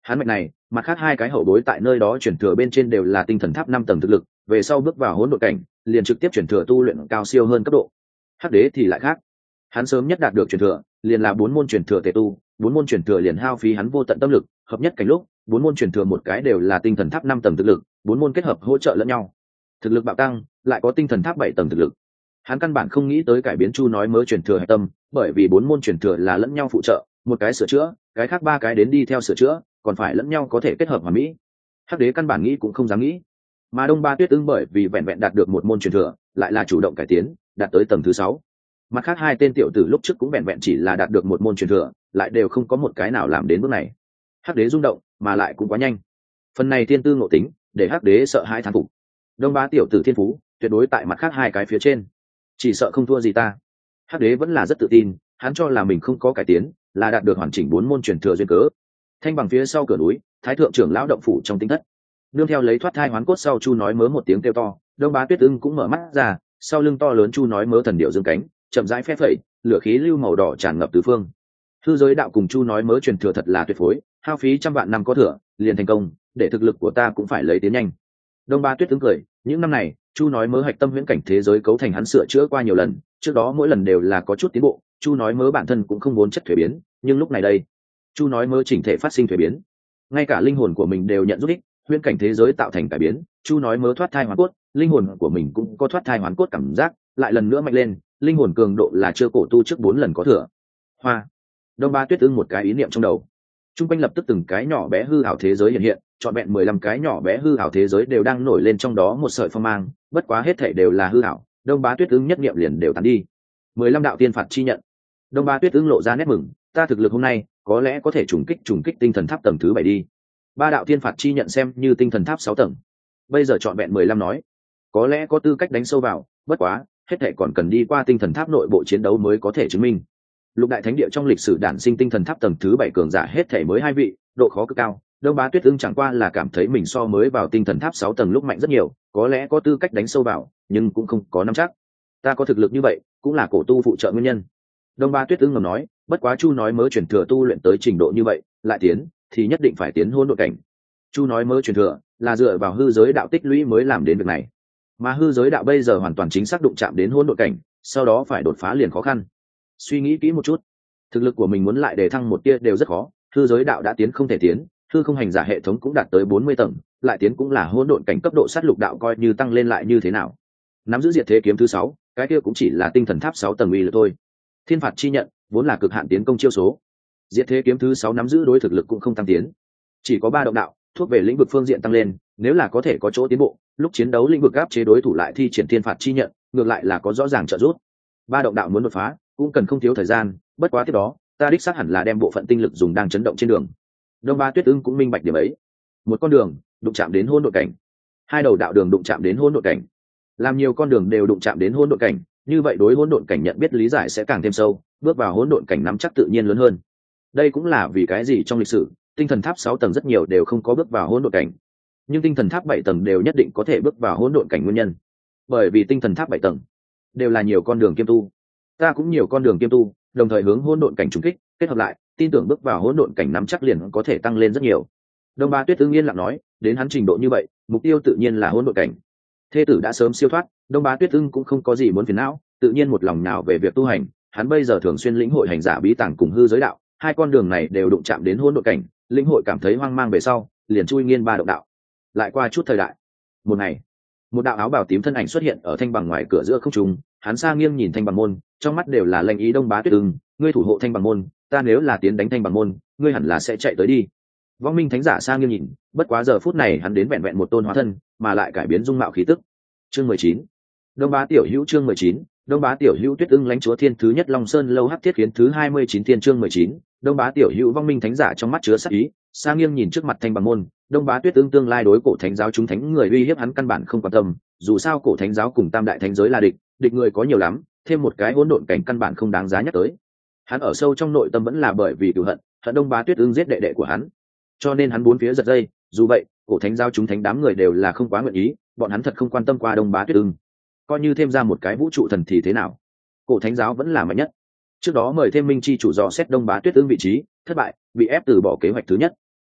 Hắn mạch này, mặt khác hai cái hậu bối tại nơi đó chuyển thừa bên trên đều là tinh thần tháp năm tầng thực lực, về sau bước vào hỗn độn cảnh, liền trực tiếp chuyển thừa tu luyện cao siêu hơn cấp độ. Hắc đế thì lại khác, hắn sớm nhất đạt được chuyển thừa, liền là bốn môn chuyển thừa tề tu, bốn môn chuyển thừa liền hao phí hắn vô tận tâm lực, hợp nhất cảnh lúc, bốn môn chuyển thừa một cái đều là tinh thần tháp năm tầng thực lực, bốn môn kết hợp hỗ trợ lẫn nhau. Thực lực bạo tăng, lại có tinh thần tháp bảy tầng thực lực. Hắn căn bản không nghĩ tới cải biến Chu nói mới chuyển thừa hạch tâm, bởi vì bốn môn chuyển thừa là lẫn nhau phụ trợ, một cái sửa chữa, cái khác ba cái đến đi theo sửa chữa, còn phải lẫn nhau có thể kết hợp hoàn mỹ. Hắc đế căn bản nghĩ cũng không dám nghĩ. Mà Đông Ba Tuyết Ưng bởi vì vẹn vẹn đạt được một môn truyền thừa, lại là chủ động cải tiến, đạt tới tầng thứ sáu. Mặt khác hai tên tiểu tử lúc trước cũng vẹn vẹn chỉ là đạt được một môn truyền thừa, lại đều không có một cái nào làm đến bước này. Hắc đế rung động, mà lại cũng quá nhanh. Phần này thiên tư ngộ tính, để Hắc đế sợ hãi thán phục. Đông Ba tiểu tử thiên phú, tuyệt đối tại mặt khác hai cái phía trên, chỉ sợ không thua gì ta. Hắc đế vẫn là rất tự tin, hắn cho là mình không có cải tiến, là đạt được hoàn chỉnh bốn môn truyền thừa duyên cớ. Thanh bằng phía sau cửa núi, thái thượng trưởng lão động phủ trong tinh thất, nương theo lấy thoát thai hoán cốt sau Chu nói mớ một tiếng kêu to, Đông Bá Tuyết Ưng cũng mở mắt ra, sau lưng to lớn Chu nói mớ thần điệu dương cánh, chậm rãi phép phẩy, lửa khí lưu màu đỏ tràn ngập tứ phương. Hư giới đạo cùng Chu nói mớ truyền thừa thật là tuyệt phối, hao phí trăm vạn năm có thừa, liền thành công, để thực lực của ta cũng phải lấy tiến nhanh. Đông Bá Tuyết Ưng cười, những năm này, Chu nói mớ hạch tâm huyễn cảnh thế giới cấu thành hắn sửa chữa qua nhiều lần, trước đó mỗi lần đều là có chút tiến bộ, Chu nói mớ bản thân cũng không muốn chất thuế biến, nhưng lúc này đây, Chu nói mớ chỉnh thể phát sinh thuế biến, ngay cả linh hồn của mình đều nhận giúp ích, huyễn cảnh thế giới tạo thành cải biến, Chu nói mớ thoát thai hoán cốt, linh hồn của mình cũng có thoát thai hoán cốt cảm giác, lại lần nữa mạnh lên, linh hồn cường độ là chưa cổ tu trước bốn lần có thừa. Hoa. Đông Ba Tuyết Ưng một cái ý niệm trong đầu, trung quanh lập tức từng cái nhỏ bé hư ảo thế giới hiện hiện, trọn vẹn mười lăm cái nhỏ bé hư ảo thế giới đều đang nổi lên trong đó một sợi phong mang, bất quá hết thảy đều là hư ảo, Đông Bá Tuyết Ưng nhất niệm liền đều tán đi. mười lăm đạo tiên phạt chi nhận. Đông Ba Tuyết Ưng lộ ra nét mừng, ta thực lực hôm nay, có lẽ có thể trùng kích trùng kích tinh thần tháp tầng thứ bảy đi. Ba đạo tiên phạt chi nhận xem như tinh thần tháp sáu tầng. Bây giờ trọn vẹn mười lăm nói, có lẽ có tư cách đánh sâu vào, bất quá, hết thảy còn cần đi qua tinh thần tháp nội bộ chiến đấu mới có thể chứng minh. Lục đại thánh địa trong lịch sử đản sinh tinh thần tháp tầng thứ bảy cường giả hết thảy mới hai vị, độ khó cực cao. Đông Bá Tuyết Ưng chẳng qua là cảm thấy mình so mới vào tinh thần tháp sáu tầng lúc mạnh rất nhiều, có lẽ có tư cách đánh sâu vào, nhưng cũng không có nắm chắc. Ta có thực lực như vậy, cũng là cổ tu phụ trợ nguyên nhân. Đông Bá Tuyết Ưng ngầm nói, bất quá Chu nói mớ truyền thừa tu luyện tới trình độ như vậy, lại tiến thì nhất định phải tiến hỗn độn cảnh. Chu nói mớ truyền thừa là dựa vào hư giới đạo tích lũy mới làm đến việc này, mà hư giới đạo bây giờ hoàn toàn chính xác đụng chạm đến hỗn độn cảnh, sau đó phải đột phá liền khó khăn. Suy nghĩ kỹ một chút, thực lực của mình muốn lại đề thăng một tia đều rất khó, hư giới đạo đã tiến không thể tiến, hư không hành giả hệ thống cũng đạt tới bốn mươi tầng, lại tiến cũng là hỗn độn cảnh cấp độ sát lục đạo, coi như tăng lên lại như thế nào. Nắm giữ diệt thế kiếm thứ sáu, cái kia cũng chỉ là tinh thần tháp sáu tầng uy lực thôi. Thiên phạt chi nhận vốn là cực hạn tiến công chiêu số, diệt thế kiếm thứ sáu nắm giữ đối thực lực cũng không tăng tiến, chỉ có ba động đạo thuốc về lĩnh vực phương diện tăng lên, nếu là có thể có chỗ tiến bộ, lúc chiến đấu lĩnh vực áp chế đối thủ lại thi triển thiên phạt chi nhận, ngược lại là có rõ ràng trợ giúp. Ba động đạo muốn đột phá cũng cần không thiếu thời gian, bất quá tiếp đó ta đích xác hẳn là đem bộ phận tinh lực dùng đang chấn động trên đường. Đông Ba Tuyết Ưng cũng minh bạch điểm ấy, một con đường đụng chạm đến hỗn độn cảnh, hai đầu đạo đường đụng chạm đến hỗn độn cảnh, làm nhiều con đường đều đụng chạm đến hỗn độn cảnh, như vậy đối hỗn độn cảnh nhận biết lý giải sẽ càng thêm sâu, bước vào hỗn độn cảnh nắm chắc tự nhiên lớn hơn. Đây cũng là vì cái gì trong lịch sử tinh thần tháp sáu tầng rất nhiều đều không có bước vào hỗn độn cảnh, nhưng tinh thần tháp bảy tầng đều nhất định có thể bước vào hỗn độn cảnh nguyên nhân, bởi vì tinh thần tháp bảy tầng đều là nhiều con đường kiêm tu, ta cũng nhiều con đường kiêm tu, đồng thời hướng hỗn độn cảnh trùng kích, kết hợp lại, tin tưởng bước vào hỗn độn cảnh nắm chắc liền có thể tăng lên rất nhiều. Đông Ba Tuyết Ưng yên lặng nói, đến hắn trình độ như vậy, mục tiêu tự nhiên là hỗn độn cảnh. Thê tử đã sớm siêu thoát, Đông Bá Tuyết Ưng cũng không có gì muốn phiền não, tự nhiên một lòng nào về việc tu hành, hắn bây giờ thường xuyên lĩnh hội hành giả bí tàng cùng hư giới đạo, hai con đường này đều đụng chạm đến hỗn độn cảnh, lĩnh hội cảm thấy hoang mang về sau, liền chui nghiên ba động đạo. Lại qua chút thời đại, một ngày, một đạo áo bào tím thân ảnh xuất hiện ở thanh bằng ngoài cửa giữa không trung, hắn xa nghiêng nhìn thanh bằng môn, trong mắt đều là lệnh ý. Đông Bá Tuyết Ưng, ngươi thủ hộ thanh bằng môn, ta nếu là tiến đánh thanh bằng môn, ngươi hẳn là sẽ chạy tới đi. Vong Minh Thánh giả xa nghiêng nhìn, bất quá giờ phút này hắn đến vẹn vẹn một tôn hóa thân, mà lại cải biến dung mạo khí tức. Chương mười chín, Đông Bá tiểu hữu. Chương mười chín, Đông Bá tiểu hữu. Tuyết Ưng lãnh chúa thiên thứ nhất Long Sơn lâu hắc thiết khiến thứ hai mươi chín thiên. Chương mười chín, Đông Bá tiểu hữu. Vong Minh Thánh giả trong mắt chứa sát ý, xa nghiêng nhìn trước mặt thanh bằng môn. Đông Bá Tuyết Ưng tương lai đối cổ thánh giáo chúng thánh người uy hiếp hắn căn bản không quan tâm, dù sao cổ thánh giáo cùng tam đại thánh giới là địch, địch người có nhiều lắm, thêm một cái hỗn độn cảnh căn bản không đáng giá nhắc tới. Hắn ở sâu trong nội tâm vẫn là bởi vì cửu hận, hận Đông Bá Tuyết Ưng giết đệ đệ của hắn, cho nên hắn bốn phía giật dây. Dù vậy, cổ thánh giáo chúng thánh đám người đều là không quá nguyện ý, bọn hắn thật không quan tâm qua Đông Bá Tuyết Ưng. Coi như thêm ra một cái vũ trụ thần thì thế nào, cổ thánh giáo vẫn là mạnh nhất. Trước đó mời thêm minh chi chủ dò xét Đông Bá Tuyết Ưng vị trí, thất bại, bị ép từ bỏ kế hoạch thứ nhất.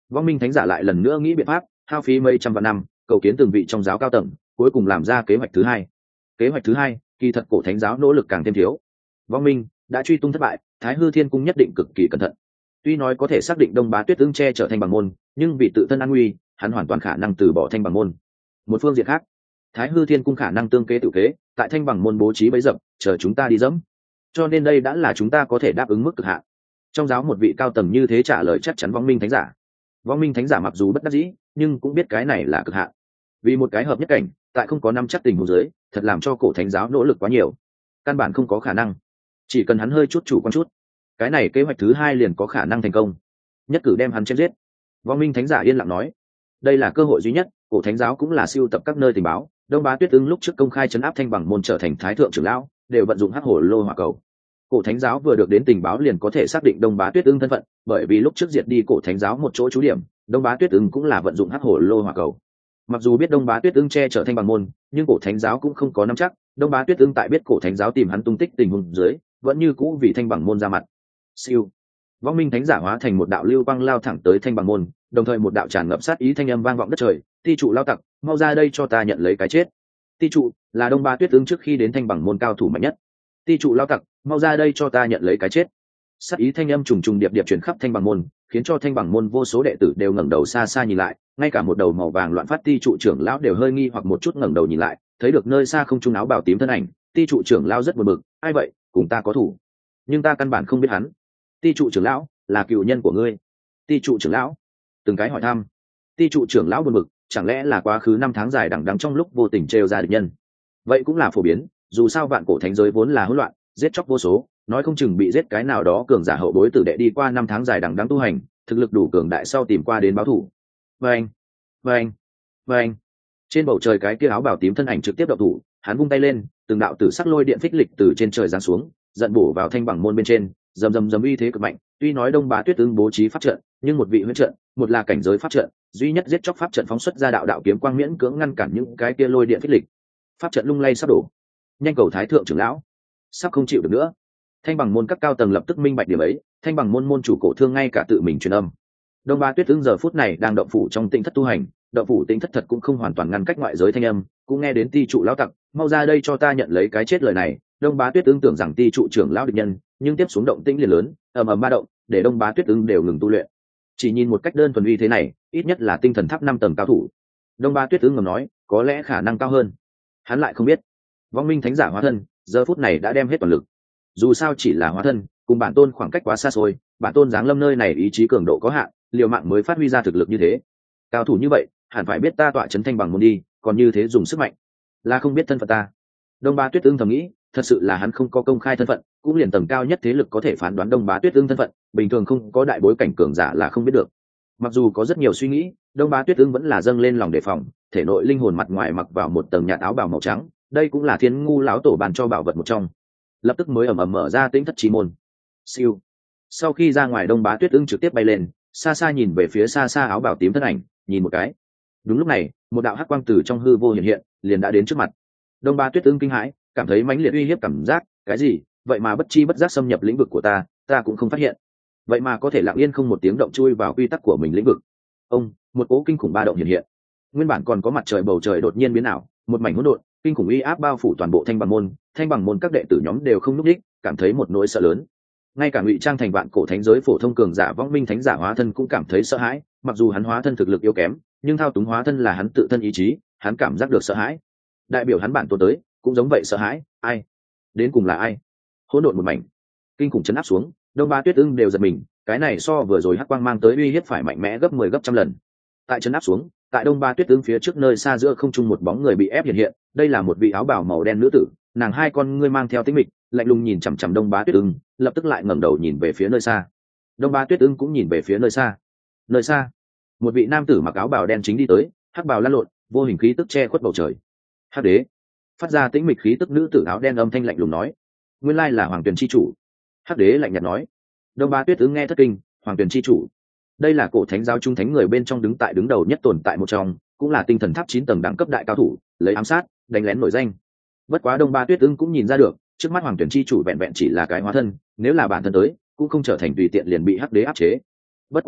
Vong minh thánh giả lại lần nữa nghĩ biện pháp, hao phí mấy trăm vạn năm cầu kiến từng vị trong giáo cao tầng, cuối cùng làm ra kế hoạch thứ hai. Kế hoạch thứ hai kỳ thật cổ thánh giáo nỗ lực càng thêm thiếu. Vong minh đã truy tung thất bại, Thái Hư Thiên Cung nhất định cực kỳ cẩn thận. Tuy nói có thể xác định Đông Bá Tuyết Ưng che trở thành bằng môn, nhưng vì tự thân an nguy, hắn hoàn toàn khả năng từ bỏ thanh bằng môn. Một phương diện khác, Thái Hư Thiên Cung khả năng tương kế tự kế, tại thanh bằng môn bố trí bấy dập, chờ chúng ta đi dẫm. Cho nên đây đã là chúng ta có thể đáp ứng mức cực hạn. Trong giáo một vị cao tầng như thế trả lời chắc chắn Vong minh thánh giả. Vong minh thánh giả mặc dù bất đắc dĩ, nhưng cũng biết cái này là cực hạn. Vì một cái hợp nhất cảnh, tại không có năm chắc tình huống dưới, thật làm cho cổ thánh giáo nỗ lực quá nhiều, căn bản không có khả năng. Chỉ cần hắn hơi chút chủ quan chút, cái này kế hoạch thứ hai liền có khả năng thành công, nhất cử đem hắn chém giết. Vong minh thánh giả yên lặng nói, đây là cơ hội duy nhất. Cổ thánh giáo cũng là siêu tập các nơi tình báo. Đông Bá Tuyết Ưng lúc trước công khai chấn áp thanh bằng môn trở thành thái thượng trưởng lão, đều vận dụng hắc hổ lô hỏa cầu. Cổ thánh giáo vừa được đến tình báo liền có thể xác định Đông Bá Tuyết Ưng thân phận, bởi vì lúc trước diệt đi cổ thánh giáo một chỗ trú điểm, Đông Bá Tuyết Ưng cũng là vận dụng hắc hổ lô hỏa cầu. Mặc dù biết Đông Bá Tuyết Ưng che chở thanh bằng môn, nhưng cổ thánh giáo cũng không có nắm chắc. Đông Bá Tuyết Ưng tại biết cổ thánh giáo tìm hắn tung tích tình huống dưới, vẫn như cũ vì thanh bằng môn ra mặt. Siêu. Vong minh thánh giả hóa thành một đạo lưu quang lao thẳng tới thanh bằng môn, đồng thời một đạo tràn ngập sát ý thanh âm vang vọng đất trời, ti trụ lao tặc, mau ra đây cho ta nhận lấy cái chết. Ti trụ là Đông Bá Tuyết Ưng trước khi đến thanh bằng môn cao thủ mạnh nhất. Ti trụ lao tặc, mau ra đây cho ta nhận lấy cái chết. Sát ý thanh âm trùng trùng điệp điệp truyền khắp thanh bằng môn, khiến cho thanh bằng môn vô số đệ tử đều ngẩng đầu xa xa nhìn lại, ngay cả một đầu màu vàng loạn phát ti trụ trưởng lão đều hơi nghi hoặc một chút ngẩng đầu nhìn lại, thấy được nơi xa không trung áo bào tím thân ảnh. Ti trụ trưởng lão rất buồn bực, ai vậy, cùng ta có thủ, nhưng ta căn bản không biết hắn. Ti trụ trưởng lão là cựu nhân của ngươi. Ti trụ trưởng lão từng cái hỏi thăm. Ti trụ trưởng lão buồn bực, chẳng lẽ là quá khứ năm tháng dài đằng đẵng trong lúc vô tình trêu ra địch nhân? Vậy cũng là phổ biến, dù sao vạn cổ thánh giới vốn là hỗn loạn, giết chóc vô số, nói không chừng bị giết cái nào đó cường giả hậu bối tử đệ đi qua năm tháng dài đằng đẵng tu hành, thực lực đủ cường đại sau tìm qua đến báo thủ. Vâng, vâng, vâng. Trên bầu trời cái kia áo bào tím thân ảnh trực tiếp động thủ, hắn vung tay lên, từng đạo tử sắc lôi điện phích lịch từ trên trời giáng xuống, giận bổ vào thanh bằng môn bên trên, rầm rầm rầm uy thế cực mạnh. Tuy nói Đông Bá Tuyết Ưng bố trí pháp trận, nhưng một vị huyễn trận, một là cảnh giới pháp trận, duy nhất giết chóc pháp trận phóng xuất ra đạo đạo kiếm quang miễn cưỡng ngăn cản những cái kia lôi điện phích lịch. Pháp trận lung lay sắp đổ. Nhanh cầu thái thượng trưởng lão, sắp không chịu được nữa. Thanh bằng môn các cao tầng lập tức minh bạch điểm ấy, thanh bằng môn môn chủ cổ thương ngay cả tự mình truyền âm. Đông Bá Tuyết Ưng giờ phút này đang động phủ trong tĩnh thất tu hành, động phủ tĩnh thất thật cũng không hoàn toàn ngăn cách ngoại giới thanh âm, cũng nghe đến ti trụ lão tặc, mau ra đây cho ta nhận lấy cái chết lời này. Đông Bá Tuyết Ưng tưởng rằng ti trụ trưởng lão địch nhân, nhưng tiếp xuống động tĩnh liền lớn, ầm ầm ba động, để Đông Bá Tuyết Ưng đều ngừng tu luyện. Chỉ nhìn một cách đơn thuần uy thế này, ít nhất là tinh thần tháp năm tầng cao thủ. Đông Bá Tuyết Ưng ngầm nói, có lẽ khả năng cao hơn. Hắn lại không biết, vong minh thánh giả hóa thân, giờ phút này đã đem hết toàn lực. Dù sao chỉ là hóa thân, cùng bản tôn khoảng cách quá xa xôi, bản tôn giáng lâm nơi này ý chí cường độ có hạn, liều mạng mới phát huy ra thực lực như thế. Cao thủ như vậy, hẳn phải biết ta tọa chấn thanh bằng môn đi, còn như thế dùng sức mạnh, là không biết thân phận ta. Đông Bá Tuyết Ưng thầm nghĩ, thật sự là hắn không có công khai thân phận, cũng liền tầng cao nhất thế lực có thể phán đoán Đông Bá Tuyết Ưng thân phận, bình thường không có đại bối cảnh cường giả là không biết được. Mặc dù có rất nhiều suy nghĩ, Đông Bá Tuyết Ưng vẫn là dâng lên lòng đề phòng, thể nội linh hồn mặt ngoài mặc vào một tầng nhạt áo bào màu trắng, đây cũng là Thiên Ngu lão tổ bàn cho bảo vật một trong. Lập tức mới ầm ầm mở ra tĩnh thất chi môn. Siêu. Sau khi ra ngoài, Đông Bá Tuyết Ưng trực tiếp bay lên, xa xa nhìn về phía xa xa áo bào tím thân ảnh, nhìn một cái. Đúng lúc này, một đạo hắc quang từ trong hư vô hiện hiện, liền đã đến trước mặt. Đông Bá Tuyết Ưng kinh hãi, cảm thấy mãnh liệt uy hiếp cảm giác, cái gì? Vậy mà bất chi bất giác xâm nhập lĩnh vực của ta, ta cũng không phát hiện. Vậy mà có thể lặng yên không một tiếng động chui vào quy tắc của mình lĩnh vực. Ông, một cỗ kinh khủng ba động hiện hiện. Nguyên bản còn có mặt trời bầu trời đột nhiên biến ảo, một mảnh hỗn độn, kinh khủng uy áp bao phủ toàn bộ thanh bằng môn, thanh bằng môn các đệ tử nhóm đều không lúc đích, cảm thấy một nỗi sợ lớn. Ngay cả ngụy trang thành vạn cổ thánh giới phổ thông cường giả vong minh thánh giả hóa thân cũng cảm thấy sợ hãi, mặc dù hắn hóa thân thực lực yếu kém, nhưng thao túng hóa thân là hắn tự thân ý chí, hắn cảm giác được sợ hãi. Đại biểu hắn bản tôn tới, cũng giống vậy sợ hãi, ai? Đến cùng là ai? Hỗn độn một mảnh, kinh khủng chấn áp xuống, Đông Bá Tuyết Ưng đều giật mình, cái này so vừa rồi hắc quang mang tới uy hiếp phải mạnh mẽ gấp mười gấp trăm lần. Tại chấn áp xuống, tại Đông Bá Tuyết Ưng phía trước nơi xa giữa không trung một bóng người bị ép hiện hiện, đây là một vị áo bào màu đen nữ tử, nàng hai con ngươi mang theo tĩnh mịch, lạnh lùng nhìn chằm chằm Đông Bá Tuyết Ưng, lập tức lại ngẩng đầu nhìn về phía nơi xa. Đông Bá Tuyết Ưng cũng nhìn về phía nơi xa. Nơi xa, một vị nam tử mặc áo bào đen chính đi tới, hắc bào lăn lộn, vô hình khí tức che khuất bầu trời. Hắc đế, phát ra tĩnh mịch khí tức nữ tử áo đen âm thanh lạnh lùng nói, nguyên lai là Hoàng Tuyền chi chủ. Hắc đế lạnh nhạt nói. Đông Bá Tuyết Ưng nghe thất kinh, Hoàng Tuyền chi chủ, đây là cổ thánh giáo trung thánh người bên trong đứng tại đứng đầu nhất tồn tại một trong, cũng là tinh thần tháp chín tầng đẳng cấp đại cao thủ, lấy ám sát đánh lén nổi danh. Bất quá Đông Bá Tuyết Ưng cũng nhìn ra được, trước mắt Hoàng Tuyển chi chủ vẹn vẹn chỉ là cái hóa thân, nếu là bản thân tới, cũng không trở thành tùy tiện liền bị hắc đế áp chế. Bất quá,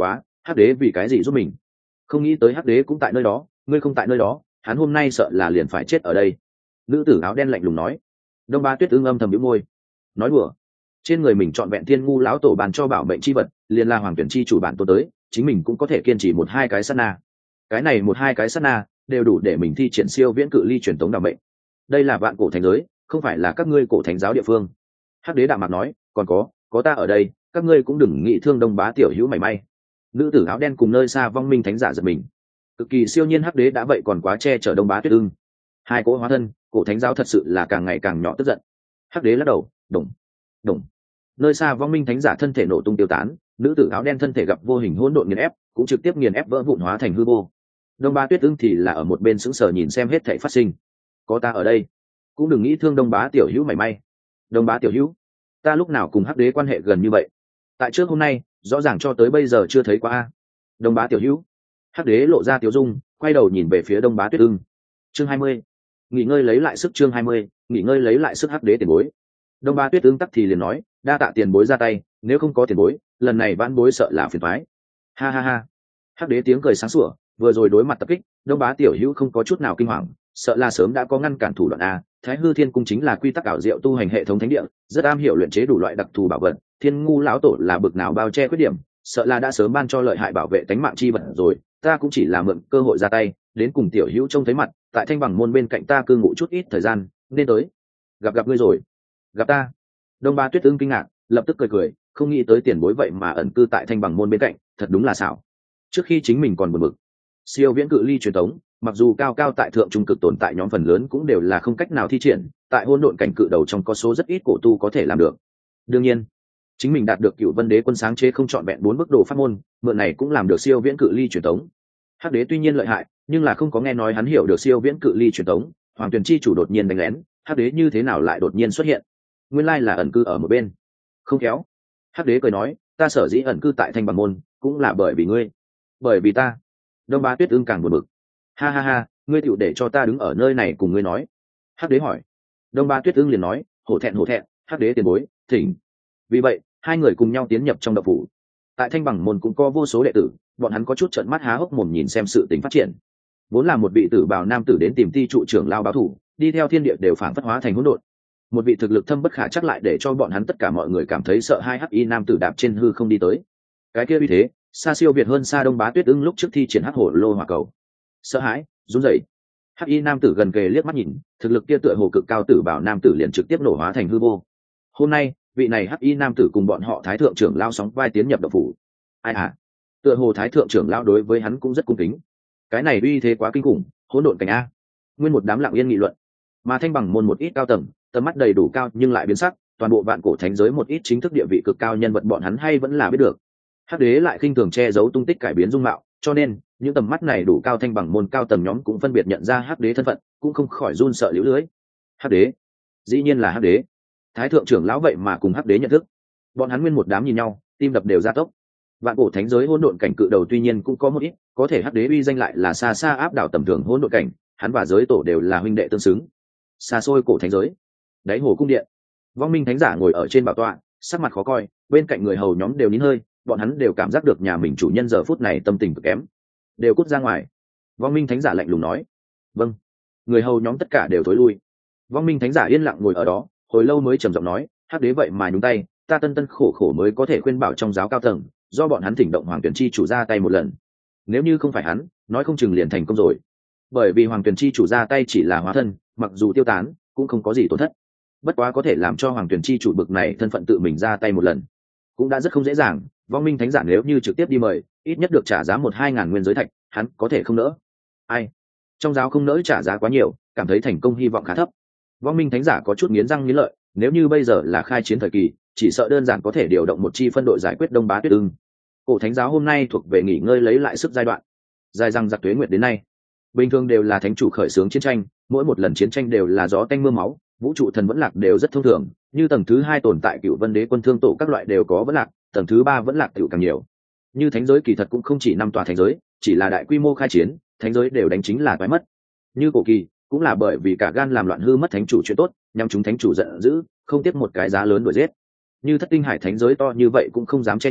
hắc đế vì cái gì giúp mình? Không nghĩ tới hắc đế cũng tại nơi đó, ngươi không tại nơi đó, hắn hôm nay sợ là liền phải chết ở đây. Nữ tử áo đen lạnh lùng nói. Đông Bá Tuyết ưng âm thầm bĩu môi, nói đùa, trên người mình chọn vẹn thiên ngu lão tổ bàn cho bảo mệnh chi vật, liền là hoàng tuyển chi chủ bản tôn tới, chính mình cũng có thể kiên trì một hai cái sát na. Cái này một hai cái sát na đều đủ để mình thi triển siêu viễn cự ly truyền tống đảm mệnh. Đây là vạn cổ thánh giới, không phải là các ngươi cổ thánh giáo địa phương. Hắc đế đạm mặt nói, còn có, có ta ở đây, các ngươi cũng đừng nghĩ thương Đông Bá tiểu hữu mảy may. Nữ tử áo đen cùng nơi xa vong minh thánh giả giật mình, cực kỳ siêu nhiên hắc đế đã vậy còn quá che chở Đông Bá Tuyết ưng. Hai cỗ hóa thân, cổ thánh giáo thật sự là càng ngày càng nhỏ tức giận. Hắc đế lắc đầu, đồng đồng nơi xa vong minh thánh giả thân thể nổ tung tiêu tán, nữ tử áo đen thân thể gặp vô hình hỗn độn nghiền ép, cũng trực tiếp nghiền ép vỡ vụn hóa thành hư vô. Đông Bá Tuyết ưng thì là ở một bên sững sờ nhìn xem hết thảy phát sinh. Có ta ở đây, cũng đừng nghĩ thương Đông Bá tiểu hữu mảy may. Đông Bá tiểu hữu, ta lúc nào cùng hắc đế quan hệ gần như vậy? Tại trước hôm nay, rõ ràng cho tới bây giờ chưa thấy qua a. Đông Bá tiểu hữu. Hắc đế lộ ra tiểu dung, quay đầu nhìn về phía Đông Bá Tuyết ưng. Chương hai mươi, nghỉ ngơi lấy lại sức. Chương hai mươi, nghỉ ngơi lấy lại sức. Hắc đế tiền bối. Đông Bá Tuyết ưng tắc thì liền nói, đa tạ tiền bối ra tay, nếu không có tiền bối, lần này vãn bối sợ là phiền toái. Ha ha ha. Hắc đế tiếng cười sáng sủa, vừa rồi đối mặt tập kích, Đông Bá tiểu hữu không có chút nào kinh hoàng, sợ là sớm đã có ngăn cản thủ đoạn a. Thái Hư Thiên Cung chính là quy tắc ảo diệu tu hành hệ thống thánh địa, rất am hiểu luyện chế đủ loại đặc thù bảo vật, Thiên ngu lão tổ là bực nào bao che khuyết điểm, sợ là đã sớm ban cho lợi hại bảo vệ tánh mạng chi vật rồi, ta cũng chỉ là mượn cơ hội ra tay, đến cùng tiểu hữu trông thấy mặt, tại Thanh Bằng môn bên cạnh ta cư ngụ chút ít thời gian, nên tới. Gặp gặp ngươi rồi. Gặp ta. Đông Bá Tuyết ưng kinh ngạc, lập tức cười cười, không nghĩ tới tiền bối vậy mà ẩn cư tại Thanh Bằng môn bên cạnh, thật đúng là xảo. Trước khi chính mình còn buồn bực, siêu viễn cự ly truyền tống, mặc dù cao cao tại thượng trung cực tồn tại nhóm phần lớn cũng đều là không cách nào thi triển, tại hỗn độn cảnh cự đầu trong có số rất ít cổ tu có thể làm được. Đương nhiên, chính mình đạt được Cựu Vân Đế quân sáng chế không chọn vẹn bốn bức đồ pháp môn, mượn này cũng làm được siêu viễn cự ly truyền tống. Hắc đế tuy nhiên lợi hại, nhưng là không có nghe nói hắn hiểu được siêu viễn cự ly truyền tống, Hoàng Tuyền chi chủ đột nhiên đánh lén, Hắc đế như thế nào lại đột nhiên xuất hiện? Nguyên lai là ẩn cư ở một bên. Không khéo. Hắc đế cười nói, ta sở dĩ ẩn cư tại Thanh Bằng môn, cũng là bởi vì ngươi. Bởi vì ta. Đông Bá Tuyết ưng càng buồn bực. Ha ha ha, ngươi tựu để cho ta đứng ở nơi này cùng ngươi nói. Hắc đế hỏi. Đông Bá Tuyết ưng liền nói, hổ thẹn hổ thẹn, Hắc đế tiền bối, thỉnh. Vì vậy, hai người cùng nhau tiến nhập trong động phủ. Tại Thanh Bằng môn cũng có vô số đệ tử, bọn hắn có chút trợn mắt há hốc mồm nhìn xem sự tình phát triển. Vốn là một vị tử bào nam tử đến tìm ti trụ trưởng lao báo thủ, đi theo thiên địa đều phản phất hóa thành hỗn độn. Một vị thực lực thâm bất khả chắc lại để cho bọn hắn tất cả mọi người cảm thấy sợ hai. Hắc y nam tử đạp trên hư không đi tới. Cái kia uy thế, xa siêu việt hơn xa Đông Bá Tuyết ưng lúc trước thi triển hắc hổ lô hỏa cầu. Sợ hãi, run rẩy. Hắc y nam tử gần kề liếc mắt nhìn, thực lực kia tựa hồ cực cao, tử bảo nam tử liền trực tiếp nổ hóa thành hư vô. Hôm nay, vị này Hắc y nam tử cùng bọn họ thái thượng trưởng lao sóng vai tiến nhập động phủ. Ai à? Tựa hồ thái thượng trưởng lao đối với hắn cũng rất cung kính. Cái này uy thế quá kinh khủng, hỗn độn cảnh a. Nguyên một đám lặng yên nghị luận. Mà Thanh Bằng môn một ít cao tầng, tầm mắt đầy đủ cao nhưng lại biến sắc, toàn bộ vạn cổ thánh giới một ít chính thức địa vị cực cao nhân vật bọn hắn hay vẫn là biết được. Hắc đế lại khinh thường che giấu tung tích cải biến dung mạo, cho nên những tầm mắt này đủ cao Thanh Bằng môn cao tầng nhóm cũng phân biệt nhận ra Hắc đế thân phận, cũng không khỏi run sợ liễu lưới. Hắc đế, dĩ nhiên là Hắc đế. Thái thượng trưởng lão vậy mà cùng Hắc đế nhận thức. Bọn hắn nguyên một đám nhìn nhau, tim đập đều gia tốc. Vạn cổ thánh giới hỗn độn cảnh cự đầu tuy nhiên cũng có một ít, có thể Hắc đế uy danh lại là xa xa áp đảo tầm thường hỗn độn cảnh, hắn và giới tổ đều là huynh đệ tương xứng. Xa xôi cổ thánh giới, đáy hồ cung điện, vong minh thánh giả ngồi ở trên bảo tọa, sắc mặt khó coi, bên cạnh người hầu nhóm đều nín hơi, bọn hắn đều cảm giác được nhà mình chủ nhân giờ phút này tâm tình cực kém, đều cút ra ngoài. Vong minh thánh giả lạnh lùng nói. Vâng. Người hầu nhóm tất cả đều thối lui. Vong minh thánh giả yên lặng ngồi ở đó, hồi lâu mới trầm giọng nói, Hắc đế vậy mà nhúng tay, ta tân tân khổ khổ mới có thể khuyên bảo trong giáo cao tầng, do bọn hắn thỉnh động Hoàng Tuyển chi chủ ra tay một lần. Nếu như không phải hắn, nói không chừng liền thành công rồi. Bởi vì Hoàng Tuyển chi chủ ra tay chỉ là hóa thân, mặc dù tiêu tán, cũng không có gì tổn thất. Bất quá có thể làm cho Hoàng Tuyển chi chủ bực này thân phận tự mình ra tay một lần, cũng đã rất không dễ dàng. Vong minh thánh giả nếu như trực tiếp đi mời, ít nhất được trả giá một hai ngàn nguyên giới thạch, hắn có thể không nỡ. Ai? Trong giáo không nỡ trả giá quá nhiều, cảm thấy thành công hy vọng khá thấp. Vong minh thánh giả có chút nghiến răng nghiến lợi, nếu như bây giờ là khai chiến thời kỳ, chỉ sợ đơn giản có thể điều động một chi phân đội giải quyết Đông Bá Tuyết ưng. Cổ thánh giáo hôm nay thuộc về nghỉ ngơi lấy lại sức giai đoạn. Dài răng giặc tuế nguyệt đến nay, bình thường đều là thánh chủ khởi xướng chiến tranh, mỗi một lần chiến tranh đều là gió tanh mưa máu, vũ trụ thần vẫn lạc đều rất thông thường, như tầng thứ hai tồn tại Cựu Vân Đế quân thương tổ các loại đều có vẫn lạc, tầng thứ ba vẫn lạc tiểu càng nhiều. Như thánh giới kỳ thật cũng không chỉ năm tòa thánh giới, chỉ là đại quy mô khai chiến, thánh giới đều đánh chính là toái mất. Như cổ kỳ, cũng là bởi vì cả gan làm loạn hư mất thánh chủ chuyện tốt, nhằm chúng thánh chủ giận dữ, không tiếc một cái giá lớn đuổi giết. Như thất tinh hải thánh giới to như vậy cũng không dám che chở,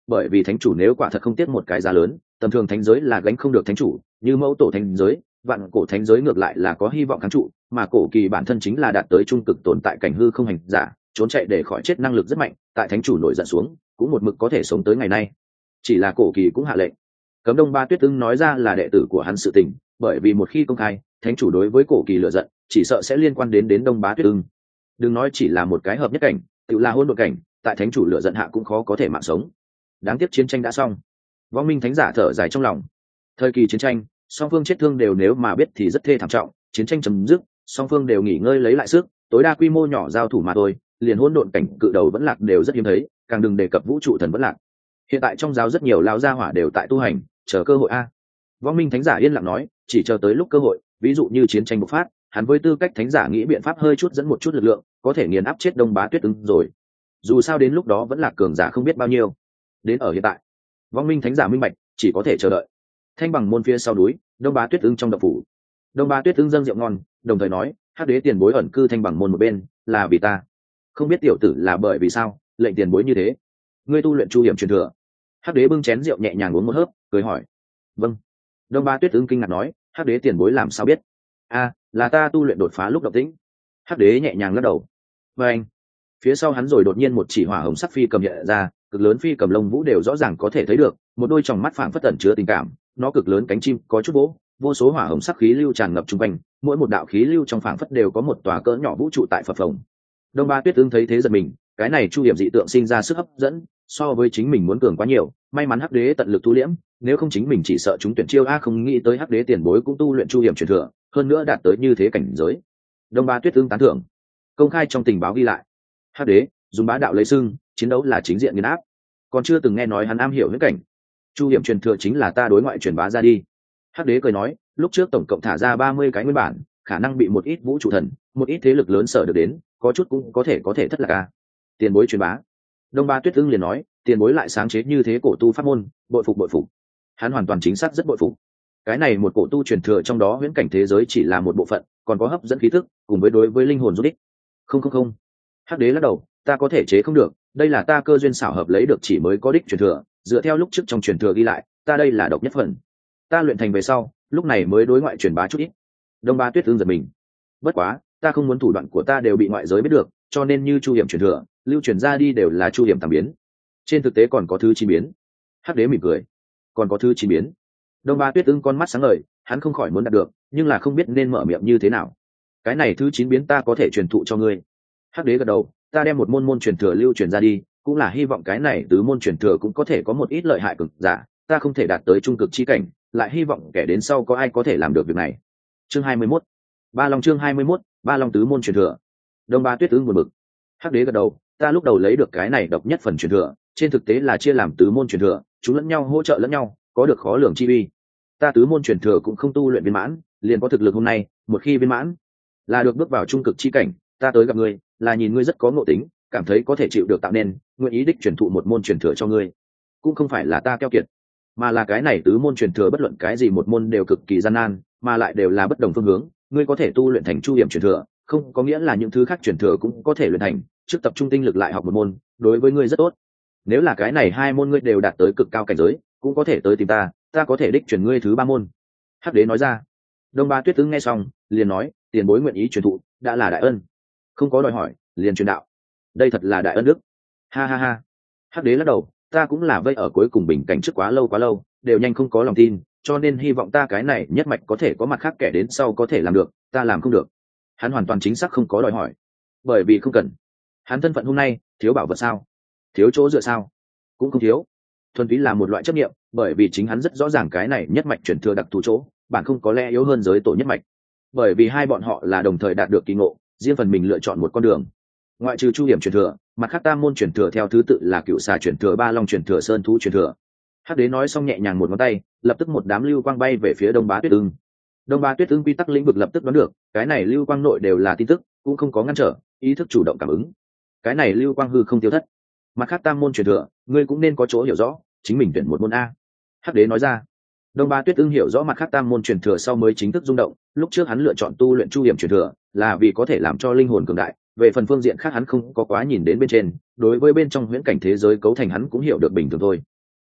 bởi vì thánh chủ nếu quả thật không tiếc một cái giá lớn, tầm thường thánh giới là gánh không được thánh chủ, như mẫu tổ thánh giới, vạn cổ thánh giới ngược lại là có hy vọng kháng trụ, mà cổ kỳ bản thân chính là đạt tới trung cực tồn tại cảnh hư không hành giả, trốn chạy để khỏi chết năng lực rất mạnh, tại thánh chủ nổi giận xuống cũng một mực có thể sống tới ngày nay. Chỉ là cổ kỳ cũng hạ lệnh cấm Đông Ba Tuyết Ưng nói ra là đệ tử của hắn sự tình, bởi vì một khi công khai, thánh chủ đối với cổ kỳ lựa giận chỉ sợ sẽ liên quan đến đến Đông Bá Tuyết Ưng. Đừng nói chỉ là một cái hợp nhất cảnh, tự là hôn độn cảnh, tại thánh chủ lựa giận hạ cũng khó có thể mạng sống. Đáng tiếc chiến tranh đã xong. Vong Minh thánh giả thở dài trong lòng. Thời kỳ chiến tranh, song phương chết thương đều nếu mà biết thì rất thê thảm trọng, chiến tranh chấm dứt, song phương đều nghỉ ngơi lấy lại sức, tối đa quy mô nhỏ giao thủ mà thôi, liền hôn độn cảnh cự đầu vẫn lạc đều rất hiếm thấy, càng đừng đề cập vũ trụ thần vẫn lạc. Hiện tại trong giáo rất nhiều lão gia hỏa đều tại tu hành, chờ cơ hội a. Vong Minh thánh giả yên lặng nói, chỉ chờ tới lúc cơ hội, ví dụ như chiến tranh bộc phát, hắn với tư cách thánh giả nghĩ biện pháp hơi chút dẫn một chút lực lượng, có thể nghiền áp chết Đông Bá Tuyết Ưng rồi. Dù sao đến lúc đó vẫn là cường giả không biết bao nhiêu. Đến ở hiện tại, Vong Minh thánh giả minh bạch, chỉ có thể chờ đợi. Thanh bằng môn phía sau núi, Đông Bá Tuyết Ưng trong đập phủ. Đông Bá Tuyết Ưng dâng rượu ngon, đồng thời nói, hắc đế tiền bối ẩn cư thanh bằng môn một bên, là vì ta. Không biết tiểu tử là bởi vì sao, lệnh tiền bối như thế. Ngươi tu luyện chu hiểm truyền thừa. Hắc đế bưng chén rượu nhẹ nhàng uống một hớp, cười hỏi. Vâng. Đông Bá Tuyết Ưng kinh ngạc nói, hắc đế tiền bối làm sao biết? A, là ta tu luyện đột phá lúc động tĩnh. Hắc đế nhẹ nhàng lắc đầu. Và anh. Phía sau hắn rồi đột nhiên một chỉ hỏa hồng sắc phi cầm hiện ra, cực lớn phi cầm lông vũ đều rõ ràng có thể thấy được, một đôi tròng mắt phảng phất tẩn chứa tình cảm, nó cực lớn cánh chim có chút vỗ, vô số hỏa hồng sắc khí lưu tràn ngập trung quanh, mỗi một đạo khí lưu trong phảng phất đều có một tòa cỡ nhỏ vũ trụ tại phập phồng. Đông Ba Tuyết Ưng thấy thế giật mình, cái này chu hiểm dị tượng sinh ra sức hấp dẫn, so với chính mình muốn cường quá nhiều, may mắn hắc đế tận lực thu liễm, nếu không chính mình chỉ sợ chúng tuyển chiêu a không nghĩ tới hắc đế tiền bối cũng tu luyện chu hiểm truyền thừa, hơn nữa đạt tới như thế cảnh giới. Đông Ba Tuyết Ưng tán thưởng. Công khai trong tình báo ghi lại, hắc đế dùng bá đạo lấy xưng, chiến đấu là chính diện nghiền áp, còn chưa từng nghe nói hắn am hiểu huyễn cảnh. Chu hiểm truyền thừa chính là ta đối ngoại truyền bá ra đi. Hắc đế cười nói, lúc trước tổng cộng thả ra ba mươi cái nguyên bản, khả năng bị một ít vũ trụ thần, một ít thế lực lớn sở được đến, có chút cũng có thể có thể thất lạc a. Tiền bối truyền bá. Đông Ba Tuyết Ưng liền nói, tiền bối lại sáng chế như thế cổ tu pháp môn, bội phục bội phục. Hắn hoàn toàn chính xác rất bội phục. Cái này một cổ tu truyền thừa trong đó huyễn cảnh thế giới chỉ là một bộ phận, còn có hấp dẫn khí thức, cùng với đối với linh hồn giúp ích. Không không không. Hắc đế lắc đầu, ta có thể chế không được, đây là ta cơ duyên xảo hợp lấy được chỉ mới có đích truyền thừa, dựa theo lúc trước trong truyền thừa ghi lại, ta đây là độc nhất phần. Ta luyện thành về sau, lúc này mới đối ngoại truyền bá chút ít. Đông Ba Tuyết Ưng giật mình. Bất quá, ta không muốn thủ đoạn của ta đều bị ngoại giới biết được, cho nên như chu hiểm truyền thừa, lưu truyền ra đi đều là chu hiểm tàng biến. Trên thực tế còn có thứ chi biến. Hắc đế mỉm cười. Còn có thứ chi biến. Đông Ba Tuyết Ưng con mắt sáng ngời, hắn không khỏi muốn đạt được, nhưng là không biết nên mở miệng như thế nào. Cái này thứ chín biến ta có thể truyền thụ cho ngươi. Hắc đế gật đầu, ta đem một môn môn truyền thừa lưu truyền ra đi, cũng là hy vọng cái này tứ môn truyền thừa cũng có thể có một ít lợi hại cực giả, ta không thể đạt tới trung cực chi cảnh, lại hy vọng kẻ đến sau có ai có thể làm được việc này. Chương hai mươi mốt. Ba Long chương hai mươi mốt, Ba Long tứ môn truyền thừa. Đông Ba Tuyết Ưng buồn bực. Hắc đế gật đầu, ta lúc đầu lấy được cái này độc nhất phần truyền thừa, trên thực tế là chia làm tứ môn truyền thừa, chúng lẫn nhau hỗ trợ lẫn nhau, có được khó lường chi uy. Ta tứ môn truyền thừa cũng không tu luyện viên mãn, liền có thực lực hôm nay, một khi viên mãn, là được bước vào trung cực chi cảnh, ta tới gặp ngươi, là nhìn ngươi rất có ngộ tính, cảm thấy có thể chịu được tạo nên, nguyện ý đích truyền thụ một môn truyền thừa cho ngươi. Cũng không phải là ta keo kiệt, mà là cái này tứ môn truyền thừa bất luận cái gì một môn đều cực kỳ gian nan, mà lại đều là bất đồng phương hướng, ngươi có thể tu luyện thành chu hiểm truyền thừa, không có nghĩa là những thứ khác truyền thừa cũng có thể luyện thành, trước tập trung tinh lực lại học một môn, đối với ngươi rất tốt. Nếu là cái này hai môn ngươi đều đạt tới cực cao cảnh giới, cũng có thể tới tìm ta, ta có thể đích truyền ngươi thứ ba môn. Hắc đế nói ra. Đông Ba Tuyết Ưng nghe xong, liền nói, tiền bối nguyện ý truyền thụ, đã là đại ân, không có đòi hỏi, liền truyền đạo. Đây thật là đại ân đức. Ha ha ha. Hắc đế lắc đầu, ta cũng là vây ở cuối cùng bình cảnh trước quá lâu quá lâu, đều nhanh không có lòng tin, cho nên hy vọng ta cái này nhất mạch có thể có mặt khác kẻ đến sau có thể làm được, ta làm không được. Hắn hoàn toàn chính xác không có đòi hỏi, bởi vì không cần. Hắn thân phận hôm nay, thiếu bảo vật sao? Thiếu chỗ dựa sao? Cũng không thiếu. Thuần túy là một loại chấp niệm, bởi vì chính hắn rất rõ ràng cái này nhất mạch truyền thừa đặc thù chỗ, bản không có lẽ yếu hơn giới tổ nhất mạch. Bởi vì hai bọn họ là đồng thời đạt được kỳ ngộ, riêng phần mình lựa chọn một con đường. Ngoại trừ chu hiểm truyền thừa, mặt khác tam môn truyền thừa theo thứ tự là cựu xà truyền thừa, ba long truyền thừa, sơn thú truyền thừa. Hắc đế nói xong nhẹ nhàng một ngón tay, lập tức một đám lưu quang bay về phía Đông Bá Tuyết Ưng. Đông Bá Tuyết Ưng quy tắc lĩnh vực lập tức đoán được, cái này lưu quang nội đều là tin tức, cũng không có ngăn trở, ý thức chủ động cảm ứng. Cái này lưu quang hư không tiêu thất. Mặt khác tam môn truyền thừa, ngươi cũng nên có chỗ hiểu rõ, chính mình tuyển một môn a. Hắc đế nói ra. Đông Bá Tuyết Ưng hiểu rõ mặt khác tam môn truyền thừa sau mới chính thức rung động, lúc trước hắn lựa chọn tu luyện chu hiểm truyền thừa, là vì có thể làm cho linh hồn cường đại, về phần phương diện khác hắn không có quá nhìn đến bên trên, đối với bên trong huyễn cảnh thế giới cấu thành hắn cũng hiểu được bình thường thôi.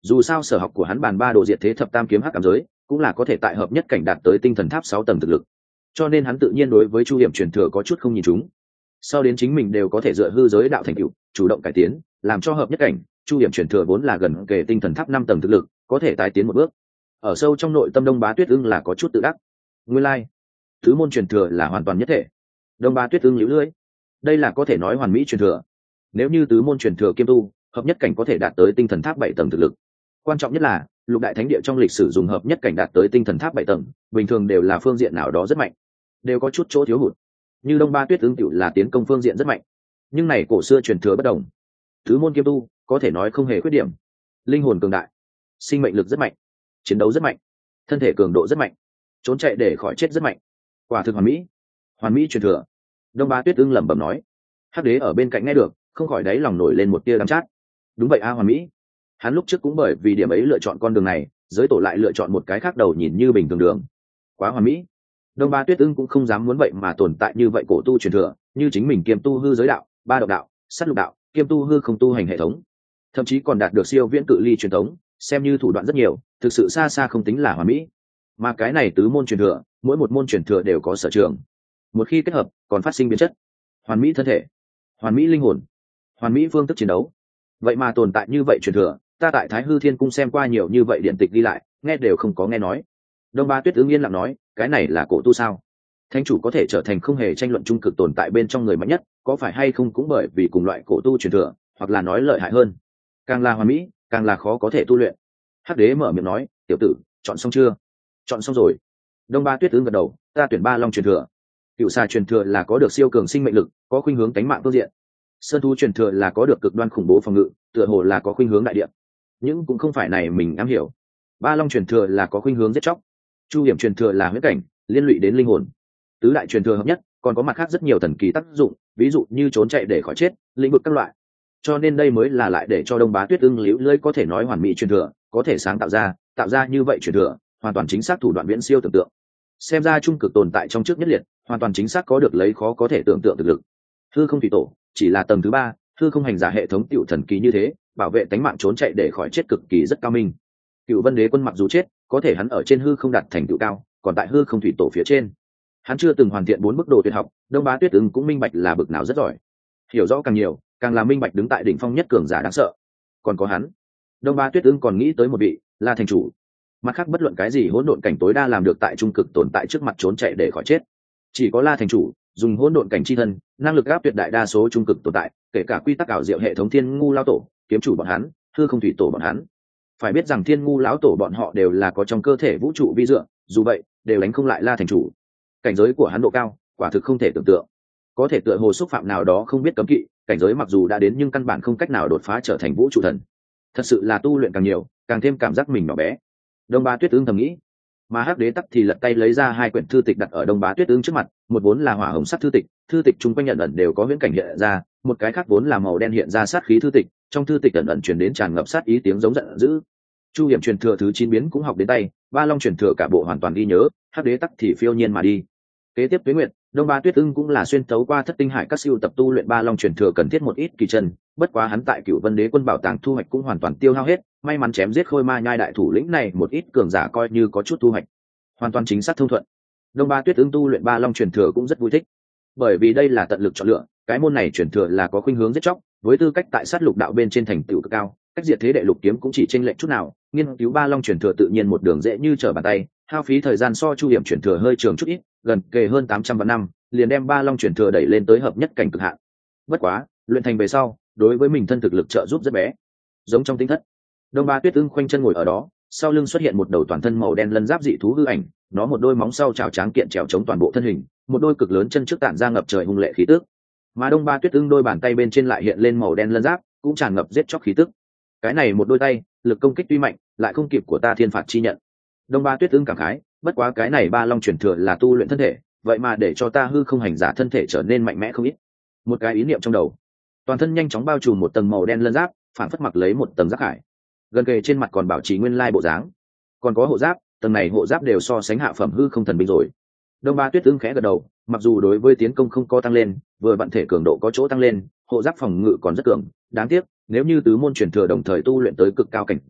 Dù sao sở học của hắn bàn ba độ diệt thế thập tam kiếm hắc cảm giới cũng là có thể tại hợp nhất cảnh đạt tới tinh thần tháp sáu tầng thực lực, cho nên hắn tự nhiên đối với chu hiểm truyền thừa có chút không nhìn chúng. Sau đến chính mình đều có thể dựa hư giới đạo thành tựu chủ động cải tiến, làm cho hợp nhất cảnh chu hiểm truyền thừa vốn là gần kề tinh thần tháp năm tầng thực lực, có thể tái tiến một bước. Ở sâu trong nội tâm Đông Bá Tuyết Ưng là có chút tự đắc. Nguyên lai, like, tứ môn truyền thừa là hoàn toàn nhất thể. Đông Bá Tuyết Ưng liễu lưỡi, đây là có thể nói hoàn mỹ truyền thừa. Nếu như tứ môn truyền thừa kiêm tu, hợp nhất cảnh có thể đạt tới tinh thần tháp bảy tầng thực lực. Quan trọng nhất là lục đại thánh địa trong lịch sử dùng hợp nhất cảnh đạt tới tinh thần tháp bảy tầng, bình thường đều là phương diện nào đó rất mạnh, đều có chút chỗ thiếu hụt. Như Đông Ba Tuyết Ưng tiểu là tiến công phương diện rất mạnh, nhưng này cổ xưa truyền thừa bất đồng. Tứ môn kiêm tu có thể nói không hề khuyết điểm, linh hồn cường đại, sinh mệnh lực rất mạnh, chiến đấu rất mạnh, thân thể cường độ rất mạnh, trốn chạy để khỏi chết rất mạnh, quả thực hoàn mỹ. Hoàn mỹ truyền thừa. Đông Ba Tuyết Ưng lẩm bẩm nói. Hắc Đế ở bên cạnh nghe được, không khỏi đáy lòng nổi lên một tia đắng chát. Đúng vậy a, hoàn mỹ. Hắn lúc trước cũng bởi vì điểm ấy lựa chọn con đường này, giới tổ lại lựa chọn một cái khác đầu nhìn như bình thường đường. Quá hoàn mỹ. Đông Ba Tuyết Ưng cũng không dám muốn vậy mà tồn tại như vậy cổ tu truyền thừa, như chính mình kiêm tu hư giới đạo, ba độc đạo, sát lục đạo, kiêm tu hư không tu hành hệ thống, thậm chí còn đạt được siêu viễn cự ly truyền thống, xem như thủ đoạn rất nhiều, thực sự xa xa không tính là hoàn mỹ. Mà cái này tứ môn truyền thừa, mỗi một môn truyền thừa đều có sở trường, một khi kết hợp, còn phát sinh biến chất. Hoàn mỹ thân thể, hoàn mỹ linh hồn, hoàn mỹ phương thức chiến đấu. Vậy mà tồn tại như vậy truyền thừa, ta tại Thái Hư Thiên Cung xem qua nhiều như vậy điện tịch đi lại, nghe đều không có nghe nói. Đông Ba Tuyết Ưng yên lặng nói, cái này là cổ tu sao? Thánh chủ có thể trở thành không hề tranh luận trung cực tồn tại bên trong người mạnh nhất, có phải hay không cũng bởi vì cùng loại cổ tu truyền thừa, hoặc là nói lợi hại hơn. Càng là hoàn mỹ, càng là khó có thể tu luyện. Hắc Đế mở miệng nói, tiểu tử, chọn xong chưa? Chọn xong rồi. Đông Ba Tuyết Ưng gật đầu, ta tuyển Ba Long truyền thừa. Cựu xà truyền thừa là có được siêu cường sinh mệnh lực, có khuynh hướng cánh mạng phương diện. Sơn thú truyền thừa là có được cực đoan khủng bố phòng ngự, tựa hồ là có khuynh hướng đại địa. Nhưng cũng không phải này mình am hiểu. Ba Long truyền thừa là có khuynh hướng giết chóc. Chu hiểm truyền thừa là huyết cảnh, liên lụy đến linh hồn. Tứ đại truyền thừa hợp nhất, còn có mặt khác rất nhiều thần kỳ tác dụng, ví dụ như trốn chạy để khỏi chết, lĩnh vực các loại. Cho nên đây mới là lại để cho Đông Bá Tuyết Ưng liễu lưỡi có thể nói hoàn mỹ truyền thừa, có thể sáng tạo ra, tạo ra như vậy truyền thừa, hoàn toàn chính xác thủ đoạn viễn siêu tưởng tượng. Xem ra trung cực tồn tại trong trước nhất liệt, hoàn toàn chính xác có được lấy khó có thể tưởng tượng thực lực. Hư không thủy tổ chỉ là tầng thứ ba, hư không hành giả hệ thống tiểu thần kỳ như thế, bảo vệ tánh mạng trốn chạy để khỏi chết cực kỳ rất cao minh. Cựu Vân Đế quân mặc dù chết, có thể hắn ở trên hư không đạt thành tựu cao, còn tại hư không thủy tổ phía trên, hắn chưa từng hoàn thiện bốn mức độ tuyệt học. Đông Bá Tuyết Ưng cũng minh bạch là bực nào rất giỏi, hiểu rõ càng nhiều, càng là minh bạch đứng tại đỉnh phong nhất cường giả đáng sợ. Còn có hắn, Đông Bá Tuyết Ưng còn nghĩ tới một vị, là thành chủ. Mặt khác bất luận cái gì hỗn độn cảnh tối đa làm được tại trung cực tồn tại trước mặt trốn chạy để khỏi chết, chỉ có La thành chủ dùng hỗn độn cảnh chi thân, năng lực áp tuyệt đại đa số trung cực tồn tại, kể cả quy tắc ảo diệu hệ thống Thiên Ngu lão tổ, kiếm chủ bọn hắn, hư không thủy tổ bọn hắn. Phải biết rằng Thiên Ngu lão tổ bọn họ đều là có trong cơ thể vũ trụ vi dựa, dù vậy đều đánh không lại La thành chủ. Cảnh giới của hắn độ cao, quả thực không thể tưởng tượng. Có thể tựa hồ xúc phạm nào đó không biết cấm kỵ, cảnh giới mặc dù đã đến nhưng căn bản không cách nào đột phá trở thành vũ trụ thần. Thật sự là tu luyện càng nhiều, càng thêm cảm giác mình nhỏ bé. Đông Bá Tuyết Ưng thầm nghĩ. Mà Hắc Đế tắc thì lật tay lấy ra hai quyển thư tịch đặt ở Đông Bá Tuyết Ưng trước mặt, một vốn là hỏa hồng sắc thư tịch, thư tịch chung quanh nhận ẩn đều có huyễn cảnh hiện ra, một cái khác vốn là màu đen hiện ra sát khí thư tịch, trong thư tịch ẩn ẩn truyền đến tràn ngập sát ý tiếng giống giận dữ. Chu hiểm truyền thừa thứ chín biến cũng học đến tay, Ba Long truyền thừa cả bộ hoàn toàn ghi nhớ, Hắc Đế tắc thì phiêu nhiên mà đi. Kế tiếp Tuế Nguyệt, Đông Bá Tuyết Ưng cũng là xuyên tấu qua thất tinh hải các siêu tập tu luyện Ba Long truyền thừa cần thiết một ít kỳ chân, bất quá hắn tại Cửu Vân Đế quân bảo tàng thu hoạch cũng hoàn toàn tiêu hao hết, may mắn chém giết Khôi Ma nhai đại thủ lĩnh này một ít cường giả coi như có chút thu hoạch. Hoàn toàn chính xác thông thuận. Đông Bá Tuyết Ưng tu luyện Ba Long truyền thừa cũng rất vui thích, bởi vì đây là tận lực chọn lựa, cái môn này truyền thừa là có khuynh hướng giết chóc, với tư cách tại sát lục đạo bên trên thành tựu cực cao, cách diệt thế đệ lục kiếm cũng chỉ chênh lệch chút nào, nghiên cứu Ba Long truyền thừa tự nhiên một đường dễ như trở bàn tay, hao phí thời gian so Chu hiểm truyền thừa hơi trường chút ít, gần kề hơn tám trăm vạn năm, liền đem Ba Long truyền thừa đẩy lên tới hợp nhất cảnh cực hạn. Bất quá, luyện thành về sau, đối với mình thân thực lực trợ giúp rất bé. Giống trong tinh thất, Đông Bá Tuyết Ưng khoanh chân ngồi ở đó, sau lưng xuất hiện một đầu toàn thân màu đen lân giáp dị thú hư ảnh, nó một đôi móng sau chảo tráng kiện trèo chống toàn bộ thân hình, một đôi cực lớn chân trước tản ra ngập trời hung lệ khí tức. Mà Đông Bá Tuyết Ưng đôi bàn tay bên trên lại hiện lên màu đen lân giáp, cũng tràn ngập giết chóc khí tức. Cái này một đôi tay, lực công kích tuy mạnh, lại không kịp của ta thiên phạt chi nhận. Đông Bá Tuyết Ưng cảm khái, bất quá cái này Ba Long truyền thừa là tu luyện thân thể, vậy mà để cho ta hư không hành giả thân thể trở nên mạnh mẽ không ít. Một cái ý niệm trong đầu, toàn thân nhanh chóng bao trùm một tầng màu đen lân giáp, phản phất mặc lấy một tầng giáp hải, gần kề trên mặt còn bảo trì nguyên lai bộ dáng. Còn có hộ giáp, tầng này hộ giáp đều so sánh hạ phẩm hư không thần binh rồi. Đông Bá Tuyết Ưng khẽ gật đầu, mặc dù đối với tiến công không có tăng lên, vừa vận thể cường độ có chỗ tăng lên, hộ giáp phòng ngự còn rất cường, đáng tiếc nếu như tứ môn truyền thừa đồng thời tu luyện tới cực cao cảnh giới,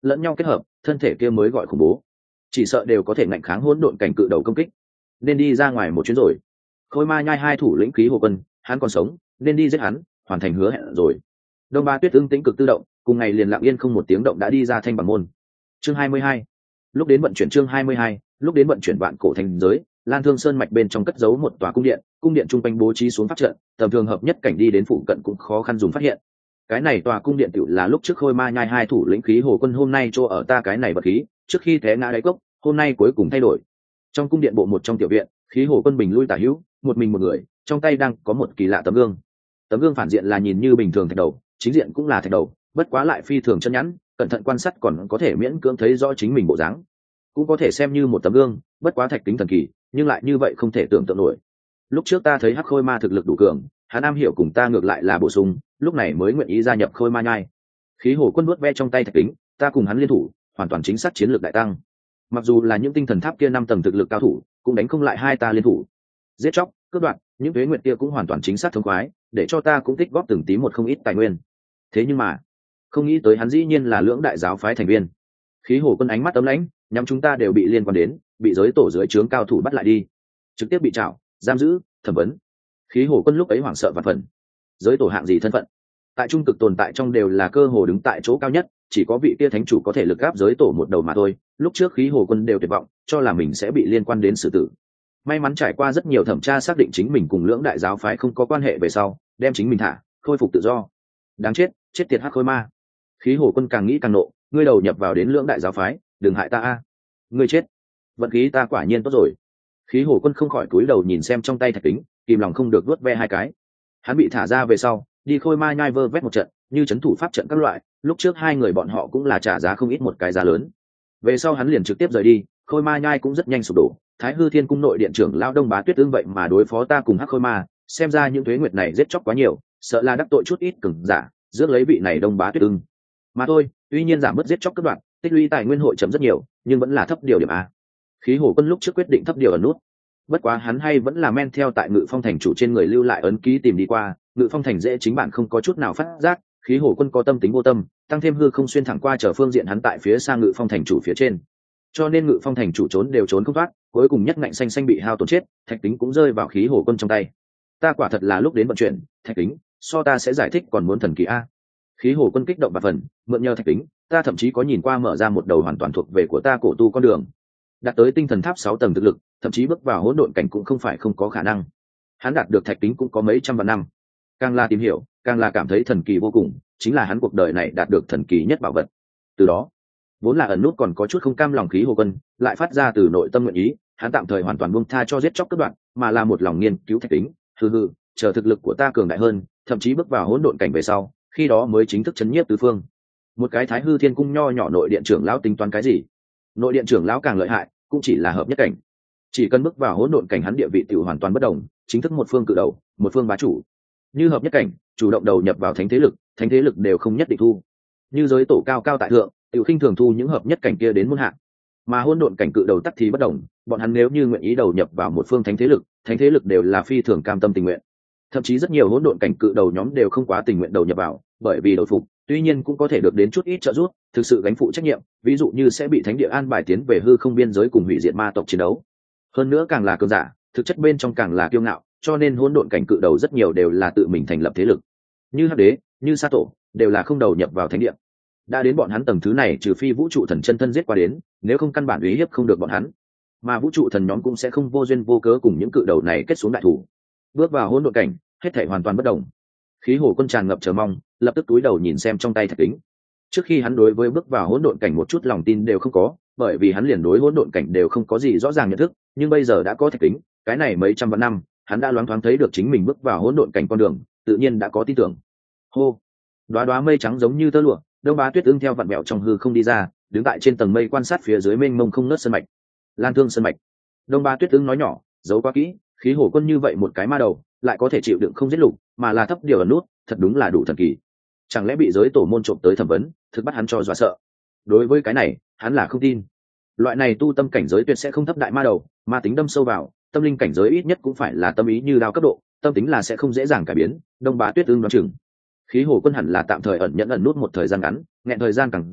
lẫn nhau kết hợp thân thể kia mới gọi khủng bố, chỉ sợ đều có thể ngạnh kháng hỗn độn cảnh cự đầu công kích. Nên đi ra ngoài một chuyến rồi. Khôi Ma Nhai hai thủ lĩnh khí hồ quân, hắn còn sống, nên đi giết hắn, hoàn thành hứa hẹn rồi. Đông Ba Tuyết ưng tĩnh cực tự động, cùng ngày liền lặng yên không một tiếng động đã đi ra Thanh Bằng môn. Chương hai mươi hai. Lúc đến vận chuyển chương hai mươi hai, lúc đến vận chuyển vạn cổ thành giới, Lan Thương Sơn mạch bên trong cất giấu một tòa cung điện, cung điện trung quanh bố trí xuống pháp trận, tầm thường hợp nhất cảnh đi đến phụ cận cũng khó khăn dùng phát hiện. Cái này tòa cung điện tựu là lúc trước Khôi Ma Nhai hai thủ lĩnh khí hồ quân hôm nay cho ở ta cái này vật khí, trước khi té ngã đáy cốc, hôm nay cuối cùng thay đổi. Trong cung điện bộ một trong tiểu viện, khí hồ quân bình lui tả hữu, một mình một người, trong tay đang có một kỳ lạ tấm gương. Tấm gương phản diện là nhìn như bình thường thạch đầu, chính diện cũng là thạch đầu, bất quá lại phi thường chân nhẵn, cẩn thận quan sát còn có thể miễn cưỡng thấy rõ chính mình bộ dáng, cũng có thể xem như một tấm gương, bất quá thạch tính thần kỳ, nhưng lại như vậy không thể tưởng tượng nổi. Lúc trước ta thấy Hắc Khôi Ma thực lực đủ cường, hắn am hiểu cùng ta ngược lại là bổ sung, lúc này mới nguyện ý gia nhập Khôi Ma Nhai. Khí hồ quân vuốt ve trong tay thạch tính, ta cùng hắn liên thủ, hoàn toàn chính xác chiến lược đại tăng. Mặc dù là những tinh thần tháp kia năm tầng thực lực cao thủ, cũng đánh không lại hai ta liên thủ. Giết chóc, cướp đoạt, những tuế nguyện kia cũng hoàn toàn chính xác thống khoái, để cho ta cũng tích góp từng tí một không ít tài nguyên. Thế nhưng mà, không nghĩ tới hắn dĩ nhiên là lưỡng đại giáo phái thành viên. Khí hồ quân ánh mắt ấm lãnh, nhắm chúng ta đều bị liên quan đến, bị giới tổ dưới trướng cao thủ bắt lại đi, trực tiếp bị trảo, giam giữ, thẩm vấn. Khí hồ quân lúc ấy hoảng sợ vạn phần. Giới tổ hạng gì thân phận? Tại trung cực tồn tại trong đều là cơ hồ đứng tại chỗ cao nhất, chỉ có vị kia thánh chủ có thể lực gáp giới tổ một đầu mà thôi. Lúc trước khí hồ quân đều tuyệt vọng, cho là mình sẽ bị liên quan đến xử tử. May mắn trải qua rất nhiều thẩm tra xác định chính mình cùng lưỡng đại giáo phái không có quan hệ về sau, đem chính mình thả, khôi phục tự do. Đáng chết, chết tiệt Hắc Khôi Ma. Khí hồ quân càng nghĩ càng nộ, ngươi đầu nhập vào đến lưỡng đại giáo phái, đừng hại ta a. Ngươi chết. Vận khí ta quả nhiên tốt rồi. Khí hồ quân không khỏi cúi đầu nhìn xem trong tay thạch kính, kìm lòng không được vuốt ve hai cái. Hắn bị thả ra về sau, đi Khôi Ma Nhai vơ vét một trận, như trấn thủ pháp trận các loại, lúc trước hai người bọn họ cũng là trả giá không ít một cái giá lớn. Về sau hắn liền trực tiếp rời đi, Khôi Ma Nhai cũng rất nhanh sụp đổ. Thái Hư Thiên cung nội điện trưởng lão Đông Bá Tuyết ương vậy mà đối phó ta cùng Hắc Khôi Ma, xem ra những tuế nguyệt này giết chóc quá nhiều, sợ là đắc tội chút ít cường giả, rước lấy vị này Đông Bá Tuyết ương. Mà thôi, tuy nhiên giảm bớt giết chóc các đoạn, tích lũy tài nguyên hội chấm rất nhiều, nhưng vẫn là thấp điều điểm a. Khí hồ quân lúc trước quyết định thấp điều ở nút, bất quá hắn hay vẫn là men theo tại Ngự Phong thành chủ trên người lưu lại ấn ký tìm đi qua. Ngự Phong thành dễ chính bản không có chút nào phát giác, khí hồ quân có tâm tính vô tâm, tăng thêm hư không xuyên thẳng qua chờ phương diện hắn tại phía xa Ngự Phong thành chủ phía trên, cho nên Ngự Phong thành chủ trốn đều trốn không thoát, cuối cùng nhất ngạnh xanh xanh bị hao tổn chết, thạch tính cũng rơi vào khí hồ quân trong tay. Ta quả thật là lúc đến vận chuyển, thạch tính, so ta sẽ giải thích còn muốn thần kỳ a. Khí hồ quân kích động và phần, mượn nhờ thạch tính, ta thậm chí có nhìn qua mở ra một đầu hoàn toàn thuộc về của ta cổ tu con đường, đạt tới tinh thần tháp sáu tầng thực lực, thậm chí bước vào hỗn độn cảnh cũng không phải không có khả năng. Hắn đạt được thạch tính cũng có mấy trăm vạn năm, càng là tìm hiểu, càng là cảm thấy thần kỳ vô cùng, chính là hắn cuộc đời này đạt được thần kỳ nhất bảo vật. Từ đó, vốn là ẩn nút còn có chút không cam lòng khí hồ quân, lại phát ra từ nội tâm nguyện ý, hắn tạm thời hoàn toàn buông tha cho giết chóc cướp đoạt, mà là một lòng nghiên cứu thạch tính, hừ hừ, chờ thực lực của ta cường đại hơn, thậm chí bước vào hỗn độn cảnh về sau, khi đó mới chính thức chấn nhiếp tứ phương. Một cái Thái Hư Thiên cung nho nhỏ nội điện trưởng lão tính toán cái gì? Nội điện trưởng lão càng lợi hại, cũng chỉ là hợp nhất cảnh. Chỉ cần bước vào hỗn độn cảnh hắn địa vị tiểu hoàn toàn bất đồng, chính thức một phương cự đầu, một phương bá chủ. Như hợp nhất cảnh, chủ động đầu nhập vào thánh thế lực, thánh thế lực đều không nhất định thu. Như giới tổ cao cao tại thượng, tiểu khinh thường thu những hợp nhất cảnh kia đến muôn hạng. Mà hỗn độn cảnh cự đầu tắc thì bất đồng, bọn hắn nếu như nguyện ý đầu nhập vào một phương thánh thế lực, thánh thế lực đều là phi thường cam tâm tình nguyện. Thậm chí rất nhiều hỗn độn cảnh cự đầu nhóm đều không quá tình nguyện đầu nhập vào, bởi vì đầu phục, tuy nhiên cũng có thể được đến chút ít trợ giúp, thực sự gánh phụ trách nhiệm, ví dụ như sẽ bị thánh địa an bài tiến về hư không biên giới cùng hủy diệt ma tộc chiến đấu. Hơn nữa càng là cường giả, thực chất bên trong càng là kiêu ngạo, cho nên hỗn độn cảnh cự đầu rất nhiều đều là tự mình thành lập thế lực. Như Hắc Đế, như Sa Tổ, đều là không đầu nhập vào thánh địa. Đã đến bọn hắn tầng thứ này, trừ phi vũ trụ thần chân thân giết qua đến, nếu không căn bản uy hiếp không được bọn hắn. Mà vũ trụ thần nhóm cũng sẽ không vô duyên vô cớ cùng những cự đầu này kết xuống đại thủ. Bước vào hỗn độn cảnh, hết thảy hoàn toàn bất động. Khí hồ quân tràn ngập chờ mong, lập tức túi đầu nhìn xem trong tay thạch kính. Trước khi hắn đối với bước vào hỗn độn cảnh một chút lòng tin đều không có, bởi vì hắn liền đối hỗn độn cảnh đều không có gì rõ ràng nhận thức, nhưng bây giờ đã có thạch kính, cái này mấy trăm vạn năm, hắn đã loáng thoáng thấy được chính mình bước vào hỗn độn cảnh con đường, tự nhiên đã có tin tưởng. Hô, đóa đóa mây trắng giống như tơ lụa, Đông Bá Tuyết ưng theo vặn bẹo trong hư không đi ra, đứng tại trên tầng mây quan sát phía dưới mênh mông không nớt sơn mạch. Lan Thương sơn mạch. Đông Bá Tuyết ưng nói nhỏ, giấu quá kỹ, khí hổ quân như vậy một cái ma đầu, lại có thể chịu đựng không giết lục, mà là thấp điều ở nút, thật đúng là đủ thần kỳ. Chẳng lẽ bị giới tổ môn trộm tới thẩm vấn, thực bắt hắn cho dọa sợ? Đối với cái này, hắn là không tin. Loại này tu tâm cảnh giới tuyệt sẽ không thấp đại ma đầu, ma tính đâm sâu vào, tâm linh cảnh giới ít nhất cũng phải là tâm ý như đao cấp độ, tâm tính là sẽ không dễ dàng cải biến. Đông Bá Tuyết ưng đoán chừng khí hồ quân hẳn là tạm thời ẩn nhẫn ẩn nút một thời gian ngắn, nghẹn thời gian càng dài,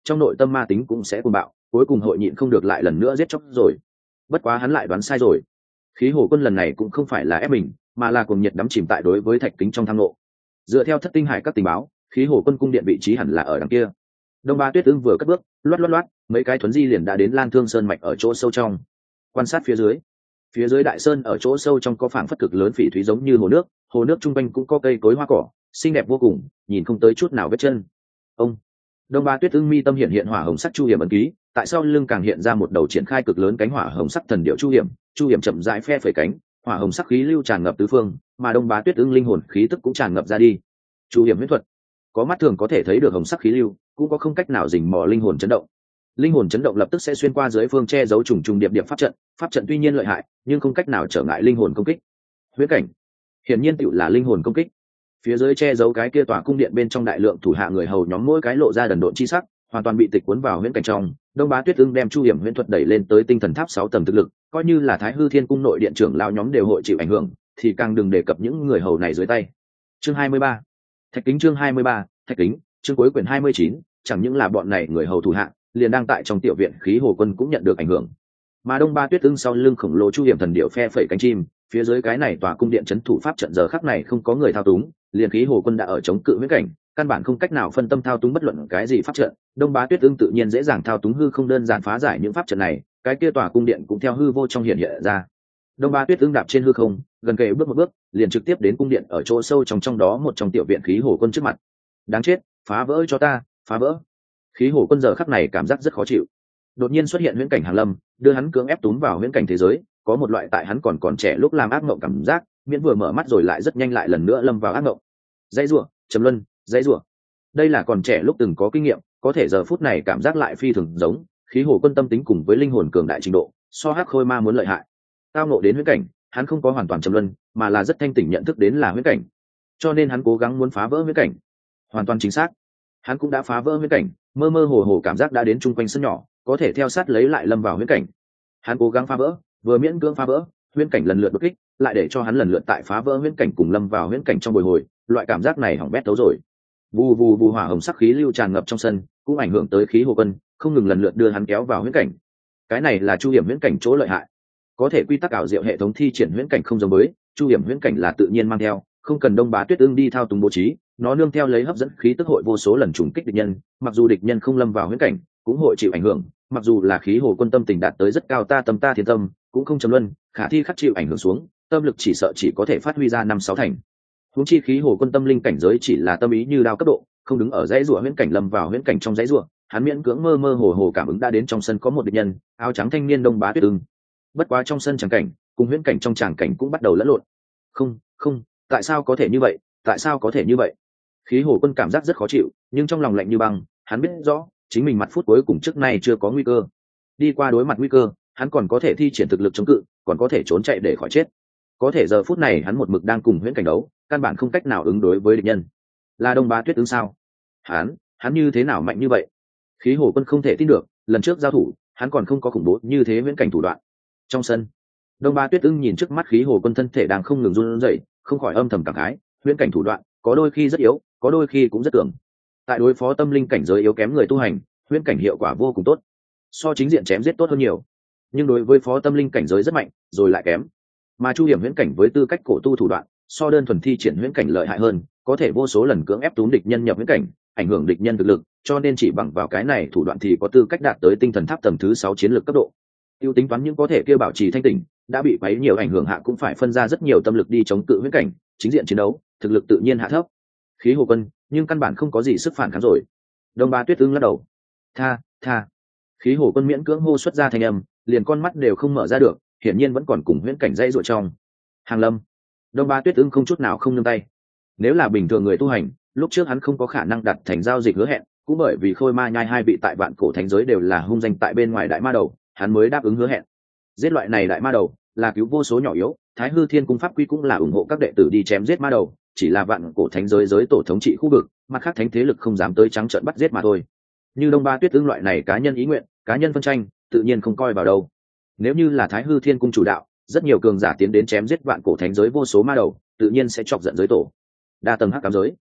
trong nội tâm ma tính cũng sẽ cuồng bạo, cuối cùng hội nhịn không được lại lần nữa giết chóc rồi. Bất quá hắn lại đoán sai rồi. Khí Hồ Quân lần này cũng không phải là ép mình, mà là cuồng nhiệt đắm chìm tại đối với Thạch Kính trong tham ngộ. Dựa theo Thất Tinh Hải các tình báo, Khí Hồ Quân cung điện vị trí hẳn là ở đằng kia. Đông Ba Tuyết Ưng vừa cất bước, loát loát loát, mấy cái thuấn di liền đã đến Lan Thương Sơn mạch ở chỗ sâu trong. Quan sát phía dưới, phía dưới đại sơn ở chỗ sâu trong có phảng phất cực lớn phỉ thúy giống như hồ nước, hồ nước trung quanh cũng có cây cối hoa cỏ, xinh đẹp vô cùng, nhìn không tới chút nào vết chân. Ông Đông Ba Tuyết Ưng mi tâm hiện hiện hỏa hồng sắc chu hiểm ấn ký, tại sau lưng càng hiện ra một đầu triển khai cực lớn cánh hỏa hồng sắc thần điệu chu hiểm, chu hiểm chậm rãi phe phẩy cánh, hỏa hồng sắc khí lưu tràn ngập tứ phương, mà Đông Bá Tuyết Ưng linh hồn khí tức cũng tràn ngập ra đi. Chu hiểm huyễn thuật, có mắt thường có thể thấy được hồng sắc khí lưu, cũng có không cách nào rình mò linh hồn chấn động. Linh hồn chấn động lập tức sẽ xuyên qua dưới phương che giấu trùng trùng điệp điệp pháp trận, pháp trận tuy nhiên lợi hại, nhưng không cách nào trở ngại linh hồn công kích. Huyễn cảnh, hiển nhiên tựu là linh hồn công kích. Phía dưới che giấu cái kia tòa cung điện bên trong đại lượng thủ hạ người hầu nhóm mỗi cái lộ ra đần độn chi sắc, hoàn toàn bị tịch cuốn vào huyễn cảnh trong. Đông Bá Tuyết Ưng đem chu hiểm huyễn thuật đẩy lên tới tinh thần tháp sáu tầng thực lực, coi như là Thái Hư Thiên cung nội điện trưởng lão nhóm đều hội chịu ảnh hưởng, thì càng đừng đề cập những người hầu này dưới tay. Chương hai mươi ba, Thạch Kính chương hai mươi ba, Thạch Kính, chương cuối quyển hai mươi chín, chẳng những là bọn này người hầu thủ hạ, liền đang tại trong tiểu viện Khí Hồ Quân cũng nhận được ảnh hưởng. Mà Đông Ba Tuyết Ưng sau lưng khổng lồ chu hiểm thần điệu phe phẩy cánh chim, phía dưới cái này tòa cung điện trấn thủ pháp trận giờ khắc này không có người thao túng, liền Khí Hồ Quân đã ở chống cự huyễn cảnh, căn bản không cách nào phân tâm thao túng bất luận cái gì pháp trận. Đông Bá Tuyết Ưng tự nhiên dễ dàng thao túng hư không đơn giản phá giải những pháp trận này, cái kia tòa cung điện cũng theo hư vô trong hiện hiện ra. Đông Bá Tuyết Ưng đạp trên hư không, gần kề bước một bước, liền trực tiếp đến cung điện ở chỗ sâu trong trong đó một trong tiểu viện Khí Hồ Quân trước mặt. Đáng chết, phá vỡ cho ta, phá vỡ. Khí Hồ Quân giờ khắc này cảm giác rất khó chịu. Đột nhiên xuất hiện huyễn cảnh hàng lâm, đưa hắn cưỡng ép túm vào huyễn cảnh thế giới, có một loại tại hắn còn còn trẻ lúc làm ác mộng cảm giác, miễn vừa mở mắt rồi lại rất nhanh lại lần nữa lâm vào ác mộng. Dãy rủa, trầm luân, dãy rủa. Đây là còn trẻ lúc từng có kinh nghiệm, có thể giờ phút này cảm giác lại phi thường giống. Khí Hồ Quân tâm tính cùng với linh hồn cường đại trình độ, so Hắc Khôi Ma muốn lợi hại. Tao ngộ đến huyễn cảnh, hắn không có hoàn toàn trầm luân, mà là rất thanh tỉnh nhận thức đến là huyễn cảnh, cho nên hắn cố gắng muốn phá vỡ huyễn cảnh. Hoàn toàn chính xác, hắn cũng đã phá vỡ huyễn cảnh, mơ mơ hồ hồ cảm giác đã đến chung quanh sân nhỏ, có thể theo sát lấy lại lâm vào huyễn cảnh. Hắn cố gắng phá vỡ, vừa miễn cưỡng phá vỡ, huyễn cảnh lần lượt đột kích, lại để cho hắn lần lượt tại phá vỡ huyễn cảnh cùng lâm vào huyễn cảnh trong bồi hồi, loại cảm giác này hỏng bét tấu rồi. Vù vù vù hỏa hồng sắc khí lưu tràn ngập trong sân, cũng ảnh hưởng tới Khí Hồ Quân, không ngừng lần lượt đưa hắn kéo vào huyễn cảnh. Cái này là chu hiểm huyễn cảnh chỗ lợi hại. Có thể quy tắc ảo diệu hệ thống thi triển huyễn cảnh không giống với, chu hiểm huyễn cảnh là tự nhiên mang theo, không cần Đông Bá Tuyết Ưng đi thao túng bố trí, nó nương theo lấy hấp dẫn khí tức hội vô số lần trùng kích địch nhân, mặc dù địch nhân không lâm vào huyễn cảnh, cũng hội chịu ảnh hưởng, mặc dù là Khí Hồ Quân tâm tình đạt tới rất cao ta tâm ta thiên tâm, cũng không trầm luân, khả thi khắc chịu ảnh hưởng xuống, tâm lực chỉ sợ chỉ có thể phát huy ra năm sáu thành. Huống chi Khí Hồ Quân tâm linh cảnh giới chỉ là tâm ý như đao cấp độ, không đứng ở dãy rùa huyễn cảnh lâm vào huyễn cảnh trong dãy rùa, hắn miễn cưỡng mơ mơ hồ hồ cảm ứng đã đến trong sân có một địch nhân, áo trắng thanh niên Đông Bá Tuyết Ưng. Bất quá trong sân tràng cảnh, cùng huyễn cảnh trong tràng cảnh cũng bắt đầu lẫn lộn. Không, không, tại sao có thể như vậy, tại sao có thể như vậy? Khí Hồ Quân cảm giác rất khó chịu, nhưng trong lòng lạnh như băng, hắn biết rõ, chính mình mặt phút cuối cùng trước nay chưa có nguy cơ. Đi qua đối mặt nguy cơ, hắn còn có thể thi triển thực lực chống cự, còn có thể trốn chạy để khỏi chết. Có thể giờ phút này hắn một mực đang cùng huyễn cảnh đấu, căn bản không cách nào ứng đối với địch nhân. Là Đông Bá Tuyết Ưng sao? Hắn, hắn như thế nào mạnh như vậy? Khí Hồ Quân không thể tin được, lần trước giao thủ, hắn còn không có khủng bố như thế huyễn cảnh thủ đoạn. Trong sân, Đông Bá Tuyết Ưng nhìn trước mắt Khí Hồ Quân thân thể đang không ngừng run rẩy, không khỏi âm thầm cảm khái, huyễn cảnh thủ đoạn, có đôi khi rất yếu, có đôi khi cũng rất cường. Tại đối phó tâm linh cảnh giới yếu kém người tu hành, huyễn cảnh hiệu quả vô cùng tốt, so chính diện chém giết tốt hơn nhiều. Nhưng đối với phó tâm linh cảnh giới rất mạnh, rồi lại kém. Mà chu hiểm huyễn cảnh với tư cách cổ tu thủ đoạn, so đơn thuần thi triển huyễn cảnh lợi hại hơn, có thể vô số lần cưỡng ép túm địch nhân nhập huyễn cảnh, ảnh hưởng địch nhân thực lực, cho nên chỉ bằng vào cái này thủ đoạn thì có tư cách đạt tới tinh thần tháp tầng thứ sáu chiến lược cấp độ. Tiêu tính toán những có thể kia bảo trì thanh tỉnh, đã bị quấy nhiều ảnh hưởng hạ cũng phải phân ra rất nhiều tâm lực đi chống cự huyễn cảnh, chính diện chiến đấu, thực lực tự nhiên hạ thấp. Khí Hồ Quân, nhưng căn bản không có gì sức phản kháng rồi. Đông Bá Tuyết Ưng lắc đầu. Tha, tha. Khí Hồ Quân miễn cưỡng hô xuất ra thanh âm, liền con mắt đều không mở ra được, hiển nhiên vẫn còn cùng huyễn cảnh dây dụa trong. Hàng Lâm. Đông Bá Tuyết Ưng không chút nào không nương tay. Nếu là bình thường người tu hành, lúc trước hắn không có khả năng đặt thành giao dịch hứa hẹn, cũng bởi vì Khôi Ma Nhai hai vị tại vạn cổ thánh giới đều là hung danh tại bên ngoài đại ma đầu, hắn mới đáp ứng hứa hẹn. Giết loại này đại ma đầu là cứu vô số nhỏ yếu, Thái Hư Thiên cung pháp quy cũng là ủng hộ các đệ tử đi chém giết ma đầu, chỉ là vạn cổ thánh giới giới tổ thống trị khu vực, mặt khác thánh thế lực không dám tới trắng trợn bắt giết mà thôi. Như Đông Bá Tuyết Ưng loại này cá nhân ý nguyện, cá nhân phân tranh, tự nhiên không coi vào đâu. Nếu như là Thái Hư Thiên cung chủ đạo, rất nhiều cường giả tiến đến chém giết vạn cổ thánh giới vô số ma đầu, tự nhiên sẽ chọc giận giới tổ. Đa tầng hắc ám giới.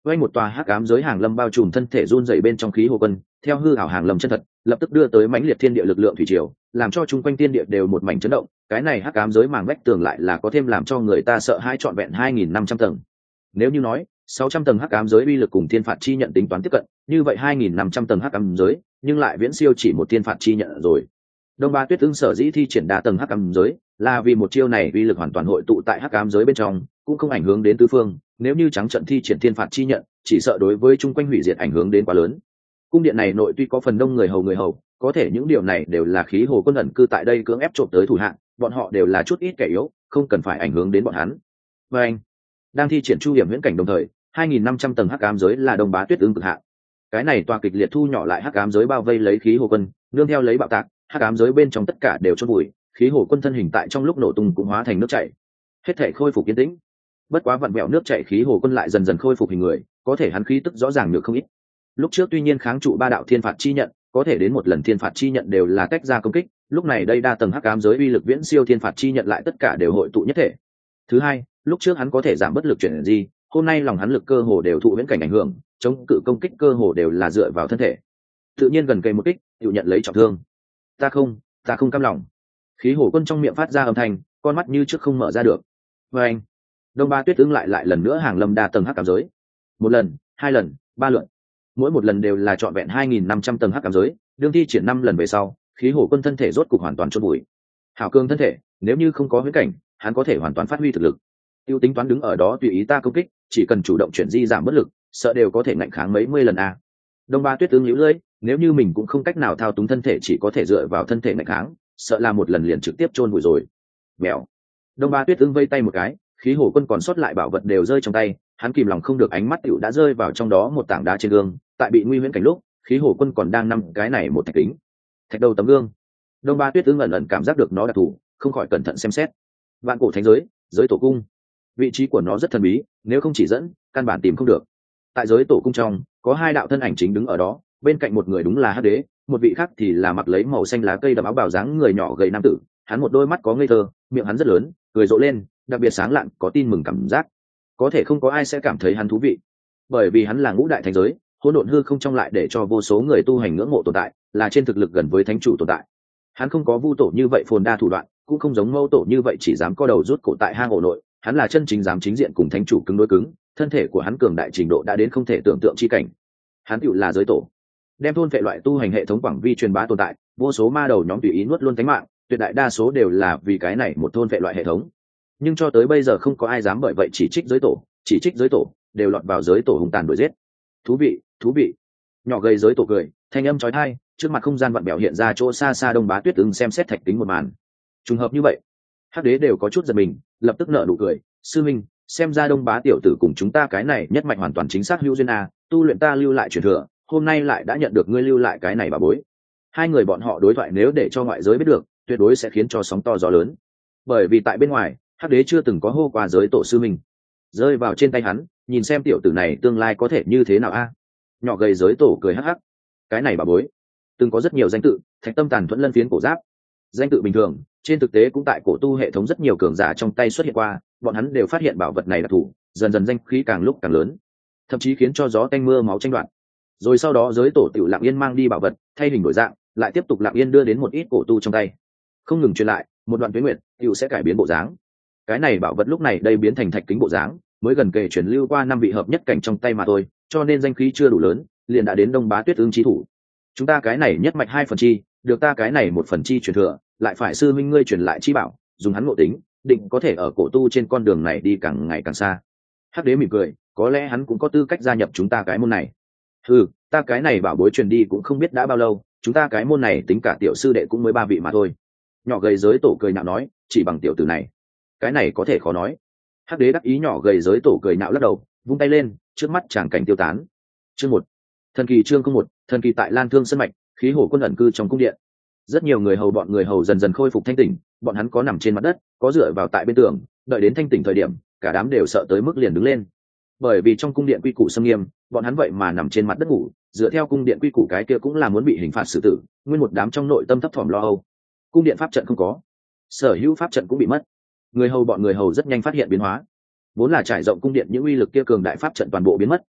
quanh một tòa hắc ám giới hàng lâm bao trùm thân thể run rẩy bên trong khí hồ quân, theo hư ảo hàng lâm chân thật, lập tức đưa tới mãnh liệt thiên địa lực lượng thủy triều, làm cho chung quanh thiên địa đều một mảnh chấn động. Cái này hắc ám giới màng vách tường lại là có thêm làm cho người ta sợ hãi trọn vẹn hai nghìn năm trăm tầng. Nếu như nói sáu trăm tầng hắc ám giới uy lực cùng thiên phạt chi nhận tính toán tiếp cận, như vậy hai nghìn năm trăm tầng hắc ám giới, nhưng lại viễn siêu chỉ một thiên phạt chi nhận rồi. Đông Ba Tuyết Ưng sở dĩ thi triển đa tầng hắc ám giới, là vì một chiêu này uy lực hoàn toàn hội tụ tại hắc ám giới bên trong, cũng không ảnh hưởng đến tứ phương. Nếu như trắng trận thi triển thiên phạt chi nhận, chỉ sợ đối với chung quanh hủy diệt ảnh hưởng đến quá lớn. Cung điện này nội tuy có phần đông người hầu người hầu, có thể những điều này đều là khí hồ quân ẩn cư tại đây cưỡng ép trộm tới thủ hạng, bọn họ đều là chút ít kẻ yếu, không cần phải ảnh hưởng đến bọn hắn. Và anh đang thi triển chu hiểm huyễn cảnh đồng thời, hai nghìn năm trăm tầng hắc ám giới là Đông Bá Tuyết Ưng cực hạn. Cái này tòa kịch liệt thu nhỏ lại hắc ám giới bao vây lấy khí hồ quân, nương theo lấy bạo tạc, hắc ám giới bên trong tất cả đều chôn bụi, khí hồ quân thân hình tại trong lúc nổ tung cũng hóa thành nước chảy. Hết thảy khôi phục yên tĩnh. Bất quá vặn vẹo nước chảy khí hồ quân lại dần dần khôi phục hình người, có thể hắn khí tức rõ ràng được không ít. Lúc trước tuy nhiên kháng trụ ba đạo thiên phạt chi nhận, có thể đến một lần thiên phạt chi nhận đều là tách ra công kích, lúc này đây đa tầng hắc ám giới uy lực viễn siêu thiên phạt chi nhận lại tất cả đều hội tụ nhất thể. Thứ hai, lúc trước hắn có thể giảm bất lực chuyển gì, hôm nay lòng hắn lực cơ hồ đều thụ viễn cảnh ảnh hưởng, chống cự công kích cơ hồ đều là dựa vào thân thể. Tự nhiên gần cây một kích, chịu nhận lấy trọng thương. Ta không, ta không cam lòng. Khí hồ quân trong miệng phát ra âm thanh, con mắt như trước không mở ra được. Và anh, Đông Ba Tuyết Ưng lại lại lần nữa hàng lâm đa tầng hắc ám giới. Một lần, hai lần, ba lượt. Mỗi một lần đều là trọn vẹn hai nghìn năm trăm tầng hắc ám giới, đương thi triển năm lần về sau, khí hồ quân thân thể rốt cục hoàn toàn chôn bụi. Hảo cương thân thể, nếu như không có huyễn cảnh, hắn có thể hoàn toàn phát huy thực lực. Tiêu tính toán đứng ở đó tùy ý ta công kích, chỉ cần chủ động chuyển di giảm bất lực, sợ đều có thể ngạnh kháng mấy mươi lần a. Đông Ba Tuyết Ưng nhíu lưỡi, nếu như mình cũng không cách nào thao túng thân thể, chỉ có thể dựa vào thân thể ngạnh kháng, sợ là một lần liền trực tiếp chôn bụi rồi. Mèo. Đông Ba Tuyết Ưng vây tay một cái, khí hồ quân còn sót lại bảo vật đều rơi trong tay, hắn kìm lòng không được ánh mắt tiểu đã rơi vào trong đó một tảng đá trên gương, tại bị nguy huyễn cảnh lúc, khí hồ quân còn đang nằm cái này một thạch kính. Thạch đầu tấm gương. Đông Ba Tuyết Ưng ẩn ẩn cảm giác được nó đặc thù, không khỏi cẩn thận xem xét. Vạn cổ thánh giới, giới tổ cung. Vị trí của nó rất thần bí, nếu không chỉ dẫn, căn bản tìm không được. Tại giới tổ cung trong, có hai đạo thân ảnh chính đứng ở đó, bên cạnh một người đúng là Hắc Đế, một vị khác thì là mặc lấy màu xanh lá cây đầm áo bào dáng người nhỏ gầy nam tử, hắn một đôi mắt có ngây thơ, miệng hắn rất lớn, cười rộ lên, đặc biệt sáng lạn, có tin mừng cảm giác. Có thể không có ai sẽ cảm thấy hắn thú vị, bởi vì hắn là ngũ đại thánh giới, hỗn độn hư không trong lại để cho vô số người tu hành ngưỡng mộ tồn tại, là trên thực lực gần với thánh chủ tồn tại. Hắn không có vu tổ như vậy phồn đa thủ đoạn, cũng không giống mâu tổ như vậy chỉ dám co đầu rút cổ tại hang ổ nội, hắn là chân chính dám chính diện cùng thánh chủ cứng đối cứng, thân thể của hắn cường đại trình độ đã đến không thể tưởng tượng chi cảnh. Hắn tựu là giới tổ, đem thôn vệ loại tu hành hệ thống quảng vi truyền bá tồn tại, vô số ma đầu nhóm tùy ý nuốt luôn tánh mạng, tuyệt đại đa số đều là vì cái này một thôn vệ loại hệ thống. Nhưng cho tới bây giờ không có ai dám bởi vậy chỉ trích giới tổ, chỉ trích giới tổ đều lọt vào giới tổ hùng tàn đuổi giết. Thú vị, thú vị. Nhỏ gầy giới tổ cười, thanh âm chói tai, trước mặt không gian vặn bèo hiện ra chỗ xa xa Đông Bá Tuyết Ưng xem xét thạch kính một màn. Trùng hợp như vậy, Hắc Đế đều có chút giật mình, lập tức nở nụ cười, sư minh, xem ra Đông Bá tiểu tử cùng chúng ta cái này nhất mạch hoàn toàn chính xác hữu duyên a, tu luyện ta lưu lại truyền thừa, hôm nay lại đã nhận được ngươi lưu lại cái này bà bối. Hai người bọn họ đối thoại nếu để cho ngoại giới biết được, tuyệt đối sẽ khiến cho sóng to gió lớn. Bởi vì tại bên ngoài, Hắc Đế chưa từng có hô qua giới tổ sư mình. Rơi vào trên tay hắn, nhìn xem tiểu tử này tương lai có thể như thế nào a. Nhỏ gầy giới tổ cười hắc hắc. Cái này bà bối, từng có rất nhiều danh tự, Thạch Tâm Tàn Thuẫn Lân Phiến cổ giáp. Danh tự bình thường, trên thực tế cũng tại cổ tu hệ thống rất nhiều cường giả trong tay xuất hiện qua, bọn hắn đều phát hiện bảo vật này là thủ, dần dần danh khí càng lúc càng lớn, thậm chí khiến cho gió tanh mưa máu tranh đoạt. Rồi sau đó giới tổ tiểu Lặng Yên mang đi bảo vật, thay hình đổi dạng, lại tiếp tục Lặng Yên đưa đến một ít cổ tu trong tay. Không ngừng truyền lại, một đoạn tuyết nguyệt, tiểu sẽ cải biến bộ dáng. Cái này bảo vật lúc này đây biến thành thạch kính bộ dáng, mới gần kề truyền lưu qua năm vị hợp nhất cảnh trong tay mà thôi, cho nên danh khí chưa đủ lớn, liền đã đến Đông Bá Tuyết Ưng chí thủ. Chúng ta cái này nhất mạch hai phần chi, được ta cái này một phần chi truyền thừa, lại phải sư minh ngươi truyền lại chi bảo, dùng hắn ngộ tính, định có thể ở cổ tu trên con đường này đi càng ngày càng xa. Hắc Đế mỉm cười, có lẽ hắn cũng có tư cách gia nhập chúng ta cái môn này. Ừ, ta cái này bảo bối truyền đi cũng không biết đã bao lâu, chúng ta cái môn này tính cả tiểu sư đệ cũng mới ba vị mà thôi. Nhỏ gầy giới tổ cười nhạo nói, chỉ bằng tiểu tử này, cái này có thể khó nói. Hắc Đế đắc ý, nhỏ gầy giới tổ cười nhạo lắc đầu, vung tay lên, trước mắt tràng cảnh tiêu tán. Chương một, thần kỳ chương không một, thần kỳ tại Lan Thương Sơn mạch, khí hổ quân ẩn cư trong cung điện. Rất nhiều người hầu bọn người hầu dần dần khôi phục thanh tỉnh, bọn hắn có nằm trên mặt đất, có dựa vào tại bên tường, đợi đến thanh tỉnh thời điểm, cả đám đều sợ tới mức liền đứng lên. Bởi vì trong cung điện quy củ xâm nghiêm, bọn hắn vậy mà nằm trên mặt đất ngủ, dựa theo cung điện quy củ cái kia cũng là muốn bị hình phạt xử tử, nguyên một đám trong nội tâm thấp thỏm lo âu. Cung điện pháp trận không có, sở hữu pháp trận cũng bị mất. Người hầu bọn người hầu rất nhanh phát hiện biến hóa. Vốn là trải rộng cung điện những uy lực kia cường đại pháp trận toàn bộ biến mất,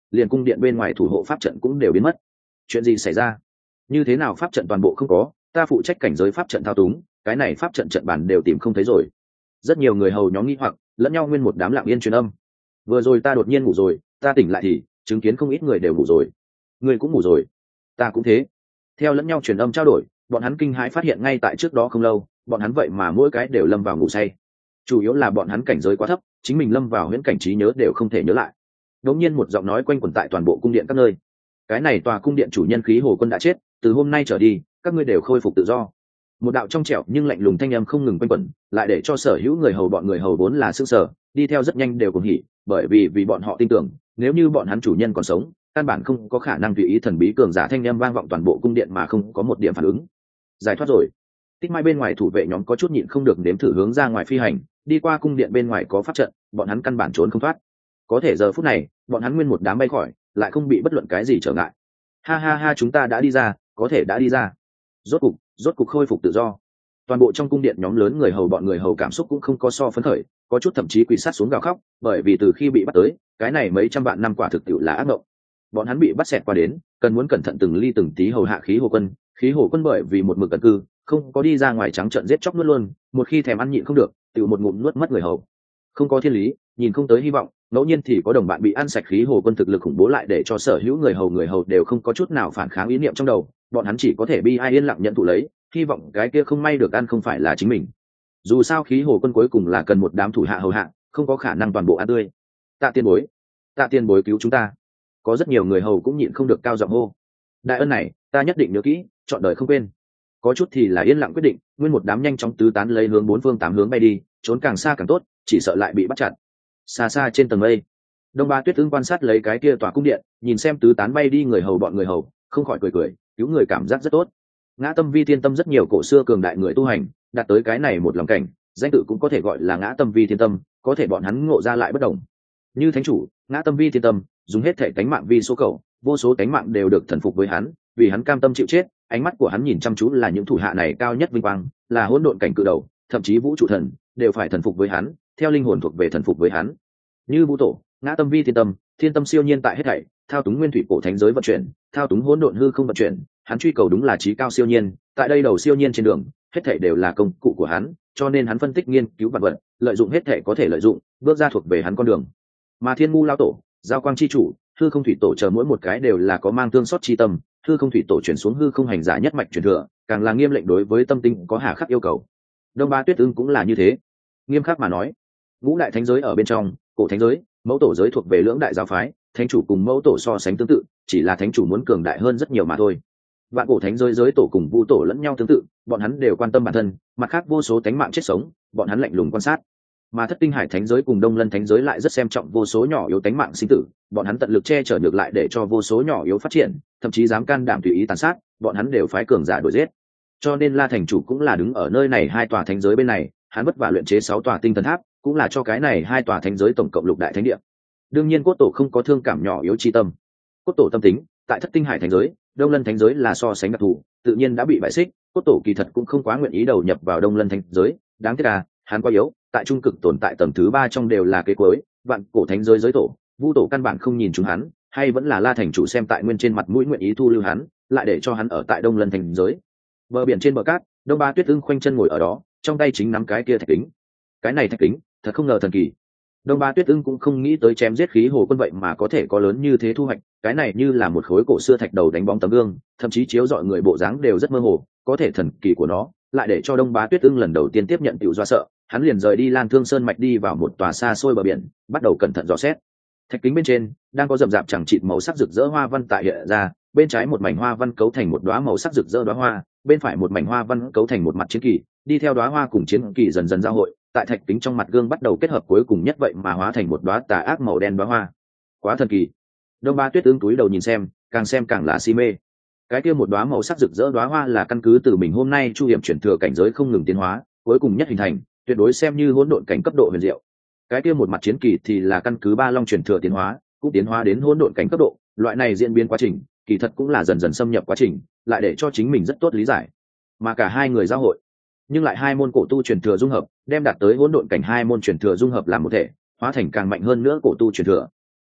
liền cung điện bên ngoài thủ hộ pháp trận cũng đều biến mất. Chuyện gì xảy ra? Như thế nào pháp trận toàn bộ không có? Ta phụ trách cảnh giới pháp trận thao túng, cái này pháp trận trận bản đều tìm không thấy rồi. Rất nhiều người hầu nhóm nghi hoặc, lẫn nhau nguyên một đám lặng yên truyền âm. Vừa rồi ta đột nhiên ngủ rồi, ta tỉnh lại thì chứng kiến không ít người đều ngủ rồi. Người cũng ngủ rồi, ta cũng thế. Theo lẫn nhau truyền âm trao đổi, bọn hắn kinh hãi phát hiện ngay tại trước đó không lâu, bọn hắn vậy mà mỗi cái đều lâm vào ngủ say. Chủ yếu là bọn hắn cảnh giới quá thấp, chính mình lâm vào huyễn cảnh trí nhớ đều không thể nhớ lại. Đống nhiên một giọng nói quanh quẩn tại toàn bộ cung điện các nơi. Cái này tòa cung điện chủ nhân Khí Hồ Quân đã chết, từ hôm nay trở đi, các ngươi đều khôi phục tự do. Một đạo trong trẻo nhưng lạnh lùng thanh âm không ngừng quanh quẩn, lại để cho sở hữu người hầu bọn người hầu vốn là sững sờ, đi theo rất nhanh đều cùng hỉ, bởi vì vì bọn họ tin tưởng, nếu như bọn hắn chủ nhân còn sống, căn bản không có khả năng tùy ý thần bí cường giả thanh âm vang vọng toàn bộ cung điện mà không có một điểm phản ứng. Giải thoát rồi. Tích Mai bên ngoài thủ vệ nhóm có chút nhịn không được nếm thử hướng ra ngoài phi hành, đi qua cung điện bên ngoài có pháp trận, bọn hắn căn bản trốn không thoát. Có thể giờ phút này, bọn hắn nguyên một đám bay khỏi, lại không bị bất luận cái gì trở ngại. Ha ha ha, chúng ta đã đi ra, có thể đã đi ra. Rốt cục, rốt cục khôi phục tự do. Toàn bộ trong cung điện nhóm lớn người hầu bọn người hầu cảm xúc cũng không có so phấn khởi, có chút thậm chí quỳ sát xuống gào khóc, bởi vì từ khi bị bắt tới, cái này mấy trăm vạn năm quả thực tiệu là ác mộng. Bọn hắn bị bắt xẹt qua đến, cần muốn cẩn thận từng ly từng tí hầu hạ Khí Hồ Quân, Khí Hồ Quân bởi vì một mực cẩn cư, không có đi ra ngoài trắng trợn giết chóc nuốt luôn, một khi thèm ăn nhịn không được, tiểu một ngụm nuốt mất người hầu. Không có thiên lý, nhìn không tới hy vọng, ngẫu nhiên thì có đồng bạn bị ăn sạch. Khí Hồ Quân thực lực khủng bố lại để cho sở hữu người hầu người hầu đều không có chút nào phản kháng ý niệm trong đầu, bọn hắn chỉ có thể bi ai yên lặng nhận thụ lấy, hy vọng cái kia không may được ăn không phải là chính mình. Dù sao Khí Hồ Quân cuối cùng là cần một đám thủ hạ hầu hạ, không có khả năng toàn bộ ăn tươi. Tạ Tiên Bối, Tạ Tiên Bối cứu chúng ta. Có rất nhiều người hầu cũng nhịn không được cao giọng hô. Đại ân này, ta nhất định nhớ kỹ, trọn đời không quên. Có chút thì là yên lặng quyết định, nguyên một đám nhanh chóng tứ tán lấy hướng bốn phương tám hướng bay đi, trốn càng xa càng tốt, chỉ sợ lại bị bắt chặt. Xa xa trên tầng mây, Đông Ba Tuyết Ưng quan sát lấy cái kia tòa cung điện, nhìn xem tứ tán bay đi người hầu bọn người hầu, không khỏi cười cười, cứu người cảm giác rất tốt. Ngã Tâm Vi Thiên Tâm rất nhiều cổ xưa cường đại người tu hành, đạt tới cái này một lòng cảnh, danh tự cũng có thể gọi là Ngã Tâm Vi Thiên Tâm, có thể bọn hắn ngộ ra lại bất đồng. Như thánh chủ, Ngã Tâm Vi Thiên Tâm, dùng hết thể cánh mạng vi số cầu, vô số cánh mạng đều được thần phục với hắn, vì hắn cam tâm chịu chết. Ánh mắt của hắn nhìn chăm chú là những thủ hạ này cao nhất vinh quang, là hỗn độn cảnh cự đầu, thậm chí vũ trụ thần đều phải thần phục với hắn, theo linh hồn thuộc về thần phục với hắn. Như Vũ Tổ, Ngã Tâm Vi Thiên Tâm, Thiên Tâm siêu nhiên tại hết thảy, thao túng nguyên thủy cổ thánh giới vận chuyển, thao túng hỗn độn hư không vận chuyển, hắn truy cầu đúng là trí cao siêu nhiên, tại đây đầu siêu nhiên trên đường, hết thảy đều là công cụ của hắn, cho nên hắn phân tích nghiên cứu vạn vật, lợi dụng hết thảy có thể lợi dụng, bước ra thuộc về hắn con đường. Mà Thiên Mu lão tổ, Giao Quang chi chủ, hư không thủy tổ chờ mỗi một cái đều là có mang tương xót chi tâm, hư không thủy tổ chuyển xuống hư không hành giả nhất mạch truyền thừa, càng là nghiêm lệnh đối với tâm tinh có hà khắc yêu cầu. Đông Ba Tuyết Ưng cũng là như thế. Nghiêm khắc mà nói, ngũ đại thánh giới ở bên trong, cổ thánh giới, mẫu tổ giới thuộc về lưỡng đại giáo phái, thánh chủ cùng mẫu tổ so sánh tương tự, chỉ là thánh chủ muốn cường đại hơn rất nhiều mà thôi. Vạn cổ thánh giới giới tổ cùng vu tổ lẫn nhau tương tự, bọn hắn đều quan tâm bản thân, mặt khác vô số tánh mạng chết sống, bọn hắn lạnh lùng quan sát. Mà Thất Tinh Hải thánh giới cùng Đông Lân thánh giới lại rất xem trọng vô số nhỏ yếu tánh mạng sinh tử, bọn hắn tận lực che chở ngược lại để cho vô số nhỏ yếu phát triển, thậm chí dám can đảm tùy ý tàn sát, bọn hắn đều phái cường giả đuổi giết. Cho nên La thành chủ cũng là đứng ở nơi này hai tòa thánh giới bên này, hắn vất vả luyện chế sáu tòa tinh thần tháp, cũng là cho cái này hai tòa thánh giới tổng cộng lục đại thánh địa. Đương nhiên cốt tổ không có thương cảm nhỏ yếu chi tâm. Cốt tổ tâm tính, tại Thất Tinh Hải thánh giới, Đông Lân thánh giới là so sánh đặc thù, tự nhiên đã bị bại xích, cốt tổ kỳ thật cũng không quá nguyện ý đầu nhập vào Đông Lân thánh giới, đáng tiếc là hắn quá yếu, tại trung cực tồn tại tầng thứ ba trong đều là kế cuối, vạn cổ thánh giới giới tổ, vu tổ căn bản không nhìn chúng hắn, hay vẫn là La thành chủ xem tại nguyên trên mặt mũi nguyện ý thu lưu hắn, lại để cho hắn ở tại Đông Lân thánh giới. Bờ biển trên bờ cát, Đông Ba Tuyết Ưng khoanh chân ngồi ở đó, trong tay chính nắm cái kia thạch kính. Cái này thạch kính, thật không ngờ thần kỳ. Đông Ba Tuyết Ưng cũng không nghĩ tới chém giết Khí Hồ Quân vậy mà có thể có lớn như thế thu hoạch, cái này như là một khối cổ xưa thạch đầu đánh bóng tấm gương, thậm chí chiếu rọi người bộ dáng đều rất mơ hồ, có thể thần kỳ của nó, lại để cho Đông Bá Tuyết Ưng lần đầu tiên tiếp nhận tiểu do sợ, hắn liền rời đi Lan Thương Sơn mạch đi vào một tòa xa xôi bờ biển, bắt đầu cẩn thận dò xét. Thạch kính bên trên đang có rậm rạp chẳng chịt màu sắc rực rỡ hoa văn tại hiện ra, bên trái một mảnh hoa văn cấu thành một đóa màu sắc rực rỡ đóa hoa, bên phải một mảnh hoa văn cấu thành một mặt chiến kỳ, đi theo đóa hoa cùng chiến kỳ dần dần giao hội, tại thạch kính trong mặt gương bắt đầu kết hợp cuối cùng nhất vậy mà hóa thành một đóa tà ác màu đen đóa hoa. Quá thần kỳ. Đông Ba Tuyết Ưng túi đầu nhìn xem, càng xem càng là si mê. Cái kia một đóa màu sắc rực rỡ đóa hoa là căn cứ từ mình hôm nay chu hiểm chuyển thừa cảnh giới không ngừng tiến hóa, cuối cùng nhất hình thành, tuyệt đối xem như hỗn độn cảnh cấp độ huyền diệu. Cái kia một mặt chiến kỳ thì là căn cứ ba long chuyển thừa tiến hóa, cũng tiến hóa đến hỗn độn cảnh cấp độ, loại này diễn biến quá trình, kỳ thật cũng là dần dần xâm nhập quá trình, lại để cho chính mình rất tốt lý giải. Mà cả hai người giao hội, nhưng lại hai môn cổ tu truyền thừa dung hợp, đem đạt tới hỗn độn cảnh hai môn truyền thừa dung hợp làm một thể, hóa thành càng mạnh hơn nữa cổ tu truyền thừa.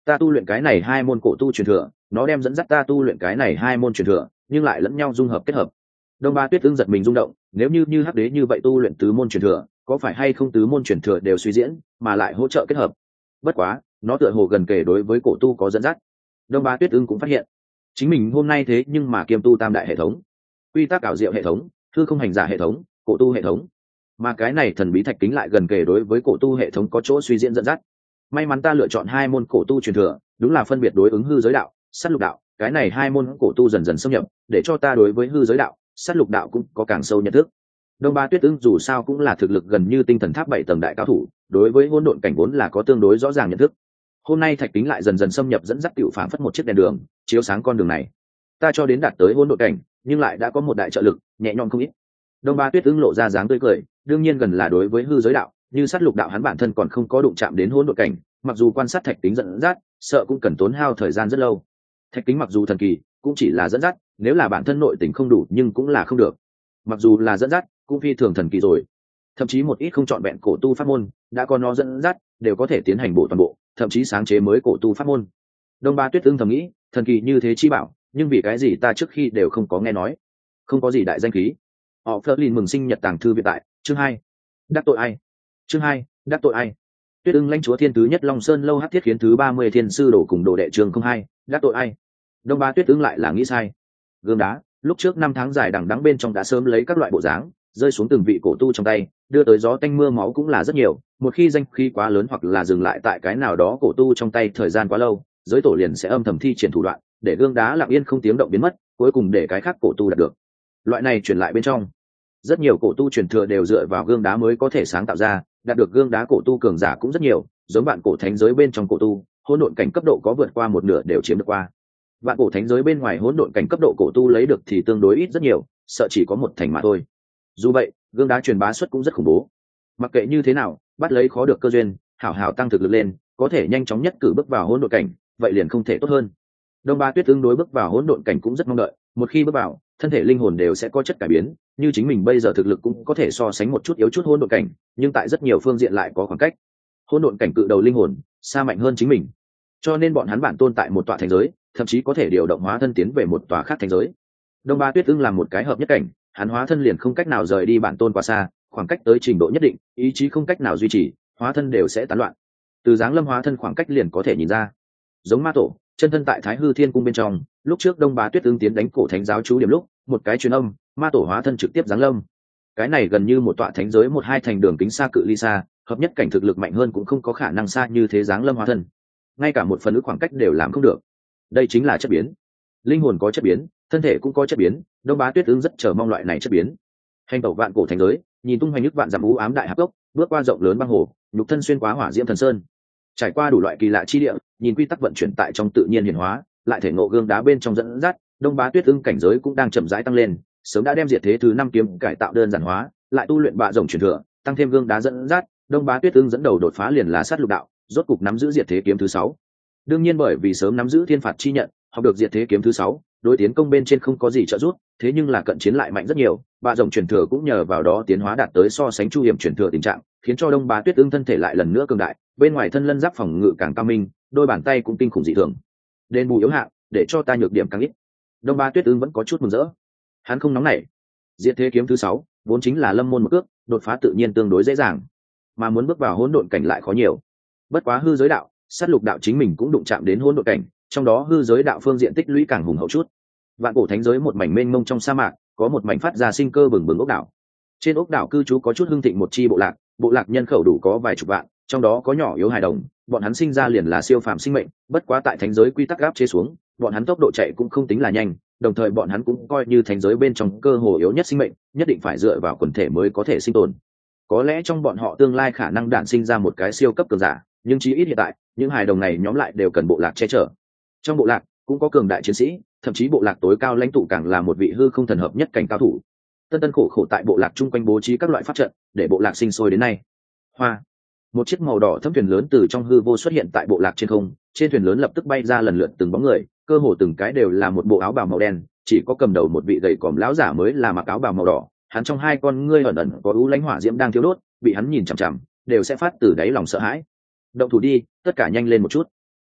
ta tu luyện cái này hai môn cổ tu truyền thừa, nó đem dẫn dắt ta tu luyện cái này hai môn truyền thừa, nhưng lại lẫn nhau dung hợp kết hợp. Đông Ba Tuyết Ưng giật mình rung động, nếu như như hắc đế như vậy tu luyện tứ môn truyền thừa, có phải hay không tứ môn truyền thừa đều suy diễn, mà lại hỗ trợ kết hợp. Bất quá, nó tựa hồ gần kể đối với cổ tu có dẫn dắt. Đông Ba Tuyết Ưng cũng phát hiện, chính mình hôm nay thế nhưng mà kiêm tu tam đại hệ thống, quy tắc ảo diệu hệ thống, hư không hành giả hệ thống, cổ tu hệ thống, mà cái này thần bí thạch kính lại gần kể đối với cổ tu hệ thống có chỗ suy diễn dẫn dắt. May mắn ta lựa chọn hai môn cổ tu truyền thừa, đúng là phân biệt đối ứng hư giới đạo, sát lục đạo, cái này hai môn cổ tu dần dần xâm nhập, để cho ta đối với hư giới đạo, sát lục đạo cũng có càng sâu nhận thức. Đông Ba Tuyết Ưng dù sao cũng là thực lực gần như tinh thần tháp bảy tầng đại cao thủ, đối với hỗn độn cảnh vốn là có tương đối rõ ràng nhận thức. Hôm nay thạch kính lại dần dần xâm nhập dẫn dắt tiểu phản phất một chiếc đèn đường, chiếu sáng con đường này. Ta cho đến đạt tới hỗn độn cảnh, nhưng lại đã có một đại trợ lực, nhẹ nhõm không ít. Đông Ba Tuyết Ưng lộ ra dáng tươi cười, đương nhiên gần là đối với hư giới đạo, như sát lục đạo hắn bản thân còn không có đụng chạm đến hỗn độn cảnh, mặc dù quan sát thạch kính dẫn dắt, sợ cũng cần tốn hao thời gian rất lâu. Thạch kính mặc dù thần kỳ, cũng chỉ là dẫn dắt, nếu là bản thân nội tình không đủ nhưng cũng là không được. Mặc dù là dẫn dắt, cũng phi thường thần kỳ rồi. Thậm chí một ít không chọn vẹn cổ tu pháp môn, đã có nó dẫn dắt, đều có thể tiến hành bộ toàn bộ, thậm chí sáng chế mới cổ tu pháp môn. Đông Ba Tuyết Ưng thầm nghĩ, thần kỳ như thế chi bảo, nhưng vì cái gì ta trước khi đều không có nghe nói. Không có gì đại danh khí. Họ Flerlin mừng sinh nhật tàng thư viện tại, chương hai. Đắc tội ai? Chương hai, đắc tội ai? Tuyết Ưng lãnh chúa thiên thứ nhất Long Sơn lâu hắc thiết khiến thứ ba mươi thiên sư đổ cùng đồ đệ trường không hai, đắc tội ai? Đông Ba Tuyết Ưng lại là nghĩ sai. Gương đá, lúc trước năm tháng dài đằng đẵng bên trong đã sớm lấy các loại bộ dáng, rơi xuống từng vị cổ tu trong tay, đưa tới gió tanh mưa máu cũng là rất nhiều. Một khi danh khí quá lớn hoặc là dừng lại tại cái nào đó cổ tu trong tay thời gian quá lâu, giới tổ liền sẽ âm thầm thi triển thủ đoạn, để gương đá lặng yên không tiếng động biến mất, cuối cùng để cái khác cổ tu đạt được. Loại này truyền lại bên trong, rất nhiều cổ tu truyền thừa đều dựa vào gương đá mới có thể sáng tạo ra, đạt được gương đá cổ tu cường giả cũng rất nhiều, giống bạn cổ thánh giới bên trong cổ tu, hỗn độn cảnh cấp độ có vượt qua một nửa đều chiếm được qua. Bạn cổ thánh giới bên ngoài hỗn độn cảnh cấp độ cổ tu lấy được thì tương đối ít rất nhiều, sợ chỉ có một thành mà thôi. Dù vậy, gương đá truyền bá suất cũng rất khủng bố. Mặc kệ như thế nào, bắt lấy khó được cơ duyên, hảo hảo tăng thực lực lên, có thể nhanh chóng nhất cử bước vào hỗn độn cảnh, vậy liền không thể tốt hơn. Đông Ba Tuyết tương đối bước vào hỗn độn cảnh cũng rất mong đợi, một khi bước vào, thân thể linh hồn đều sẽ có chất cải biến, như chính mình bây giờ thực lực cũng có thể so sánh một chút yếu chút hỗn độn cảnh, nhưng tại rất nhiều phương diện lại có khoảng cách. Hỗn độn cảnh cự đầu linh hồn xa mạnh hơn chính mình, cho nên bọn hắn bản tôn tại một tòa thành giới, thậm chí có thể điều động hóa thân tiến về một tòa khác thành giới. Đông Ba Tuyết Ưng làm một cái hợp nhất cảnh, hắn hóa thân liền không cách nào rời đi bản tôn quá xa, khoảng cách tới trình độ nhất định, ý chí không cách nào duy trì, hóa thân đều sẽ tán loạn. Từ dáng lâm hóa thân khoảng cách liền có thể nhìn ra. Giống ma tổ, chân thân tại Thái Hư Thiên Cung bên trong, lúc trước Đông Bá Tuyết Ưng tiến đánh cổ thánh giáo chú điểm lúc, một cái truyền âm, ma tổ hóa thân trực tiếp giáng lâm. Cái này gần như một tọa thánh giới một hai thành đường kính xa cự ly xa, hợp nhất cảnh thực lực mạnh hơn cũng không có khả năng xa như thế giáng lâm hóa thân. Ngay cả một phần ước khoảng cách đều làm không được. Đây chính là chất biến. Linh hồn có chất biến, thân thể cũng có chất biến, Đông Bá Tuyết Ưng rất chờ mong loại này chất biến. Hành tẩu vạn cổ thánh giới, nhìn tung hoành nước vạn dặm u ám đại hạp cốc, bước qua rộng lớn băng hồ, nhục thân xuyên qua hỏa diễm thần sơn, trải qua đủ loại kỳ lạ chi địa, nhìn quy tắc vận chuyển tại trong tự nhiên hiển hóa, lại thể ngộ gương đá bên trong dẫn dắt, Đông Bá Tuyết Ưng cảnh giới cũng đang chậm rãi tăng lên, sớm đã đem diệt thế thứ năm kiếm cải tạo đơn giản hóa, lại tu luyện bạ rồng truyền thừa, tăng thêm gương đá dẫn dắt, Đông Bá Tuyết Ưng dẫn đầu đột phá liền là sát lục đạo, rốt cục nắm giữ diệt thế kiếm thứ sáu. Đương nhiên bởi vì sớm nắm giữ thiên phạt chi nhận, học được diệt thế kiếm thứ sáu, đối tiến công bên trên không có gì trợ giúp, thế nhưng là cận chiến lại mạnh rất nhiều, bạ rồng truyền thừa cũng nhờ vào đó tiến hóa đạt tới so sánh chu hiểm truyền thừa tình trạng, khiến cho Đông Bá Tuyết Ưng thân thể lại lần nữa cường đại, bên ngoài thân lân giáp phòng ngự càng cao minh, đôi bàn tay cũng kinh khủng dị thường. Đền bù yếu hạng, để cho ta nhược điểm càng ít. Đông Bá Tuyết Ưng vẫn có chút mừng rỡ. Hắn không nóng nảy. Diệt thế kiếm thứ sáu, vốn chính là lâm môn một cước, đột phá tự nhiên tương đối dễ dàng, mà muốn bước vào hỗn độn cảnh lại khó nhiều. Bất quá hư giới đạo, sát lục đạo chính mình cũng đụng chạm đến hỗn độn cảnh, trong đó hư giới đạo phương diện tích lũy càng hùng hậu chút. Vạn cổ thánh giới một mảnh mênh mông trong sa mạc, có một mảnh phát ra sinh cơ bừng bừng ốc đảo. Trên ốc đảo cư trú có chút hưng thịnh một chi bộ lạc, bộ lạc nhân khẩu đủ có vài chục vạn, trong đó có nhỏ yếu hài đồng, bọn hắn sinh ra liền là siêu phàm sinh mệnh, bất quá tại thánh giới quy tắc áp chế xuống, bọn hắn tốc độ chạy cũng không tính là nhanh, đồng thời bọn hắn cũng coi như thánh giới bên trong cơ hồ yếu nhất sinh mệnh, nhất định phải dựa vào quần thể mới có thể sinh tồn. Có lẽ trong bọn họ tương lai khả năng đản sinh ra một cái siêu cấp cường giả, nhưng chí ít hiện tại, những hài đồng này nhóm lại đều cần bộ lạc che chở. Trong bộ lạc cũng có cường đại chiến sĩ, thậm chí bộ lạc tối cao lãnh tụ càng là một vị hư không thần hợp nhất cảnh cao thủ. Tân tân khổ khổ tại bộ lạc chung quanh bố trí các loại pháp trận, để bộ lạc sinh sôi đến nay. Hoa, một chiếc màu đỏ thâm thuyền lớn từ trong hư vô xuất hiện tại bộ lạc trên không, trên thuyền lớn lập tức bay ra lần lượt từng bóng người, cơ hồ từng cái đều là một bộ áo bào màu đen, chỉ có cầm đầu một vị gầy còm lão giả mới là mặc áo bào màu đỏ, hắn trong hai con ngươi ẩn ẩn có u lãnh hỏa diễm đang thiêu đốt, bị hắn nhìn chằm chằm, đều sẽ phát từ đáy lòng sợ hãi. Động thủ đi, tất cả nhanh lên một chút.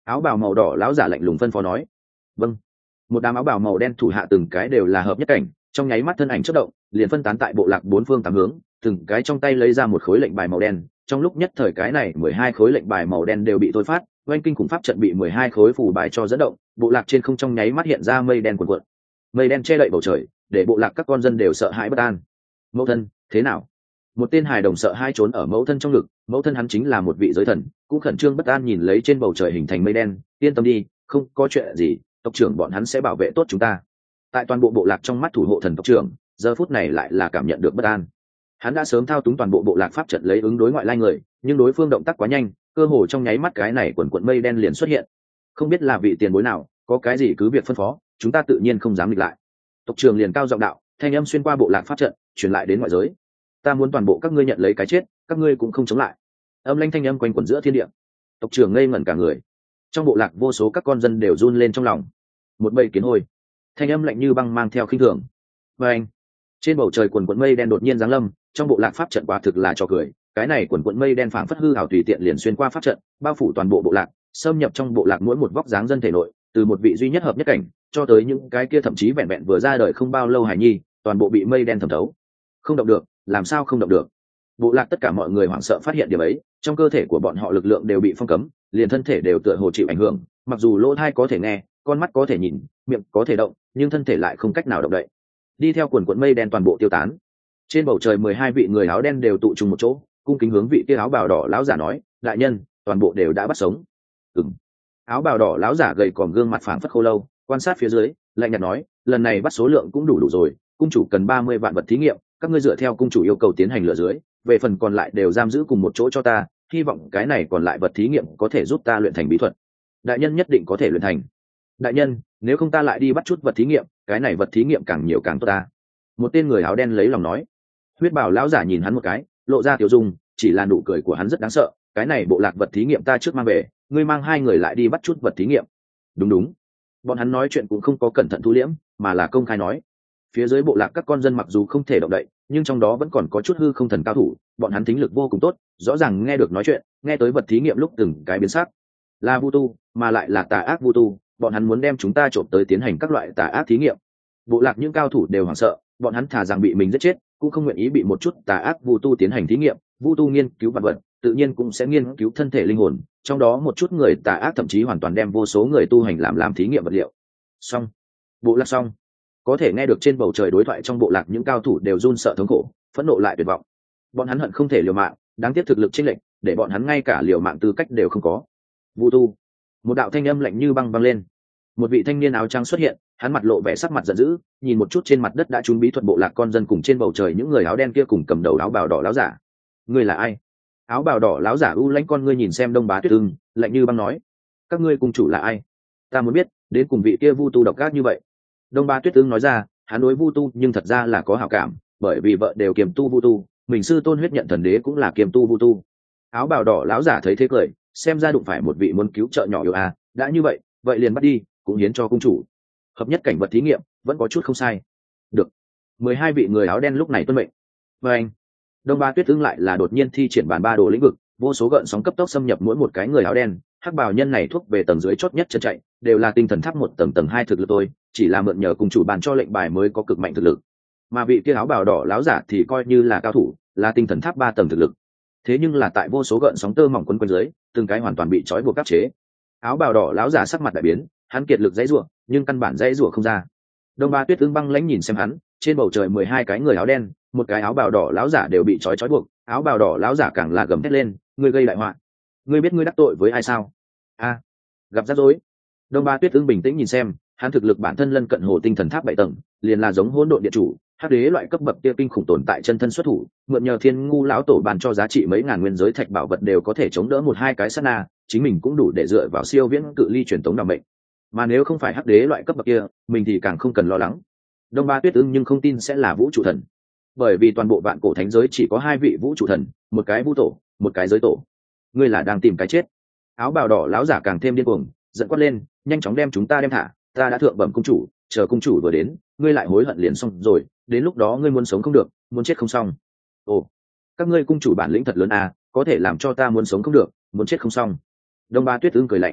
Áo bào màu đỏ lão giả lạnh lùng phân phó nói. Vâng. Một đám áo bào màu đen thủ hạ từng cái đều là hợp nhất cảnh, trong nháy mắt thân ảnh chớp động, liền phân tán tại bộ lạc bốn phương tám hướng, từng cái trong tay lấy ra một khối lệnh bài màu đen. Trong lúc nhất thời cái này mười hai khối lệnh bài màu đen đều bị thôi phát, oanh kinh khủng pháp trận bị mười hai khối phù bài cho dẫn động, bộ lạc trên không trong nháy mắt hiện ra mây đen cuồn cuộn. Mây đen che đậy bầu trời, để bộ lạc các con dân đều sợ hãi bất an. Mẫu thân, thế nào? Một tên hài đồng sợ hai trốn ở mẫu thân trong ngực, mẫu thân hắn chính là một vị giới thần, cũng khẩn trương bất an nhìn lấy trên bầu trời hình thành mây đen. Yên tâm đi, không có chuyện gì, tộc trưởng bọn hắn sẽ bảo vệ tốt chúng ta. Tại toàn bộ bộ lạc trong mắt thủ hộ thần tộc trưởng, giờ phút này lại là cảm nhận được bất an. Hắn đã sớm thao túng toàn bộ bộ lạc pháp trận lấy ứng đối ngoại lai người, nhưng đối phương động tác quá nhanh, cơ hồ trong nháy mắt cái này quần quần mây đen liền xuất hiện. Không biết là vị tiền bối nào, có cái gì cứ việc phân phó, chúng ta tự nhiên không dám nghịch lại. Tộc trưởng liền cao giọng đạo, thanh âm xuyên qua bộ lạc pháp trận, truyền lại đến ngoại giới. Ta muốn toàn bộ các ngươi nhận lấy cái chết, các ngươi cũng không chống lại. Âm lãnh thanh âm quanh quẩn giữa thiên địa. Tộc trưởng ngây ngẩn cả người. Trong bộ lạc vô số các con dân đều run lên trong lòng. Một bầy kiến hôi. Thanh âm lạnh như băng mang theo khinh thường. Và anh, trên bầu trời quần quần mây đen đột nhiên giáng lâm, trong bộ lạc pháp trận quả thực là trò cười. Cái này quần quần mây đen phảng phất hư ảo tùy tiện liền xuyên qua pháp trận, bao phủ toàn bộ bộ lạc, xâm nhập trong bộ lạc mỗi một vóc dáng dân thể nội, từ một vị duy nhất hợp nhất cảnh, cho tới những cái kia thậm chí vẹn vẹn vừa ra đời không bao lâu hải nhi, toàn bộ bị mây đen thẩm thấu. Không động được, làm sao không động được? Bộ lạc tất cả mọi người hoảng sợ phát hiện điểm ấy, trong cơ thể của bọn họ lực lượng đều bị phong cấm, liền thân thể đều tựa hồ chịu ảnh hưởng, mặc dù lỗ tai có thể nghe, con mắt có thể nhìn, miệng có thể động, nhưng thân thể lại không cách nào động đậy. Đi theo quần quần mây đen toàn bộ tiêu tán. Trên bầu trời mười hai vị người áo đen đều tụ trùng một chỗ, cung kính hướng vị kia áo bào đỏ lão giả nói, đại nhân, toàn bộ đều đã bắt sống. Ừm. Áo bào đỏ lão giả gầy còm gương mặt phảng phất khô lâu, quan sát phía dưới, lạnh nhạt nói, lần này bắt số lượng cũng đủ đủ rồi, cung chủ cần ba mươi vạn vật thí nghiệm, các ngươi dựa theo cung chủ yêu cầu tiến hành lựa dưới, về phần còn lại đều giam giữ cùng một chỗ cho ta, hy vọng cái này còn lại vật thí nghiệm có thể giúp ta luyện thành bí thuật. Đại nhân nhất định có thể luyện thành. Đại nhân, nếu không ta lại đi bắt chút vật thí nghiệm, cái này vật thí nghiệm càng nhiều càng tốt ta. Một tên người áo đen lấy lòng nói. Huyết bào lão giả nhìn hắn một cái, lộ ra tiểu dung, chỉ là nụ cười của hắn rất đáng sợ. Cái này bộ lạc vật thí nghiệm ta trước mang về, ngươi mang hai người lại đi bắt chút vật thí nghiệm. Đúng đúng. Bọn hắn nói chuyện cũng không có cẩn thận thu liễm, mà là công khai nói. Phía dưới bộ lạc các con dân mặc dù không thể động đậy, nhưng trong đó vẫn còn có chút hư không thần cao thủ, bọn hắn thính lực vô cùng tốt, rõ ràng nghe được nói chuyện, nghe tới vật thí nghiệm lúc từng cái biến sắc. Là vu tu, mà lại là tà ác vu tu, bọn hắn muốn đem chúng ta trộm tới tiến hành các loại tà ác thí nghiệm. Bộ lạc những cao thủ đều hoảng sợ, bọn hắn thà rằng bị mình giết chết, cũng không nguyện ý bị một chút tà ác vu tu tiến hành thí nghiệm. Vu tu nghiên cứu vật vật, tự nhiên cũng sẽ nghiên cứu thân thể linh hồn, trong đó một chút người tà ác thậm chí hoàn toàn đem vô số người tu hành làm làm thí nghiệm vật liệu. Xong, bộ lạc xong. Có thể nghe được trên bầu trời đối thoại trong bộ lạc những cao thủ đều run sợ thống khổ, phẫn nộ lại tuyệt vọng. Bọn hắn hận không thể liều mạng, đáng tiếc thực lực chênh lệch, để bọn hắn ngay cả liều mạng tư cách đều không có. Vu tu. Một đạo thanh âm lạnh như băng vang lên. Một vị thanh niên áo trắng xuất hiện, hắn mặt lộ vẻ sắc mặt giận dữ, nhìn một chút trên mặt đất đã trúng bí thuật bộ lạc con dân cùng trên bầu trời những người áo đen kia cùng cầm đầu áo bào đỏ láo giả. Ngươi là ai? Áo bào đỏ láo giả u lãnh con ngươi nhìn xem Đông Bá Tuyết Ưng, lạnh như băng nói. Các ngươi cùng chủ là ai? Ta muốn biết, đến cùng vị kia vu tu độc ác như vậy. Đông Bá Tuyết Ưng nói ra, hắn đối vu tu nhưng thật ra là có hảo cảm, bởi vì vợ đều kiềm tu vu tu, mình sư tôn huyết nhận thần đế cũng là kiềm tu vu tu. Áo bào đỏ láo giả thấy thế cười, xem ra đụng phải một vị muốn cứu trợ nhỏ yêu à, đã như vậy, vậy liền bắt đi, cũng hiến cho cung chủ. Hợp nhất cảnh vật thí nghiệm, vẫn có chút không sai. Được. Mười hai vị người áo đen lúc này tuân mệnh. Và anh, Đông Ba Tuyết Ưng lại là đột nhiên thi triển bản ba đồ lĩnh vực, vô số gợn sóng cấp tốc xâm nhập mỗi một cái người áo đen. Hắc bào nhân này thuốc về tầng dưới chót nhất chân chạy, đều là tinh thần tháp một tầng tầng hai thực lực tôi, chỉ là mượn nhờ cung chủ bàn cho lệnh bài mới có cực mạnh thực lực. Mà vị kia áo bào đỏ láo giả thì coi như là cao thủ, là tinh thần tháp ba tầng thực lực. Thế nhưng là tại vô số gợn sóng tơ mỏng quấn quanh dưới, từng cái hoàn toàn bị trói buộc áp chế. Áo bào đỏ láo giả sắc mặt đại biến, hắn kiệt lực dãy rủa, nhưng căn bản dãy rủa không ra. Đông Ba Tuyết Ưng băng lãnh nhìn xem hắn, trên bầu trời mười hai cái người áo đen, một cái áo bào đỏ láo giả đều bị trói trói buộc, áo bào đỏ láo giả càng là gầm thét lên, ngươi gây đại họa, ngươi biết ngươi đắc tội với ai sao? A, gặp rắc rối. Đông Ba Tuyết Ưng bình tĩnh nhìn xem, hắn thực lực bản thân lân cận hồ tinh thần tháp bảy tầng, liền là giống hỗn độn địa chủ, hắc đế loại cấp bậc kia kinh khủng tồn tại chân thân xuất thủ, mượn nhờ thiên ngu lão tổ bàn cho giá trị mấy ngàn nguyên giới thạch bảo vật đều có thể chống đỡ một hai cái sát na, chính mình cũng đủ để dựa vào siêu viễn cự ly truyền tống đảm mệnh. Mà nếu không phải hắc đế loại cấp bậc kia, mình thì càng không cần lo lắng. Đông Ba Tuyết Ưng nhưng không tin sẽ là vũ trụ thần, bởi vì toàn bộ vạn cổ thánh giới chỉ có hai vị vũ trụ thần, một cái vũ tổ, một cái giới tổ. Ngươi là đang tìm cái chết. Áo bào đỏ láo giả càng thêm điên cuồng, giận quát lên, nhanh chóng đem chúng ta đem thả, ta đã thượng bẩm cung chủ, chờ cung chủ vừa đến, ngươi lại hối hận liền xong rồi, đến lúc đó ngươi muốn sống không được, muốn chết không xong. Ồ, các ngươi cung chủ bản lĩnh thật lớn à, có thể làm cho ta muốn sống không được, muốn chết không xong. Đông Ba Tuyết Ưng cười lạnh.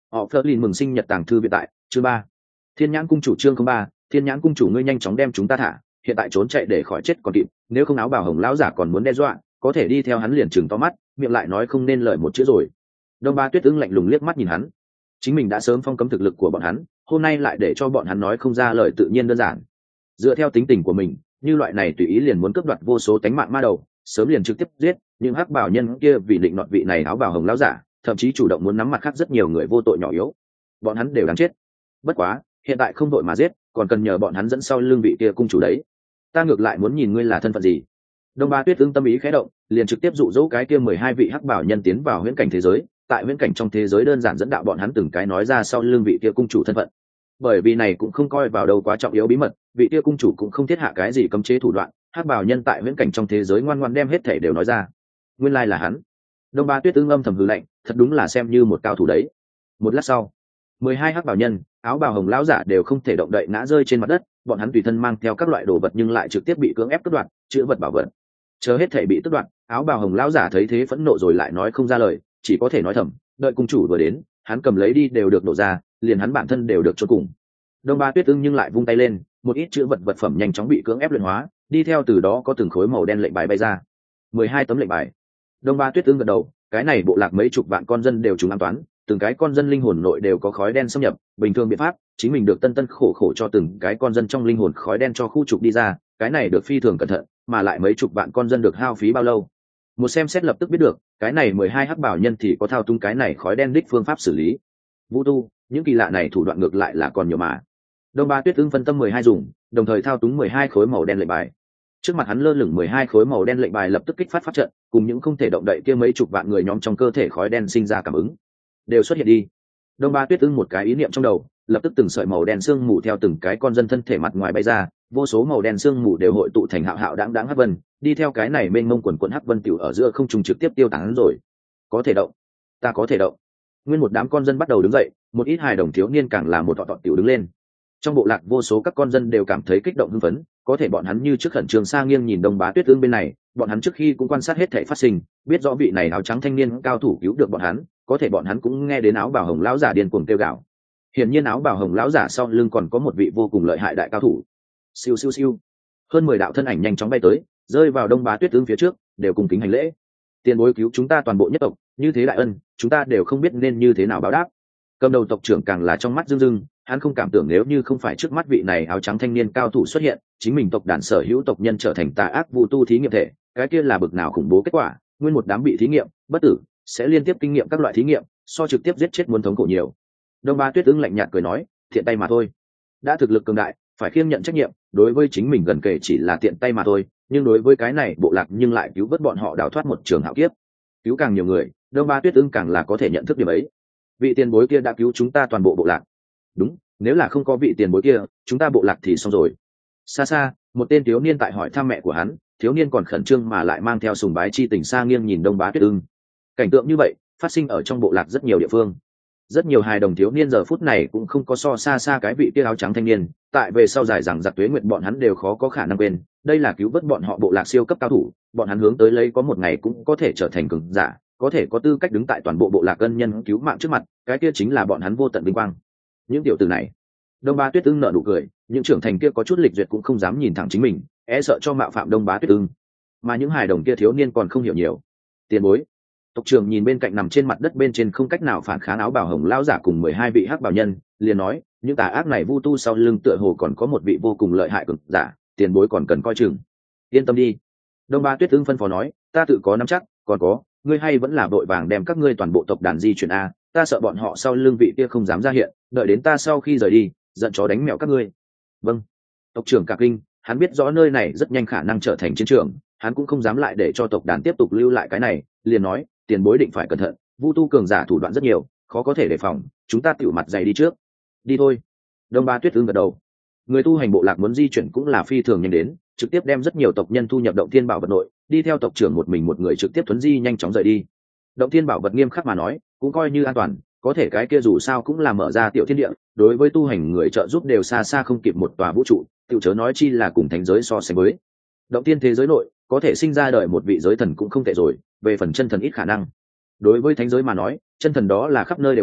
Họ Flerlin mừng sinh nhật tàng thư viện tại chương ba. Thiên nhãn cung chủ chương không ba, thiên nhãn cung chủ ngươi nhanh chóng đem chúng ta thả, hiện tại trốn chạy để khỏi chết còn kịp, nếu không áo bào hồng lão giả còn muốn đe dọa, có thể đi theo hắn liền chừng to mắt, miệng lại nói không nên lời một chữ rồi. Đông Ba Tuyết Ưng lạnh lùng liếc mắt nhìn hắn, chính mình đã sớm phong cấm thực lực của bọn hắn, hôm nay lại để cho bọn hắn nói không ra lời tự nhiên đơn giản. Dựa theo tính tình của mình, như loại này tùy ý liền muốn cướp đoạt vô số tánh mạng ma đầu, sớm liền trực tiếp giết, nhưng hắc bảo nhân kia vì định nọt vị này áo bào hồng lão giả, thậm chí chủ động muốn nắm mặt khác rất nhiều người vô tội nhỏ yếu. Bọn hắn đều đáng chết. Bất quá, hiện tại không đội mà giết, còn cần nhờ bọn hắn dẫn sau lưng vị kia cung chủ đấy. Ta ngược lại muốn nhìn ngươi là thân phận gì. Đông Ba Tuyết Ưng tâm ý khẽ động, liền trực tiếp dụ dỗ cái kia mười hai vị hắc bảo nhân tiến vào huyễn cảnh thế giới, tại huyễn cảnh trong thế giới đơn giản dẫn đạo bọn hắn từng cái nói ra sau lưng vị kia cung chủ thân phận. Bởi vì này cũng không coi vào đâu quá trọng yếu bí mật, vị kia cung chủ cũng không thiết hạ cái gì cấm chế thủ đoạn, hắc bảo nhân tại huyễn cảnh trong thế giới ngoan ngoãn đem hết thể đều nói ra. Nguyên lai là hắn. Đông Ba Tuyết Ưng âm thầm hừ lạnh, thật đúng là xem như một cao thủ đấy. Một lát sau, mười hai hắc bảo nhân, áo bào hồng lão giả đều không thể động đậy ngã rơi trên mặt đất, bọn hắn tùy thân mang theo các loại đồ vật nhưng lại trực tiếp bị cưỡng ép cướp đoạt, chữ vật bảo vật. Chờ hết thể bị tước đoạt, áo bào hồng lão giả thấy thế phẫn nộ rồi lại nói không ra lời, chỉ có thể nói thầm, đợi cung chủ vừa đến, hắn cầm lấy đi đều được nổ ra, liền hắn bản thân đều được chôn cùng. Đông Ba Tuyết Ưng nhưng lại vung tay lên, một ít chữ vật vật phẩm nhanh chóng bị cưỡng ép luyện hóa, đi theo từ đó có từng khối màu đen lệnh bài bay ra. mười hai tấm lệnh bài. Đông Ba Tuyết Ưng gật đầu, cái này bộ lạc mấy chục vạn con dân đều trùng an toán, từng cái con dân linh hồn nội đều có khói đen xâm nhập, bình thường biện pháp, chính mình được tân tân khổ khổ cho từng cái con dân trong linh hồn khói đen cho khu trục đi ra, cái này được phi thường cẩn thận, mà lại mấy chục vạn con dân được hao phí bao lâu. Một xem xét lập tức biết được, cái này mười hai hắc bảo nhân thì có thao túng cái này khói đen đích phương pháp xử lý. Vũ tu, những kỳ lạ này thủ đoạn ngược lại là còn nhiều mà. Đông Ba Tuyết Ưng phân tâm mười hai dùng, đồng thời thao túng mười hai khối màu đen lệnh bài. Trước mặt hắn lơ lửng mười hai khối màu đen lệnh bài lập tức kích phát pháp trận, cùng những không thể động đậy kia mấy chục vạn người nhóm trong cơ thể khói đen sinh ra cảm ứng. Đều xuất hiện đi. Đông Ba Tuyết Ưng một cái ý niệm trong đầu, lập tức từng sợi màu đen sương mù theo từng cái con dân thân thể mặt ngoài bay ra, vô số màu đen sương mù đều hội tụ thành hạo hạo đãng đãng hắc vân, đi theo cái này mênh mông quần quần hắc vân tiểu ở giữa không trung trực tiếp tiêu tán rồi. Có thể động, ta có thể động. Nguyên một đám con dân bắt đầu đứng dậy, một ít hài đồng thiếu niên càng là một tọt tọt tiểu đứng lên. Trong bộ lạc vô số các con dân đều cảm thấy kích động hưng phấn, có thể bọn hắn như trước khẩn trương xa nghiêng nhìn Đông Bá Tuyết Ưng bên này, bọn hắn trước khi cũng quan sát hết thảy phát sinh, biết rõ vị này áo trắng thanh niên cao thủ cứu được bọn hắn, có thể bọn hắn cũng nghe đến áo bào hồng lão giả điên cuồng kêu gào. Hiển nhiên áo bào hồng lão giả sau lưng còn có một vị vô cùng lợi hại đại cao thủ. Siêu siêu siêu. Hơn mười đạo thân ảnh nhanh chóng bay tới, rơi vào Đông Bá Tuyết Ưng phía trước, đều cùng kính hành lễ. Tiền bối cứu chúng ta toàn bộ nhất tộc, như thế đại ân, chúng ta đều không biết nên như thế nào báo đáp. Cầm đầu tộc trưởng càng là trong mắt rưng rưng, hắn không cảm tưởng nếu như không phải trước mắt vị này áo trắng thanh niên cao thủ xuất hiện, chính mình tộc đàn sở hữu tộc nhân trở thành tà ác vu tu thí nghiệm thể, cái kia là bực nào khủng bố kết quả, nguyên một đám bị thí nghiệm, bất tử, sẽ liên tiếp kinh nghiệm các loại thí nghiệm, so trực tiếp giết chết muốn thống khổ nhiều. Đông Ba Tuyết Ưng lạnh nhạt cười nói, thiện tay mà thôi. Đã thực lực cường đại, phải khiêng nhận trách nhiệm, đối với chính mình gần kể chỉ là tiện tay mà thôi, nhưng đối với cái này bộ lạc nhưng lại cứu vớt bọn họ đào thoát một trường hạo kiếp. Cứu càng nhiều người, Đông Ba Tuyết Ưng càng là có thể nhận thức điểm ấy. Vị tiền bối kia đã cứu chúng ta toàn bộ bộ lạc. Đúng, nếu là không có vị tiền bối kia, chúng ta bộ lạc thì xong rồi. Xa xa, một tên thiếu niên tại hỏi thăm mẹ của hắn, thiếu niên còn khẩn trương mà lại mang theo sùng bái chi tình xa nghiêng nhìn Đông Bá Tuyết Ưng. Cảnh tượng như vậy phát sinh ở trong bộ lạc rất nhiều địa phương. Rất nhiều hài đồng thiếu niên giờ phút này cũng không có so xa xa cái vị kia áo trắng thanh niên, tại về sau dài rằng giặc tuế nguyện bọn hắn đều khó có khả năng quên, đây là cứu vớt bọn họ bộ lạc siêu cấp cao thủ, bọn hắn hướng tới lấy có một ngày cũng có thể trở thành cường giả, có thể có tư cách đứng tại toàn bộ bộ lạc ân nhân cứu mạng trước mặt, cái kia chính là bọn hắn vô tận vinh quang. Những tiểu tử này, Đông Bá Tuyết Ưng nở nụ cười, những trưởng thành kia có chút lịch duyệt cũng không dám nhìn thẳng chính mình, e sợ cho mạo phạm Đông Bá Tuyết Ưng. Mà những hài đồng kia thiếu niên còn không hiểu nhiều. Tiền bối. Tộc trưởng nhìn bên cạnh nằm trên mặt đất bên trên không cách nào phản kháng áo bào hồng lão giả cùng mười hai vị hắc bào nhân, liền nói, những tà ác này vu tu sau lưng tựa hồ còn có một vị vô cùng lợi hại cường giả, tiền bối còn cần coi chừng. Yên tâm đi. Đông Bá Tuyết Ưng phân phó nói, ta tự có nắm chắc, còn có, ngươi hay vẫn là vội vàng đem các ngươi toàn bộ tộc đàn di chuyển a, ta sợ bọn họ sau lưng vị kia không dám ra hiện, đợi đến ta sau khi rời đi, giận chó đánh mèo các ngươi. Vâng. Tộc trưởng cả kinh, hắn biết rõ nơi này rất nhanh khả năng trở thành chiến trường, hắn cũng không dám lại để cho tộc đàn tiếp tục lưu lại cái này, liền nói, tiền bối định phải cẩn thận, vu tu cường giả thủ đoạn rất nhiều, khó có thể đề phòng, chúng ta tiểu mặt dày đi trước. Đi thôi. Đông Ba Tuyết Ưng gật đầu. Người tu hành bộ lạc muốn di chuyển cũng là phi thường nhanh đến, trực tiếp đem rất nhiều tộc nhân thu nhập động thiên bảo vật nội, đi theo tộc trưởng một mình một người trực tiếp thuấn di nhanh chóng rời đi. Động thiên bảo vật nghiêm khắc mà nói, cũng coi như an toàn, có thể cái kia dù sao cũng là mở ra tiểu thiên địa, đối với tu hành người trợ giúp đều xa xa không kịp một tòa vũ trụ, tiểu chớ nói chi là cùng thánh giới so sánh với. Động thiên thế giới nội, có thể sinh ra đời một vị giới thần cũng không tệ rồi, về phần chân thần ít khả năng. Đối với thánh giới mà nói, chân thần đó là khắp nơi đều có,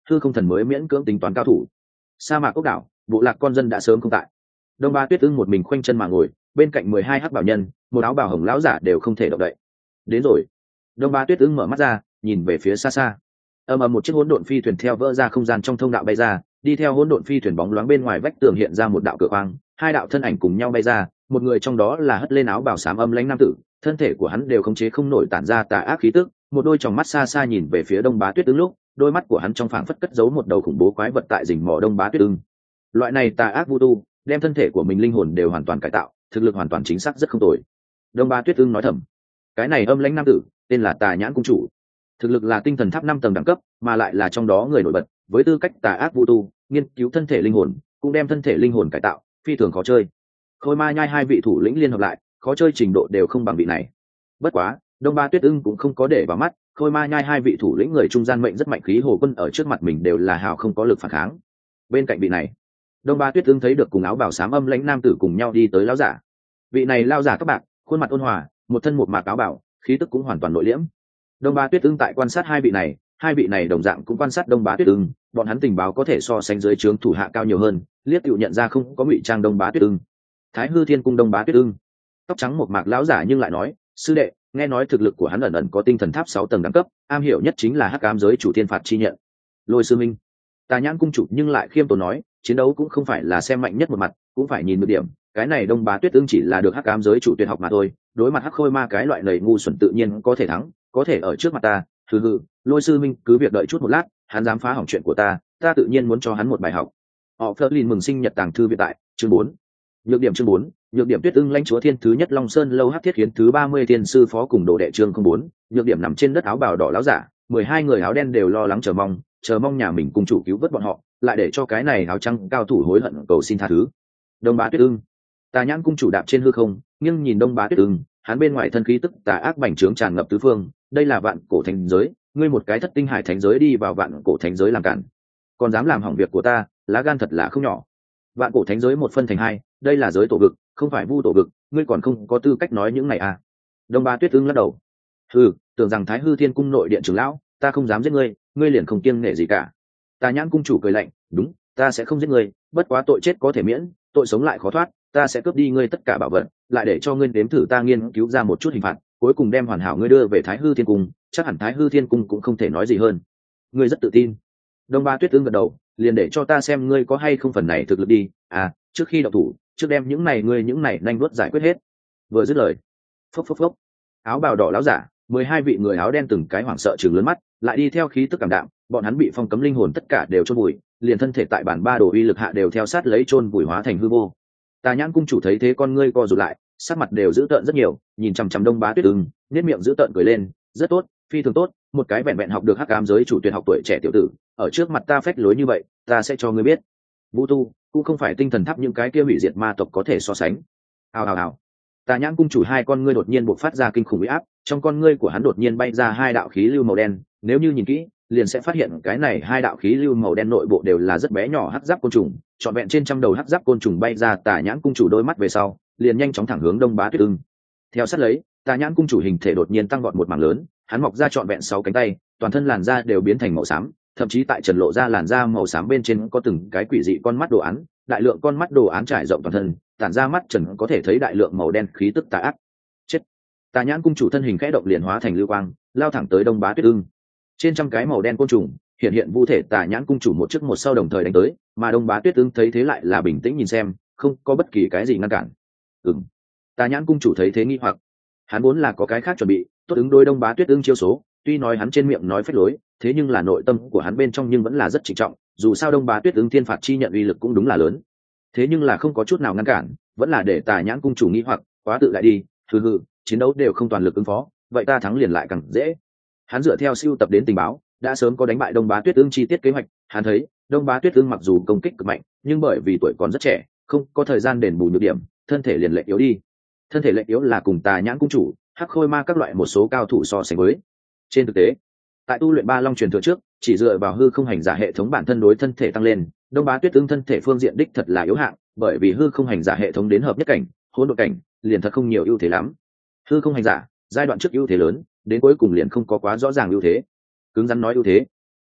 hư không thần mới miễn cưỡng tính toán cao thủ. Sa mạc ốc đảo, bộ lạc con dân đã sớm không tại. Đông Ba Tuyết Ưng một mình khoanh chân mà ngồi, bên cạnh mười hai hắc bảo nhân, một áo bào hồng lão giả đều không thể động đậy. Đến rồi. Đông Ba Tuyết Ưng mở mắt ra, nhìn về phía xa xa. Ầm ầm một chiếc hỗn độn phi thuyền theo vỡ ra không gian trong thông đạo bay ra, đi theo hỗn độn phi thuyền bóng loáng bên ngoài vách tường hiện ra một đạo cửa khoang, hai đạo thân ảnh cùng nhau bay ra, một người trong đó là hất lên áo bào xám âm lãnh nam tử, thân thể của hắn đều khống chế không nổi tản ra tà ác khí tức, một đôi tròng mắt xa xa nhìn về phía Đông Bá Tuyết Ưng lúc, đôi mắt của hắn trong phảng phất cất giấu một đầu khủng bố quái vật tại rình mò Đông Bá Tuyết Ưng. Loại này tà ác vu tu, đem thân thể của mình linh hồn đều hoàn toàn cải tạo, thực lực hoàn toàn chính xác rất không tồi. Đông Bá Tuyết Ưng nói thầm, cái này âm lãnh nam tử tên là Tà Nhãn cung chủ, thực lực là tinh thần tháp năm tầng đẳng cấp, mà lại là trong đó người nổi bật, với tư cách tà ác vu tu, nghiên cứu thân thể linh hồn, cũng đem thân thể linh hồn cải tạo, phi thường khó chơi. Khôi Ma Nhai hai vị thủ lĩnh liên hợp lại, khó chơi trình độ đều không bằng vị này. Bất quá, Đông Ba Tuyết Ưng cũng không có để vào mắt, Khôi Ma Nhai hai vị thủ lĩnh người trung gian mệnh rất mạnh khí hồ quân ở trước mặt mình đều là hào không có lực phản kháng. Bên cạnh vị này, Đông Ba Tuyết Ưng thấy được cùng áo bào xám âm lãnh nam tử cùng nhau đi tới lão giả. Vị này lao giả các bạn, khuôn mặt ôn hòa, một thân một mạc áo bào, khí tức cũng hoàn toàn nội liễm. Đông Ba Tuyết Ưng tại quan sát hai vị này, hai vị này đồng dạng cũng quan sát Đông Bá Tuyết Ưng, bọn hắn tình báo có thể so sánh dưới trướng thủ hạ cao nhiều hơn, liếc tựu nhận ra không có ngụy trang Đông Bá Tuyết Ưng. Thái Hư Thiên Cung Đông Bá Tuyết Ưng, tóc trắng một mạc lão giả nhưng lại nói, sư đệ, nghe nói thực lực của hắn ẩn ẩn có tinh thần tháp sáu tầng đẳng cấp, am hiểu nhất chính là hắc ám giới chủ thiên phạt chi nhận. Lôi sư minh, Tà Nhãn cung chủ nhưng lại khiêm tốn nói, chiến đấu cũng không phải là xem mạnh nhất một mặt, cũng phải nhìn được điểm, cái này Đông Bá Tuyết Ưng chỉ là được hắc ám giới chủ tuyệt học mà thôi, đối mặt hắc khôi ma cái loại nầy ngu xuẩn tự nhiên có thể thắng, có thể ở trước mặt ta, hừ hừ, Lôi sư minh cứ việc đợi chút một lát, hắn dám phá hỏng chuyện của ta, ta tự nhiên muốn cho hắn một bài học. Họ Flerlin mừng sinh nhật tàng thư viện tại, chương bốn. Nhược điểm chương bốn, nhược điểm Tuyết Ưng lãnh chúa thiên thứ nhất Long Sơn lâu hắc thiết khiến thứ ba mươi thiên sư phó cùng đồ đệ chương không bốn, nhược điểm nằm trên đất áo bào đỏ láo giả, mười hai người áo đen đều lo lắng chờ mong, chờ mong nhà mình cùng chủ cứu vớt bọn họ, lại để cho cái này áo trắng cao thủ hối hận cầu xin tha thứ. Đông Bá Tuyết Ưng, Tà Nhãn cung chủ đạp trên hư không, nhưng nhìn Đông Bá Tuyết Ưng, hắn bên ngoài thân khí tức tà ác bành trướng tràn ngập tứ phương, đây là vạn cổ thánh giới, ngươi một cái thất tinh hải thánh giới đi vào vạn cổ thánh giới làm cản, còn dám làm hỏng việc của ta, lá gan thật là không nhỏ. Vạn cổ thánh giới một phân thành hai, đây là giới tổ vực, không phải vu tổ vực, ngươi còn không có tư cách nói những này à? Đông Ba Tuyết Ưng lắc đầu, hừ, tưởng rằng Thái Hư Thiên cung nội điện trưởng lão, ta không dám giết ngươi, ngươi liền không kiêng nể gì cả. Tà Nhãn cung chủ cười lạnh, đúng, ta sẽ không giết ngươi, bất quá tội chết có thể miễn, tội sống lại khó thoát, ta sẽ cướp đi ngươi tất cả bảo vật, lại để cho ngươi nếm thử ta nghiên cứu ra một chút hình phạt, cuối cùng đem hoàn hảo ngươi đưa về Thái Hư Thiên cung, chắc hẳn Thái Hư Thiên cung cũng không thể nói gì hơn. Ngươi rất tự tin. Đông Ba Tuyết Ưng gật đầu, liền để cho ta xem ngươi có hay không phần này thực lực đi, à, trước khi động thủ, trước đem những này ngươi những này nhanh nuốt giải quyết hết. Vừa dứt lời, phốc phốc phốc, áo bào đỏ láo giả, mười hai vị người áo đen từng cái hoảng sợ trừng lớn mắt, lại đi theo khí tức cảm đạm, bọn hắn bị phong cấm linh hồn tất cả đều chôn bụi, liền thân thể tại bản ba đồ uy lực hạ đều theo sát lấy chôn bụi hóa thành hư vô. Tà Nhãn cung chủ thấy thế con ngươi co rụt lại, sắc mặt đều dữ tợn rất nhiều, nhìn chằm chằm Đông Bá Tuyết Ưng, nét miệng dữ tợn cười lên, rất tốt, phi thường tốt, một cái vẹn vẹn học được hắc ám giới chủ tuyệt học tuổi trẻ tiểu tử, ở trước mặt ta phách lối như vậy, ta sẽ cho ngươi biết, vũ tu cũng không phải tinh thần tháp những cái kia hủy diệt ma tộc có thể so sánh. Hào hào hào. Tà Nhãn cung chủ hai con ngươi đột nhiên bộc phát ra kinh khủng uy áp, trong con ngươi của hắn đột nhiên bay ra hai đạo khí lưu màu đen, nếu như nhìn kỹ, liền sẽ phát hiện cái này hai đạo khí lưu màu đen nội bộ đều là rất bé nhỏ hắc giáp côn trùng, trọn vẹn trên trăm đầu hắc giáp côn trùng bay ra Tà Nhãn cung chủ đôi mắt về sau, liền nhanh chóng thẳng hướng Đông Bá Tuyết Ưng. Theo sát lấy, Tà Nhãn cung chủ hình thể đột nhiên tăng vọt một mảng lớn, hắn mọc ra trọn vẹn sáu cánh tay, toàn thân làn da đều biến thành màu xám, thậm chí tại trần lộ ra làn da màu xám bên trên có từng cái quỷ dị con mắt đồ án, đại lượng con mắt đồ án trải rộng toàn thân, tản ra mắt trần có thể thấy đại lượng màu đen khí tức tà ác. Chết! Tà Nhãn cung chủ thân hình khẽ động liền hóa thành lưu quang, lao thẳng tới Đông Bá Tuyết Ưng. Trên trăm cái màu đen côn trùng hiện hiện vu thể Tà Nhãn cung chủ một trước một sau đồng thời đánh tới, mà Đông Bá Tuyết Ưng thấy thế lại là bình tĩnh nhìn xem, không có bất kỳ cái gì ngăn cản. Ừm. Tà Nhãn cung chủ thấy thế nghi hoặc, hắn vốn là có cái khác chuẩn bị, tốt ứng đối Đông Bá Tuyết Ưng chiêu số, tuy nói hắn trên miệng nói phách lối, thế nhưng là nội tâm của hắn bên trong nhưng vẫn là rất trịnh trọng, dù sao Đông Bá Tuyết Ưng thiên phạt chi nhận uy lực cũng đúng là lớn. Thế nhưng là không có chút nào ngăn cản, vẫn là để Tà Nhãn cung chủ nghi hoặc, quá tự lại đi, hừ hừ, chiến đấu đều không toàn lực ứng phó, vậy ta thắng liền lại càng dễ. Hắn dựa theo siêu tập đến tình báo, đã sớm có đánh bại Đông Bá Tuyết Ưng chi tiết kế hoạch, hắn thấy, Đông Bá Tuyết Ưng mặc dù công kích cực mạnh, nhưng bởi vì tuổi còn rất trẻ, không có thời gian đền bù nhược điểm, thân thể liền lệch yếu đi. Thân thể lệch yếu là cùng Tà Nhãn cung chủ, hắc khôi ma các loại một số cao thủ so sánh với. Trên thực tế, tại tu luyện ba long truyền thừa trước, chỉ dựa vào hư không hành giả hệ thống bản thân đối thân thể tăng lên, Đông Bá Tuyết Ưng thân thể phương diện đích thật là yếu hạng, bởi vì hư không hành giả hệ thống đến hợp nhất cảnh, hỗn độn cảnh, liền thật không nhiều ưu thế lắm. Hư không hành giả, giai đoạn trước ưu thế lớn, đến cuối cùng liền không có quá rõ ràng ưu thế. Cứng rắn nói ưu thế,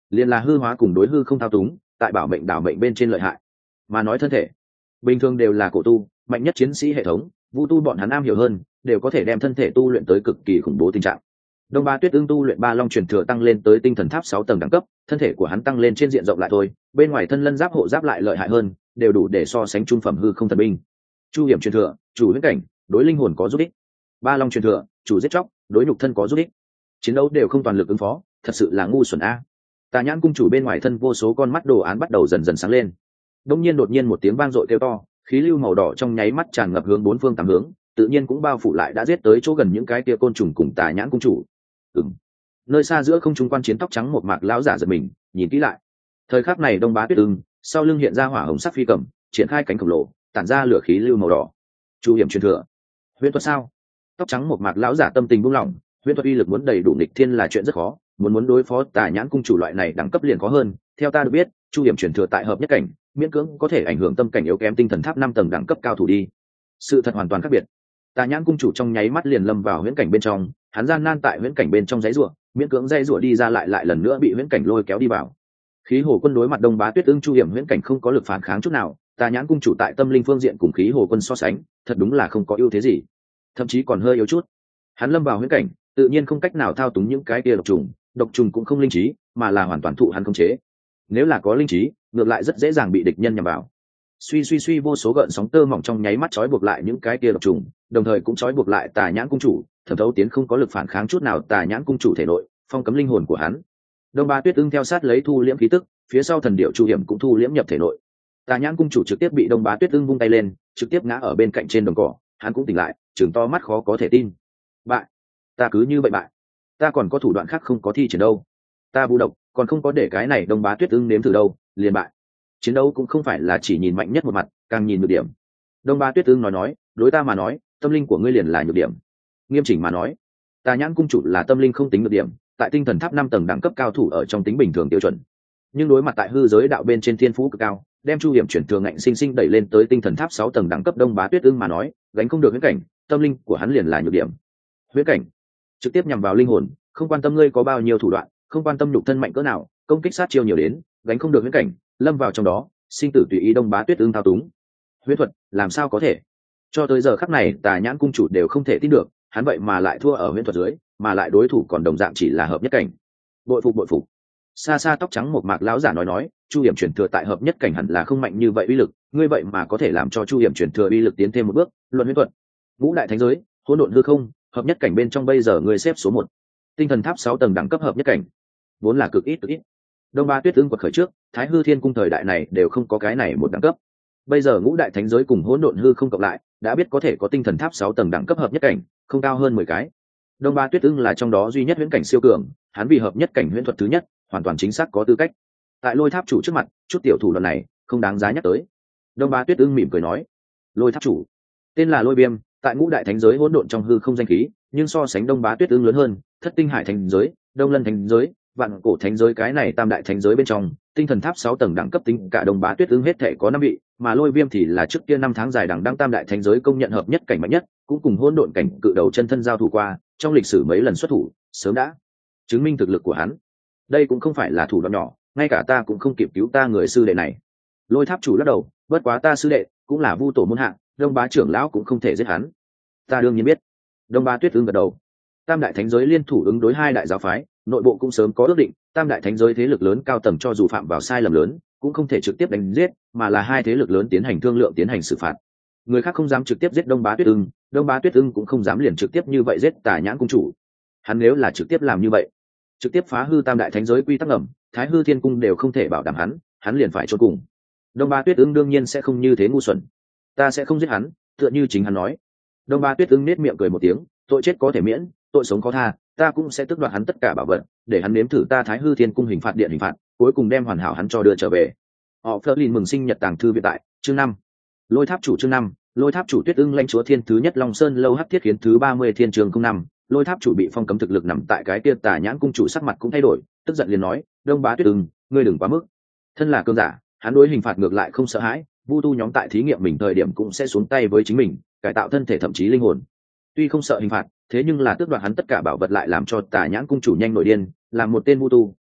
liền là hư hóa cùng đối hư không thao túng, tại bảo mệnh đảo mệnh bên trên lợi hại. Mà nói thân thể, bình thường đều là cổ tu, mạnh nhất chiến sĩ hệ thống, vu tu bọn hắn am hiểu hơn, đều có thể đem thân thể tu luyện tới cực kỳ khủng bố tình trạng. Đông Ba Tuyết Ưng tu luyện ba long truyền thừa tăng lên tới tinh thần tháp sáu tầng đẳng cấp, thân thể của hắn tăng lên trên diện rộng lại thôi, bên ngoài thân lân giáp hộ giáp lại lợi hại hơn, đều đủ để so sánh trung phẩm hư không thần binh. Chu hiểm truyền thừa, chủ huyễn cảnh, đối linh hồn có giúp ích. Ba long truyền thừa, chủ giết chóc, đối nhục thân có giúp ích. Chiến đấu đều không toàn lực ứng phó, thật sự là ngu xuẩn a. Tà Nhãn cung chủ bên ngoài thân vô số con mắt đồ án bắt đầu dần dần sáng lên. Đông nhiên đột nhiên một tiếng vang dội kêu to, khí lưu màu đỏ trong nháy mắt tràn ngập hướng bốn phương tám hướng, tự nhiên cũng bao phủ lại đã giết tới chỗ gần những cái kia côn trùng cùng Tà Nhãn cung chủ. Ừm. Nơi xa giữa không trung quan chiến tóc trắng một mạc lão giả giật mình, nhìn kỹ lại. Thời khắc này Đông Bá Tuyết Ưng, sau lưng hiện ra hỏa hồng sắc phi cầm, triển khai cánh khổng lồ, tản ra lửa khí lưu màu đỏ. Chu hiểm truyền thừa. Huyễn thuật sao? Tóc trắng một mạc lão giả tâm tình buông lỏng, huyễn thuật uy lực muốn đầy đủ nghịch thiên là chuyện rất khó, muốn muốn đối phó Tà Nhãn cung chủ loại này đẳng cấp liền khó hơn. Theo ta được biết, Chu hiểm truyền thừa tại hợp nhất cảnh, miễn cưỡng có thể ảnh hưởng tâm cảnh yếu kém tinh thần tháp năm tầng đẳng cấp cao thủ đi. Sự thật hoàn toàn khác biệt. Tà Nhãn cung chủ trong nháy mắt liền lâm vào huyễn cảnh bên trong, hắn gian nan tại huyễn cảnh bên trong giấy rủa, miễn cưỡng dây rủa đi ra lại lại lần nữa bị huyễn cảnh lôi kéo đi vào. Khí hồ quân đối mặt Đông Bá Tuyết Ưng Chu hiểm huyễn cảnh không có lực phản kháng chút nào, Tà Nhãn cung chủ tại tâm linh phương diện cùng khí hồ quân so sánh, thật đúng là không có ưu thế gì, thậm chí còn hơi yếu chút. Hắn lâm vào huyễn cảnh, tự nhiên không cách nào thao túng những cái kia độc trùng, độc trùng cũng không linh trí, mà là hoàn toàn thụ hắn khống chế. Nếu là có linh trí, ngược lại rất dễ dàng bị địch nhân nhằm vào. Suy suy suy vô số gợn sóng tơ mỏng trong nháy mắt trói buộc lại những cái kia độc trùng, đồng thời cũng trói buộc lại Tà Nhãn cung chủ, thẩm thấu tiến không có lực phản kháng chút nào Tà Nhãn cung chủ thể nội, phong cấm linh hồn của hắn. Đông Ba Tuyết Ưng theo sát lấy thu liễm khí tức, phía sau thần điệu Chu hiểm cũng thu liễm nhập thể nội. Tà Nhãn cung chủ trực tiếp bị Đông Bá Tuyết Ưng vung tay lên, trực tiếp ngã ở bên cạnh trên đồng cỏ, hắn cũng tỉnh lại, trừng to mắt khó có thể tin. Bại, ta cứ như vậy bại, ta còn có thủ đoạn khác không có thi triển đâu, ta vũ độc còn không có để cái này Đông Bá Tuyết Ưng nếm thử đâu, liền bại. Chiến đấu cũng không phải là chỉ nhìn mạnh nhất một mặt, càng nhìn nhược điểm. Đông Ba Tuyết Ưng nói nói, đối ta mà nói, tâm linh của ngươi liền là nhược điểm. Nghiêm chỉnh mà nói, Tà Nhãn cung chủ là tâm linh không tính nhược điểm, tại tinh thần tháp năm tầng đẳng cấp cao thủ ở trong tính bình thường tiêu chuẩn. Nhưng đối mặt tại hư giới đạo bên trên thiên phú cực cao, đem Chu hiểm chuyển thường ngạnh sinh sinh đẩy lên tới tinh thần tháp sáu tầng đẳng cấp Đông Bá Tuyết Ưng mà nói, gánh không được huyễn cảnh, tâm linh của hắn liền là nhược điểm. Huyễn cảnh trực tiếp nhằm vào linh hồn, không quan tâm ngươi có bao nhiêu thủ đoạn, không quan tâm nhục thân mạnh cỡ nào, công kích sát chiêu nhiều đến, gánh không được huyễn cảnh, lâm vào trong đó, sinh tử tùy ý Đông Bá Tuyết Ưng thao túng. Huyễn thuật, làm sao có thể? Cho tới giờ khắc này, Tà Nhãn cung chủ đều không thể tin được, hắn vậy mà lại thua ở huyễn thuật dưới, mà lại đối thủ còn đồng dạng chỉ là hợp nhất cảnh. Bội phục bội phục. Xa xa tóc trắng một mạc lão giả nói nói, Chu hiểm truyền thừa tại hợp nhất cảnh hẳn là không mạnh như vậy uy lực, ngươi vậy mà có thể làm cho Chu hiểm truyền thừa uy lực tiến thêm một bước, luận huyễn thuật. Ngũ đại thánh giới, hỗn độn hư không, hợp nhất cảnh bên trong bây giờ ngươi xếp số một. Tinh thần tháp sáu tầng đẳng cấp hợp nhất cảnh, vốn là cực ít cực ít. Đông Ba Tuyết Ưng quật khởi trước, Thái Hư Thiên cung thời đại này đều không có cái này một đẳng cấp. Bây giờ ngũ đại thánh giới cùng hỗn độn hư không cộng lại, đã biết có thể có tinh thần tháp sáu tầng đẳng cấp hợp nhất cảnh, không cao hơn mười cái. Đông Ba Tuyết Ưng là trong đó duy nhất huyễn cảnh siêu cường, hắn vì hợp nhất cảnh huyễn thuật thứ nhất, hoàn toàn chính xác có tư cách. Tại Lôi Tháp chủ trước mặt, chút tiểu thủ đoạn này không đáng giá nhắc tới. Đông Ba Tuyết Ưng mỉm cười nói, Lôi Tháp chủ, tên là Lôi Viêm, tại ngũ đại thánh giới hỗn độn trong hư không danh khí, nhưng so sánh Đông Bá Tuyết Ưng lớn hơn, Thất Tinh Hải thánh giới, Đông Lân thánh giới, Vạn Cổ thánh giới cái này tam đại thánh giới bên trong, tinh thần tháp sáu tầng đẳng cấp tính cả Đông Bá Tuyết Ưng hết thể có năm vị, mà Lôi Viêm thì là trước kia năm tháng dài đằng đăng tam đại thánh giới công nhận hợp nhất cảnh mạnh nhất, cũng cùng hỗn độn cảnh cự đầu chân thân giao thủ qua, trong lịch sử mấy lần xuất thủ, sớm đã chứng minh thực lực của hắn. Đây cũng không phải là thủ đoạn nhỏ, ngay cả ta cũng không kịp cứu ta người sư đệ này. Lôi Tháp chủ lắc đầu, bất quá ta sư đệ cũng là vu tổ môn hạ, Đông Bá trưởng lão cũng không thể giết hắn. Ta đương nhiên biết. Đông Bá Tuyết Ưng gật đầu. Tam đại thánh giới liên thủ ứng đối hai đại giáo phái, nội bộ cũng sớm có ước định, tam đại thánh giới thế lực lớn cao tầng cho dù phạm vào sai lầm lớn, cũng không thể trực tiếp đánh giết, mà là hai thế lực lớn tiến hành thương lượng tiến hành xử phạt. Người khác không dám trực tiếp giết Đông Bá Tuyết Ưng, Đông Bá Tuyết Ưng cũng không dám liền trực tiếp như vậy giết Tà Nhãn cung chủ. Hắn nếu là trực tiếp làm như vậy, trực tiếp phá hư tam đại thánh giới quy tắc ngầm, Thái Hư Thiên cung đều không thể bảo đảm hắn, hắn liền phải chôn cùng. Đông Bá Tuyết Ưng đương nhiên sẽ không như thế ngu xuẩn. Ta sẽ không giết hắn, tựa như chính hắn nói. Đông Bá Tuyết Ưng nết miệng cười một tiếng, tội chết có thể miễn, tội sống có tha, ta cũng sẽ tước đoạt hắn tất cả bảo vật, để hắn nếm thử ta Thái Hư Thiên cung hình phạt điện hình phạt, cuối cùng đem hoàn hảo hắn cho đưa trở về. Họ Flerlin mừng sinh nhật tàng thư viện tại chương năm. Lôi Tháp chủ chương năm, Lôi Tháp chủ Tuyết Ưng lãnh chúa thiên thứ nhất Long Sơn lâu hắc thiết khiến thứ ba mươi thiên trường không năm, Lôi Tháp chủ bị phong cấm thực lực nằm tại cái kia Tà Nhãn cung chủ sắc mặt cũng thay đổi, tức giận liền nói, Đông Bá Tuyết Ưng, ngươi đừng quá mức. Thân là cương giả, hắn đối hình phạt ngược lại không sợ hãi, vu tu nhóm tại thí nghiệm mình thời điểm cũng sẽ xuống tay với chính mình, cải tạo thân thể thậm chí linh hồn. Tuy không sợ hình phạt, thế nhưng là tước đoạt hắn tất cả bảo vật lại làm cho Tà Nhãn cung chủ nhanh nổi điên, làm một tên vu tu,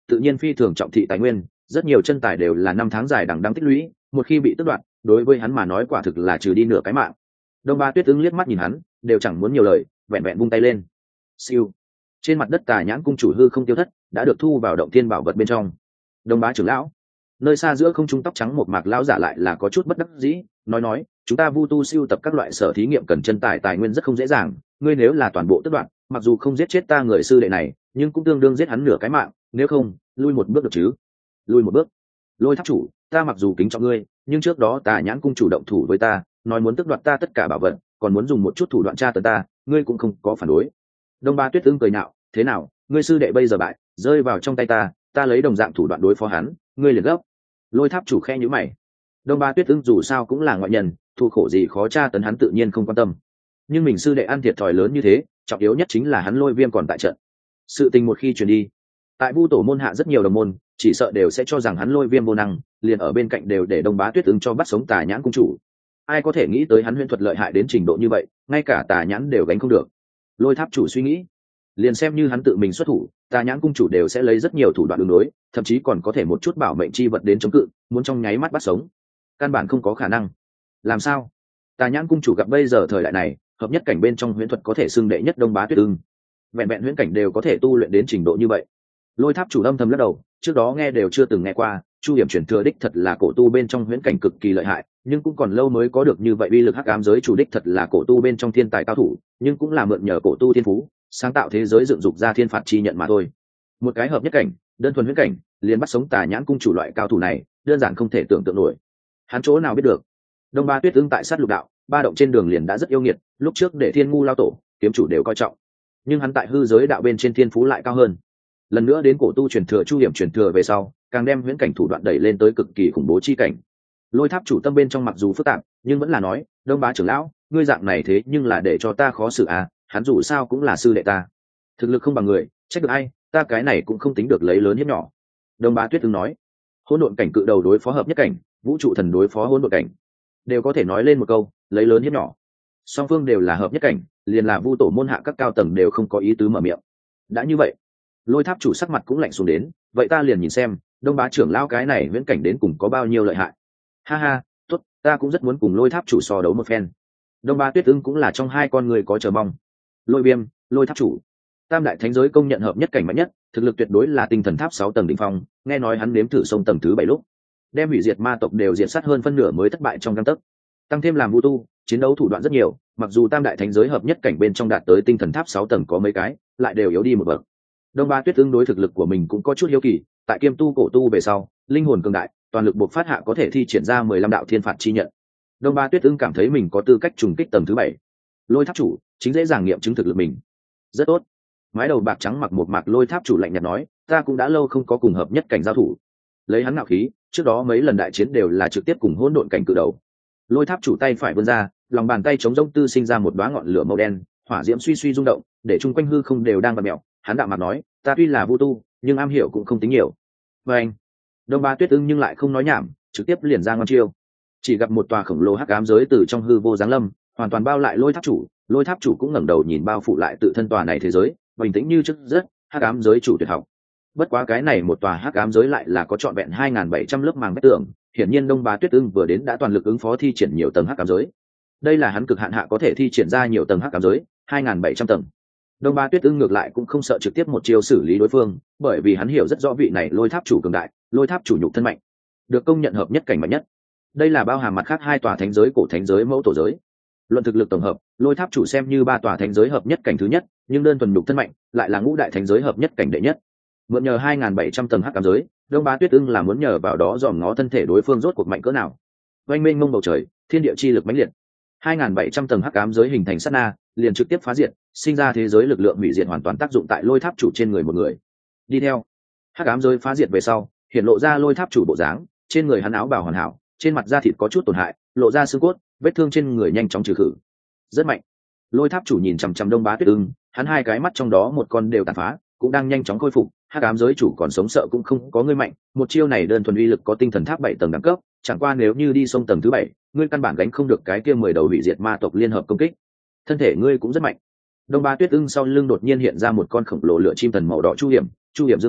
tự nhiên phi thường trọng thị tài nguyên, rất nhiều chân tài đều là năm tháng dài đằng đẵng tích lũy, một khi bị tước đoạt, đối với hắn mà nói quả thực là trừ đi nửa cái mạng. Đông Ba Tuyết Ưng liếc mắt nhìn hắn, đều chẳng muốn nhiều lời, vẹn vẹn vung tay lên. Siêu. Trên mặt đất Tà Nhãn cung chủ hư không tiêu thất, đã được thu vào động thiên bảo vật bên trong. Đông Bá trưởng lão, nơi xa giữa không trung tóc trắng một mạc lão giả lại là có chút bất đắc dĩ, nói nói, chúng ta Vu tu siêu tập các loại sở thí nghiệm cần chân tài tài nguyên rất không dễ dàng, ngươi nếu là toàn bộ tước đoạt, mặc dù không giết chết ta người sư đệ này, nhưng cũng tương đương giết hắn nửa cái mạng, nếu không, lui một bước được chứ? Lui một bước. Lôi Tháp chủ, ta mặc dù kính trọng ngươi, nhưng trước đó Tà Nhãn cung chủ động thủ với ta, nói muốn tước đoạt ta tất cả bảo vật, còn muốn dùng một chút thủ đoạn tra tấn ta, ngươi cũng không có phản đối. Đông Ba Tuyết Ưng cười nhạo, thế nào, ngươi sư đệ bây giờ bại, rơi vào trong tay ta, ta lấy đồng dạng thủ đoạn đối phó hắn, ngươi liền gấp. Lôi Tháp chủ khe nhíu mày. Đông Ba Tuyết Ưng dù sao cũng là ngoại nhân, thụ khổ gì khó tra tấn hắn tự nhiên không quan tâm. Nhưng mình sư đệ ăn thiệt thòi lớn như thế, trọng yếu nhất chính là hắn Lôi Viêm còn tại trận. Sự tình một khi truyền đi, tại Vu tổ môn hạ rất nhiều đồng môn, chỉ sợ đều sẽ cho rằng hắn Lôi Viêm vô năng, liền ở bên cạnh đều để Đông Bá Tuyết Ưng cho bắt sống Tà Nhãn cung chủ. Ai có thể nghĩ tới hắn huyễn thuật lợi hại đến trình độ như vậy, ngay cả Tà Nhãn đều gánh không được. Lôi Tháp chủ suy nghĩ, liền xem như hắn tự mình xuất thủ, Tà Nhãn cung chủ đều sẽ lấy rất nhiều thủ đoạn ứng đối, thậm chí còn có thể một chút bảo mệnh chi vật đến chống cự, muốn trong nháy mắt bắt sống, căn bản không có khả năng. Làm sao? Tà Nhãn cung chủ gặp bây giờ thời đại này, hợp nhất cảnh bên trong huyễn thuật có thể xưng đệ nhất Đông Bá Tuyết Ưng, vẹn vẹn huyễn cảnh đều có thể tu luyện đến trình độ như vậy. Lôi Tháp chủ âm thầm lắc đầu, trước đó nghe đều chưa từng nghe qua, Chu Hiểm truyền thừa đích thật là cổ tu bên trong huyễn cảnh cực kỳ lợi hại, nhưng cũng còn lâu mới có được như vậy uy lực hắc ám giới chủ đích thật là cổ tu bên trong thiên tài cao thủ, nhưng cũng là mượn nhờ cổ tu thiên phú, sáng tạo thế giới dựng dục ra thiên phạt chi nhận mà thôi. Một cái hợp nhất cảnh, đơn thuần huyễn cảnh, liền bắt sống Tà Nhãn cung chủ loại cao thủ này, đơn giản không thể tưởng tượng nổi. Hắn chỗ nào biết được? Đông Ba Tuyết Ưng tại sát lục đạo, ba động trên đường liền đã rất yêu nghiệt, lúc trước để Thiên Ngu lao tổ, kiếm chủ đều coi trọng. Nhưng hắn tại hư giới đạo bên trên thiên phú lại cao hơn. Lần nữa đến cổ tu truyền thừa Chu Hiểm truyền thừa về sau, càng đem huyễn cảnh thủ đoạn đẩy lên tới cực kỳ khủng bố chi cảnh. Lôi Tháp chủ tâm bên trong mặc dù phức tạp, nhưng vẫn là nói, Đông Bá trưởng lão, ngươi dạng này thế nhưng là để cho ta khó xử à, hắn dù sao cũng là sư đệ ta, thực lực không bằng người, trách được ai, ta cái này cũng không tính được lấy lớn hiếp nhỏ. Đông Bá Tuyết Ưng nói, hỗn độn cảnh cự đầu đối phó hợp nhất cảnh, vũ trụ thần đối phó hỗn độn cảnh, đều có thể nói lên một câu, lấy lớn hiếp nhỏ. Song phương đều là hợp nhất cảnh, liền là Vu tổ môn hạ các cao tầng đều không có ý tứ mở miệng. Đã như vậy, Lôi Tháp chủ sắc mặt cũng lạnh xuống đến, vậy ta liền nhìn xem, Đông Bá trưởng lão cái này viễn cảnh đến cùng có bao nhiêu lợi hại. Ha ha, tốt, ta cũng rất muốn cùng Lôi Tháp chủ so đấu một phen. Đông Bá Tuyết Ưng cũng là trong hai con người có chờ mong. Lôi Viêm, Lôi Tháp chủ, tam đại thánh giới công nhận hợp nhất cảnh mạnh nhất, thực lực tuyệt đối là tinh thần tháp sáu tầng đỉnh phong, nghe nói hắn nếm thử sông tầng thứ bảy lúc, đem hủy diệt ma tộc đều diệt sát hơn phân nửa mới thất bại trong gang tấc. Tăng thêm làm Vu tu, chiến đấu thủ đoạn rất nhiều, mặc dù tam đại thánh giới hợp nhất cảnh bên trong đạt tới tinh thần tháp sáu tầng có mấy cái, lại đều yếu đi một bậc. Đông Ba Tuyết Ưng đối thực lực của mình cũng có chút hiếu kỳ, tại kiêm tu cổ tu về sau, linh hồn cường đại, toàn lực buộc phát hạ có thể thi triển ra mười lăm đạo thiên phạt chi nhận. Đông Ba Tuyết Ưng cảm thấy mình có tư cách trùng kích tầng thứ bảy. Lôi Tháp chủ, chính dễ dàng nghiệm chứng thực lực mình. Rất tốt. Mái đầu bạc trắng mặc một mạc Lôi Tháp chủ lạnh nhạt nói, ta cũng đã lâu không có cùng hợp nhất cảnh giao thủ. Lấy hắn ngạo khí, trước đó mấy lần đại chiến đều là trực tiếp cùng hỗn độn cảnh cự đầu. Lôi Tháp chủ tay phải vươn ra, lòng bàn tay chống rông tư sinh ra một đóa ngọn lửa màu đen, hỏa diễm suy suy rung động, để chung quanh hư không đều đang bật mèo. Hắn đạm mặt nói, ta tuy là Vu tu, nhưng am hiểu cũng không tính nhiều. Và anh, Đông Ba Tuyết Ưng nhưng lại không nói nhảm, trực tiếp liền ra ngon chiêu. Chỉ gặp một tòa khổng lồ hắc ám giới từ trong hư vô giáng lâm, hoàn toàn bao lại Lôi Tháp chủ. Lôi Tháp chủ cũng ngẩng đầu nhìn bao phủ lại tự thân tòa này thế giới, bình tĩnh như trước rất hắc ám giới chủ tuyệt học. Bất quá cái này một tòa hắc ám giới lại là có trọn vẹn hai nghìn bảy trăm lớp màng bách tường, hiển nhiên Đông Bá Tuyết Ưng vừa đến đã toàn lực ứng phó thi triển nhiều tầng hắc ám giới. Đây là hắn cực hạn hạ có thể thi triển ra nhiều tầng hắc ám giới, hai nghìn bảy trăm tầng. Đông Ba Tuyết Ưng ngược lại cũng không sợ trực tiếp một chiêu xử lý đối phương, bởi vì hắn hiểu rất rõ vị này Lôi Tháp chủ cường đại, Lôi Tháp chủ nhục thân mạnh, được công nhận hợp nhất cảnh mạnh nhất. Đây là bao hàm mặt khác hai tòa thánh giới cổ thánh giới mẫu tổ giới. Luận thực lực tổng hợp, Lôi Tháp chủ xem như ba tòa thánh giới hợp nhất cảnh thứ nhất, nhưng đơn thuần nhục thân mạnh, lại là ngũ đại thánh giới hợp nhất cảnh đệ nhất. Mượn nhờ hai nghìn bảy trăm tầng hắc ám giới, Đông Ba Tuyết Ưng là muốn nhờ vào đó dòm ngó thân thể đối phương rốt cuộc mạnh cỡ nào. Oanh mênh mông bầu trời, thiên địa chi lực mãnh liệt. hai nghìn bảy trăm tầng hắc ám giới hình thành sát na, liền trực tiếp phá diệt, sinh ra thế giới lực lượng hủy diệt hoàn toàn tác dụng tại Lôi Tháp chủ trên người một người. Đi theo, hắc ám giới phá diệt về sau, hiện lộ ra Lôi Tháp chủ bộ dáng, trên người hắn áo bào hoàn hảo, trên mặt da thịt có chút tổn hại, lộ ra xương cốt, vết thương trên người nhanh chóng trừ khử. Rất mạnh. Lôi Tháp chủ nhìn chằm chằm Đông Bá Tuyết Ưng, hắn hai cái mắt trong đó một con đều tàn phá, cũng đang nhanh chóng khôi phục. Hắc ám giới chủ còn sống sợ cũng không có ngươi mạnh, một chiêu này đơn thuần uy lực có tinh thần tháp bảy tầng đẳng cấp, chẳng qua nếu như đi sông tầng thứ bảy, ngươi căn bản gánh không được cái kia mười đầu hủy diệt ma tộc liên hợp công kích. Thân thể ngươi cũng rất mạnh. Đông Ba Tuyết Ưng sau lưng đột nhiên hiện ra một con khổng lồ lửa chim thần màu đỏ Chu Hiểm, Chu Hiểm dương cánh,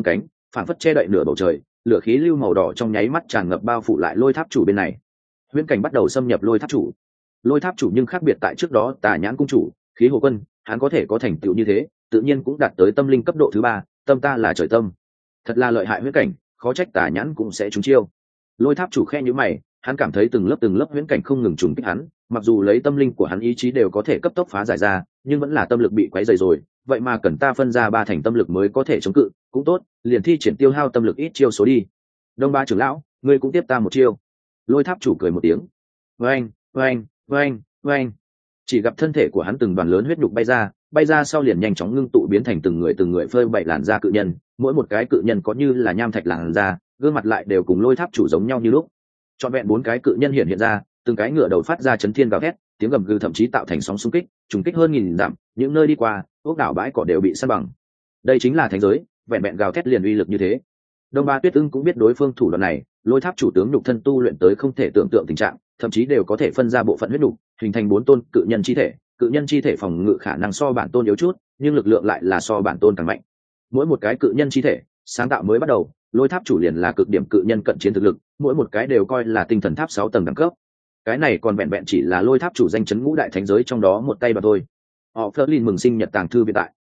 phản phất che đậy nửa bầu trời, lửa khí lưu màu đỏ trong nháy mắt tràn ngập bao phủ lại lôi tháp chủ bên này. Huyễn cảnh bắt đầu xâm nhập lôi tháp chủ. Lôi tháp chủ nhưng khác biệt tại trước đó Tà Nhãn cung chủ, Khí Hồ Quân, hắn có thể có thành tựu như thế, tự nhiên cũng đạt tới tâm linh cấp độ thứ ba, tâm ta là trời tâm. Thật là lợi hại huyễn cảnh, khó trách Tà Nhãn cũng sẽ trúng chiêu. Lôi tháp chủ khe nhíu mày, hắn cảm thấy từng lớp từng lớp huyễn cảnh không ngừng trùng kích hắn, mặc dù lấy tâm linh của hắn ý chí đều có thể cấp tốc phá giải ra, nhưng vẫn là tâm lực bị quấy rầy rồi, vậy mà cần ta phân ra ba thành tâm lực mới có thể chống cự, cũng tốt, liền thi triển tiêu hao tâm lực ít chiêu số đi. Đông Ba trưởng lão, ngươi cũng tiếp ta một chiêu. Lôi tháp chủ cười một tiếng. Oeng, oeng, oeng, oeng. Chỉ gặp thân thể của hắn từng đoàn lớn huyết nhục bay ra, bay ra sau liền nhanh chóng ngưng tụ biến thành từng người từng người phơi bày làn da cự nhân, mỗi một cái cự nhân có như là nham thạch làn da, gương mặt lại đều cùng lôi tháp chủ giống nhau như lúc. Trọn vẹn bốn cái cự nhân hiện hiện ra, từng cái ngựa đầu phát ra chấn thiên gào thét, tiếng gầm gừ thậm chí tạo thành sóng xung kích, trùng kích hơn nghìn dặm, những nơi đi qua, ốc đảo bãi cỏ đều bị san bằng. Đây chính là thánh giới, vẹn vẹn gào thét liền uy lực như thế. Đông Ba Tuyết Ưng cũng biết đối phương thủ đoạn này, lôi tháp chủ tướng nhục thân tu luyện tới không thể tưởng tượng tình trạng, thậm chí đều có thể phân ra bộ phận huyết nhục, hình thành bốn tôn cự nhân chi thể. Cự nhân chi thể phòng ngự khả năng so bản tôn yếu chút, nhưng lực lượng lại là so bản tôn càng mạnh. Mỗi một cái cự nhân chi thể, sáng tạo mới bắt đầu, lôi tháp chủ liền là cực điểm cự nhân cận chiến thực lực, mỗi một cái đều coi là tinh thần tháp sáu tầng đẳng cấp. Cái này còn vẹn vẹn chỉ là lôi tháp chủ danh chấn ngũ đại thánh giới trong đó một tay mà thôi. Họ Flerlin mừng sinh nhật tàng thư viện tại.